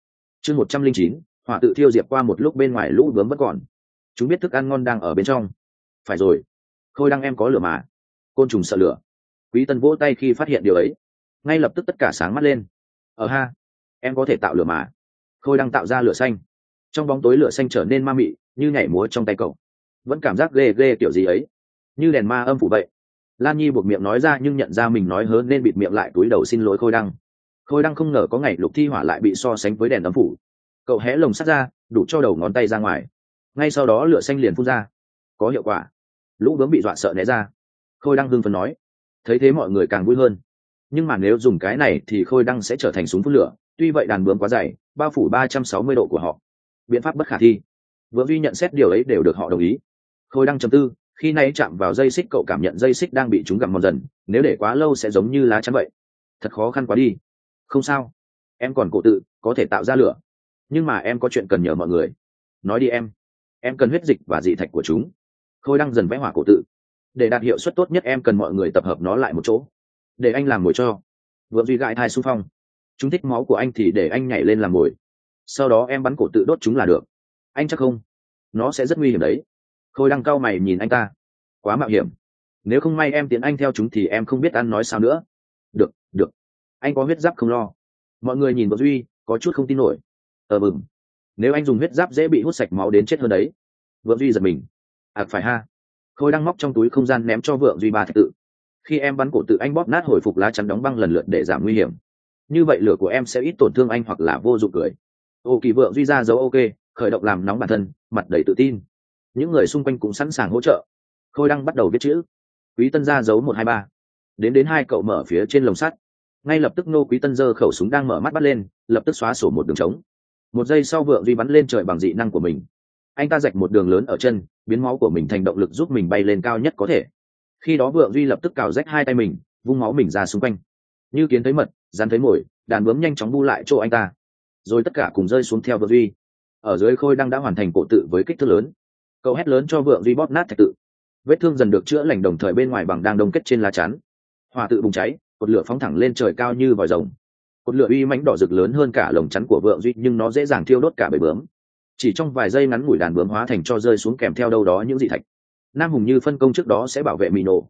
Chương 109, hỏa tự thiêu diệt qua một lúc bên ngoài lũ bướm vẫn còn. Chúng biết thức ăn ngon đang ở bên trong. Phải rồi, Khôi Đăng em có lửa mà. Côn trùng sợ lửa. Quý Tân vỗ tay khi phát hiện điều ấy, ngay lập tức tất cả sáng mắt lên. Ha, em có thể tạo lửa mà. Khôi Đăng tạo ra lửa xanh. Trong bóng tối lửa xanh trở nên ma mị, như nhảy múa trong tay cậu. Vẫn cảm giác ghê ghê kiểu gì ấy, như đèn ma âm phủ vậy. Lan Nhi buộc miệng nói ra nhưng nhận ra mình nói hớ nên bịt miệng lại túi đầu xin lỗi Khôi Đăng. Khôi Đăng không ngờ có ngày Lục Thi Hỏa lại bị so sánh với đèn âm phủ. Cậu hé lồng sắt ra, đủ cho đầu ngón tay ra ngoài. Ngay sau đó lửa xanh liền phun ra. Có hiệu quả. Lũ bướm bị dọa sợ né ra. Khôi Đăng hưng phấn nói. Thấy thế mọi người càng vui hơn. Nhưng mà nếu dùng cái này thì Khôi Đăng sẽ trở thành súng phun lửa. Tuy vậy đàn bướm quá dày, bao phủ 360 độ của họ. Biện pháp bất khả thi. Vượng Duy nhận xét điều ấy đều được họ đồng ý. Khôi Đăng chấm tư, khi nãy chạm vào dây xích cậu cảm nhận dây xích đang bị chúng gặm mòn dần, nếu để quá lâu sẽ giống như lá chắn vậy. Thật khó khăn quá đi. Không sao, em còn cổ tự, có thể tạo ra lửa. Nhưng mà em có chuyện cần nhờ mọi người. Nói đi em. Em cần huyết dịch và dị thạch của chúng. Khôi Đăng dần vẽ hỏa cổ tự. Để đạt hiệu suất tốt nhất em cần mọi người tập hợp nó lại một chỗ. Để anh làm mồi cho. Vượng Duy gãi thai xung phong. Chúng thích máu của anh thì để anh nhảy lên làm mồi. Sau đó em bắn cổ tự đốt chúng là được. Anh chắc không? Nó sẽ rất nguy hiểm đấy. Khôi Đăng cau mày nhìn anh ta. Quá mạo hiểm. Nếu không may em tiến anh theo chúng thì em không biết ăn nói sao nữa. Được, được. Anh có huyết giáp không lo. Mọi người nhìn Vượng Duy, có chút không tin nổi. Bừng. Nếu anh dùng huyết giáp dễ bị hút sạch máu đến chết hơn đấy. Vượng Duy giật mình. Phải ha. Khôi Đăng móc trong túi không gian ném cho Vượng Duy 3 thạch tự. Khi em bắn cổ tự anh bóp nát hồi phục lá chắn đóng băng lần lượt để giảm nguy hiểm. Như vậy lửa của em sẽ ít tổn thương anh hoặc là vô dụng cười. Kỳ Vượng Duy ra dấu ok, khởi động làm nóng bản thân, mặt đầy tự tin. Những người xung quanh cũng sẵn sàng hỗ trợ. Khôi Đăng bắt đầu viết chữ. Quý Tân ra dấu 123. Đến hai cậu mở phía trên lồng sắt. Ngay lập tức Nô Quý Tân giơ khẩu súng đang mở mắt bắt lên, lập tức xóa sổ một đường trống. Một giây sau Vượng Duy bắn lên trời bằng dị năng của mình. Anh ta rạch một đường lớn ở chân, biến máu của mình thành động lực giúp mình bay lên cao nhất có thể. Khi đó Vượng Duy lập tức cào rách hai tay mình, vung máu mình ra xung quanh. Như kiến thấy mật, rắn thấy mồi, đàn bướm nhanh chóng bu lại chỗ anh ta. Rồi tất cả cùng rơi xuống theo Vượng Duy. Ở dưới Khôi Đăng đã hoàn thành cổ tự với kích thước lớn. Cậu hét lớn cho Vượng Duy bóp nát thạch tự. Vết thương dần được chữa lành đồng thời bên ngoài bằng đang đông kết trên lá chắn. Hỏa tự bùng cháy, cột lửa phóng thẳng lên trời cao như vòi rồng. Cột lửa uy mãnh đỏ rực lớn hơn cả lồng chắn của Vượng Duy nhưng nó dễ dàng thiêu đốt cả bầy bướm. Chỉ trong vài giây ngắn ngủi đàn bướm hóa thành cho rơi xuống kèm theo đâu đó những dị thạch. Nam Hùng như phân công trước đó sẽ bảo vệ mì nổ.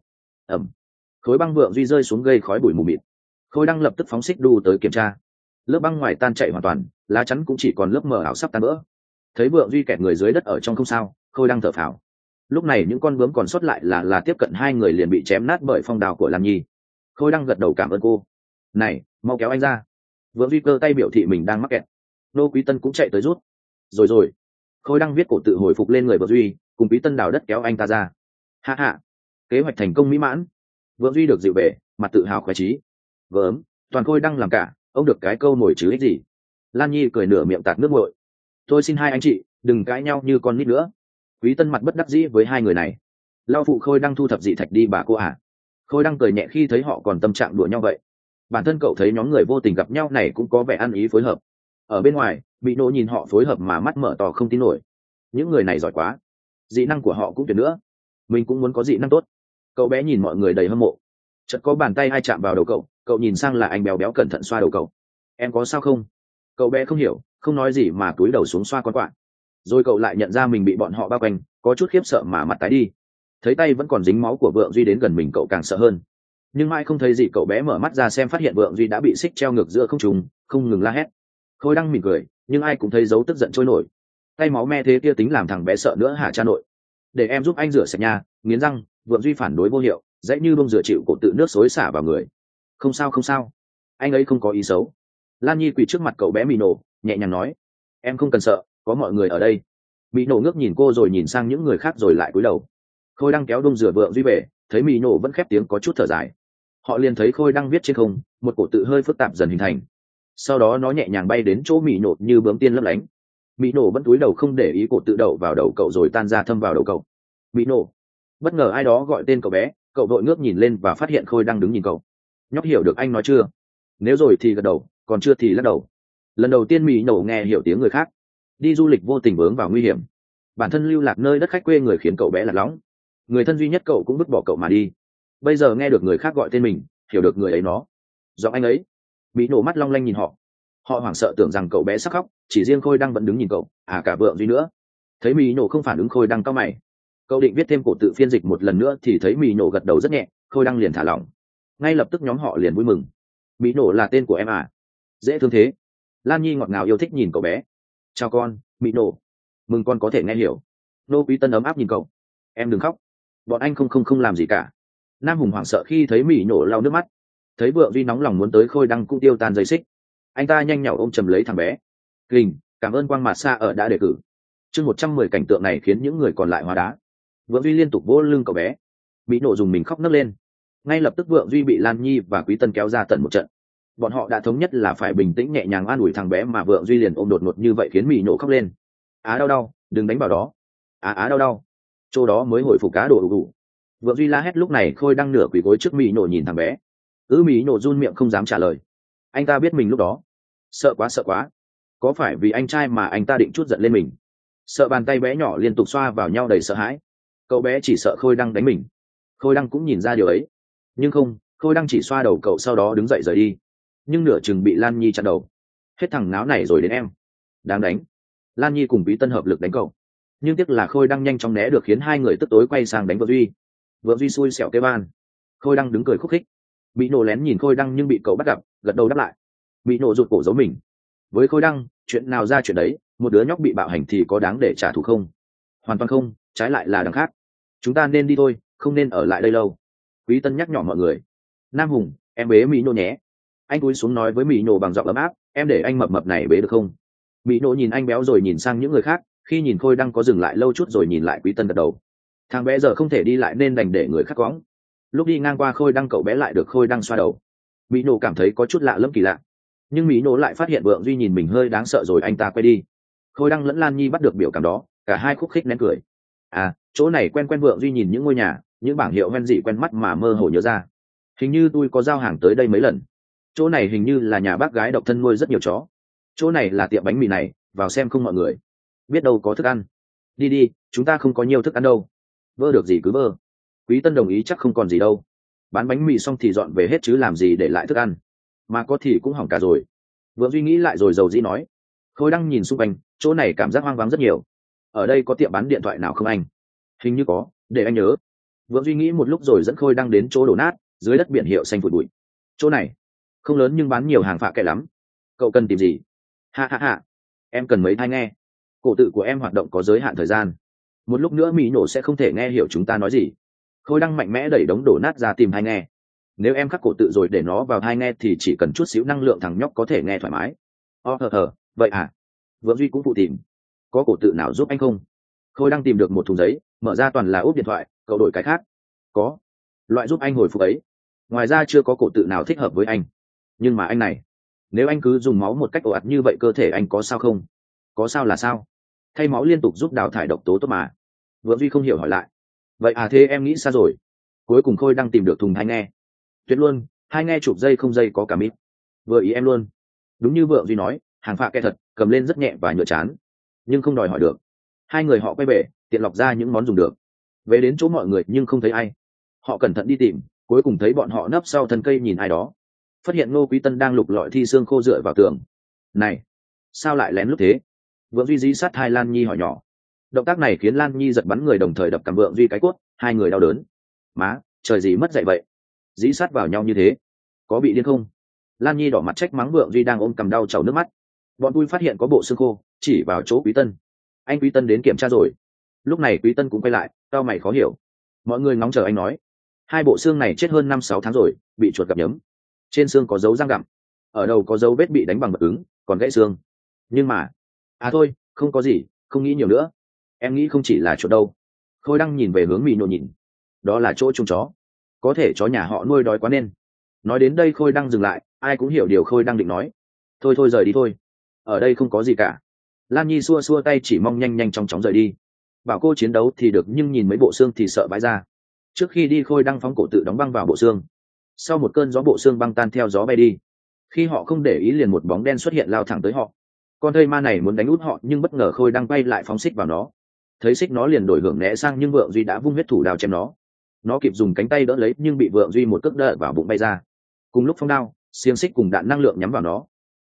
Khối băng Vượng Duy rơi xuống gây khói bụi mù mịt. Khôi Đăng lập tức phóng xích đu tới kiểm tra. Lớp băng ngoài tan chảy hoàn toàn, lá chắn cũng chỉ còn lớp mờ ảo sắp tan vỡ. Thấy Vượng Duy kẹt người dưới đất ở trong không sao, Khôi Đăng thở phào. Lúc này những con bướm còn sót lại là tiếp cận hai người liền bị chém nát bởi phong đao của Lan Nhi. Khôi Đăng gật đầu cảm ơn cô. Này, mau kéo anh ra. Vượng Duy cơ tay biểu thị mình đang mắc kẹt. Nô Quý Tân cũng chạy tới rút. Rồi. Khôi Đăng viết cổ tự hồi phục lên người Vượng Duy, cùng Quý Tân đào đất kéo anh ta ra. Hạ. Kế hoạch thành công mỹ mãn. Vượng Duy được dịu về, mặt tự hào khoái chí. Gớm, toàn Khôi Đăng làm cả, ông được cái câu nổi chứ ích gì. Lan Nhi cười nửa miệng tạt nước nguội. Tôi xin hai anh chị, đừng cãi nhau như con nít nữa. Quý Tân mặt bất đắc dĩ với hai người này. Lao phụ Khôi Đăng thu thập dị thạch đi bà cô à. Khôi Đăng cười nhẹ khi thấy họ còn tâm trạng đùa nhau vậy. Bản thân cậu thấy nhóm người vô tình gặp nhau này cũng có vẻ ăn ý phối hợp. Ở bên ngoài, bị nổ nhìn họ phối hợp mà mắt mở to không tin nổi. Những người này giỏi quá. Dị năng của họ cũng tuyệt nữa. Mình cũng muốn có dị năng tốt. Cậu bé nhìn mọi người đầy hâm mộ. Chợt có bàn tay ai chạm vào đầu cậu, cậu nhìn sang là anh béo béo cẩn thận xoa đầu cậu. Em có sao không? Cậu bé không hiểu, không nói gì mà cúi đầu xuống xoa con quạ. Rồi cậu lại nhận ra mình bị bọn họ bao quanh, có chút khiếp sợ mà mặt tái đi. Thấy tay vẫn còn dính máu của Vượng Duy đến gần mình cậu càng sợ hơn. Nhưng mai không thấy gì cậu bé mở mắt ra xem phát hiện Vượng Duy đã bị xích treo ngược giữa không trung, không ngừng la hét. Khôi Đăng mỉm cười, nhưng ai cũng thấy dấu tức giận trôi nổi. Tay máu me thế kia tính làm thằng bé sợ nữa hả cha nội? Để em giúp anh rửa sạch nha. Nghiến răng, Vượng Duy phản đối vô hiệu, dãy như bông rửa chịu cổ tự nước xối xả vào người. Không sao, anh ấy không có ý xấu. Lan Nhi quỳ trước mặt cậu bé Mị Nổ, nhẹ nhàng nói, em không cần sợ, có mọi người ở đây. Mị Nổ ngước nhìn cô rồi nhìn sang những người khác rồi lại cúi đầu. Khôi Đăng kéo đông rửa Vượng Duy về, thấy Mị Nổ vẫn khép tiếng có chút thở dài. Họ liền thấy Khôi Đăng viết trên không, một cổ tự hơi phức tạp dần hình thành. Sau đó nó nhẹ nhàng bay đến chỗ Mị Nổ như bướm tiên lấp lánh. Mị Nổ vẫn cúi đầu không để ý cổ tự đậu vào đầu cậu rồi tan ra thâm vào đầu cậu. Mị Nổ. Bất ngờ ai đó gọi tên cậu bé, cậu vội ngước nhìn lên và phát hiện Khôi Đăng đứng nhìn cậu. Nhóc hiểu được anh nói chưa? Nếu rồi thì gật đầu, còn chưa thì lắc đầu. Lần đầu tiên Mị Nổ nghe hiểu tiếng người khác. Đi du lịch vô tình vướng vào nguy hiểm. Bản thân lưu lạc nơi đất khách quê người khiến cậu bé lạc lõng. Người thân duy nhất cậu cũng vứt bỏ cậu mà đi. Bây giờ nghe được người khác gọi tên mình, hiểu được người ấy nó. Giọng anh ấy. Mị Nổ mắt long lanh nhìn họ. Họ hoảng sợ tưởng rằng cậu bé sắp khóc, chỉ riêng Khôi Đăng vẫn đứng nhìn cậu, cả Vượng Duy nữa. Thấy Mỹ Nổ không phản ứng, Khôi Đăng cau mày. Cậu định viết thêm cổ tự phiên dịch một lần nữa thì thấy Mỹ Nổ gật đầu rất nhẹ, Khôi Đăng liền thả lỏng. Ngay lập tức nhóm họ liền vui mừng. Mỹ Nổ là tên của em à? Dễ thương thế. Lan Nhi ngọt ngào yêu thích nhìn cậu bé. Chào con, Mỹ Nổ. Mừng con có thể nghe hiểu. Nô Quý Tân ấm áp nhìn cậu. Em đừng khóc. Bọn anh không làm gì cả. Nam Hùng hoảng sợ khi thấy Mỹ Nổ lau nước mắt. Thấy Vượng Duy nóng lòng muốn tới, Khôi Đăng cũng tiêu tan dây xích. Anh ta nhanh nhảu ôm chầm lấy thằng bé. Kình, cảm ơn Quang Mạt Sa ở đã đề cử. Chương 110 cảnh tượng này khiến những người còn lại hóa đá. Vượng Duy liên tục vỗ lưng cậu bé. Mỹ Nổ dùng mình khóc nấc lên. Ngay lập tức Vượng Duy bị Lan Nhi và Quý Tân kéo ra tận một trận. Bọn họ đã thống nhất là phải bình tĩnh nhẹ nhàng an ủi thằng bé, mà Vượng Duy liền ôm đột ngột như vậy khiến Mỹ Nổ khóc lên. Đau, đừng đánh vào đó. Đau. Chỗ đó mới hồi phục cá đồ đủ. Vượng Duy la hét. Lúc này Khôi Đăng nửa quỳ gối trước Mỹ Nổ nhìn thằng bé. Mỹ Nổ run miệng không dám trả lời. Anh ta biết mình lúc đó sợ quá. Có phải vì anh trai mà anh ta định trút giận lên mình? Sợ bàn tay bé nhỏ liên tục xoa vào nhau đầy sợ hãi. Cậu bé chỉ sợ Khôi Đăng đánh mình. Khôi Đăng cũng nhìn ra điều ấy, nhưng không, Khôi Đăng chỉ xoa đầu cậu sau đó đứng dậy rời đi. Nhưng nửa chừng bị Lan Nhi chặn đầu. Hết thằng náo này rồi đến em. Đáng đánh. Lan Nhi cùng Quý Tân hợp lực đánh cậu, nhưng tiếc là Khôi Đăng nhanh chóng né được, khiến hai người tức tối quay sang đánh Vượng Duy. Vượng Duy xui xẻo kêu van. Khôi Đăng đứng cười khúc khích. Mỹ Nổ lén nhìn Khôi Đăng nhưng bị cậu bắt gặp, gật đầu đáp lại. Mỹ Nổ rụt cổ giấu mình. Với Khôi Đăng, chuyện nào ra chuyện đấy, một đứa nhóc bị bạo hành thì có đáng để trả thù không? Hoàn toàn không, trái lại là đằng khác. Chúng ta nên đi thôi, không nên ở lại đây lâu. Quý Tân nhắc nhỏ mọi người. Nam Hùng, em bế Mỹ Nổ nhé. Anh cúi xuống nói với Mỹ Nổ bằng giọng ấm áp, em để anh mập mập này bế được không? Mỹ Nổ nhìn anh béo rồi nhìn sang những người khác, khi nhìn Khôi Đăng có dừng lại lâu chút rồi nhìn lại Quý Tân gật đầu. Thằng bé giờ không thể đi lại nên đành để người khác cõng. Lúc đi ngang qua Khôi Đăng, cậu bé lại được Khôi Đăng xoa đầu. Mỹ Nổ cảm thấy có chút lạ lẫm kỳ lạ, nhưng Mỹ Nổ lại phát hiện Vượng Duy nhìn mình hơi đáng sợ rồi anh ta quay đi. Khôi Đăng lẫn Lan Nhi bắt được biểu cảm đó, cả hai khúc khích nén cười. Chỗ này quen. Vượng Duy nhìn những ngôi nhà, những bảng hiệu hoen dị quen mắt mà mơ hồ nhớ ra. Hình như tôi có giao hàng tới đây mấy lần. Chỗ này hình như là nhà bác gái độc thân nuôi rất nhiều chó. Chỗ này là tiệm bánh mì này, vào xem không mọi người, biết đâu có thức ăn. Đi, chúng ta không có nhiều thức ăn đâu. Vơ được gì cứ vơ. Quý Tân đồng ý, chắc không còn gì đâu. Bán bánh mì xong thì dọn về hết chứ làm gì để lại thức ăn. Mà có thì cũng hỏng cả rồi. Vượng Duy nghĩ lại rồi dầu dĩ nói. Khôi Đăng nhìn xung quanh, chỗ này cảm giác hoang vắng rất nhiều. Ở đây có tiệm bán điện thoại nào không anh? Hình như có, để anh nhớ. Vượng Duy nghĩ một lúc rồi dẫn Khôi Đăng đến chỗ đổ nát, dưới đất biển hiệu xanh phụt bụi. Chỗ này không lớn nhưng bán nhiều hàng phạ kệ lắm. Cậu cần tìm gì? Ha, em cần mấy tai nghe. Cổ tự của em hoạt động có giới hạn thời gian. Một lúc nữa Mỹ Nổ sẽ không thể nghe hiểu chúng ta nói gì. Khôi Đăng mạnh mẽ đẩy đống đổ nát ra tìm tai nghe. Nếu em khắc cổ tự rồi để nó vào tai nghe thì chỉ cần chút xíu năng lượng thằng nhóc có thể nghe thoải mái. Vậy à? Vượng Duy cũng phụ tìm. Có cổ tự nào giúp anh không? Khôi Đăng tìm được một thùng giấy, mở ra toàn là ốp điện thoại. Cậu đổi cái khác. Có. Loại giúp anh hồi phục ấy. Ngoài ra chưa có cổ tự nào thích hợp với anh. Nhưng mà anh này, nếu anh cứ dùng máu một cách ồ ạt như vậy cơ thể anh có sao không? Có sao là sao? Thay máu liên tục giúp đào thải độc tố tốt mà. Vượng Duy không hiểu hỏi lại. Vậy thế em nghĩ sao rồi? Cuối cùng Khôi Đăng tìm được thùng tai nghe. Tuyệt luôn, tai nghe chụp dây không dây có cả mít. Vừa ý em luôn. Đúng như Vượng Duy nói, hàng phạ kệ thật, cầm lên rất nhẹ và nhựa chán, nhưng không đòi hỏi được. Hai người họ quay bể, tiện lọc ra những món dùng được. Về đến chỗ mọi người nhưng không thấy ai. Họ cẩn thận đi tìm, cuối cùng thấy bọn họ nấp sau thân cây nhìn ai đó. Phát hiện Ngô Quý Tân đang lục lọi thi xương khô dựa vào tường. Này, sao lại lén lúc thế? Vượng Duy dí sát hai Lan Nhi hỏi nhỏ. Động tác này khiến Lan Nhi giật bắn người, đồng thời đập cằm Vượng Duy cái cốt. Hai người đau đớn. Má, trời gì mất dạy vậy? Dí sát vào nhau như thế, có bị điên không? Lan Nhi đỏ mặt trách mắng Vượng Duy đang ôm cằm đau trầu nước mắt. Bọn tôi phát hiện có bộ xương khô, chỉ vào chỗ Quý Tân. Anh Quý Tân đến kiểm tra rồi. Lúc này Quý Tân cũng quay lại, tao mày khó hiểu. Mọi người ngóng chờ anh nói. Hai bộ xương này chết hơn 5-6 tháng rồi, bị chuột gặm nhấm. Trên xương có dấu răng gặm, ở đầu có dấu vết bị đánh bằng vật cứng, còn gãy xương. Nhưng mà thôi, không có gì, không nghĩ nhiều nữa. Em nghĩ không chỉ là chuột đâu. Khôi Đăng nhìn về hướng Mỹ Nổ nhìn. Đó là chỗ chuồng chó, có thể chó nhà họ nuôi đói quá nên. Nói đến đây Khôi Đăng dừng lại, ai cũng hiểu điều Khôi Đăng định nói. Thôi rời đi thôi, ở đây không có gì cả. Lan Nhi xua xua tay chỉ mong nhanh chóng rời đi. Bảo cô chiến đấu thì được, nhưng nhìn mấy bộ xương thì sợ vãi ra. Trước khi đi Khôi Đăng phóng cổ tự đóng băng vào bộ xương. Sau một cơn gió bộ xương băng tan theo gió bay đi. Khi họ không để ý liền một bóng đen xuất hiện lao thẳng tới họ. Con thây ma này muốn đánh út họ nhưng bất ngờ Khôi Đăng bay lại phóng xích vào nó. Thấy xích nó liền đổi hưởng né sang, nhưng Vượng Duy đã vung huyết thủ đao chém nó. Nó kịp dùng cánh tay đỡ lấy nhưng bị Vượng Duy một cước đỡ vào bụng bay ra. Cùng lúc phong đao, xiềng xích cùng đạn năng lượng nhắm vào nó.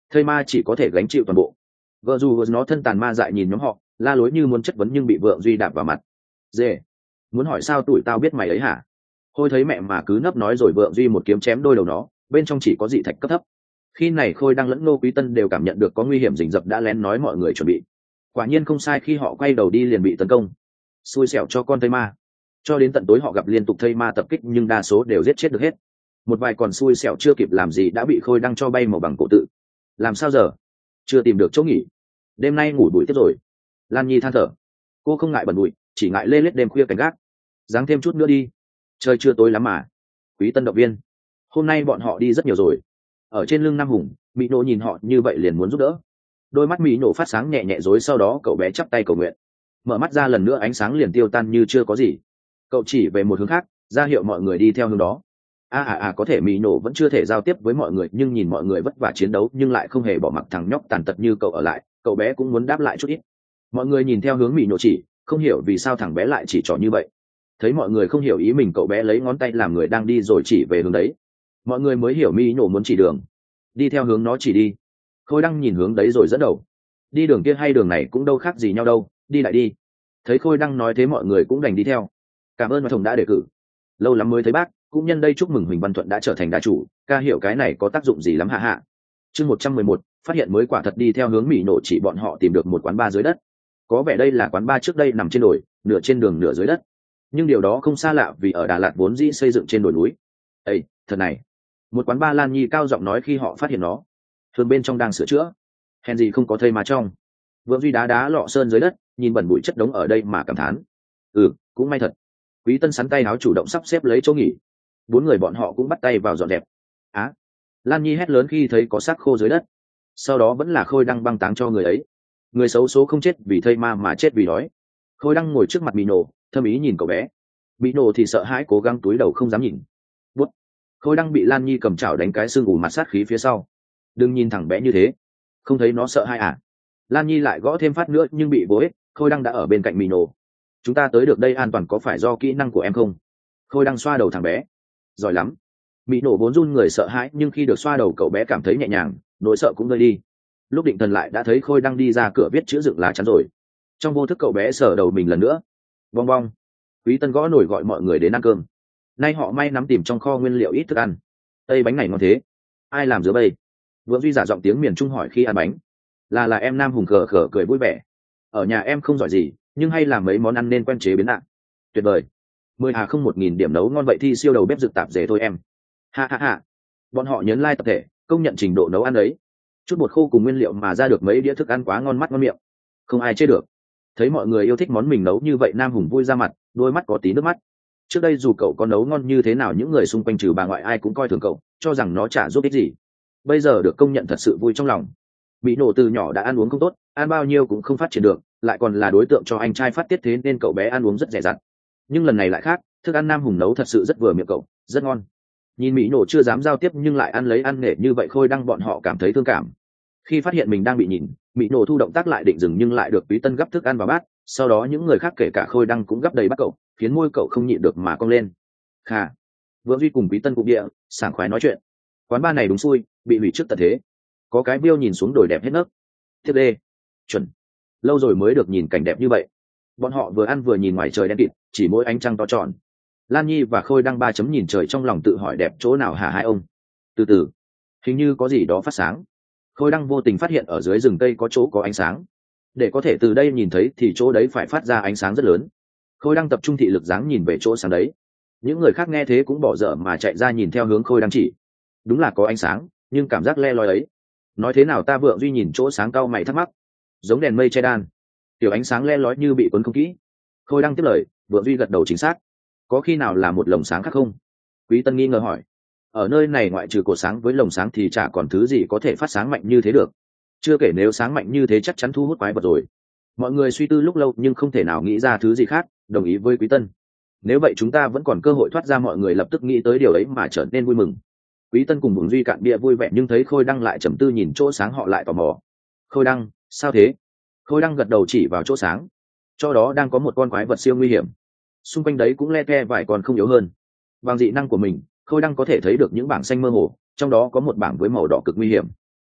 thây ma chỉ có thể gánh chịu toàn bộ. Vợ dù nó thân tàn ma dại nhìn nhóm họ la lối như muốn chất vấn nhưng bị vượng duy đạp vào mặt. Dê, muốn hỏi sao tụi tao biết mày ấy hả? Hôi thấy mẹ mà cứ nấp nói rồi vượng duy một kiếm chém đôi đầu nó, bên trong chỉ có dị thạch cấp thấp. Khi này Khôi Đăng lẫn Ngô Quý Tân đều cảm nhận được có nguy hiểm rình rập đã lén nói mọi người chuẩn bị. Quả nhiên không sai, khi họ quay đầu đi liền bị tấn công. Xui xẻo cho con thây ma. Cho đến tận tối họ gặp liên tục thây ma tập kích nhưng đa số đều giết chết được hết. Một vài còn xui xẻo chưa kịp làm gì đã bị Khôi Đăng cho bay màu bằng cổ tự. Làm sao giờ? Chưa tìm được chỗ nghỉ. Đêm nay ngủ bụi tiếp rồi. Lan Nhi than thở. Cô không ngại bẩn bụi, chỉ ngại lê lết đêm khuya cảnh gác. Giáng thêm chút nữa đi. Trời chưa tối lắm mà. Quý Tân động viên. Hôm nay bọn họ đi rất nhiều rồi. Ở trên lưng Nam Hùng, Mỹ Nộ nhìn họ như vậy liền muốn giúp đỡ. Đôi mắt Mỹ Nộ phát sáng nhẹ nhẹ rối, sau đó cậu bé chắp tay cầu nguyện. Mở mắt ra lần nữa ánh sáng liền tiêu tan như chưa có gì. Cậu chỉ về một hướng khác, ra hiệu mọi người đi theo hướng đó. Có thể Mỹ Nộ vẫn chưa thể giao tiếp với mọi người, nhưng nhìn mọi người vất vả chiến đấu nhưng lại không hề bỏ mặc thằng nhóc tàn tật như cậu ở lại, cậu bé cũng muốn đáp lại chút ít. Mọi người nhìn theo hướng Mỹ Nộ chỉ, không hiểu vì sao thằng bé lại chỉ trỏ như vậy. Thấy mọi người không hiểu ý mình, cậu bé lấy ngón tay làm người đang đi rồi chỉ về hướng đấy. Mọi người mới hiểu Mỹ Nộ muốn chỉ đường. Đi theo hướng nó chỉ đi. Khôi Đăng nhìn hướng đấy rồi dẫn đầu. Đi đường kia hay đường này cũng đâu khác gì nhau đâu, đi lại đi. Thấy Khôi Đăng nói thế mọi người cũng đành đi theo. Cảm ơn Tổng đã đề cử. Lâu lắm mới thấy bác, cũng nhân đây chúc mừng Huỳnh Văn Thuận đã trở thành đà chủ, ca hiểu cái này có tác dụng gì lắm hạ hạ. Chương 111, phát hiện mới quả thật. Đi theo hướng Mỹ Nộ chỉ bọn họ tìm được một quán bar dưới đất. Có vẻ đây là quán bar trước đây nằm trên đồi, nửa trên đường nửa dưới đất. Nhưng điều đó không xa lạ vì ở Đà Lạt vốn dĩ xây dựng trên đồi núi. Ê, thật này. Một quán bar, Lan Nhi cao giọng nói khi họ phát hiện nó. Thường bên trong đang sửa chữa. Hèn gì không có thây mà trong. Vượng Duy đá lọ sơn dưới đất, nhìn bẩn bụi chất đống ở đây mà cảm thán. Cũng may thật. Quý Tân sắn tay áo chủ động sắp xếp lấy chỗ nghỉ. 4 người bọn họ cũng bắt tay vào dọn dẹp. Lan Nhi hét lớn khi thấy có xác khô dưới đất. Sau đó vẫn là Khôi Đăng băng táng cho người ấy. Người xấu số không chết vì thây ma mà chết vì đói. Khôi Đăng ngồi trước mặt Mỹ Nổ, thâm ý nhìn cậu bé. Mỹ Nổ thì sợ hãi cố gắng túi đầu không dám nhìn. Bút. Khôi Đăng bị Lan Nhi cầm chảo đánh cái xương ù mặt sát khí phía sau. Đừng nhìn thằng bé như thế, không thấy nó sợ hãi à? Lan Nhi lại gõ thêm phát nữa nhưng bị vô ích. Khôi Đăng đã ở bên cạnh Mỹ Nổ. Chúng ta tới được đây an toàn có phải do kỹ năng của em không? Khôi Đăng xoa đầu thằng bé. Giỏi lắm. Mỹ Nổ vốn run người sợ hãi nhưng khi được xoa đầu cậu bé cảm thấy nhẹ nhàng, nỗi sợ cũng rơi đi. Lúc định thần lại đã thấy Khôi Đăng đi ra cửa viết chữ dựng lá chắn rồi. Trong vô thức cậu bé sờ đầu mình lần nữa. Bong bong. Quý Tân gõ nổi gọi mọi người đến ăn cơm. Nay họ may nắm tìm trong kho nguyên liệu ít thức ăn. Tây bánh này ngon thế, ai làm giữa bây? Vượng Duy giả giọng tiếng miền Trung hỏi khi ăn bánh. Là em Nam Hùng khờ khờ cười vui vẻ. Ở nhà em không giỏi gì nhưng hay làm mấy món ăn nên quen chế biến ạ. Tuyệt vời. 10.000 điểm nấu ngon vậy thì siêu đầu bếp rực tạp dề thôi em. Ha. Bọn họ nhấn like tập thể, công nhận trình độ nấu ăn ấy. Chút bột khô cùng nguyên liệu mà ra được mấy đĩa thức ăn quá ngon mắt ngon miệng, không ai chê được. Thấy mọi người yêu thích món mình nấu như vậy, Nam Hùng vui ra mặt, đôi mắt có tí nước mắt. Trước đây dù cậu có nấu ngon như thế nào, những người xung quanh trừ bà ngoại ai cũng coi thường cậu, cho rằng nó chả giúp ích gì. Bây giờ được công nhận thật sự vui trong lòng. Bị Nổ từ nhỏ đã ăn uống không tốt, ăn bao nhiêu cũng không phát triển được, lại còn là đối tượng cho anh trai phát tiết, thế nên cậu bé ăn uống rất dè dặt. Nhưng lần này lại khác, thức ăn Nam Hùng nấu thật sự rất vừa miệng cậu, rất ngon. Nhìn Mỹ Nổ chưa dám giao tiếp nhưng lại ăn lấy ăn nghề như vậy, Khôi Đăng bọn họ cảm thấy thương cảm. Khi phát hiện mình đang bị nhìn, Mỹ Nổ thu động tác lại định dừng nhưng lại được Quý Tân gắp thức ăn vào bát. Sau đó những người khác kể cả Khôi Đăng cũng gắp đầy bát cậu, khiến môi cậu không nhịn được mà cong lên. Khà. Vượng Duy cùng Quý Tân cũng địa sảng khoái nói chuyện. Quán bar này đúng xui, bị hủy trước tận thế. Có cái view nhìn xuống đồi đẹp hết nấc. Tiếp đê. Chuẩn. Lâu rồi mới được nhìn cảnh đẹp như vậy. Bọn họ vừa ăn vừa nhìn ngoài trời đen kịt, chỉ mỗi ánh trăng to tròn. Lan Nhi và Khôi Đăng 3 chấm nhìn trời trong lòng tự hỏi đẹp chỗ nào hả hai ông. Từ từ, hình như có gì đó phát sáng. Khôi Đăng vô tình phát hiện ở dưới rừng cây có chỗ có ánh sáng. Để có thể từ đây nhìn thấy thì chỗ đấy phải phát ra ánh sáng rất lớn. Khôi Đăng tập trung thị lực dáng nhìn về chỗ sáng đấy. Những người khác nghe thế cũng bỏ dở mà chạy ra nhìn theo hướng Khôi Đăng chỉ. Đúng là có ánh sáng, nhưng cảm giác le lói ấy. Nói thế nào ta? Vượng Duy nhìn chỗ sáng cau mày thắc mắc. Giống đèn mây che đan. Tiểu ánh sáng le lói như bị cuốn không kỹ. Khôi Đăng tiếp lời, Vượng Duy gật đầu chính xác. Có khi nào là một lồng sáng khác không? Quý Tân nghi ngờ hỏi. Ở nơi này ngoại trừ cột sáng với lồng sáng thì chả còn thứ gì có thể phát sáng mạnh như thế được. Chưa kể nếu sáng mạnh như thế chắc chắn thu hút quái vật rồi. Mọi người suy tư lúc lâu nhưng không thể nào nghĩ ra thứ gì khác, đồng ý với Quý Tân. Nếu vậy chúng ta vẫn còn cơ hội thoát ra. Mọi người lập tức nghĩ tới điều ấy mà trở nên vui mừng. Quý Tân cùng Vượng Duy cạn bia vui vẻ nhưng thấy Khôi Đăng lại trầm tư nhìn chỗ sáng, họ lại tò mò. Khôi Đăng, sao thế? Khôi Đăng gật đầu chỉ vào chỗ sáng. Chỗ đó đang có một con quái vật siêu nguy hiểm. Xung quanh đấy cũng le ke vài con không yếu hơn. Bằng dị năng của mình, Khôi Đăng có thể thấy được những bảng xanh mơ hồ, trong đó có một bảng với màu đỏ cực nguy hiểm.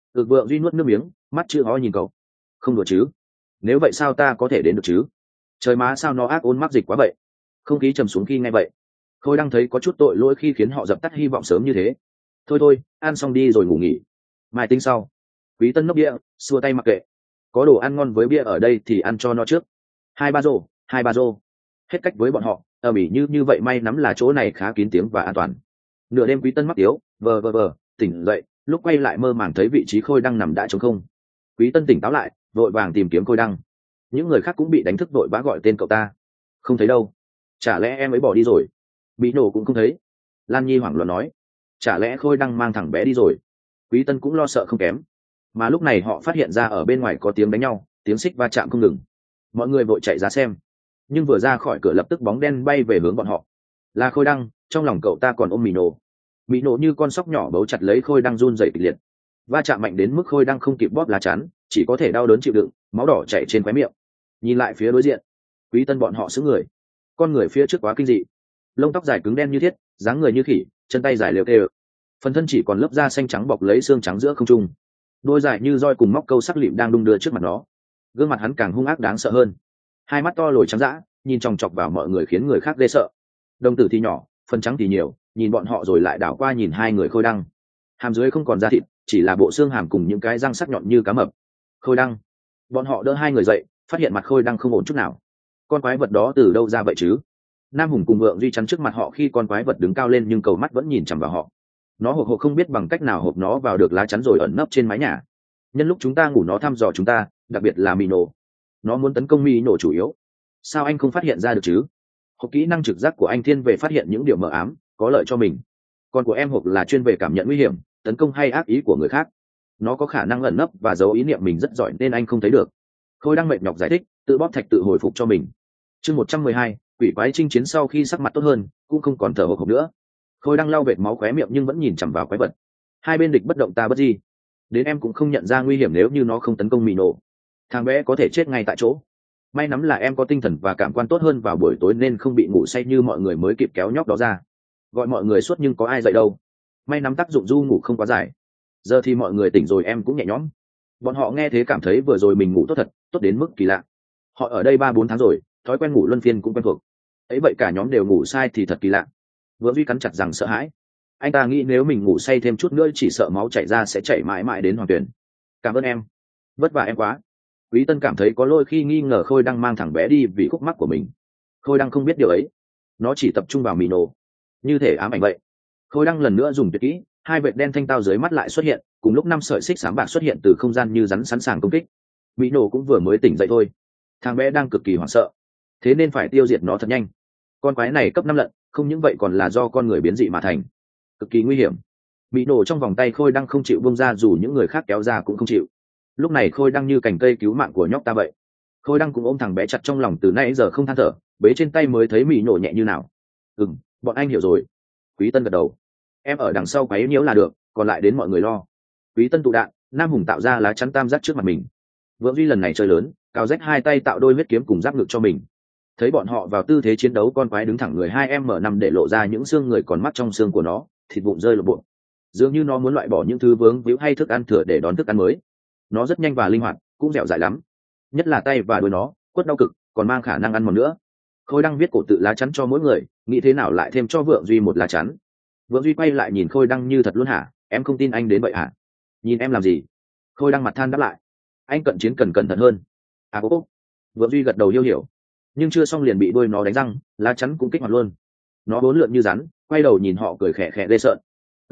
Cực vượng duy nuốt nước miếng, mắt chưa ho nhìn cậu. Không đùa chứ? Nếu vậy sao ta có thể đến được chứ? Trời má sao nó ác ôn mắc dịch quá vậy. Không khí trầm xuống khi nghe vậy. Khôi đang thấy có chút tội lỗi khi khiến họ dập tắt hy vọng sớm như thế. Thôi thôi, ăn xong đi rồi ngủ nghỉ. Mai tính sau. Quý Tân nốc bia, xua tay mặc kệ. Có đồ ăn ngon với bia ở đây thì ăn cho nó trước. Hai ba rô. Hết cách với bọn họ, ở bỉ như vậy may nắm là chỗ này khá kín tiếng và an toàn. Nửa đêm Quý Tân mắc yếu, vờ, tỉnh dậy, lúc quay lại mơ màng thấy vị trí Khôi Đăng nằm đã trống không. Quý Tân tỉnh táo lại, vội vàng tìm kiếm Khôi Đăng. Những người khác cũng bị đánh thức vội vã gọi tên cậu ta. Không thấy đâu. Chả lẽ em ấy bỏ đi rồi? Bị nổ cũng không thấy. Lan Nhi hoảng loạn nói. Chả lẽ Khôi Đăng mang thằng bé đi rồi? Quý Tân cũng lo sợ không kém. Mà lúc này họ phát hiện ra ở bên ngoài có tiếng đánh nhau, tiếng xích va chạm không ngừng. Mọi người vội chạy ra xem. Nhưng vừa ra khỏi cửa lập tức bóng đen bay về hướng bọn họ. Là Khôi Đăng, trong lòng cậu ta còn ôm Mị Nổ. Mị Nổ như con sóc nhỏ bấu chặt lấy Khôi Đăng run rẩy kịch liệt. Va chạm mạnh đến mức Khôi Đăng không kịp bóp lá chắn, chỉ có thể đau đớn chịu đựng, máu đỏ chảy trên khóe miệng. Nhìn lại phía đối diện, Quý Tân bọn họ sững người. Con người phía trước quá kinh dị, lông tóc dài cứng đen như thiết, dáng người như khỉ, chân tay dài lều kê, phần thân chỉ còn lớp da xanh trắng bọc lấy xương trắng giữa không trung, đôi dài như roi cùng móc câu sắc lịm đang đung đưa trước mặt nó. Gương mặt hắn càng hung ác đáng sợ hơn, hai mắt to lồi trắng dã, nhìn chòng chọc vào mọi người khiến người khác ghê sợ. Đồng tử thì nhỏ, phần trắng thì nhiều, nhìn bọn họ rồi lại đảo qua nhìn hai người Khôi Đăng. Hàm dưới không còn da thịt, chỉ là bộ xương hàm cùng những cái răng sắc nhọn như cá mập. Khôi Đăng. Bọn họ đỡ hai người dậy, phát hiện mặt Khôi Đăng không ổn chút nào. Con quái vật đó từ đâu ra vậy chứ? Nam Hùng cùng Vượng Duy chắn trước mặt họ khi con quái vật đứng cao lên nhưng cầu mắt vẫn nhìn chằm vào họ. Nó hộp không biết bằng cách nào hộp nó vào được lá chắn rồi ẩn nấp trên mái nhà. Nhân lúc chúng ta ngủ nó thăm dò chúng ta, đặc biệt là Mị Nổ. Nó muốn tấn công Mị Nổ chủ yếu. Sao anh không phát hiện ra được chứ? Hộp kỹ năng trực giác của anh thiên về phát hiện những điều mờ ám, có lợi cho mình. Còn của em hộp là chuyên về cảm nhận nguy hiểm, tấn công hay ác ý của người khác. Nó có khả năng ẩn nấp và giấu ý niệm mình rất giỏi nên anh không thấy được. Khôi đang mệt nhọc giải thích, tự bóp thạch tự hồi phục cho mình. Chương 112, quỷ quái chinh chiến. Sau khi sắc mặt tốt hơn, cũng không còn thở hổn hển nữa. Khôi đang lau vệt máu khóe miệng nhưng vẫn nhìn chằm vào quái vật. Hai bên địch bất động ta bất di. Đến em cũng không nhận ra nguy hiểm nếu như nó không tấn công Mị Nổ. Thằng bé có thể chết ngay tại chỗ. May lắm là em có tinh thần và cảm quan tốt hơn vào buổi tối nên không bị ngủ say như mọi người mới kịp kéo nhóc đó ra. Gọi mọi người suốt nhưng có ai dậy đâu. May lắm tác dụng du ngủ không quá dài. Giờ thì mọi người tỉnh rồi em cũng nhẹ nhõm. Bọn họ nghe thế cảm thấy vừa rồi mình ngủ tốt thật, tốt đến mức kỳ lạ. Họ ở đây 3-4 tháng rồi, thói quen ngủ luân phiên cũng quen thuộc. Ấy vậy cả nhóm đều ngủ sai thì thật kỳ lạ. Vượng Duy cắn chặt rằng sợ hãi. Anh ta nghĩ nếu mình ngủ say thêm chút nữa chỉ sợ máu chảy ra sẽ chảy mãi mãi đến Hoàng Tuyền. Cảm ơn em. Vất vả em quá. Quý Tân cảm thấy có lỗi khi nghi ngờ Khôi đang mang thằng bé đi vì khúc mắc của mình. Khôi đang không biết điều ấy. Nó chỉ tập trung vào Mị Nổ. Như thể ám ảnh vậy. Khôi đang lần nữa dùng tuyệt kỹ, hai vệt đen thanh tao dưới mắt lại xuất hiện, cùng lúc 5 sợi xích xám bạc xuất hiện từ không gian như rắn sẵn sàng công kích. Mị Nổ cũng vừa mới tỉnh dậy thôi. Thằng bé đang cực kỳ hoảng sợ, thế nên phải tiêu diệt nó thật nhanh. Con quái này cấp 5 lận, không những vậy còn là do con người biến dị mà thành, cực kỳ nguy hiểm. Mị Nổ trong vòng tay Khôi đang không chịu buông ra dù những người khác kéo ra cũng không chịu. Lúc này Khôi đang như cành cây cứu mạng của nhóc ta vậy. Khôi đang cũng ôm thằng bé chặt trong lòng từ nãy giờ không than thở, bế trên tay mới thấy Mị Nổ nhẹ như nào. Bọn anh hiểu rồi. Quý Tân gật đầu. Em ở đằng sau quấy nhiễu là được, còn lại đến mọi người lo. Quý Tân tụ đạn, Nam Hùng tạo ra lá chắn tam giác trước mặt mình. Vượng Duy lần này chơi lớn, cào rách hai tay tạo đôi huyết kiếm cùng giáp ngực cho mình. Thấy bọn họ vào tư thế chiến đấu, con quái đứng thẳng người 2m5 để lộ ra những xương người còn mắt trong xương của nó, thịt vụn rơi lộn bộn. Dường như nó muốn loại bỏ những thứ vướng víu hay thức ăn thừa để đón thức ăn mới. Nó rất nhanh và linh hoạt, cũng dẻo dai lắm. Nhất là tay và đuôi nó, quất đau cực, còn mang khả năng ăn mòn nữa. Khôi đang viết cổ tự lá chắn cho mỗi người, nghĩ thế nào lại thêm cho Vượng Duy một lá chắn. Vượng Duy quay lại nhìn Khôi Đăng như thật luôn hả? Em không tin anh đến vậy hả? Nhìn em làm gì? Khôi Đăng mặt than đáp lại. Anh cận chiến cần cẩn thận hơn. À bố. Vượng Duy gật đầu hiểu. Nhưng chưa xong liền bị đuôi nó đánh răng, lá chắn cũng kích hoạt luôn. Nó bốn lượn như rắn, quay đầu nhìn họ cười khẽ khẽ ghê sợ.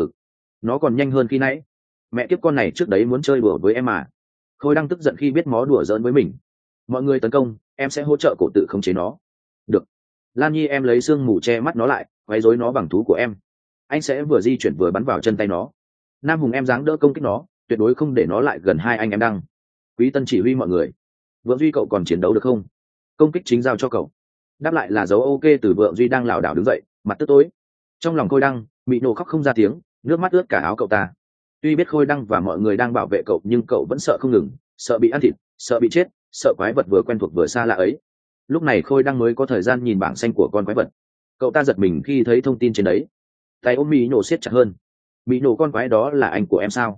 Nó còn nhanh hơn khi nãy. Mẹ kiếp con này trước đấy muốn chơi đùa với em mà. Khôi Đăng tức giận khi biết nó đùa giỡn với mình. Mọi người tấn công, em sẽ hỗ trợ cổ tự khống chế nó. Được. Lan Nhi em lấy sương mù che mắt nó lại, quấy rối nó bằng thú của em. Anh sẽ vừa di chuyển vừa bắn vào chân tay nó. Nam Hùng em dáng đỡ công kích nó, tuyệt đối không để nó lại gần hai anh em Đăng. Quý Tân chỉ huy mọi người. Vượng Duy cậu còn chiến đấu được không? Công kích chính giao cho cậu. Đáp lại là dấu ok từ Vượng Duy đang lảo đảo đứng dậy, mặt tức tối. Trong lòng Khôi Đăng, Mị Nổ khóc không ra tiếng, nước mắt ướt cả áo cậu ta. Tuy biết Khôi Đăng và mọi người đang bảo vệ cậu nhưng cậu vẫn sợ không ngừng, sợ bị ăn thịt, sợ bị chết, sợ quái vật vừa quen thuộc vừa xa lạ ấy. Lúc này Khôi Đăng mới có thời gian nhìn bảng xanh của con quái vật. Cậu ta giật mình khi thấy thông tin trên đấy. Tay ôm Mị Nổ siết chặt hơn. Mị Nổ con quái đó là anh của em sao?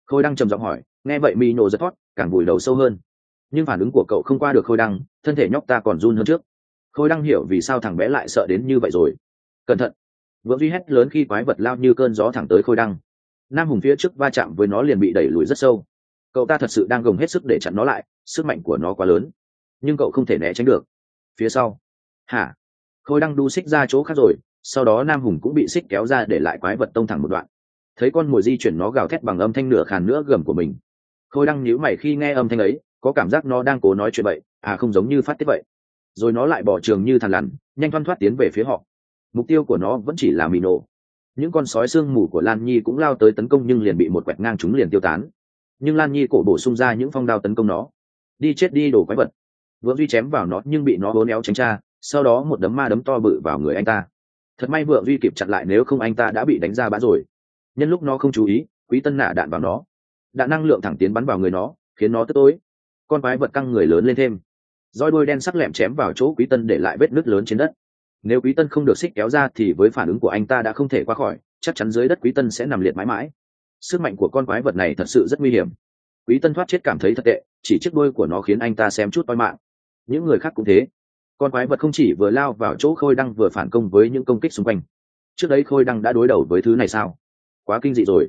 Khôi đăng trầm giọng hỏi. Nghe vậy mỹ nổ giật thoát, càng vùi đầu sâu hơn. Nhưng phản ứng của cậu không qua được khôi đăng, thân thể nhóc ta còn run hơn trước. Khôi đăng hiểu vì sao thằng bé lại sợ đến như vậy rồi. Cẩn thận! Vượng Duy hét lớn khi quái vật lao như cơn gió thẳng tới khôi đăng. Nam Hùng phía trước va chạm với nó liền bị đẩy lùi rất sâu. Cậu ta thật sự đang gồng hết sức để chặn nó lại, sức mạnh của nó quá lớn, nhưng cậu không thể né tránh được. Phía sau, hả? Khôi đăng đu xích ra chỗ khác rồi, sau đó Nam Hùng cũng bị xích kéo ra để lại quái vật tông thẳng một đoạn. Thấy con mồi di chuyển, nó gào thét bằng âm thanh nửa khàn nửa gầm của mình. Khôi đăng nhíu mày khi nghe âm thanh ấy, có cảm giác nó đang cố nói chuyện vậy, không giống như phát tiết vậy. Rồi nó lại bỏ trường như thằn lằn, nhanh thoăn thoắt tiến về phía họ. Mục tiêu của nó vẫn chỉ là mì nổ. Những con sói xương mù của Lan Nhi cũng lao tới tấn công nhưng liền bị một quẹt ngang chúng liền tiêu tán. Nhưng Lan Nhi cổ bổ sung ra những phong đao tấn công nó. Đi chết đi đồ quái vật! Vượng Duy chém vào nó nhưng bị nó uốn éo tránh tra, sau đó một đấm ma đấm to bự vào người anh ta. Thật may Vượng Duy kịp chặn lại, nếu không anh ta đã bị đánh ra bã rồi. Nhân lúc nó không chú ý, Quý Tân nã đạn vào nó. Đạn năng lượng thẳng tiến bắn vào người nó, khiến nó tức tối. Con quái vật căng người lớn lên thêm. Roi đuôi đen sắc lẹm chém vào chỗ Quý Tân để lại vết nứt lớn trên đất. Nếu Quý Tân không được xích kéo ra thì với phản ứng của anh ta đã không thể qua khỏi, chắc chắn dưới đất Quý Tân sẽ nằm liệt mãi mãi. Sức mạnh của con quái vật này thật sự rất nguy hiểm. Quý Tân thoát chết cảm thấy thật tệ, chỉ chiếc đuôi của nó khiến anh ta xém chút toi mạng. Những người khác cũng thế. Con quái vật không chỉ vừa lao vào chỗ Khôi Đăng vừa phản công với những công kích xung quanh. Trước đấy Khôi Đăng đã đối đầu với thứ này sao? Quá kinh dị rồi.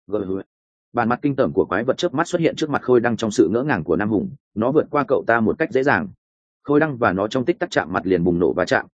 Bàn mặt kinh tởm của quái vật chớp mắt xuất hiện trước mặt Khôi Đăng trong sự ngỡ ngàng của Nam Hùng, nó vượt qua cậu ta một cách dễ dàng. Khôi Đăng và nó trong tích tắc chạm mặt liền bùng nổ và chạm.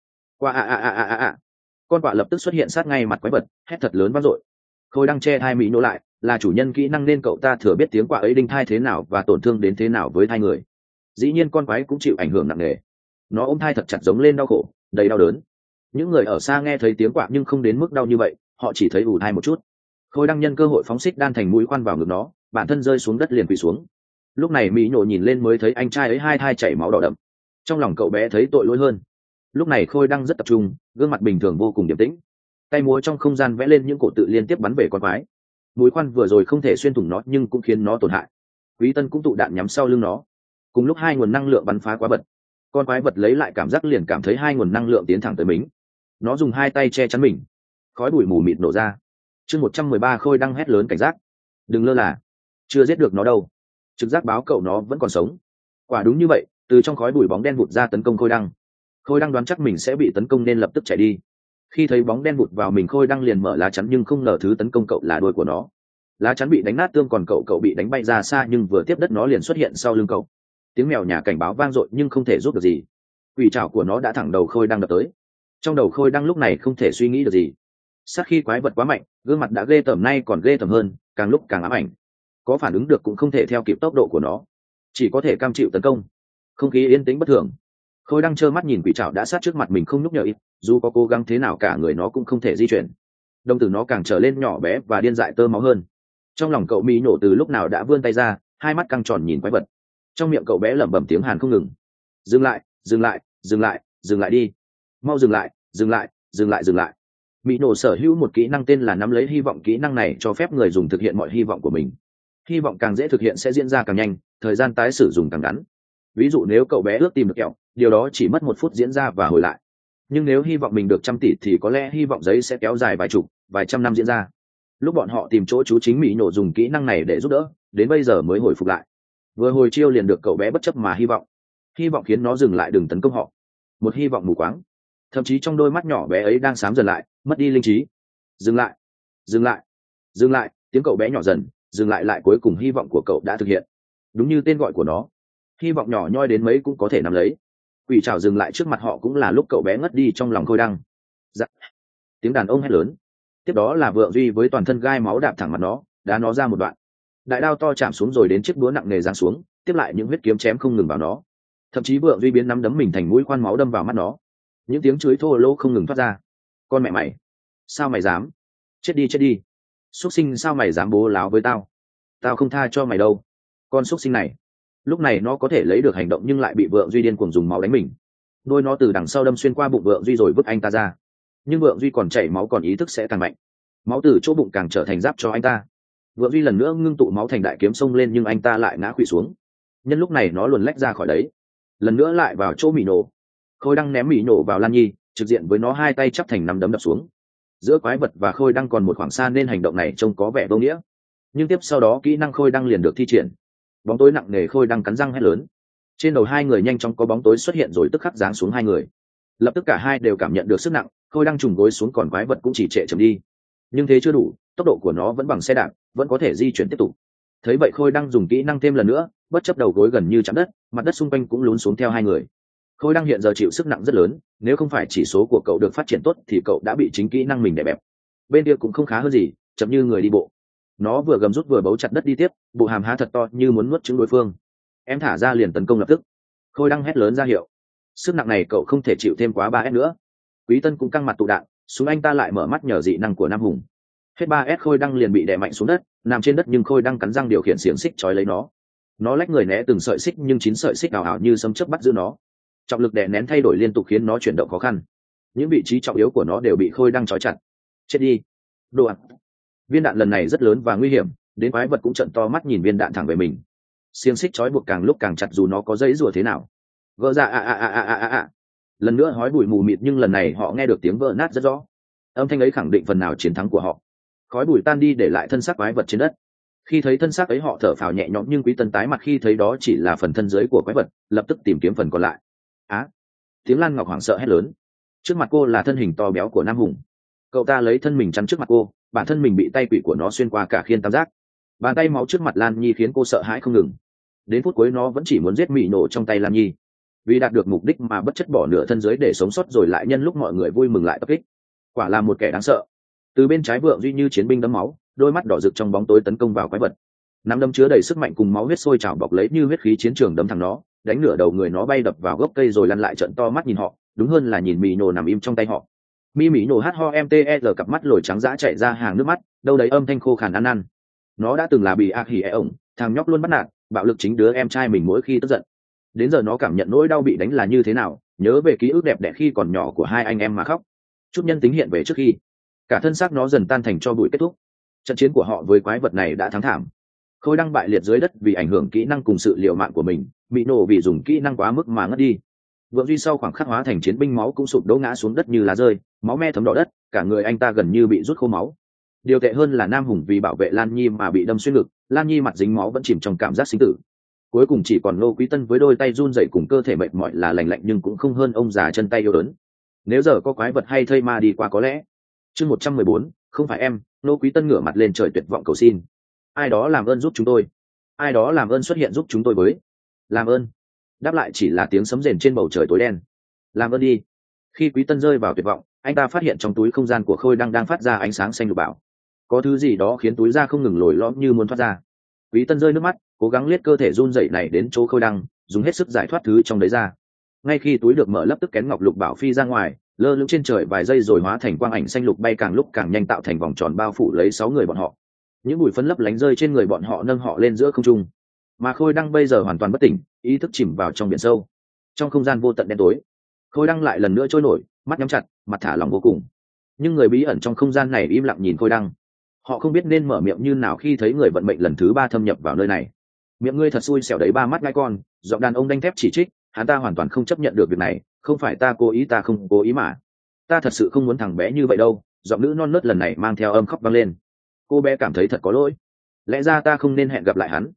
Qua con quạ lập tức xuất hiện sát ngay mặt quái vật, hét thật lớn vang dội. Khôi Đăng che thai mỹ nổ lại, là chủ nhân kỹ năng nên cậu ta thừa biết tiếng quạ ấy đinh thai thế nào và tổn thương đến thế nào với thai người. Dĩ nhiên con quái cũng chịu ảnh hưởng nặng nề. Nó ôm thai thật chặt giống lên đau khổ, đầy đau đớn. Những người ở xa nghe thấy tiếng quạ nhưng không đến mức đau như vậy, họ chỉ thấy ù thai một chút. Khôi Đăng nhân cơ hội phóng xích đan thành mũi khoan vào ngực nó, bản thân rơi xuống đất liền quỳ xuống. Lúc này mỹ nổ nhìn lên mới thấy anh trai ấy hai thai chảy máu đỏ đậm. Trong lòng cậu bé thấy tội lỗi hơn. Lúc này Khôi Đăng rất tập trung, gương mặt bình thường vô cùng điềm tĩnh, tay múa trong không gian vẽ lên những cổ tự liên tiếp bắn về con quái. Mũi khoan vừa rồi không thể xuyên thủng nó nhưng cũng khiến nó tổn hại. Quý Tân cũng tụ đạn nhắm sau lưng nó. Cùng lúc hai nguồn năng lượng bắn phá quá bật, con quái vật lấy lại cảm giác liền cảm thấy hai nguồn năng lượng tiến thẳng tới mình. Nó dùng hai tay che chắn mình, khói bụi mù mịt nổ ra. Chương 113 Khôi Đăng hét lớn cảnh giác. Đừng lơ là, chưa giết được nó đâu. Trực giác báo cậu nó vẫn còn sống. Quả đúng như vậy, từ trong khói bụi bóng đen vụt ra tấn công Khôi Đăng. Khôi Đăng đoán chắc mình sẽ bị tấn công nên lập tức chạy đi. Khi thấy bóng đen vụt vào mình, Khôi Đăng liền mở lá chắn nhưng không ngờ thứ tấn công cậu là đuôi của nó. Lá chắn bị đánh nát tương, còn cậu bị đánh bay ra xa nhưng vừa tiếp đất nó liền xuất hiện sau lưng cậu. Tiếng mèo nhà cảnh báo vang dội nhưng không thể giúp được gì. Quỷ trảo của nó đã thẳng đầu Khôi Đăng đập tới. Trong đầu Khôi Đăng lúc này không thể suy nghĩ được gì. Sát khi quái vật quá mạnh, gương mặt đã ghê tởm nay còn ghê tởm hơn, càng lúc càng ám ảnh. Có phản ứng được cũng không thể theo kịp tốc độ của nó, chỉ có thể cam chịu tấn công. Không khí yên tĩnh bất thường. Khôi Đăng trơ mắt nhìn quỷ trảo đã sát trước mặt mình không nhúc nhích, dù có cố gắng thế nào cả người nó cũng không thể di chuyển. Đồng tử nó càng trở lên nhỏ bé và điên dại tơ máu hơn. Trong lòng cậu mỹ nổ từ lúc nào đã vươn tay ra, hai mắt căng tròn nhìn quái vật. Trong miệng cậu bé lẩm bẩm tiếng Hàn không ngừng. Dừng lại, dừng lại, dừng lại, dừng lại đi. Mau dừng lại, dừng lại, dừng lại, dừng lại. Mỹ nổ sở hữu một kỹ năng tên là nắm lấy hy vọng. Kỹ năng này cho phép người dùng thực hiện mọi hy vọng của mình. Hy vọng càng dễ thực hiện sẽ diễn ra càng nhanh, thời gian tái sử dụng càng ngắn. Ví dụ nếu cậu bé ước tìm được kẹo, điều đó chỉ mất 1 phút diễn ra và hồi lại. Nhưng nếu hy vọng mình được 100 tỷ thì có lẽ hy vọng giấy sẽ kéo dài vài chục, vài trăm năm diễn ra. Lúc bọn họ tìm chỗ chú chính, Mỹ nổ dùng kỹ năng này để giúp đỡ, đến bây giờ mới hồi phục lại. Vừa hồi chiêu liền được cậu bé bất chấp mà hy vọng khiến nó dừng lại đừng tấn công họ. Một hy vọng mù quáng, thậm chí trong đôi mắt nhỏ bé ấy đang xám dần lại, mất đi linh trí. Dừng lại, dừng lại, dừng lại. Tiếng cậu bé nhỏ dần, dừng lại lại, cuối cùng hy vọng của cậu đã thực hiện. Đúng như tên gọi của nó, hy vọng nhỏ nhoi đến mấy cũng có thể nắm lấy. Quỷ trảo dừng lại trước mặt họ cũng là lúc cậu bé ngất đi trong lòng Khôi Đăng. Dạ. Tiếng đàn ông hét lớn. Tiếp đó là Vượng Duy với toàn thân gai máu đạp thẳng mặt nó, đá nó ra một đoạn. Đại đao to chạm xuống rồi đến chiếc búa nặng nề giáng xuống, tiếp lại những huyết kiếm chém không ngừng vào nó. Thậm chí Vượng Duy biến nắm đấm mình thành mũi khoan máu đâm vào mắt nó. Những tiếng chửi thô lỗ không ngừng thoát ra. Con mẹ mày, sao mày dám? Chết đi, chết đi. Súc sinh, sao mày dám bố láo với tao? Tao không tha cho mày đâu. Con súc sinh này. Lúc này nó có thể lấy được hành động nhưng lại bị Vượng Duy điên cuồng dùng máu đánh mình. Đôi nó từ đằng sau đâm xuyên qua bụng Vượng Duy rồi vứt anh ta ra. Nhưng Vượng Duy còn chảy máu, còn ý thức sẽ càng mạnh. Máu từ chỗ bụng càng trở thành giáp cho anh ta. Vượng Duy lần nữa ngưng tụ máu thành đại kiếm xông lên nhưng anh ta lại ngã khuỵu xuống. Nhân lúc này nó luồn lách ra khỏi đấy, lần nữa lại vào chỗ Mỹ nổ. Khôi Đăng ném Mỹ nổ vào Lan Nhi, trực diện với nó, hai tay chắp thành nắm đấm đập xuống. Giữa quái vật và Khôi Đăng còn một khoảng xa nên hành động này trông có vẻ vô nghĩa. nhưng tiếp sau đó kỹ năng khôi đăng liền được thi triển. Bóng tối nặng nề khôi đăng cắn răng hét lớn. Trên đầu hai người nhanh chóng có bóng tối xuất hiện rồi tức khắc giáng xuống hai người. Lập tức cả hai đều cảm nhận được sức nặng, khôi đăng trùng gối xuống còn quái vật cũng chỉ trệ chậm đi. Nhưng thế chưa đủ, tốc độ của nó vẫn bằng xe đạp, vẫn có thể di chuyển tiếp tục. Thấy vậy khôi đăng dùng kỹ năng thêm lần nữa, bất chấp đầu gối gần như chạm đất, mặt đất xung quanh cũng lún xuống theo hai người. Khôi đăng hiện giờ chịu sức nặng rất lớn, nếu không phải chỉ số của cậu được phát triển tốt thì cậu đã bị chính kỹ năng mình đè bẹp. Bên kia cũng không khá hơn gì, chậm như người đi bộ. Nó vừa gầm rút vừa bấu chặt đất đi tiếp, bộ hàm há thật to như muốn nuốt trứng đối phương. Em thả ra liền tấn công lập tức. Khôi đăng hét lớn ra hiệu. Sức nặng này cậu không thể chịu thêm quá 3S nữa. Quý Tân cũng căng mặt tụ đạn, súng anh ta lại mở mắt nhờ dị năng của Nam Hùng. Hết 3S khôi đăng liền bị đè mạnh xuống đất, nằm trên đất nhưng khôi đăng cắn răng điều khiển xiềng xích trói lấy nó. Nó lách người né từng sợi xích nhưng 9 sợi xích ảo ảo như sấm chớp bắt giữ nó. Trọng lực đè nén thay đổi liên tục khiến nó chuyển động khó khăn. Những vị trí trọng yếu của nó đều bị khôi đăng trói chặt. Chết đi. Đồ ạ. Viên đạn lần này rất lớn và nguy hiểm, đến quái vật cũng trợn to mắt nhìn viên đạn thẳng về mình. Xiềng xích trói buộc càng lúc càng chặt dù nó có dãy rủa thế nào. Vỡ ra lần nữa hói bụi mù mịt nhưng lần này họ nghe được tiếng vỡ nát rất rõ. Âm thanh ấy khẳng định phần nào chiến thắng của họ. Khói bụi tan đi để lại thân xác quái vật trên đất. Khi thấy thân xác ấy họ thở phào nhẹ nhõm nhưng Quý Tân tái mặt khi thấy đó chỉ là phần thân dưới của quái vật, lập tức tìm kiếm phần còn lại. Tiếng Lan Ngọc hoảng sợ hét lớn. Trước mặt cô là thân hình to béo của Nam Hùng. Cậu ta lấy thân mình chắn trước mặt cô, bản thân mình bị tay quỷ của nó xuyên qua cả khiên tam giác. Bàn tay máu trước mặt Lan Nhi khiến cô sợ hãi không ngừng. Đến phút cuối nó vẫn chỉ muốn giết mị nổ trong tay Lan Nhi. Vì đạt được mục đích mà bất chấp bỏ nửa thân dưới để sống sót rồi lại nhân lúc mọi người vui mừng lại tập kích. Quả là một kẻ đáng sợ. Từ bên trái Vượng Duy như chiến binh đẫm máu, đôi mắt đỏ rực trong bóng tối tấn công vào quái vật. Nắm đấm chứa đầy sức mạnh cùng máu huyết sôi trào bọc lấy như huyết khí chiến trường đấm thẳng nó, đánh nửa đầu người nó bay đập vào gốc cây rồi lăn lại trợn to mắt nhìn họ, đúng hơn là nhìn mị nổ nằm im trong tay họ. Mị nổ hát ho mter cặp mắt lồi trắng dã chạy ra hàng nước mắt, đâu đấy âm thanh khô khàn ăn ăn. Nó đã từng là bị ác hỉ ổng, thằng nhóc luôn bắt nạt, bạo lực chính đứa em trai mình mỗi khi tức giận. Đến giờ nó cảm nhận nỗi đau bị đánh là như thế nào, nhớ về ký ức đẹp đẽ khi còn nhỏ của hai anh em mà khóc. Chút nhân tính hiện về trước khi cả thân xác nó dần tan thành cho bụi kết thúc. Trận chiến của họ với quái vật này đã thắng thảm. Khôi đăng bại liệt dưới đất vì ảnh hưởng kỹ năng cùng sự liều mạng của mình, bị nổ vì dùng kỹ năng quá mức mà ngất đi. Vượng Duy sau khoảng khắc hóa thành chiến binh máu cũng sụp đổ ngã xuống đất như lá rơi, máu me thấm đỏ đất, cả người anh ta gần như bị rút khô máu. Điều tệ hơn là Nam Hùng vì bảo vệ Lan Nhi mà bị đâm xuyên ngực, Lan Nhi mặt dính máu vẫn chìm trong cảm giác sinh tử. Cuối cùng chỉ còn Ngô Quý Tân với đôi tay run rẩy cùng cơ thể mệt mỏi là lành lạnh nhưng cũng không hơn ông già chân tay yếu đớn. Nếu giờ có quái vật hay thây ma đi qua có lẽ. Chương 114, không phải em. Ngô Quý Tân ngửa mặt lên trời tuyệt vọng cầu xin. Ai đó làm ơn giúp chúng tôi. Ai đó làm ơn xuất hiện giúp chúng tôi với. Làm ơn. Đáp lại chỉ là tiếng sấm rền trên bầu trời tối đen. Làm ơn đi. Khi Quý Tân rơi vào tuyệt vọng, anh ta phát hiện trong túi không gian của Khôi đang phát ra ánh sáng xanh lục bảo. Có thứ gì đó khiến túi da không ngừng lồi lõm như muốn thoát ra. Quý Tân rơi nước mắt, cố gắng liếc cơ thể run rẩy này đến chỗ Khôi đăng, dùng hết sức giải thoát thứ trong đấy ra. Ngay khi túi được mở, lập tức kén ngọc lục bảo phi ra ngoài, lơ lửng trên trời vài giây rồi hóa thành quang ảnh xanh lục bay càng lúc càng nhanh tạo thành vòng tròn bao phủ lấy 6 người bọn họ. Những bụi phấn lấp lánh rơi trên người bọn họ nâng họ lên giữa không trung. Mà Khôi đăng bây giờ hoàn toàn bất tỉnh, ý thức chìm vào trong biển sâu. Trong không gian vô tận đen tối, Khôi đăng lại lần nữa trôi nổi, mắt nhắm chặt, mặt thả lỏng vô cùng. Nhưng người bí ẩn trong không gian này im lặng nhìn Khôi đăng. Họ không biết nên mở miệng như nào khi thấy người vận mệnh lần thứ 3 thâm nhập vào nơi này. Miệng ngươi thật xui xẻo đấy, ba mắt ngai con, giọng đàn ông đanh thép chỉ trích, hắn ta hoàn toàn không chấp nhận được việc này, không phải ta cố ý, ta không cố ý mà. Ta thật sự không muốn thằng bé như vậy đâu. Giọng nữ non nớt lần này mang theo âm khóc vang lên. Cô bé cảm thấy thật có lỗi. Lẽ ra ta không nên hẹn gặp lại hắn.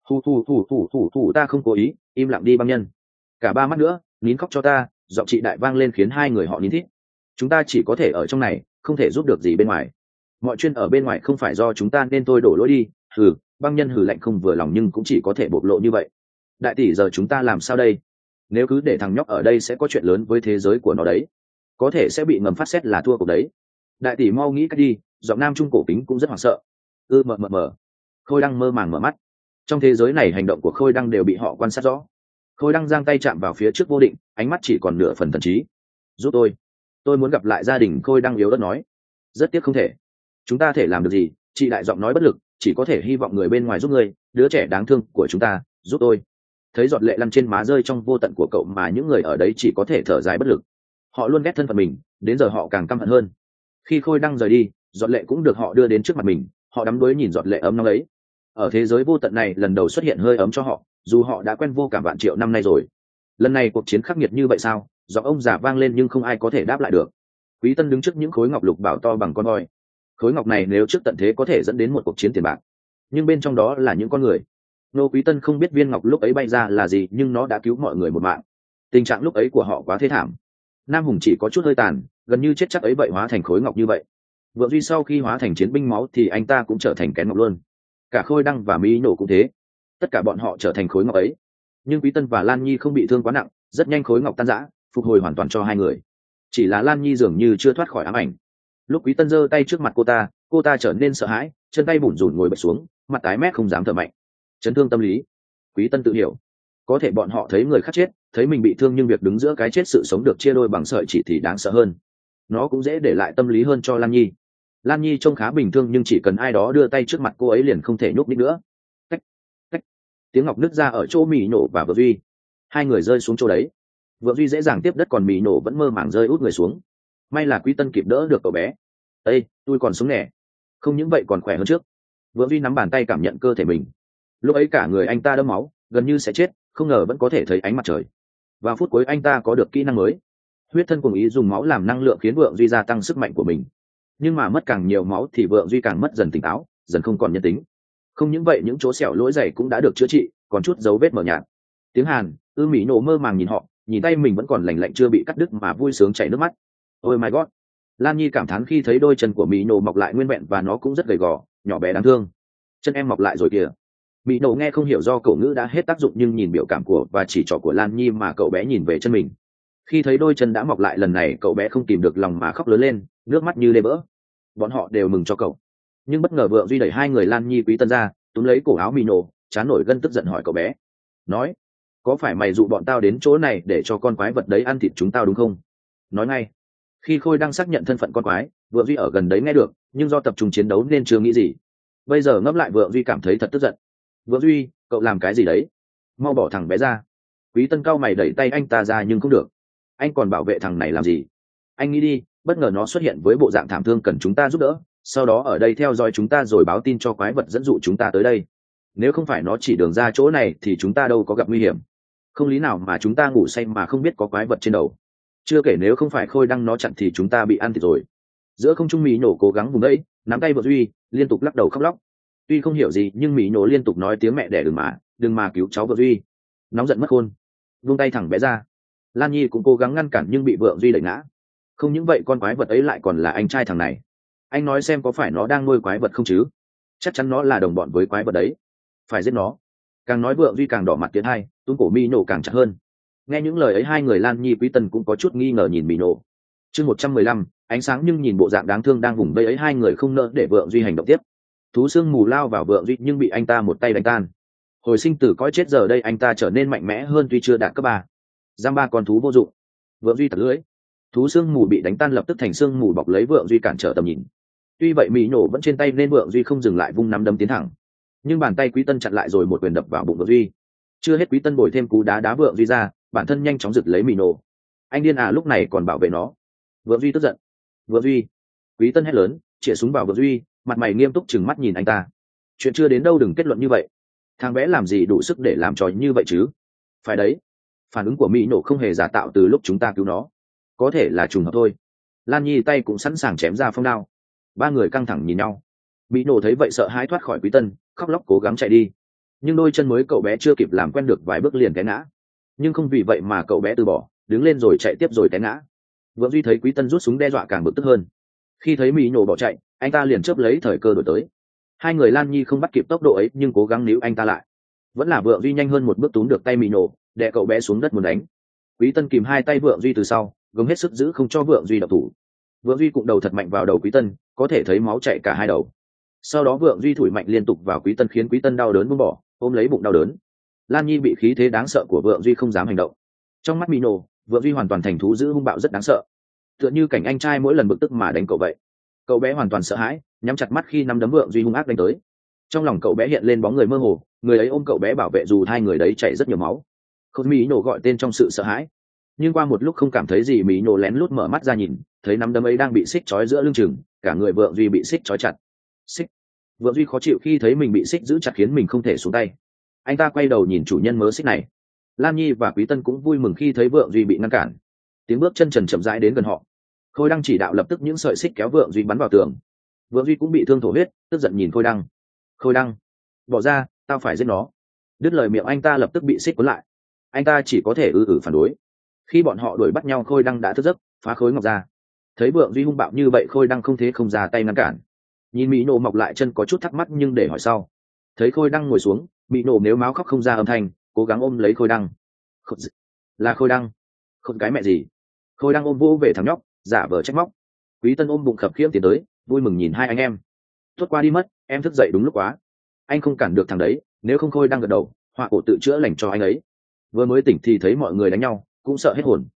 Thủ ta không cố ý, im lặng đi băng nhân. Cả ba mắt nữa, nín khóc cho ta. Giọng chị đại vang lên khiến hai người họ nín thít. Chúng ta chỉ có thể ở trong này, không thể giúp được gì bên ngoài. Mọi chuyện ở bên ngoài không phải do chúng ta nên tôi đổ lỗi đi. Hừ, băng nhân hừ lạnh không vừa lòng nhưng cũng chỉ có thể bộc lộ như vậy. Đại tỷ, giờ chúng ta làm sao đây? Nếu cứ để thằng nhóc ở đây sẽ có chuyện lớn với thế giới của nó đấy. Có thể sẽ bị ngầm phát xét là thua cuộc đấy. Đại tỷ mau nghĩ cách đi. Giọng nam trung cổ kính cũng rất hoảng sợ. Mờ. Khôi đăng mơ màng mở mắt. Trong thế giới này hành động của Khôi đăng đều bị họ quan sát rõ. Khôi đăng giang tay chạm vào phía trước vô định, ánh mắt chỉ còn nửa phần thần trí. Giúp tôi muốn gặp lại gia đình. Khôi đăng yếu ớt nói. Rất tiếc không thể. Chúng ta thể làm được gì? Chị đại giọng nói bất lực, chỉ có thể hy vọng người bên ngoài giúp ngươi, đứa trẻ đáng thương của chúng ta, giúp tôi. Thấy giọt lệ lăn trên má rơi trong vô tận của cậu mà những người ở đấy chỉ có thể thở dài bất lực. Họ luôn ghét thân phận mình, đến giờ họ càng căm hận hơn. Khi Khôi đăng rời đi, giọt lệ cũng được họ đưa đến trước mặt mình. Họ đắm đuối nhìn giọt lệ ấm nóng ấy. Ở thế giới vô tận này lần đầu xuất hiện hơi ấm cho họ, dù họ đã quen vô cảm vạn triệu năm nay rồi. Lần này cuộc chiến khắc nghiệt như vậy sao? Giọng ông già vang lên nhưng không ai có thể đáp lại được. Quý Tân đứng trước những khối ngọc lục bảo to bằng con voi. Khối ngọc này nếu trước tận thế có thể dẫn đến một cuộc chiến tiền bạc. nhưng bên trong đó là những con người. Ngô Quý Tân không biết viên ngọc lúc ấy bay ra là gì, nhưng nó đã cứu mọi người một mạng. Tình trạng lúc ấy của họ quá thê thảm. Nam Hùng chỉ có chút hơi tàn, gần như chết chắc ấy vậy, hóa thành khối ngọc như vậy. Vượng Duy sau khi hóa thành chiến binh máu thì anh ta cũng trở thành kén ngọc luôn. Cả Khôi Đăng và Mỹ Nổ cũng thế, tất cả bọn họ trở thành khối ngọc ấy. Nhưng Quý Tân và Lan Nhi không bị thương quá nặng, rất nhanh khối ngọc tan rã, phục hồi hoàn toàn cho hai người. Chỉ là Lan Nhi dường như chưa thoát khỏi ám ảnh. Lúc Quý Tân giơ tay trước mặt cô ta trở nên sợ hãi, chân tay bủn rủn ngồi bệt xuống, mặt tái mét không dám thở mạnh. Chấn thương tâm lý. Quý Tân tự hiểu, có thể bọn họ thấy người khác chết, thấy mình bị thương, nhưng việc đứng giữa cái chết sự sống được chia đôi bằng sợi chỉ thì đáng sợ hơn. Nó cũng dễ để lại tâm lý hơn cho Lan Nhi. Lan Nhi trông khá bình thường, nhưng chỉ cần ai đó đưa tay trước mặt cô ấy liền không thể nhúc nhích nữa. Cách, cách. Tiếng ngọc nứt ra ở chỗ Mỹ Nổ và Vượng Duy. Hai người rơi xuống chỗ đấy. Vượng Duy dễ dàng tiếp đất, còn Mỹ Nổ vẫn mơ màng rơi út người xuống. May là Quý Tân kịp đỡ được cậu bé. Ê, tôi còn sống nè. Không những vậy còn khỏe hơn trước. Vượng Duy nắm bàn tay cảm nhận cơ thể mình. Lúc ấy cả người anh ta đẫm máu, gần như sẽ chết, không ngờ vẫn có thể thấy ánh mặt trời. Vào phút cuối anh ta có được kỹ năng mới, huyết thân cùng ý dùng máu làm năng lượng, khiến Vượng Duy gia tăng sức mạnh của mình. Nhưng mà mất càng nhiều máu thì Vượng Duy càng mất dần tỉnh táo, dần không còn nhân tính. Không những vậy, những chỗ sẹo lỗi dày cũng đã được chữa trị, còn chút dấu vết mờ nhạt. Tiếng Hàn, Mỹ Nổ mơ màng nhìn họ, nhìn tay mình vẫn còn lành lạnh chưa bị cắt đứt mà vui sướng chảy nước mắt. Ôi my god! Lan Nhi cảm thán khi thấy đôi chân của Mỹ Nổ mọc lại nguyên vẹn, và nó cũng rất gầy gò, nhỏ bé đáng thương. Chân em mọc lại rồi kìa. Mỹ Nổ nghe không hiểu do cậu ngữ đã hết tác dụng, nhưng nhìn biểu cảm của và chỉ trỏ của Lan Nhi mà cậu bé nhìn về chân mình. Khi thấy đôi chân đã mọc lại lần này, cậu bé không kìm được lòng mà khóc lớn lên, nước mắt như đê vỡ. Bọn họ đều mừng cho cậu, nhưng bất ngờ Vượng Duy đẩy hai người Lan Nhi Quý Tân ra, túm lấy cổ áo Mỹ Nổ, chán nổi gân tức giận hỏi cậu bé, nói: có phải mày dụ bọn tao đến chỗ này để cho con quái vật đấy ăn thịt chúng tao đúng không? Nói ngay. Khi Khôi đang xác nhận thân phận con quái, Vượng Duy ở gần đấy nghe được, nhưng do tập trung chiến đấu nên chưa nghĩ gì. Bây giờ ngẫm lại, Vượng Duy cảm thấy thật tức giận. Vượng Duy, cậu làm cái gì đấy? Mau bỏ thằng bé ra. Quý Tân cau mày đẩy tay anh ta ra, nhưng không được. Anh còn bảo vệ thằng này làm gì? Anh nghĩ đi, bất ngờ nó xuất hiện với bộ dạng thảm thương, cần chúng ta giúp đỡ, sau đó ở đây theo dõi chúng ta rồi báo tin cho quái vật dẫn dụ chúng ta tới đây. Nếu không phải nó chỉ đường ra chỗ này thì chúng ta đâu có gặp nguy hiểm. Không lý nào mà chúng ta ngủ say mà không biết có quái vật trên đầu. Chưa kể nếu không phải Khôi Đăng nó chặn thì chúng ta bị ăn thịt rồi. Giữa không trung, Mỹ Nổ cố gắng vùng đấy, nắm tay Vượng Duy, liên tục lắc đầu khóc lóc. Tuy không hiểu gì nhưng Mỹ Nổ liên tục nói tiếng mẹ đẻ, đừng mà cứu cháu Vượng Duy. Nóng giận mất khôn, vung tay thẳng bé ra. Lan Nhi cũng cố gắng ngăn cản nhưng bị Vượng Duy đẩy ngã. Không những vậy, con quái vật ấy lại còn là anh trai thằng này. Anh nói xem, có phải nó đang nuôi quái vật không chứ? Chắc chắn nó là đồng bọn với quái vật đấy, phải giết nó. Càng nói Vượng Duy càng đỏ mặt tiến hai, túm cổ Mỹ Nổ càng chặt hơn. Nghe những lời ấy, hai người Lan Nhi Quý Tân cũng có chút nghi ngờ nhìn Mỹ Nổ. Chương 115, ánh sáng. Nhưng nhìn bộ dạng đáng thương đang vùng vây ấy, hai người không nỡ để Vượng Duy hành động tiếp. Thú xương mù lao vào Vượng Duy nhưng bị anh ta một tay đánh tan. Hồi sinh từ cõi chết, giờ đây anh ta trở nên mạnh mẽ hơn, tuy chưa đạt cấp 3. Giam ba con thú vô dụng. Vượng Duy tặc lưỡi. Thú xương mù bị đánh tan, lập tức thành xương mù bọc lấy Vượng Duy, cản trở tầm nhìn. Tuy vậy, Mỹ Nổ vẫn trên tay nên Vượng Duy không dừng lại, vung nắm đấm tiến thẳng. Nhưng bàn tay Quý Tân chặn lại rồi một quyền đập vào bụng Vượng Duy. Chưa hết, Quý Tân bồi thêm cú đá Vượng Duy ra, bản thân nhanh chóng giật lấy Mỹ Nổ. Anh điên à, lúc này còn bảo vệ nó. Vượng Duy tức giận. Vượng Duy! Quý Tân hét lớn, chĩa súng vào Vượng Duy, mặt mày nghiêm túc chừng mắt nhìn anh ta. Chuyện chưa đến đâu đừng kết luận như vậy. Thằng bé làm gì đủ sức để làm trò như vậy chứ? Phải đấy, phản ứng của Mỹ Nổ không hề giả tạo từ lúc chúng ta cứu nó, có thể là trùng hợp thôi. Lan Nhi tay cũng sẵn sàng chém ra phong đao. Ba người căng thẳng nhìn nhau. Mỹ Nổ thấy vậy sợ hãi thoát khỏi Quý Tân, khóc lóc cố gắng chạy đi. Nhưng đôi chân mới cậu bé chưa kịp làm quen được vài bước liền té ngã. Nhưng không vì vậy mà cậu bé từ bỏ, đứng lên rồi chạy tiếp rồi té ngã. Vượng Duy thấy Quý Tân rút súng đe dọa càng bực tức hơn. Khi thấy Mỹ Nổ bỏ chạy, anh ta liền chớp lấy thời cơ đuổi tới. Hai người Lan Nhi không bắt kịp tốc độ ấy nhưng cố gắng níu anh ta lại. Vẫn là Vượng Duy nhanh hơn một bước túm được tay Mỹ Nổ, đè cậu bé xuống đất muốn đánh. Quý Tân kìm hai tay Vượng Duy từ sau, gồng hết sức giữ không cho Vượng Duy động thủ. Vượng Duy cũng đầu thật mạnh vào đầu Quý Tân, có thể thấy máu chảy cả hai đầu. Sau đó Vượng Duy thủi mạnh liên tục vào Quý Tân, khiến Quý Tân đau đớn buông bỏ, ôm lấy bụng đau đớn. Lan Nhi bị khí thế đáng sợ của Vượng Duy không dám hành động. Trong mắt Mỹ Nổ, Vượng Duy hoàn toàn thành thú dữ hung bạo rất đáng sợ, tựa như cảnh anh trai mỗi lần bực tức mà đánh cậu vậy. Cậu bé hoàn toàn sợ hãi, nhắm chặt mắt khi nắm đấm Vượng Duy hung ác đánh tới. Trong lòng cậu bé hiện lên bóng người mơ hồ, người ấy ôm cậu bé bảo vệ dù hai người đấy chảy rất nhiều máu. Không, Mỹ Nổ gọi tên trong sự sợ hãi. Nhưng qua một lúc không cảm thấy gì, Mỹ Nổ lén lút mở mắt ra nhìn, thấy nắm đấm ấy đang bị xích trói giữa lưng chừng, cả người Vượng Duy bị xích trói chặt. Xích. Vượng Duy khó chịu khi thấy mình bị xích giữ chặt, khiến mình không thể xuống tay. Anh ta quay đầu nhìn chủ nhân mớ xích này. Lan Nhi và Quý Tân cũng vui mừng khi thấy Vượng Duy bị ngăn cản. Tiếng bước chân trần chậm rãi đến gần họ. Khôi Đăng chỉ đạo lập tức những sợi xích kéo Vượng Duy bắn vào tường. Vượng Duy cũng bị thương thổ huyết, tức giận nhìn Khôi Đăng. Khôi Đăng, bỏ ra, tao phải giết nó. Đứt lời miệng anh ta lập tức bị xích cuốn lại. Anh ta chỉ có thể phản đối. Khi bọn họ đuổi bắt nhau, Khôi Đăng đã thức giấc, phá khối ngọc ra. Thấy Vượng Duy hung bạo như vậy, Khôi Đăng không thế không ra tay ngăn cản. Nhìn Mỹ Nộ mọc lại chân có chút thắc mắc nhưng để hỏi sau. Thấy Khôi Đăng ngồi xuống, Mỹ Nộ nếu máu khóc không ra âm thanh, cố gắng ôm lấy Khôi Đăng. Là Khôi Đăng. Không cái mẹ gì. Khôi Đăng ôm vô về thằng nhóc, giả vờ trách móc. Quý Tân ôm bụng khập khiễng tiến tới, vui mừng nhìn hai anh em. Tuốt qua đi mất, em thức dậy đúng lúc quá. Anh không cản được thằng đấy, nếu không Khôi Đăng gật đầu, họa cổ tự chữa lành cho anh ấy. Vừa mới tỉnh thì thấy mọi người đánh nhau, cũng sợ hết hồn.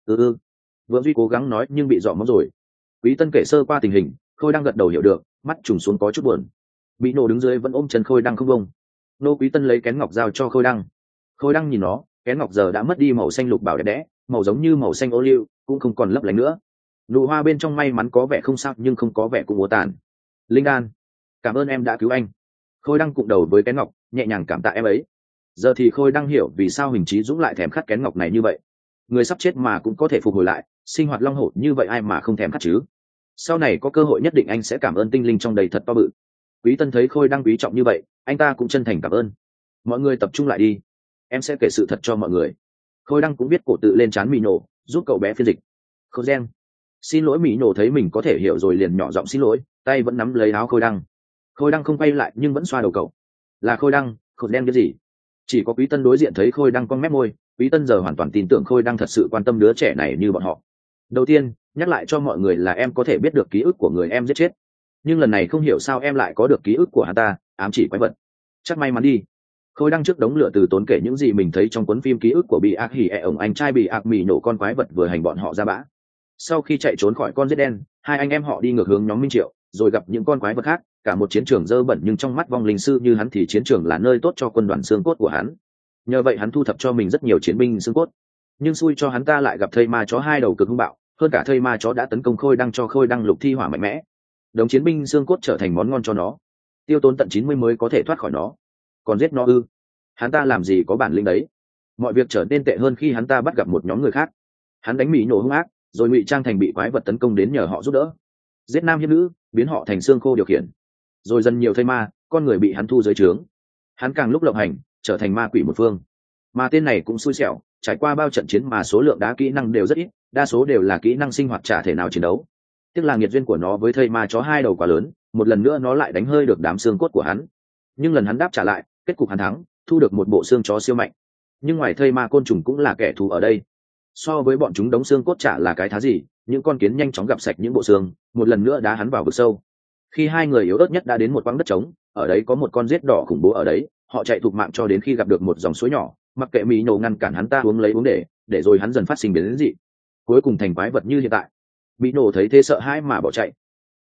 Vượng Duy cố gắng nói nhưng bị dọa mất rồi. Quý Tân kể sơ qua tình hình, Khôi Đăng gật đầu hiểu được, mắt trùng xuống có chút buồn. Bị nổ đứng dưới vẫn ôm chân Khôi Đăng không bông. Nô Quý Tân lấy kén ngọc giao cho Khôi Đăng. Khôi Đăng nhìn nó, kén ngọc giờ đã mất đi màu xanh lục bảo đẹp đẽ, màu giống như màu xanh ô liu, cũng không còn lấp lánh nữa. Nụ hoa bên trong may mắn có vẻ không sao nhưng không có vẻ cũng úa tàn. Linh Đan, cảm ơn em đã cứu anh. Khôi Đăng cụm đầu với kén ngọc, nhẹ nhàng cảm tạ em ấy. Giờ thì Khôi Đăng hiểu vì sao Huỳnh Chí Dũng lại thèm khát kén ngọc này như vậy. Người sắp chết mà cũng có thể phục hồi lại, sinh hoạt long hổ như vậy ai mà không thèm khát chứ. Sau này có cơ hội nhất định anh sẽ cảm ơn tinh linh trong đầy thật to bự. Quý Tân thấy Khôi Đăng quý trọng như vậy, anh ta cũng chân thành cảm ơn. Mọi người tập trung lại đi, em sẽ kể sự thật cho mọi người. Khôi Đăng cũng biết cổ tự lên trán Mỹ Nổ, giúp cậu bé phiên dịch. Khôi Gen, xin lỗi. Mỹ Nổ thấy mình có thể hiểu rồi liền nhỏ giọng xin lỗi, tay vẫn nắm lấy áo Khôi Đăng. Khôi Đăng không quay lại nhưng vẫn xoa đầu cậu. Là Khôi Đăng, Khôi Gen cái gì? Chỉ có Quý Tân đối diện thấy Khôi Đăng cong mép môi. Quý Tân giờ hoàn toàn tin tưởng Khôi Đăng thật sự quan tâm đứa trẻ này như bọn họ. Đầu tiên, nhắc lại cho mọi người là em có thể biết được ký ức của người em giết chết, nhưng lần này không hiểu sao em lại có được ký ức của hắn ta, ám chỉ quái vật. Chắc may mắn đi. Khôi Đăng trước đống lửa từ tốn kể những gì mình thấy trong cuốn phim ký ức của Bị Ác Hỉ ẹ ổng anh trai Bị Ác Mì nổ con quái vật vừa hành bọn họ ra bã. Sau khi chạy trốn khỏi con giết đen, hai anh em họ đi ngược hướng nhóm Minh Triệu, rồi gặp những con quái vật khác, cả một chiến trường dơ bẩn nhưng trong mắt vong linh sư như hắn thì chiến trường là nơi tốt cho quân đoàn xương cốt của hắn. Nhờ vậy hắn thu thập cho mình rất nhiều chiến binh xương cốt. Nhưng xui cho hắn ta lại gặp thây ma chó hai đầu cực hung bạo, hơn cả thây ma chó đã tấn công Khôi Đăng cho Khôi Đăng lục thi hỏa mạnh mẽ. Đống chiến binh xương cốt trở thành món ngon cho nó, tiêu tốn tận 90 mới có thể thoát khỏi nó. Còn giết nó ư? Hắn ta làm gì có bản lĩnh đấy. Mọi việc trở nên tệ hơn khi hắn ta bắt gặp một nhóm người khác. Hắn đánh Mỹ nổ hung ác, rồi ngụy trang thành bị quái vật tấn công đến nhờ họ giúp đỡ, giết nam hiếp nữ, biến họ thành xương khô điều khiển. Rồi dần nhiều thây ma, con người bị hắn thu dưới trướng. Hắn càng lúc lộng hành, trở thành ma quỷ một phương. Mà tên này cũng xui xẻo, trải qua bao trận chiến mà số lượng đá kỹ năng đều rất ít, đa số đều là kỹ năng sinh hoạt chả thể nào chiến đấu. Tiếc là nghiệt duyên của nó với thây ma chó hai đầu quá lớn, một lần nữa nó lại đánh hơi được đám xương cốt của hắn. Nhưng lần hắn đáp trả lại, kết cục hắn thắng, thu được một bộ xương chó siêu mạnh. Nhưng ngoài thây ma côn trùng cũng là kẻ thù ở đây. So với bọn chúng đống xương cốt chả là cái thá gì, những con kiến nhanh chóng gặp sạch những bộ xương, một lần nữa đá hắn vào vực sâu. Khi hai người yếu ớt nhất đã đến một quãng đất trống, ở đấy có một con rết đỏ khủng bố ở đấy, họ chạy thục mạng cho đến khi gặp được một dòng suối nhỏ, mặc kệ Mỹ nổ ngăn cản hắn ta uống lấy uống để rồi hắn dần phát sinh biến dị, cuối cùng thành quái vật như hiện tại. Mỹ nổ thấy thế sợ hãi mà bỏ chạy,